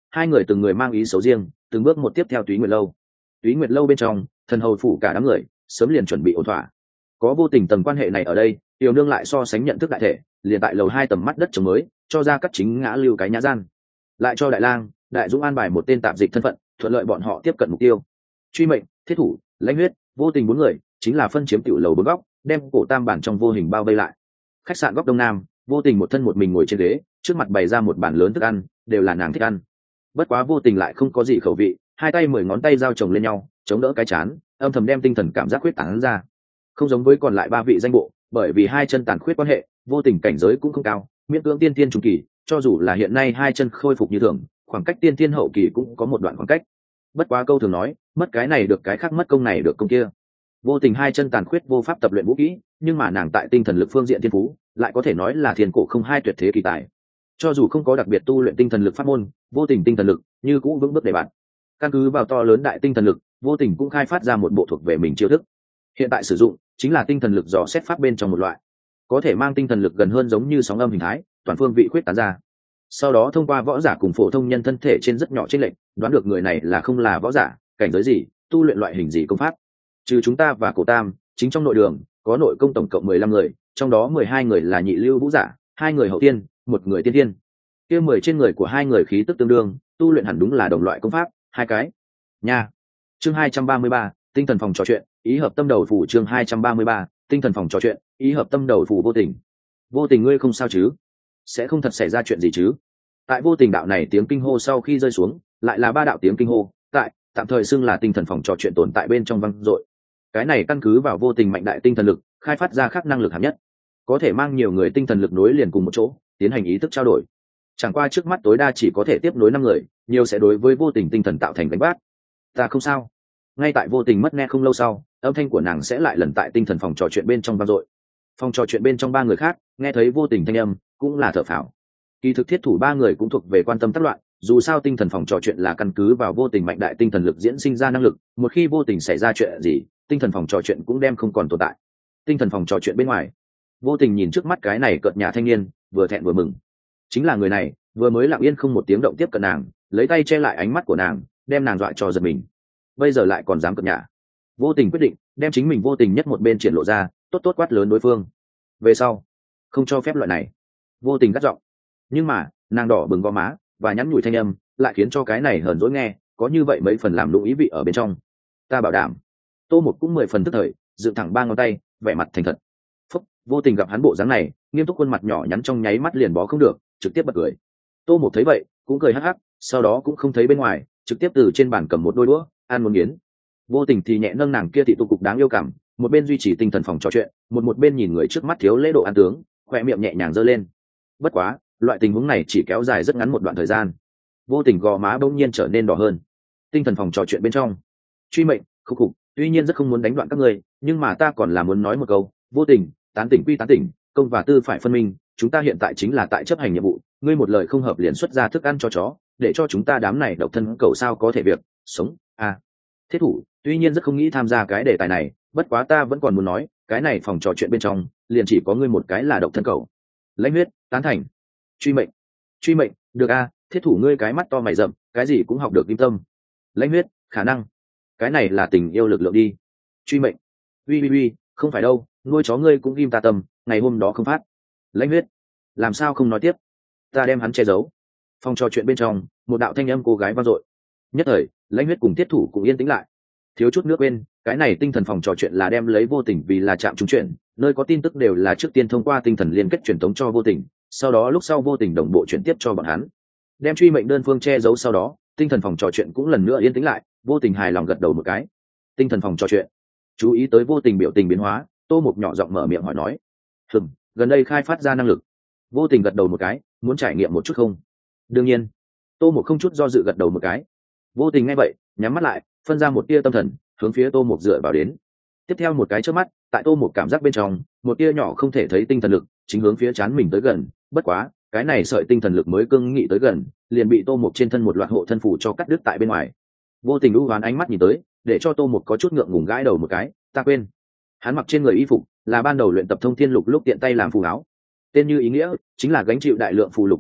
hai người từng người mang ý xấu riêng, từng bước một tiếp theo Túy Nguyệt lâu. Túy Nguyệt lâu bên trong, thần hầu phủ cả đám người sớm liền chuẩn bị ổn thỏa. Có Vô Tình tầng quan hệ này ở đây, Tiểu Nương lại so sánh nhận thức đại thể, liền tại lầu hai tầm mắt đất trồng mới, cho ra cắt chính ngã lưu cái nhã gian, lại cho Đại Lang, Đại Dũng an bài một tên tạm dịch thân phận, thuận lợi bọn họ tiếp cận mục tiêu. Truy Mệnh, Thiết Thủ, Lãnh Huyết, Vô Tình bốn người chính là phân chiếm tiểu lầu bốn góc, đem cổ tam bản trong vô hình bao vây lại. Khách sạn góc đông nam, Vô Tình một thân một mình ngồi trên ghế, trước mặt bày ra một bàn lớn thức ăn, đều là nàng thích ăn. Bất quá Vô Tình lại không có gì khẩu vị, hai tay mười ngón tay giao chồng lên nhau, chống đỡ cái chán, âm thầm đem tinh thần cảm giác khuyết tán ra. Không giống với còn lại ba vị danh bộ, bởi vì hai chân tàn khuyết quan hệ, Vô Tình cảnh giới cũng không cao, miễn cưỡng tiên tiên trung kỳ, cho dù là hiện nay hai chân khôi phục như thường, khoảng cách tiên tiên hậu kỳ cũng có một đoạn khoảng cách. Bất quá câu thường nói, mất cái này được cái khác, mất công này được công kia. Vô Tình hai chân tàn khuyết vô pháp tập luyện vũ kỹ, nhưng mà nàng tại tinh thần lực phương diện thiên phú lại có thể nói là thiên cổ không hai tuyệt thế kỳ tài. Cho dù không có đặc biệt tu luyện tinh thần lực pháp môn, Vô Tình tinh thần lực như cũ vững bước để bạn. Căn cứ vào to lớn đại tinh thần lực, Vô Tình cũng khai phát ra một bộ thuộc về mình chiêu thức. Hiện tại sử dụng chính là tinh thần lực dò xét pháp bên trong một loại, có thể mang tinh thần lực gần hơn giống như sóng âm hình thái, toàn phương vị khuyết tán ra. Sau đó thông qua võ giả cùng phổ thông nhân thân thể trên rất nhỏ chênh lệch, đoán được người này là không là võ giả, cảnh giới gì, tu luyện loại hình gì công pháp. Trừ chúng ta và Cổ Tam, chính trong nội đường có nội công tổng cộng mười lăm người, trong đó mười hai người là nhị lưu vũ giả, hai người hậu tiên, một người tiên tiên. Kia mười trên người của hai người khí tức tương đương, tu luyện hẳn đúng là đồng loại công pháp, hai cái. Nha. Chương hai trăm ba mươi ba, tinh thần phòng trò chuyện, ý hợp tâm đầu phủ. Chương hai trăm ba mươi ba, tinh thần phòng trò chuyện, ý hợp tâm đầu phủ. Vô Tình, Vô Tình ngươi không sao chứ? Sẽ không thật xảy ra chuyện gì chứ? Tại Vô Tình đạo này tiếng kinh hô sau khi rơi xuống, lại là ba đạo tiếng kinh hô, tại tạm thời xưng là tinh thần phòng trò chuyện tồn tại bên trong vang dội. Cái này căn cứ vào Vô Tình mạnh đại tinh thần lực, khai phát ra khác năng lực hạng nhất, có thể mang nhiều người tinh thần lực nối liền cùng một chỗ, tiến hành ý thức trao đổi. Chẳng qua trước mắt tối đa chỉ có thể tiếp nối năm người, nhiều sẽ đối với Vô Tình tinh thần tạo thành đánh bác. Ta không sao. Ngay tại Vô Tình mất nghe không lâu sau, âm thanh của nàng sẽ lại lần tại tinh thần phòng trò chuyện bên trong vang dội. Phòng trò chuyện bên trong ba người khác nghe thấy Vô Tình thanh âm, cũng là thở phào. Kỳ thực Thiết Thủ ba người cũng thuộc về quan tâm tác loạn, dù sao tinh thần phòng trò chuyện là căn cứ vào Vô Tình mạnh đại tinh thần lực diễn sinh ra năng lực, một khi Vô Tình xảy ra chuyện gì, tinh thần phòng trò chuyện cũng đem không còn tồn tại. Tinh thần phòng trò chuyện bên ngoài, Vô Tình nhìn trước mắt cái này cợt nhả thanh niên, vừa thẹn vừa mừng. Chính là người này, vừa mới lặng yên không một tiếng động tiếp cận nàng, lấy tay che lại ánh mắt của nàng, đem nàng dọa cho giật mình. Bây giờ lại còn dám cợt nhả. Vô Tình quyết định đem chính mình vô tình nhất một bên triển lộ ra, tốt tốt quát lớn đối phương. Về sau, không cho phép loại này. Vô Tình gắt giọng. Nhưng mà, nàng đỏ bừng gò má và nhắn nhủi thanh âm, lại khiến cho cái này hờn dỗi nghe, có như vậy mấy phần làm lụng ý vị ở bên trong. Ta bảo đảm. Tô Một cũng mười phần tức thời, dựng thẳng ba ngón tay, vẻ mặt thành thật. Phúc, Vô Tình gặp hắn bộ dáng này, nghiêm túc khuôn mặt nhỏ nhắn trong nháy mắt liền bó không được, trực tiếp bật cười. Tô Một thấy vậy, cũng cười hắc hắc, sau đó cũng không thấy bên ngoài, trực tiếp từ trên bàn cầm một đôi đũa, ăn một miếng. Vô Tình thì nhẹ nâng nàng kia thị tụ cục đáng yêu cảm, một bên duy trì tinh thần phòng trò chuyện, một một bên nhìn người trước mắt thiếu lễ độ ăn tướng, khoe miệng nhẹ nhàng giơ lên. Bất quá, loại tình huống này chỉ kéo dài rất ngắn một đoạn thời gian. Vô Tình gò má bỗng nhiên trở nên đỏ hơn. Tinh thần phòng trò chuyện bên trong, Truy Mệnh khúc khục, tuy nhiên rất không muốn đánh đoạn các ngươi, nhưng mà ta còn là muốn nói một câu, Vô Tình, tán tỉnh quy tán tỉnh, công và tư phải phân minh, chúng ta hiện tại chính là tại chấp hành nhiệm vụ, ngươi một lời không hợp liền xuất ra thức ăn cho chó, để cho chúng ta đám này độc thân cầu sao có thể việc sống à. Thiết Thủ tuy nhiên rất không nghĩ tham gia cái đề tài này, bất quá ta vẫn còn muốn nói, cái này phòng trò chuyện bên trong liền chỉ có ngươi một cái là độc thân cầu. Lãnh Huyết tán thành. Truy Mệnh, Truy Mệnh được a. Thiết Thủ ngươi cái mắt to mày rậm, cái gì cũng học được kim tâm. Lãnh Huyết khả năng cái này là tình yêu lực lượng đi. Truy Mệnh uy uy uy, không phải đâu, nuôi chó ngươi cũng ghim ta tâm, ngày hôm đó không phát. Lãnh Huyết làm sao không nói tiếp, ta đem hắn che giấu. Phòng trò chuyện bên trong, một đạo thanh âm cô gái vang dội. Nhất thời, Lãnh Huyết cùng Thiết Thủ cũng yên tĩnh lại. Thiếu chút nước quên, cái này tinh thần phòng trò chuyện là đem lấy Vô Tình vì là trạm trúng chuyện, nơi có tin tức đều là trước tiên thông qua tinh thần liên kết truyền tống cho Vô Tình, sau đó lúc sau Vô Tình đồng bộ chuyển tiếp cho bọn hắn. Đem Truy Mệnh đơn phương che giấu sau đó, tinh thần phòng trò chuyện cũng lần nữa yên tĩnh lại. Vô Tình hài lòng gật đầu một cái. Tinh thần phòng trò chuyện chú ý tới Vô Tình biểu tình biến hóa, Tô Mục nhỏ giọng mở miệng hỏi nói: "Hừm, gần đây khai phát ra năng lực." Vô Tình gật đầu một cái, muốn trải nghiệm một chút không? Đương nhiên. Tô Mục không chút do dự gật đầu một cái. Vô Tình nghe vậy, nhắm mắt lại, phân ra một tia tâm thần, hướng phía Tô Mục dựa vào đến. Tiếp theo một cái chớp mắt, tại Tô Mục cảm giác bên trong, một tia nhỏ không thể thấy tinh thần lực chính hướng phía trán mình tới gần. Bất quá, cái này sợi tinh thần lực mới cương nghị tới gần, liền bị Tô Mục trên thân một loạt hộ thân phù cho cắt đứt tại bên ngoài. Vô Tình u hoán ánh mắt nhìn tới, để cho Tô Mục có chút ngượng ngùng gãi đầu một cái, ta quên. Hắn mặc trên người y phục là ban đầu luyện tập thông thiên lục lúc tiện tay làm phù áo. Tên như ý nghĩa, chính là gánh chịu đại lượng phù lục y phục,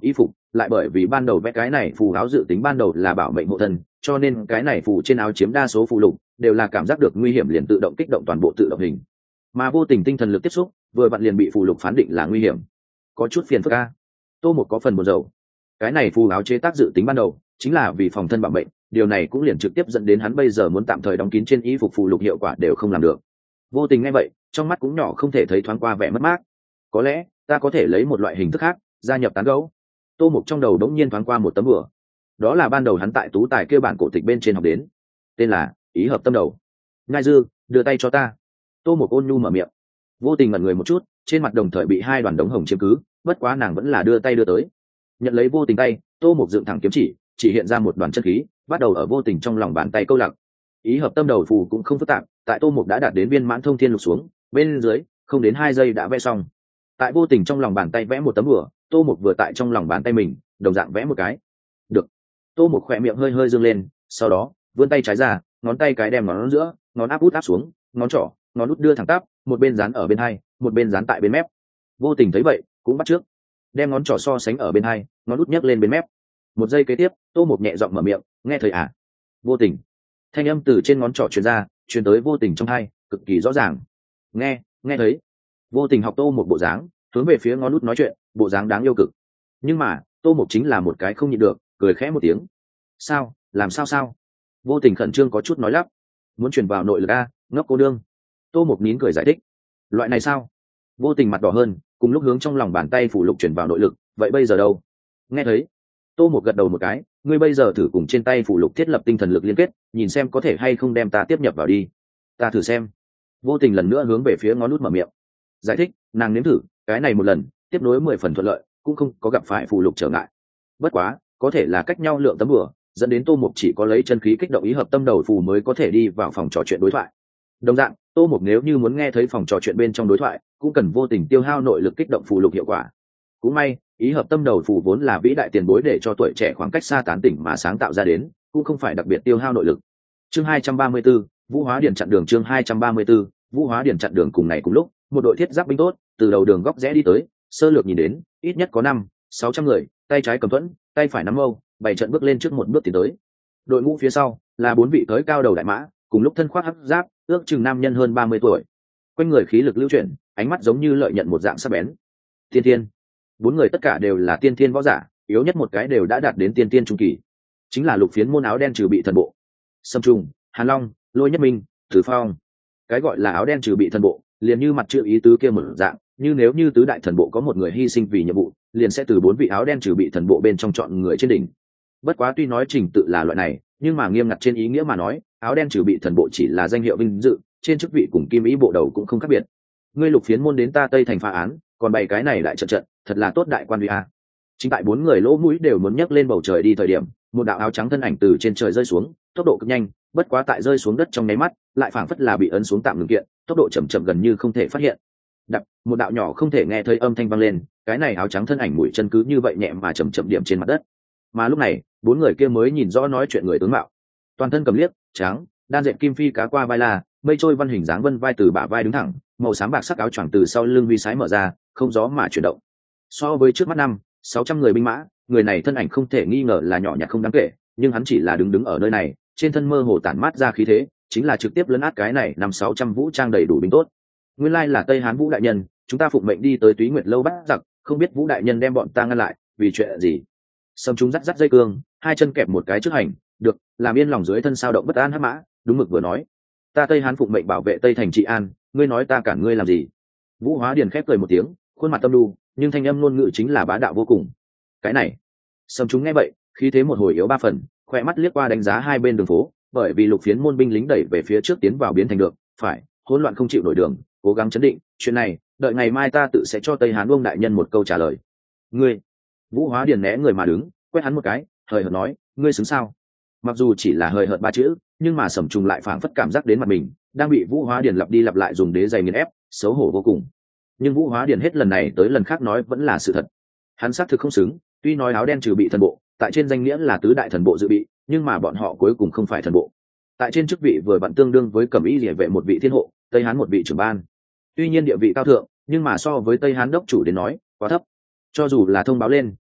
lại bởi vì ban đầu vẽ cái này phù áo dự tính ban đầu là bảo mệnh hộ thân, cho nên cái này phù trên áo chiếm đa số phù lục đều là cảm giác được nguy hiểm liền tự động kích động toàn bộ tự động hình, mà vô tình tinh thần lực tiếp xúc vừa vặn liền bị phù lục phán định là nguy hiểm. Có chút phiền phức a. Tô một có phần buồn rầu. Cái này phù áo chế tác dự tính ban đầu chính là vì phòng thân bảo mệnh, điều này cũng liền trực tiếp dẫn đến hắn bây giờ muốn tạm thời đóng kín trên y phục phù lục hiệu quả đều không làm được. Vô tình nghe vậy, trong mắt cũng nhỏ không thể thấy thoáng qua vẻ mất mát. Có lẽ ta có thể lấy một loại hình thức khác gia nhập tán gẫu. Tô Mục trong đầu đống nhiên thoáng qua một tấm bửa, đó là ban đầu hắn tại tú tài kia bản cổ tịch bên trên học đến, tên là ý hợp tâm đầu. Ngai dư, đưa tay cho ta. Tô Mục ôn nhu mở miệng. Vô tình ngẩn người một chút, trên mặt đồng thời bị hai đoàn đống hồng chiếm cứ, bất quá nàng vẫn là đưa tay đưa tới, nhận lấy vô tình tay. Tô Mục dựng thẳng kiếm chỉ, chỉ hiện ra một đoàn chân khí, bắt đầu ở vô tình trong lòng bàn tay câu lạc. Ý hợp tâm đầu phù cũng không phức tạp, tại Tô Mục đã đạt đến viên mãn thông thiên lục xuống, bên dưới không đến hai giây đã vẽ xong. Tại vô tình trong lòng bàn tay vẽ một tấm bửa, Tô Mục vừa tại trong lòng bàn tay mình đồng dạng vẽ một cái. Được. Tô Mục khỏe miệng hơi hơi dương lên, sau đó vươn tay trái ra, ngón tay cái đem ngón giữa, ngón áp út áp xuống, ngón trỏ, ngón út đưa thẳng tắp, một bên dán ở bên hai, một bên dán tại bên mép. Vô tình thấy vậy cũng bắt trước, đem ngón trỏ so sánh ở bên hai, ngón út nhấc lên bên mép. Một giây kế tiếp, Tô Mục nhẹ giọng mở miệng, nghe thấy à? Vô tình. Thanh âm từ trên ngón trỏ truyền ra, truyền tới vô tình trong hai, cực kỳ rõ ràng. Nghe, nghe thấy. Vô tình học Tô Mục bộ dáng, hướng về phía ngón út nói chuyện, bộ dáng đáng yêu cực. Nhưng mà Tô Mục chính là một cái không nhịn được, cười khẽ một tiếng. Sao? Làm sao sao? Vô tình khẩn trương có chút nói lắp. Muốn truyền vào nội lực a, ngốc cô đương. Tô Mục nín cười giải thích. Loại này sao? Vô tình mặt đỏ hơn, cùng lúc hướng trong lòng bàn tay phủ lục truyền vào nội lực, vậy bây giờ đâu? Nghe thấy. Tô Mục gật đầu một cái, ngươi bây giờ thử cùng trên tay phủ lục thiết lập tinh thần lực liên kết, nhìn xem có thể hay không đem ta tiếp nhập vào đi. Ta thử xem. Vô tình lần nữa hướng về phía ngón út mở miệng. Giải thích, nàng nếm thử, cái này một lần, tiếp nối mười phần thuận lợi, cũng không có gặp phải phù lục trở ngại. Bất quá, có thể là cách nhau lượng tấm bửa, dẫn đến Tô Mục chỉ có lấy chân khí kích động ý hợp tâm đầu phù mới có thể đi vào phòng trò chuyện đối thoại. Đồng dạng, Tô Mục nếu như muốn nghe thấy phòng trò chuyện bên trong đối thoại, cũng cần vô tình tiêu hao nội lực kích động phù lục hiệu quả. Cũng may, ý hợp tâm đầu phù vốn là vĩ đại tiền bối để cho tuổi trẻ khoảng cách xa tán tỉnh mà sáng tạo ra đến, cũng không phải đặc biệt tiêu hao nội lực. Chương hai trăm ba mươi 34, Vũ Hóa Điển chặn đường. Chương hai trăm ba mươi 34, Vũ Hóa Điển chặn đường. Cùng ngày cùng lúc, một đội thiết giáp binh tốt từ đầu đường góc rẽ đi tới, sơ lược nhìn đến, ít nhất có năm, sáu trăm người, tay trái cầm thuẫn, tay phải nắm mâu, bảy trận bước lên trước một bước tiến tới. Đội ngũ phía sau là bốn vị tới cao đầu đại mã, cùng lúc thân khoác hắc giáp, ước chừng nam nhân hơn ba mươi tuổi. Quanh người khí lực lưu chuyển, ánh mắt giống như lợi nhận một dạng sắc bén. Tiên thiên. Bốn người tất cả đều là tiên thiên võ giả, yếu nhất một cái đều đã đạt đến tiên thiên trung kỳ. Chính là Lục Phiến môn áo đen trừ bị thần bộ. Sâm Trung, Hàn Long, Lôi Nhất Minh, Tử Phong. Cái gọi là áo đen trừ bị thần bộ, liền như mặt chữ ý tứ kia một dạng, như nếu như tứ đại thần bộ có một người hy sinh vì nhiệm vụ, liền sẽ từ bốn vị áo đen trừ bị thần bộ bên trong chọn người trên đỉnh. Bất quá tuy nói trình tự là loại này, nhưng mà nghiêm ngặt trên ý nghĩa mà nói, áo đen trừ bị thần bộ chỉ là danh hiệu vinh dự, trên chức vị cùng kim ý bộ đầu cũng không khác biệt. Ngươi Lục Phiến môn đến ta Tây thành phá án, còn bày cái này lại trận trận, thật là tốt đại quan uy a. Chính tại bốn người lỗ mũi đều muốn nhấc lên bầu trời đi thời điểm, một đạo áo trắng thân ảnh từ trên trời rơi xuống, tốc độ cực nhanh, bất quá tại rơi xuống đất trong nháy mắt, lại phảng phất là bị ấn xuống tạm ngừng kiện, tốc độ chậm chậm gần như không thể phát hiện. Đập, một đạo nhỏ không thể nghe thấy âm thanh vang lên, cái này áo trắng thân ảnh mũi chân cứ như vậy nhẹ mà chậm chậm điểm trên mặt đất. Mà lúc này, bốn người kia mới nhìn rõ nói chuyện người tướng mạo. Toàn thân cầm liếc, trắng, đan dệt kim phi cá qua vai la, mây trôi văn hình dáng vân vai từ bả vai đứng thẳng, màu xám bạc sắc áo choàng từ sau lưng vi sái mở ra, không gió mà chuyển động. So với trước mắt năm, sáu trăm người binh mã, người này thân ảnh không thể nghi ngờ là nhỏ nhặt không đáng kể, nhưng hắn chỉ là đứng đứng ở nơi này, trên thân mơ hồ tản mát ra khí thế, chính là trực tiếp lấn át cái này năm sáu trăm vũ trang đầy đủ binh tốt. Nguyên lai là Tây Hán Vũ đại nhân, chúng ta phụng mệnh đi tới Túy Nguyệt lâu bắt giặc, không biết Vũ đại nhân đem bọn ta ngăn lại, vì chuyện gì? Sâm chúng dắt dắt dây cương, hai chân kẹp một cái trước hành, được, làm yên lòng dưới thân sao động bất an hắc mã, đúng mực vừa nói. Ta Tây Hán phụng mệnh bảo vệ Tây thành trị an, ngươi nói ta cản ngươi làm gì? Vũ Hóa Điền khép cười một tiếng, khuôn mặt tâm đu, nhưng thanh âm ngôn ngữ chính là bá đạo vô cùng. Cái này, Sâm chúng nghe vậy, khí thế một hồi yếu ba phần, khỏe mắt liếc qua đánh giá hai bên đường phố, bởi vì Lục Phiến môn binh lính đẩy về phía trước tiến vào biến thành được, phải, hỗn loạn không chịu nổi đường, cố gắng chấn định, chuyện này, đợi ngày mai ta tự sẽ cho Tây Hán Vương đại nhân một câu trả lời. Ngươi, Vũ Hóa Điền né người mà đứng, quét hắn một cái, hời hợt nói, ngươi xứng sao? Mặc dù chỉ là hời hợt ba chữ, nhưng mà Sầm Trùng lại phảng phất cảm giác đến mặt mình, đang bị Vũ Hóa Điền lặp đi lặp lại dùng đế giày nghiền ép, xấu hổ vô cùng. Nhưng Vũ Hóa Điền hết lần này tới lần khác nói vẫn là sự thật. Hắn xác thực không xứng, tuy nói áo đen trừ bị thần bộ, tại trên danh nghĩa là tứ đại thần bộ dự bị, nhưng mà bọn họ cuối cùng không phải thần bộ. Tại trên chức vị vừa vặn tương đương với Cẩm Y Liễu vệ một vị thiên hộ, Tây Hán một vị trưởng ban. Tuy nhiên địa vị cao thượng, nhưng mà so với Tây Hán đốc chủ đến nói, quá thấp. Cho dù là thông báo lên,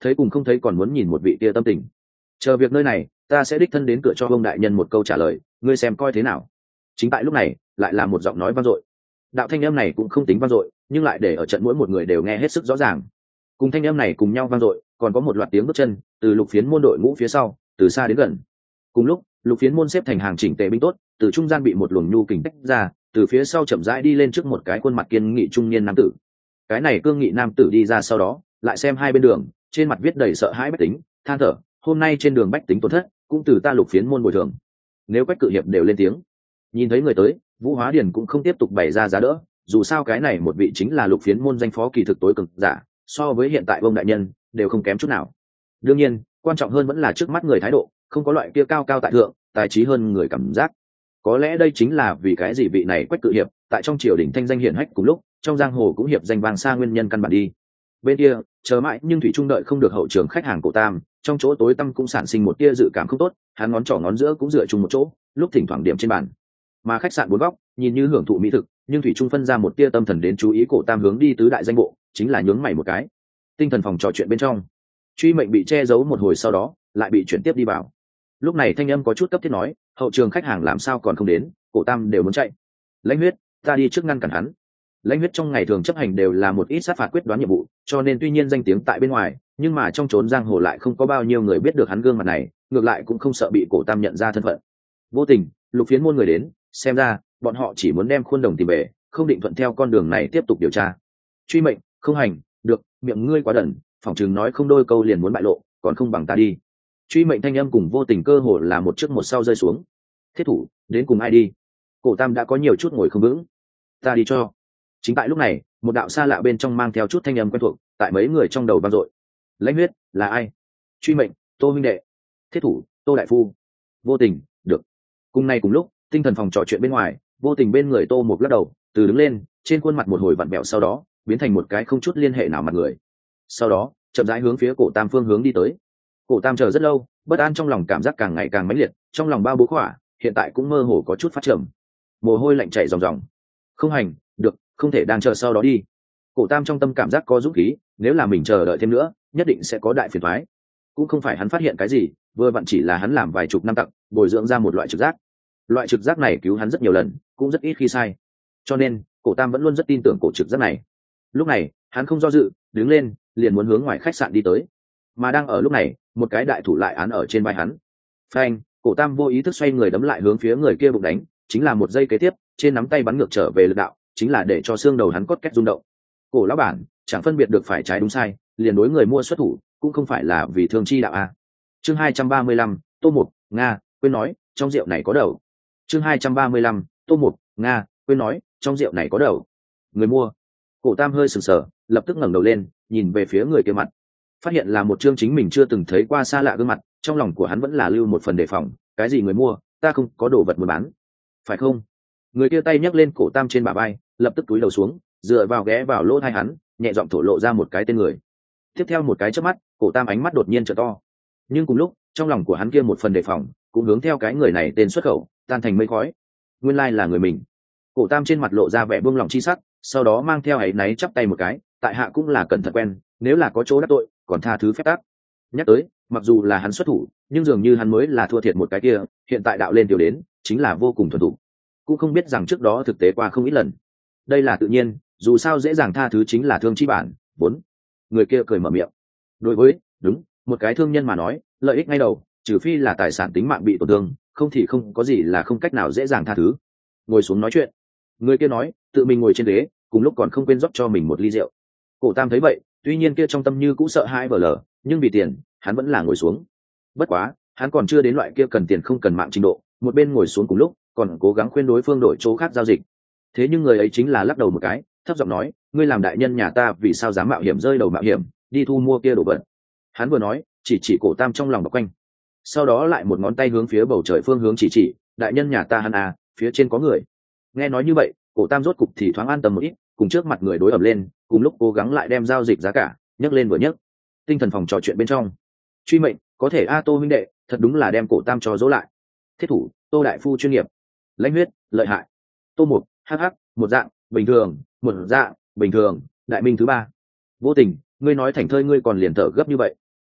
thấy cùng không thấy còn muốn nhìn một vị kia tâm tình. Chờ việc nơi này ta sẽ đích thân đến cửa cho ông đại nhân một câu trả lời, ngươi xem coi thế nào. Chính tại lúc này lại là một giọng nói vang dội. Đạo thanh âm này cũng không tính vang dội, nhưng lại để ở trận mỗi một người đều nghe hết sức rõ ràng. Cùng thanh âm này cùng nhau vang dội còn có một loạt tiếng bước chân từ lục phiến môn đội ngũ phía sau từ xa đến gần. Cùng lúc lục phiến môn xếp thành hàng chỉnh tề binh tốt, từ trung gian bị một luồng nhu kình tách ra, từ phía sau chậm rãi đi lên trước một cái khuôn mặt kiên nghị trung niên nam tử. Cái này cương nghị nam tử đi ra sau đó lại xem hai bên đường, trên mặt viết đầy sợ hãi bách tính, than thở hôm nay trên đường bách tính tổn thất cũng từ ta lục phiến môn bồi thường. Nếu Quách Cự Hiệp đều lên tiếng. Nhìn thấy người tới, Vũ Hóa Điền cũng không tiếp tục bày ra giá đỡ, dù sao cái này một vị chính là lục phiến môn danh phó kỳ thực tối cực giả, so với hiện tại ông đại nhân đều không kém chút nào. Đương nhiên quan trọng hơn vẫn là trước mắt người thái độ, không có loại kia cao cao tại thượng tài trí hơn người cảm giác. Có lẽ đây chính là vì cái gì vị này Quách Cự Hiệp tại trong triều đình thanh danh hiển hách cùng lúc trong giang hồ cũng hiệp danh vang xa nguyên nhân căn bản đi. Bên kia chờ mãi nhưng thủy trung đợi không được hậu trường khách hàng Cổ Tam, trong chỗ tối tăm cũng sản sinh một tia dự cảm không tốt, hắn ngón trỏ ngón giữa cũng dựa chung một chỗ, lúc thỉnh thoảng điểm trên bàn. Mà khách sạn bốn góc nhìn như hưởng thụ mỹ thực, nhưng thủy trung phân ra một tia tâm thần đến chú ý Cổ Tam hướng đi tứ đại danh bộ, chính là nhướng mày một cái. Tinh thần phòng trò chuyện bên trong, Truy Mệnh bị che giấu một hồi sau đó lại bị chuyển tiếp đi vào. Lúc này thanh âm có chút cấp thiết nói, hậu trường khách hàng làm sao còn không đến, Cổ Tam đều muốn chạy. Lãnh Huyết, ta đi trước ngăn cản hắn. Lãnh Huyết trong ngày thường chấp hành đều là một ít sát phạt quyết đoán nhiệm vụ, cho nên tuy nhiên danh tiếng tại bên ngoài, nhưng mà trong trốn giang hồ lại không có bao nhiêu người biết được hắn gương mặt này, ngược lại cũng không sợ bị Cổ Tam nhận ra thân phận. Vô tình, lục phiến môn người đến, xem ra bọn họ chỉ muốn đem Khuôn Đồng tìm về, không định thuận theo con đường này tiếp tục điều tra. Truy Mệnh, không hành, được, miệng ngươi quá đần, phỏng chừng nói không đôi câu liền muốn bại lộ, còn không bằng ta đi. Truy Mệnh thanh âm cùng Vô Tình cơ hồ là một trước một sau rơi xuống. Thiết thủ, đến cùng ai đi? Cổ Tam đã có nhiều chút ngồi không vững. Ta đi cho. Chính tại lúc này, một đạo xa lạ bên trong mang theo chút thanh âm quen thuộc, tại mấy người trong đầu vang dội. Lãnh Huyết, là ai? Truy Mệnh, Tô huynh đệ. Thiết thủ, Tô đại phu. Vô Tình, được. Cùng nay cùng lúc, tinh thần phòng trò chuyện bên ngoài, Vô Tình bên người Tô một lắc đầu, từ đứng lên, trên khuôn mặt một hồi vặn vẹo sau đó, biến thành một cái không chút liên hệ nào mặt người. Sau đó, chậm rãi hướng phía Cổ Tam phương hướng đi tới. Cổ Tam chờ rất lâu, bất an trong lòng cảm giác càng ngày càng mãnh liệt, trong lòng bao bố khỏa, hiện tại cũng mơ hồ có chút phát trầm. Mồ hôi lạnh chảy ròng ròng. Không hành, được, không thể đang chờ sau đó đi. Cổ Tam trong tâm cảm giác có dũng khí, nếu là mình chờ đợi thêm nữa, nhất định sẽ có đại phiền toái. Cũng không phải hắn phát hiện cái gì, vừa vặn chỉ là hắn làm vài chục năm tặng, bồi dưỡng ra một loại trực giác. Loại trực giác này cứu hắn rất nhiều lần, cũng rất ít khi sai. Cho nên, Cổ Tam vẫn luôn rất tin tưởng cổ trực giác này. Lúc này, hắn không do dự, đứng lên, liền muốn hướng ngoài khách sạn đi tới. Mà đang ở lúc này, một cái đại thủ lại án ở trên vai hắn. Phanh, Cổ Tam vô ý thức xoay người đấm lại hướng phía người kia bụng đánh, chính là một giây kế tiếp, trên nắm tay bắn ngược trở về lực đạo, chính là để cho xương đầu hắn cốt két rung động. Cổ lão bản, chẳng phân biệt được phải trái đúng sai, liền đối người mua xuất thủ, cũng không phải là vì thương chi đạo a. Chương hai trăm ba mươi lăm, Tô Mục, Nga, quên nói, trong rượu này có đầu. Chương hai trăm ba mươi lăm, Tô Mục, Nga, quên nói, trong rượu này có đầu. Người mua. Cổ Tam hơi sừng sờ, lập tức ngẩng đầu lên, nhìn về phía người kia mặt. Phát hiện là một chương chính mình chưa từng thấy qua xa lạ gương mặt, trong lòng của hắn vẫn là lưu một phần đề phòng, cái gì người mua, ta không có đồ vật muốn bán. Phải không? Người kia tay nhấc lên Cổ Tam trên bả vai, lập tức túi đầu xuống, dựa vào ghé vào lỗ tai hắn, nhẹ giọng thổ lộ ra một cái tên người. Tiếp theo một cái chớp mắt, Cổ Tam ánh mắt đột nhiên trợ to. Nhưng cùng lúc, trong lòng của hắn kia một phần đề phòng, cũng hướng theo cái người này tên xuất khẩu, tan thành mây khói. Nguyên lai là người mình. Cổ Tam trên mặt lộ ra vẻ buông lòng chi sắc, sau đó mang theo ấy náy chắp tay một cái, tại hạ cũng là cẩn thận quen, nếu là có chỗ đắc tội, còn tha thứ phép tắc. Nhắc tới, mặc dù là hắn xuất thủ, nhưng dường như hắn mới là thua thiệt một cái kia, hiện tại đạo lên tiểu đến, chính là vô cùng thuần thủ. Cũng không biết rằng trước đó thực tế qua không ít lần. Đây là tự nhiên, dù sao dễ dàng tha thứ chính là thương chi bản, vốn. Người kia cười mở miệng. Đối với, đúng, một cái thương nhân mà nói, lợi ích ngay đầu, trừ phi là tài sản tính mạng bị tổn thương, không thì không có gì là không cách nào dễ dàng tha thứ. Ngồi xuống nói chuyện. Người kia nói, tự mình ngồi trên ghế, cùng lúc còn không quên rót cho mình một ly rượu. Cổ Tam thấy vậy, tuy nhiên kia trong tâm như cũng sợ hãi vờ lờ, nhưng vì tiền, hắn vẫn là ngồi xuống. Bất quá, hắn còn chưa đến loại kia cần tiền không cần mạng trình độ, một bên ngồi xuống cùng lúc, còn cố gắng khuyên đối phương đổi chỗ khác giao dịch. Thế nhưng người ấy chính là lắc đầu một cái, thấp giọng nói, ngươi làm đại nhân nhà ta vì sao dám mạo hiểm rơi đầu mạo hiểm, đi thu mua kia đồ vật. Hắn vừa nói, chỉ chỉ Cổ Tam trong lòng bọc quanh. Sau đó lại một ngón tay hướng phía bầu trời phương hướng chỉ chỉ, đại nhân nhà ta hắn à, phía trên có người. Nghe nói như vậy, Cổ Tam rốt cục thì thoáng an tâm một ít, cùng trước mặt người đối ẩm lên, cùng lúc cố gắng lại đem giao dịch giá cả nhấc lên vừa nhấc. Tinh thần phòng trò chuyện bên trong. Truy Mệnh, có thể a Tô huynh đệ, thật đúng là đem Cổ Tam cho dỗ lại. Thiết thủ, Tô đại phu chuyên nghiệp. Lãnh Huyết, lợi hại. Tô Mục, hắc hắc, một dạng, bình thường, một dạng, bình thường, đại minh thứ ba. Vô Tình, ngươi nói thành thơi ngươi còn liền thở gấp như vậy.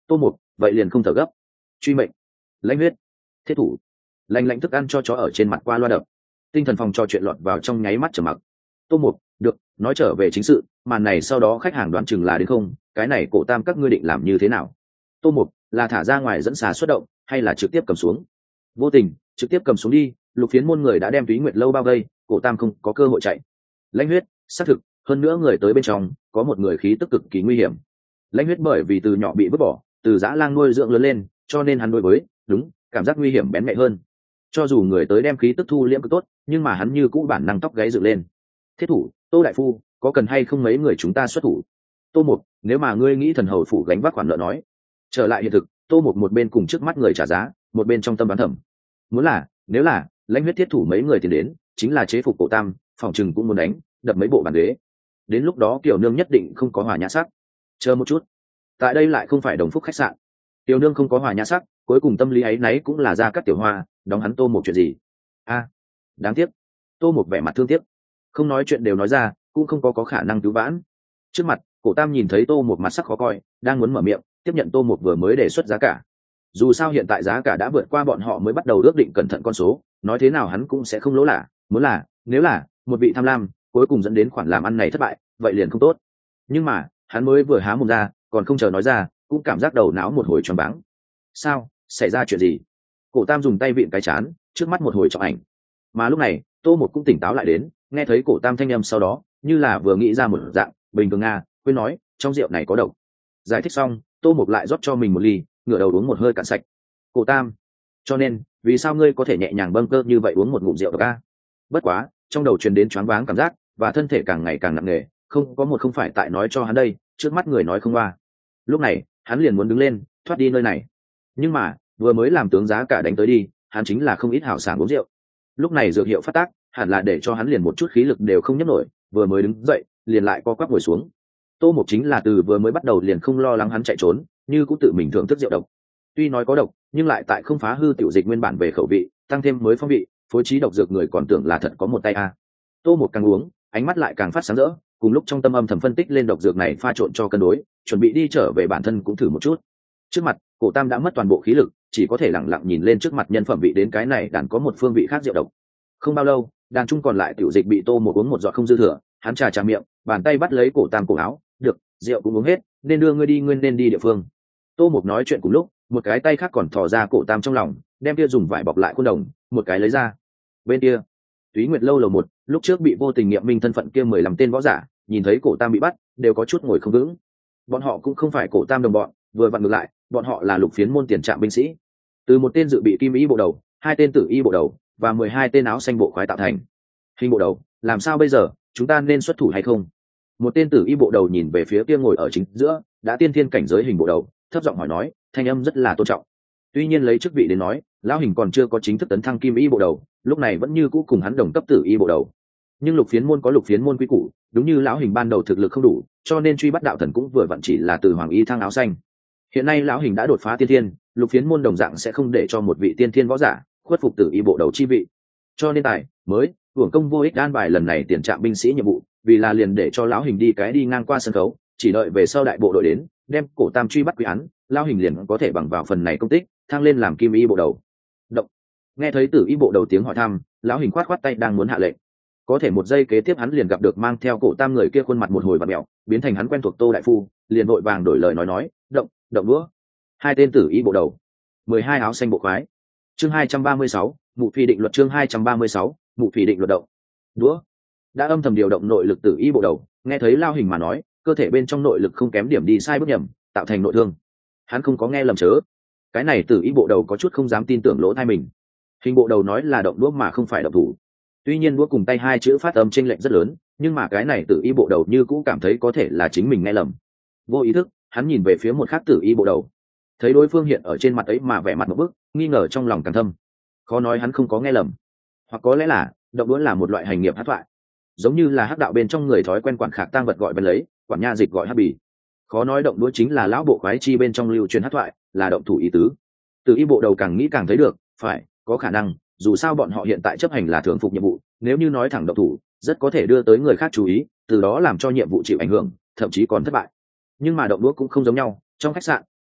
tô một vậy liền không thở gấp. Truy mệnh, lãnh huyết, thiết thủ, lành lạnh thức ăn cho chó ở trên mặt qua loa đập. Tinh thần phòng trò chuyện lọt vào trong nháy mắt trầm mặc. Tô một, được, nói trở về chính sự, màn này sau đó khách hàng đoán chừng là đến không, cái này cổ tam các ngươi định làm như thế nào? Tô một, là thả ra ngoài dẫn xà xuất động hay là trực tiếp cầm xuống? Vô tình, trực tiếp cầm xuống đi, lục phiến môn người đã đem Túy Nguyệt lâu bao vây, cổ tam không có cơ hội chạy. Lãnh huyết, xác thực, hơn nữa người tới bên trong có một người khí tức cực kỳ nguy hiểm. Lãnh huyết bởi vì từ nhỏ bị vứt bỏ, từ dã lang nuôi dưỡng lớn lên, cho nên hắn đối với đúng cảm giác nguy hiểm bén nhạy hơn. Cho dù người tới đem khí tức thu liễm cực tốt, nhưng mà hắn như cũ bản năng tóc gáy dựng lên. Thiết thủ, Tô đại phu, có cần hay không mấy người chúng ta xuất thủ? Tô một, nếu mà ngươi nghĩ thần hầu phủ gánh vác khoản nợ nói. Trở lại hiện thực, Tô một một bên cùng trước mắt người trả giá, một bên trong tâm đoán thầm. Muốn là, nếu là lãnh huyết thiết thủ mấy người tiền đến, chính là chế phục cổ tam, phòng chừng cũng muốn đánh, đập mấy bộ bàn ghế. Đến lúc đó Kiều Nương nhất định không có hòa nhã sắc. Chờ một chút, tại đây lại không phải Đồng Phúc khách sạn. Kiều Nương không có hòa nhã sắc, cuối cùng tâm lý ấy nấy cũng là ra các tiểu hoa, đóng hắn Tô một chuyện gì? A, đáng tiếc. Tô một vẻ mặt thương tiếc, không nói chuyện đều nói ra, cũng không có có khả năng cứu vãn. Trước mặt, cổ tam nhìn thấy Tô một mặt sắc khó coi, đang muốn mở miệng tiếp nhận Tô một vừa mới đề xuất giá cả. Dù sao hiện tại giá cả đã vượt qua bọn họ mới bắt đầu ước định cẩn thận con số, nói thế nào hắn cũng sẽ không lỗ lạ. Muốn là, nếu là một vị tham lam, cuối cùng dẫn đến khoản làm ăn này thất bại, vậy liền không tốt. Nhưng mà hắn mới vừa há mồm ra, còn không chờ nói ra, cũng cảm giác đầu não một hồi choáng váng. Sao, xảy ra chuyện gì? Cổ tam dùng tay vịn cái chán, trước mắt một hồi trọng ảnh. Mà lúc này Tô một cũng tỉnh táo lại đến, nghe thấy cổ tam thanh âm sau đó, như là vừa nghĩ ra một dạng bình thường. Nga quên nói, trong rượu này có độc. Giải thích xong, Tô một lại rót cho mình một ly, ngửa đầu uống một hơi cạn sạch. Cổ tam, cho nên vì sao ngươi có thể nhẹ nhàng bâng cơ như vậy uống một ngụm rượu độc a? Bất quá trong đầu truyền đến choáng váng cảm giác, và thân thể càng ngày càng nặng nề, không có một không phải tại nói cho hắn đây, trước mắt người nói không qua. Lúc này hắn liền muốn đứng lên thoát đi nơi này, nhưng mà vừa mới làm tướng giá cả đánh tới đi, hắn chính là không ít hảo sảng uống rượu. Lúc này dược hiệu phát tác, hẳn là để cho hắn liền một chút khí lực đều không nhấc nổi, vừa mới đứng dậy liền lại co quắp ngồi xuống. Tô Mộc chính là từ vừa mới bắt đầu liền không lo lắng hắn chạy trốn, như cũng tự mình thưởng thức rượu độc. Tuy nói có độc, nhưng lại tại không phá hư tiểu dịch nguyên bản về khẩu vị, tăng thêm mới phong vị, phối trí độc dược người còn tưởng là thật có một tay a. Tô Mộc càng uống, ánh mắt lại càng phát sáng rỡ, cùng lúc trong tâm âm thầm phân tích lên độc dược này pha trộn cho cân đối, chuẩn bị đi trở về bản thân cũng thử một chút. Trước mặt, Cổ Tam đã mất toàn bộ khí lực, chỉ có thể lặng lặng nhìn lên trước mặt nhân phẩm vị đến cái này đàn có một phương vị khác rượu độc. Không bao lâu, đàn trung còn lại tiểu dịch bị Tô Mộc uống một giọt không dư thừa, hắn trà trà miệng, bàn tay bắt lấy Cổ Tam cổ áo, "Được, rượu cũng uống hết, nên đưa ngươi đi nguyên nên đi địa phương." Tô Mộc nói chuyện cùng lúc, một cái tay khác còn thò ra Cổ Tam trong lòng, đem kia dùng vải bọc lại khuôn đồng, một cái lấy ra. Bên kia, Túy Nguyệt lâu lầu một, lúc trước bị vô tình nghiệm minh thân phận kia mười lăm tên võ giả, nhìn thấy Cổ Tam bị bắt, đều có chút ngồi không vững. Bọn họ cũng không phải Cổ Tam đồng bọn, vừa vặn ngược lại, bọn họ là Lục Phiến môn tiền trạm binh sĩ. Từ một tên dự bị kim y bộ đầu, hai tên tử y bộ đầu và mười hai tên áo xanh bộ khoái tạo thành. Hình bộ đầu, làm sao bây giờ, chúng ta nên xuất thủ hay không? Một tên tử y bộ đầu nhìn về phía kia ngồi ở chính giữa, đã tiên thiên cảnh giới hình bộ đầu, thấp giọng hỏi nói, thanh âm rất là tôn trọng. Tuy nhiên lấy chức vị đến nói, lão hình còn chưa có chính thức tấn thăng kim y bộ đầu, lúc này vẫn như cũ cùng hắn đồng cấp tử y bộ đầu. Nhưng Lục Phiến môn có Lục Phiến môn quy củ, đúng như lão hình ban đầu thực lực không đủ, cho nên truy bắt đạo thần cũng vừa vặn chỉ là từ hoàng y thăng áo xanh. Hiện nay lão hình đã đột phá tiên thiên, Lục Phiến môn đồng dạng sẽ không để cho một vị tiên thiên võ giả khuất phục tử y bộ đầu chi vị. Cho nên tài mới hưởng công vô ích an bài lần này tiền trạm binh sĩ nhiệm vụ, vì là liền để cho lão hình đi cái đi ngang qua sân khấu, chỉ đợi về sau đại bộ đội đến, đem Cổ Tam truy bắt quy án, lão hình liền có thể bằng vào phần này công tích, thăng lên làm kim y bộ đầu. Động. Nghe thấy tử y bộ đầu tiếng hỏi thăm, lão hình khoát khoát tay đang muốn hạ lệnh. Có thể một giây kế tiếp hắn liền gặp được mang theo Cổ Tam người kia khuôn mặt một hồi bặm mẹo, biến thành hắn quen thuộc Tô đại phu, liền vội vàng đổi lời nói nói, "Động, động đũa." Hai tên tử y bộ đầu, mười hai áo xanh bộ khoái. Chương hai trăm ba mươi sáu, Mụ Phi định luật chương hai trăm ba mươi sáu, Mụ Phi định luật động. Đũa. Đã âm thầm điều động nội lực tử y bộ đầu, nghe thấy lao hình mà nói, cơ thể bên trong nội lực không kém điểm đi sai bước nhầm, tạo thành nội thương. Hắn không có nghe lầm chớ. Cái này tử y bộ đầu có chút không dám tin tưởng lỗ tai mình. Hình bộ đầu nói là động đũa mà không phải động thủ. Tuy nhiên đũa cùng tay hai chữ phát âm chênh lệch rất lớn, nhưng mà cái này tử y bộ đầu như cũ cảm thấy có thể là chính mình nghe lầm. Vô ý thức, hắn nhìn về phía một khác tử y bộ đầu, thấy đối phương hiện ở trên mặt ấy mà vẻ mặt một bức, nghi ngờ trong lòng càng thâm. Khó nói hắn không có nghe lầm, hoặc có lẽ là động đũa là một loại hành nghiệp hát thoại, giống như là hắc đạo bên trong người thói quen quản khạc tang vật gọi bên lấy, quản nha dịch gọi hát bì. Khó nói động đũa chính là lão bộ khoái chi bên trong lưu truyền hát thoại, là động thủ ý tứ. Từ y bộ đầu càng nghĩ càng thấy được, phải có khả năng, dù sao bọn họ hiện tại chấp hành là thường phục nhiệm vụ, nếu như nói thẳng động thủ, rất có thể đưa tới người khác chú ý, từ đó làm cho nhiệm vụ chịu ảnh hưởng, thậm chí còn thất bại. Nhưng mà động đũa cũng không giống nhau, trong khách sạn,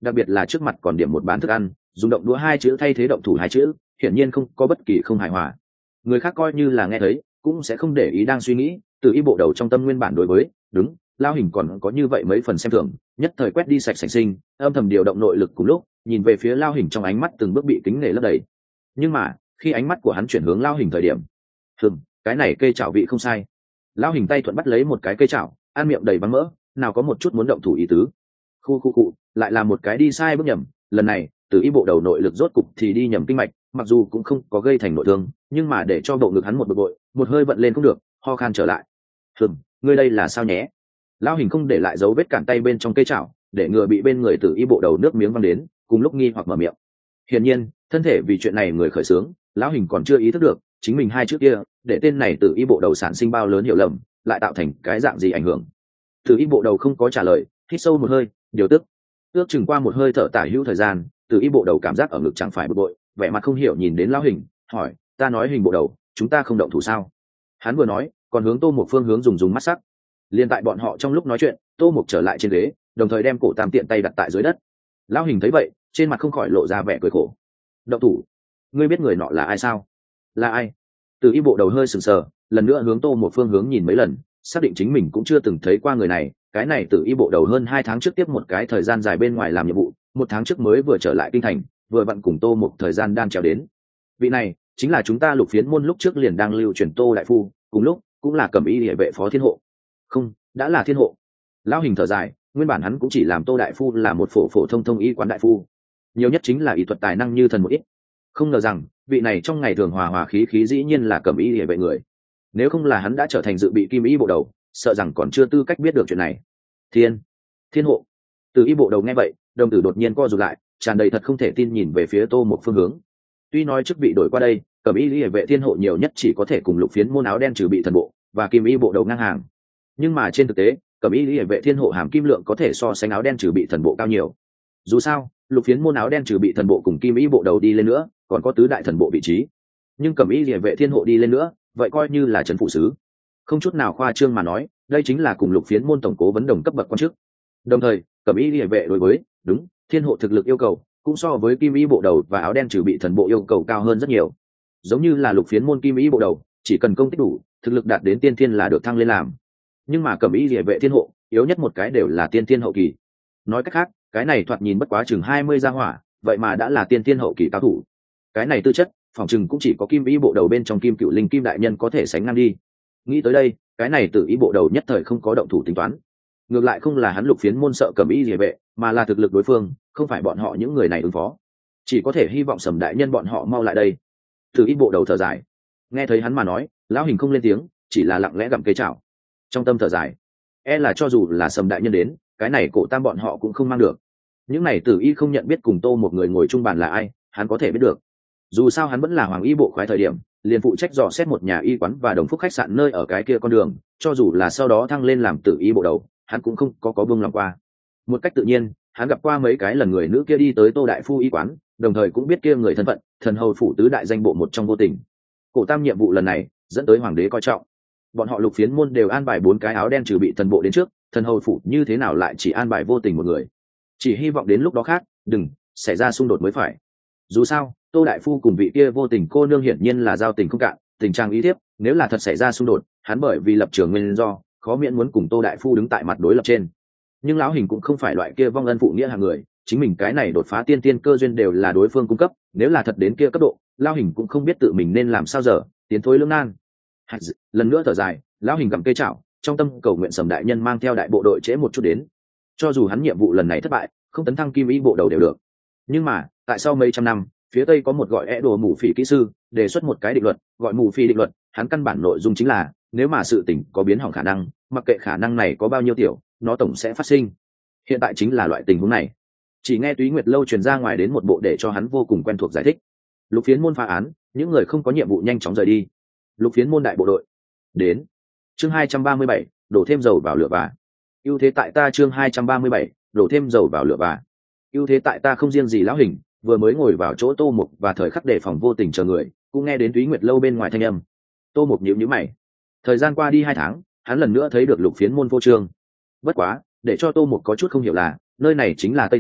đặc biệt là trước mặt còn điểm một bán thức ăn, dùng động đũa hai chữ thay thế động thủ hai chữ, hiển nhiên không có bất kỳ không hài hòa. Người khác coi như là nghe thấy cũng sẽ không để ý đang suy nghĩ, từ y bộ đầu trong tâm nguyên bản đối với đúng Lao Hình còn có như vậy mấy phần xem thường, nhất thời quét đi sạch sành sinh, âm thầm điều động nội lực cùng lúc nhìn về phía Lao Hình, trong ánh mắt từng bước bị kính nể lấp đầy. Nhưng mà khi ánh mắt của hắn chuyển hướng Lao Hình thời điểm, hừng, cái này cây chảo vị không sai. Lao Hình tay thuận bắt lấy một cái cây chảo, ăn miệng đầy băng mỡ, nào có một chút muốn động thủ ý tứ. Khu khu cụ lại là một cái đi sai bước nhầm, lần này từ y bộ đầu nội lực rốt cục thì đi nhầm kinh mạch, mặc dù cũng không có gây thành nội thương, nhưng mà để cho bộ ngực hắn một bực bội, một hơi vận lên cũng được, ho khan trở lại. Hừng, ngươi đây là sao nhé? Lao Hình không để lại dấu vết cản tay bên trong cây chảo, để ngừa bị bên người từ y bộ đầu nước miếng văng đến, cùng lúc nghi hoặc mở miệng. Hiển nhiên thân thể vì chuyện này người khởi xướng, Lão Hình còn chưa ý thức được chính mình hai chữ kia để tên này từ y bộ đầu sản sinh bao lớn hiểu lầm, lại tạo thành cái dạng gì ảnh hưởng. Từ y bộ đầu không có trả lời, hít sâu một hơi, điều tức. Ước chừng qua một hơi thở tả hữu thời gian, từ y bộ đầu cảm giác ở ngực chẳng phải bực bội, vẻ mặt không hiểu nhìn đến Lão Hình, hỏi: ta nói Hình bộ đầu, chúng ta không động thủ sao? Hắn vừa nói còn hướng Tô một phương hướng dùng dùng mắt sắc. Liên tại bọn họ trong lúc nói chuyện, Tô Mục trở lại trên ghế, đồng thời đem cổ tam tiện tay đặt tại dưới đất. Lão Hình thấy vậy, trên mặt không khỏi lộ ra vẻ cười khổ. Động thủ? Ngươi biết người nọ là ai sao? Là ai? Từ y bộ đầu hơi sừng sờ, lần nữa hướng Tô một phương hướng nhìn mấy lần, xác định chính mình cũng chưa từng thấy qua người này. Cái này từ y bộ đầu hơn hai tháng trước tiếp một cái thời gian dài bên ngoài làm nhiệm vụ, một tháng trước mới vừa trở lại kinh thành, vừa vặn cùng Tô một thời gian đang trèo đến. Vị này chính là chúng ta Lục Phiến môn lúc trước liền đang lưu truyền Tô đại phu, cùng lúc cũng là Cẩm Y Liễu vệ phó thiên hộ. Không, đã là thiên hộ. Lão Hình thở dài, nguyên bản hắn cũng chỉ làm Tô đại phu là một phổ phổ thông thông y quán đại phu, nhiều nhất chính là y thuật tài năng như thần một ít. Không ngờ rằng vị này trong ngày thường hòa hòa khí khí dĩ nhiên là Cẩm Y Liễu vệ người. Nếu không là hắn đã trở thành dự bị kim y bộ đầu, sợ rằng còn chưa tư cách biết được chuyện này. Thiên, thiên hộ. Từ y bộ đầu nghe vậy, đồng tử đột nhiên co rụt lại, tràn đầy thật không thể tin nhìn về phía Tô một phương hướng. Tuy nói chức vị đổi qua đây, Cẩm Y Liễu vệ thiên hộ nhiều nhất chỉ có thể cùng Lục Phiến môn áo đen trừ bị thần bộ và kim y bộ đầu ngang hàng, nhưng mà trên thực tế Cẩm Y Liễu vệ thiên hộ hàm kim lượng có thể so sánh áo đen trừ bị thần bộ cao nhiều. Dù sao Lục Phiến môn áo đen trừ bị thần bộ cùng kim y bộ đầu đi lên nữa còn có tứ đại thần bộ vị trí, nhưng Cẩm Y Liễu vệ thiên hộ đi lên nữa vậy coi như là trấn phụ sứ. Không chút nào khoa trương mà nói, đây chính là cùng Lục Phiến môn tổng cố vấn đồng cấp bậc quan chức. Đồng thời Cẩm Y Liễu vệ đối với đúng thiên hộ thực lực yêu cầu cũng so với kim y bộ đầu và áo đen trừ bị thần bộ yêu cầu cao hơn rất nhiều. Giống như là Lục Phiến môn kim y bộ đầu chỉ cần công tích đủ, thực lực đạt đến tiên thiên là được thăng lên làm, nhưng mà Cẩm Y Liễu vệ thiên hộ yếu nhất một cái đều là tiên thiên hậu kỳ. Nói cách khác, cái này thoạt nhìn bất quá chừng hai mươi gia hỏa, vậy mà đã là tiên thiên hậu kỳ cao thủ. Cái này tư chất phòng chừng cũng chỉ có kim y bộ đầu bên trong Kim Cựu Linh Kim đại nhân có thể sánh ngang đi. Nghĩ tới đây, cái này Tử Y bộ đầu nhất thời không có động thủ tính toán. Ngược lại không là hắn Lục Phiến môn sợ Cẩm Y Liễu vệ, mà là thực lực đối phương không phải bọn họ những người này ứng phó, chỉ có thể hy vọng Sầm đại nhân bọn họ mau lại đây. Tử Y bộ đầu thở dài, nghe thấy hắn mà nói, Lão Hình không lên tiếng, chỉ là lặng lẽ gặm cây chảo, trong tâm thở dài, e là cho dù là Sầm đại nhân đến, cái này cổ tam bọn họ cũng không mang được. Những này Tử Y không nhận biết cùng Tô một người ngồi chung bàn là ai, hắn có thể biết được. Dù sao hắn vẫn là hoàng y bộ khoái thời điểm, liền phụ trách dò xét một nhà y quán và đồng phúc khách sạn nơi ở cái kia con đường, cho dù là sau đó thăng lên làm Tử Y bộ đầu, hắn cũng không có có buông lòng qua. Một cách tự nhiên, hắn gặp qua mấy cái lần người nữ kia đi tới Tô đại phu y quán, đồng thời cũng biết kia người thân phận, thần hầu phủ tứ đại danh bộ một trong Vô Tình. Cổ tam nhiệm vụ lần này dẫn tới hoàng đế coi trọng, bọn họ Lục Phiến môn đều an bài bốn cái áo đen trừ bị thần bộ đến trước, thần hầu phủ như thế nào lại chỉ an bài Vô Tình một người? Chỉ hy vọng đến lúc đó khác đừng xảy ra xung đột mới phải. Dù sao Tô đại phu cùng vị kia Vô Tình cô nương hiển nhiên là giao tình không cạn, tình trạng ý tiếp, nếu là thật xảy ra xung đột, hắn bởi vì lập trường nguyên do khó miễn muốn cùng Tô đại phu đứng tại mặt đối lập trên. Nhưng Lão Hình cũng không phải loại kia vong ân phụ nghĩa hàng người, chính mình cái này đột phá tiên tiên cơ duyên đều là đối phương cung cấp, nếu là thật đến kia cấp độ, Lão Hình cũng không biết tự mình nên làm sao giờ, tiến thối lưỡng nan. Lần nữa thở dài, Lão Hình gặm cây chảo, trong tâm cầu nguyện Sầm đại nhân mang theo đại bộ đội trễ một chút đến. Cho dù hắn nhiệm vụ lần này thất bại, không tấn thăng kim y bộ đầu đều được. Nhưng mà tại sau mấy trăm năm, phía tây có một gọi é đồ mù phỉ kỹ sư đề xuất một cái định luật, gọi mù phi định luật. Hắn căn bản nội dung chính là, nếu mà sự tình có biến hỏng khả năng, mặc kệ khả năng này có bao nhiêu tiểu, nó tổng sẽ phát sinh. Hiện tại chính là loại tình huống này. Chỉ nghe Túy Nguyệt lâu truyền ra ngoài đến một bộ để cho hắn vô cùng quen thuộc giải thích. Lục Phiến môn phá án, những người không có nhiệm vụ nhanh chóng rời đi. Lục Phiến môn đại bộ đội đến. Chương hai trăm ba mươi bảy, đổ thêm dầu vào lửa và. Ưu thế tại ta. Chương hai trăm ba mươi bảy, đổ thêm dầu vào lửa và. Ưu thế tại ta. Không riêng gì Lão Hình, vừa mới ngồi vào chỗ Tô Mục và thời khắc đề phòng Vô Tình chờ người, cũng nghe đến Túy Nguyệt lâu bên ngoài thanh âm. Tô Mục nhíu nhíu mày. Thời gian qua đi hai tháng, hắn lần nữa thấy được Lục Phiến môn vô trương. Bất quá, để cho Tô Mục có chút không hiểu là, nơi này chính là Tây Thành,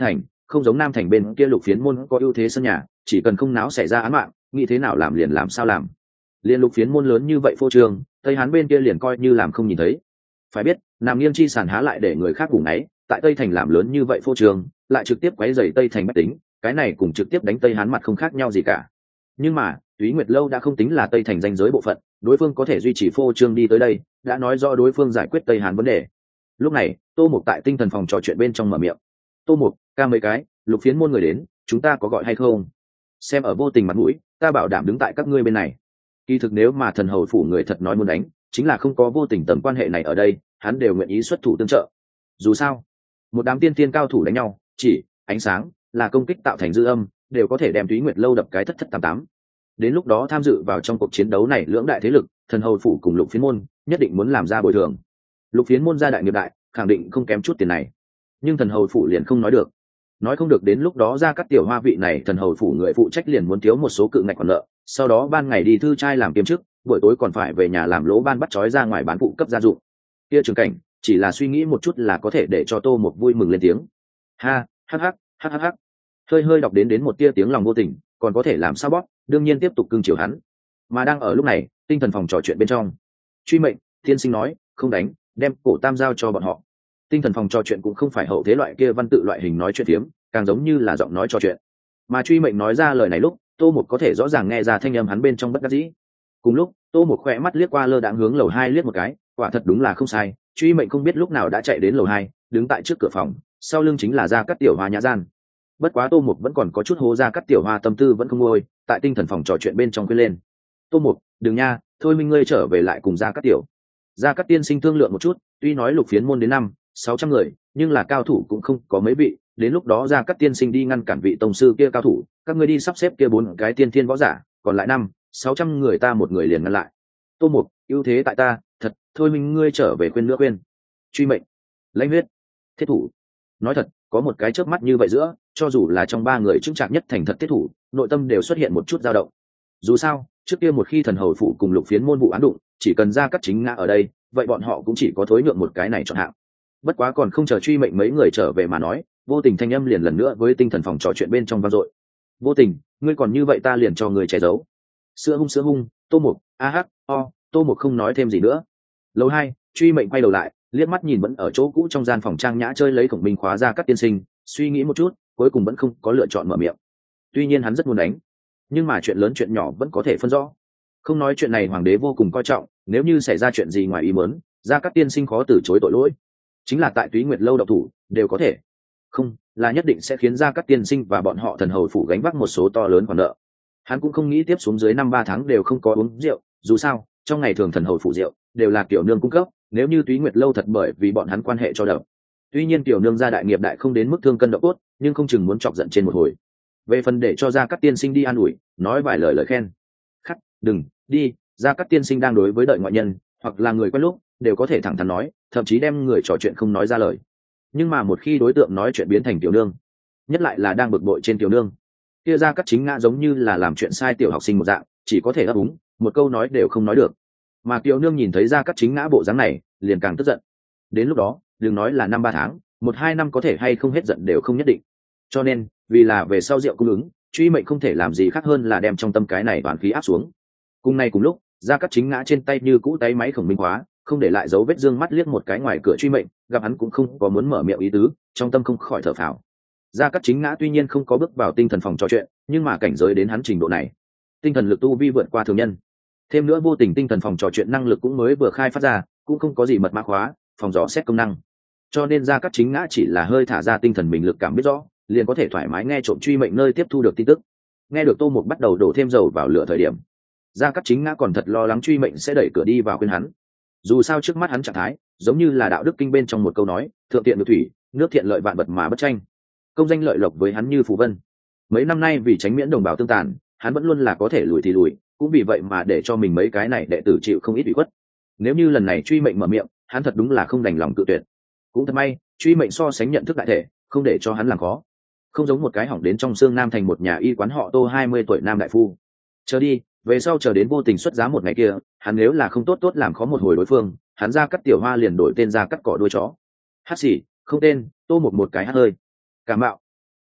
không giống nam thành bên kia lục phiến môn có ưu thế sân nhà, chỉ cần không náo xảy ra án mạng, nghĩ thế nào làm liền làm sao làm. Liên lục phiến môn lớn như vậy phô trương, tây hán bên kia liền coi như làm không nhìn thấy. Phải biết nam nghiêng chi sản há lại để người khác cùng ấy, tại tây thành làm lớn như vậy phô trương, lại trực tiếp quấy rầy tây thành bách tính, cái này cùng trực tiếp đánh tây hán mặt không khác nhau gì cả. Nhưng mà Túy Nguyệt lâu đã không tính là tây thành danh giới bộ phận, đối phương có thể duy trì phô trương đi tới đây, đã nói rõ đối phương giải quyết tây hán vấn đề. Lúc này Tô Mục tại tinh thần phòng trò chuyện bên trong mở miệng. Tô Mục, ca mấy cái lục phiến môn người đến, chúng ta có gọi hay không? Xem ở vô tình mặt mũi, ta bảo đảm đứng tại các ngươi bên này. Kỳ thực nếu mà thần hầu phủ người thật nói muốn đánh, chính là không có vô tình tầm quan hệ này ở đây, hắn đều nguyện ý xuất thủ tương trợ. Dù sao một đám tiên tiên cao thủ đánh nhau, chỉ ánh sáng là công kích tạo thành dư âm, đều có thể đem Túy Nguyệt lâu đập cái thất thất tám tám. Đến lúc đó tham dự vào trong cuộc chiến đấu này lưỡng đại thế lực, thần hầu phủ cùng lục phiến môn nhất định muốn làm ra bồi thường. Lục phiến môn gia đại nghiệp đại, khẳng định không kém chút tiền này, nhưng thần hầu phủ liền không nói được. Nói không được đến lúc đó ra các tiểu hoa vị này thần hầu phủ người phụ trách liền muốn thiếu một số cự ngạch còn nợ, sau đó ban ngày đi thư trai làm kiêm chức, buổi tối còn phải về nhà làm lỗ ban bắt trói ra ngoài bán phụ cấp gia dụng. Kia trường cảnh chỉ là suy nghĩ một chút là có thể để cho Tô Mục vui mừng lên tiếng. Ha, hắc hắc, hắc hắc hắc. Hơi hơi đọc đến đến một tia tiếng lòng vô tình, còn có thể làm sao bóp, đương nhiên tiếp tục cưng chiều hắn. Mà đang ở lúc này, tinh thần phòng trò chuyện bên trong, Truy Mệnh tiên sinh nói, không đánh, đem cổ tam giao cho bọn họ. Tinh thần phòng trò chuyện cũng không phải hậu thế loại kia văn tự loại hình nói chuyện phiếm, càng giống như là giọng nói trò chuyện. Mà Truy Mệnh nói ra lời này lúc, Tô Mục có thể rõ ràng nghe ra thanh âm hắn bên trong bất đắc dĩ. Cùng lúc, Tô Mục khỏe mắt liếc qua lơ đãng hướng lầu hai liếc một cái, quả thật đúng là không sai, Truy Mệnh không biết lúc nào đã chạy đến lầu hai, đứng tại trước cửa phòng, sau lưng chính là Gia Cát Tiểu Hoa nhã gian. Bất quá Tô Mục vẫn còn có chút hố Gia Cát Tiểu Hoa tâm tư vẫn không nguôi, tại tinh thần phòng trò chuyện bên trong khuyên lên. Tô Mục, đừng nha, thôi minh ngươi trở về lại cùng Gia Cát Tiểu. Gia Cát tiên sinh thương lượng một chút, tuy nói lục phiến môn đến năm sáu trăm người, nhưng là cao thủ cũng không có mấy vị, đến lúc đó Gia Cát tiên sinh đi ngăn cản vị tông sư kia cao thủ, các ngươi đi sắp xếp kia bốn cái tiên thiên võ giả, còn lại năm sáu trăm người ta một người liền ngăn lại. Tô Mục, ưu thế tại ta, thật, thôi minh ngươi trở về khuyên nữa khuyên. Truy Mệnh, lãnh huyết, thiết thủ. Nói thật, có một cái chớp mắt như vậy giữa, cho dù là trong ba người chứng chạc nhất thành thật thiết thủ, nội tâm đều xuất hiện một chút dao động. Dù sao, trước kia một khi thần hầu phụ cùng lục phiến môn vụ án đụng, chỉ cần Gia Cát chính ngã ở đây, vậy bọn họ cũng chỉ có thối nhượng một cái này chọn hạng. Bất quá còn không chờ Truy Mệnh mấy người trở về mà nói, vô tình thanh âm liền lần nữa với tinh thần phòng trò chuyện bên trong vang dội. Vô tình, ngươi còn như vậy ta liền cho người che giấu. Sữa hung sữa hung, Tô Mục, a hắc, o, Tô Mục không nói thêm gì nữa. Lầu hai, Truy Mệnh quay đầu lại, liếc mắt nhìn vẫn ở chỗ cũ trong gian phòng trang nhã chơi lấy khổng minh khóa Gia Cát tiên sinh, suy nghĩ một chút, cuối cùng vẫn không có lựa chọn mở miệng. Tuy nhiên hắn rất muốn đánh, nhưng mà chuyện lớn chuyện nhỏ vẫn có thể phân rõ. Không nói chuyện này hoàng đế vô cùng coi trọng, nếu như xảy ra chuyện gì ngoài ý muốn, Gia Cát tiên sinh khó từ chối tội lỗi. Chính là tại Túy Nguyệt lâu độc thủ, đều có thể. Không, là nhất định sẽ khiến Gia Cát tiên sinh và bọn họ thần hầu phủ gánh vác một số to lớn khoản nợ. Hắn cũng không nghĩ tiếp xuống dưới năm ba tháng đều không có uống rượu, dù sao, trong ngày thường thần hầu phủ rượu đều là tiểu nương cung cấp, nếu như Túy Nguyệt lâu thật bởi vì bọn hắn quan hệ cho đập. Tuy nhiên tiểu nương gia đại nghiệp đại không đến mức thương cân độ cốt, nhưng không chừng muốn chọc giận trên một hồi. Về phần để cho Gia Cát tiên sinh đi an ủi, nói vài lời lời khen. Khắc, đừng, đi, Gia Cát tiên sinh đang đối với đợi ngoại nhân, hoặc là người quen lúc, đều có thể thẳng thắn nói, thậm chí đem người trò chuyện không nói ra lời. Nhưng mà một khi đối tượng nói chuyện biến thành tiểu nương, nhất lại là đang bực bội trên tiểu nương, kia Gia Cát chính ngã giống như là làm chuyện sai tiểu học sinh một dạng, chỉ có thể ấp úng, một câu nói đều không nói được. Mà tiểu nương nhìn thấy Gia Cát chính ngã bộ dáng này, liền càng tức giận. Đến lúc đó, đừng nói là năm ba tháng, một hai năm có thể hay không hết giận đều không nhất định. Cho nên, vì là về sau rượu cung ứng, Truy Mệnh không thể làm gì khác hơn là đem trong tâm cái này toàn khí áp xuống. Cùng nay cùng lúc, Gia Cát chính ngã trên tay như cũ tay máy khổng minh khóa, không để lại dấu vết dương mắt liếc một cái ngoài cửa Truy Mệnh, gặp hắn cũng không có muốn mở miệng ý tứ, trong tâm không khỏi thở phào. Gia Cát chính ngã tuy nhiên không có bước vào tinh thần phòng trò chuyện, nhưng mà cảnh giới đến hắn trình độ này, tinh thần lực tu vi vượt qua thường nhân. Thêm nữa vô tình tinh thần phòng trò chuyện năng lực cũng mới vừa khai phát ra, cũng không có gì mật mã khóa, phòng dò xét công năng. Cho nên Gia Cát chính ngã chỉ là hơi thả ra tinh thần mình lực cảm biết rõ, liền có thể thoải mái nghe trộm Truy Mệnh nơi tiếp thu được tin tức. Nghe được Tô Mục bắt đầu đổ thêm dầu vào lửa thời điểm, Gia Cát chính ngã còn thật lo lắng Truy Mệnh sẽ đẩy cửa đi vào khuyên hắn. Dù sao trước mắt hắn trạng thái, giống như là đạo đức kinh bên trong một câu nói, thượng tiện được thủy, nước thiện lợi vạn vật mà bất tranh. Công danh lợi lộc với hắn như phù vân. Mấy năm nay vì tránh miễn đồng bào tương tàn, hắn vẫn luôn là có thể lùi thì lùi, cũng vì vậy mà để cho mình mấy cái này đệ tử chịu không ít ủy khuất. Nếu như lần này Truy Mệnh mở miệng, hắn thật đúng là không đành lòng cự tuyệt. Cũng thật may, Truy Mệnh so sánh nhận thức đại thể, không để cho hắn làm khó. Không giống một cái hỏng đến trong xương Nam thành một nhà y quán họ Tô hai mươi tuổi nam đại phu. Chờ đi, về sau chờ đến vô tình xuất giá một ngày kia, hắn nếu là không tốt tốt làm khó một hồi đối phương, hắn Gia Cát tiểu hoa liền đổi tên Gia Cát cỏ đuôi chó. Hát xỉ, không tên, Tô một một cái hát hơi. Cảm mạo.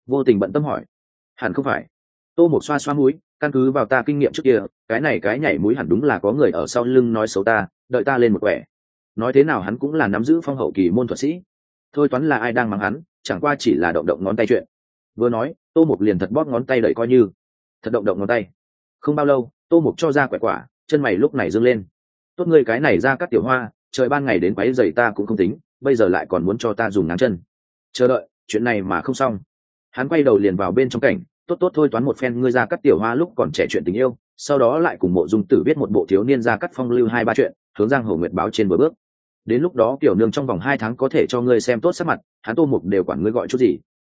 Vô tình bận tâm hỏi. Hẳn không phải. Tô Mục xoa xoa mũi, căn cứ vào ta kinh nghiệm trước kia, cái này cái nhảy mũi hẳn đúng là có người ở sau lưng nói xấu ta, đợi ta lên một quẻ. Nói thế nào hắn cũng là nắm giữ phong hậu kỳ môn thuật sĩ. Thôi toán là ai đang mắng hắn, chẳng qua chỉ là động động ngón tay chuyện. Vừa nói, Tô Mục liền thật bóp ngón tay đợi coi như thật động động ngón tay. Không bao lâu, Tô Mục cho ra quẻ quả, chân mày lúc này dương lên. Tốt ngươi cái này ra các tiểu hoa, trời ban ngày đến quấy giày ta cũng không tính, bây giờ lại còn muốn cho ta dùng ngáng chân. Chờ đợi, chuyện này mà không xong. Hắn quay đầu liền vào bên trong cảnh, tốt tốt thôi toán một phen ngươi ra cắt tiểu hoa lúc còn trẻ chuyện tình yêu, sau đó lại cùng Mộ Dung Tử viết một bộ thiếu niên ra cắt phong lưu hai ba chuyện, hướng Giang Hồ Nguyệt báo trên bờ bước. Đến lúc đó tiểu nương trong vòng hai tháng có thể cho ngươi xem tốt sắc mặt, hắn Tô Mục đều quản ngươi gọi chút gì,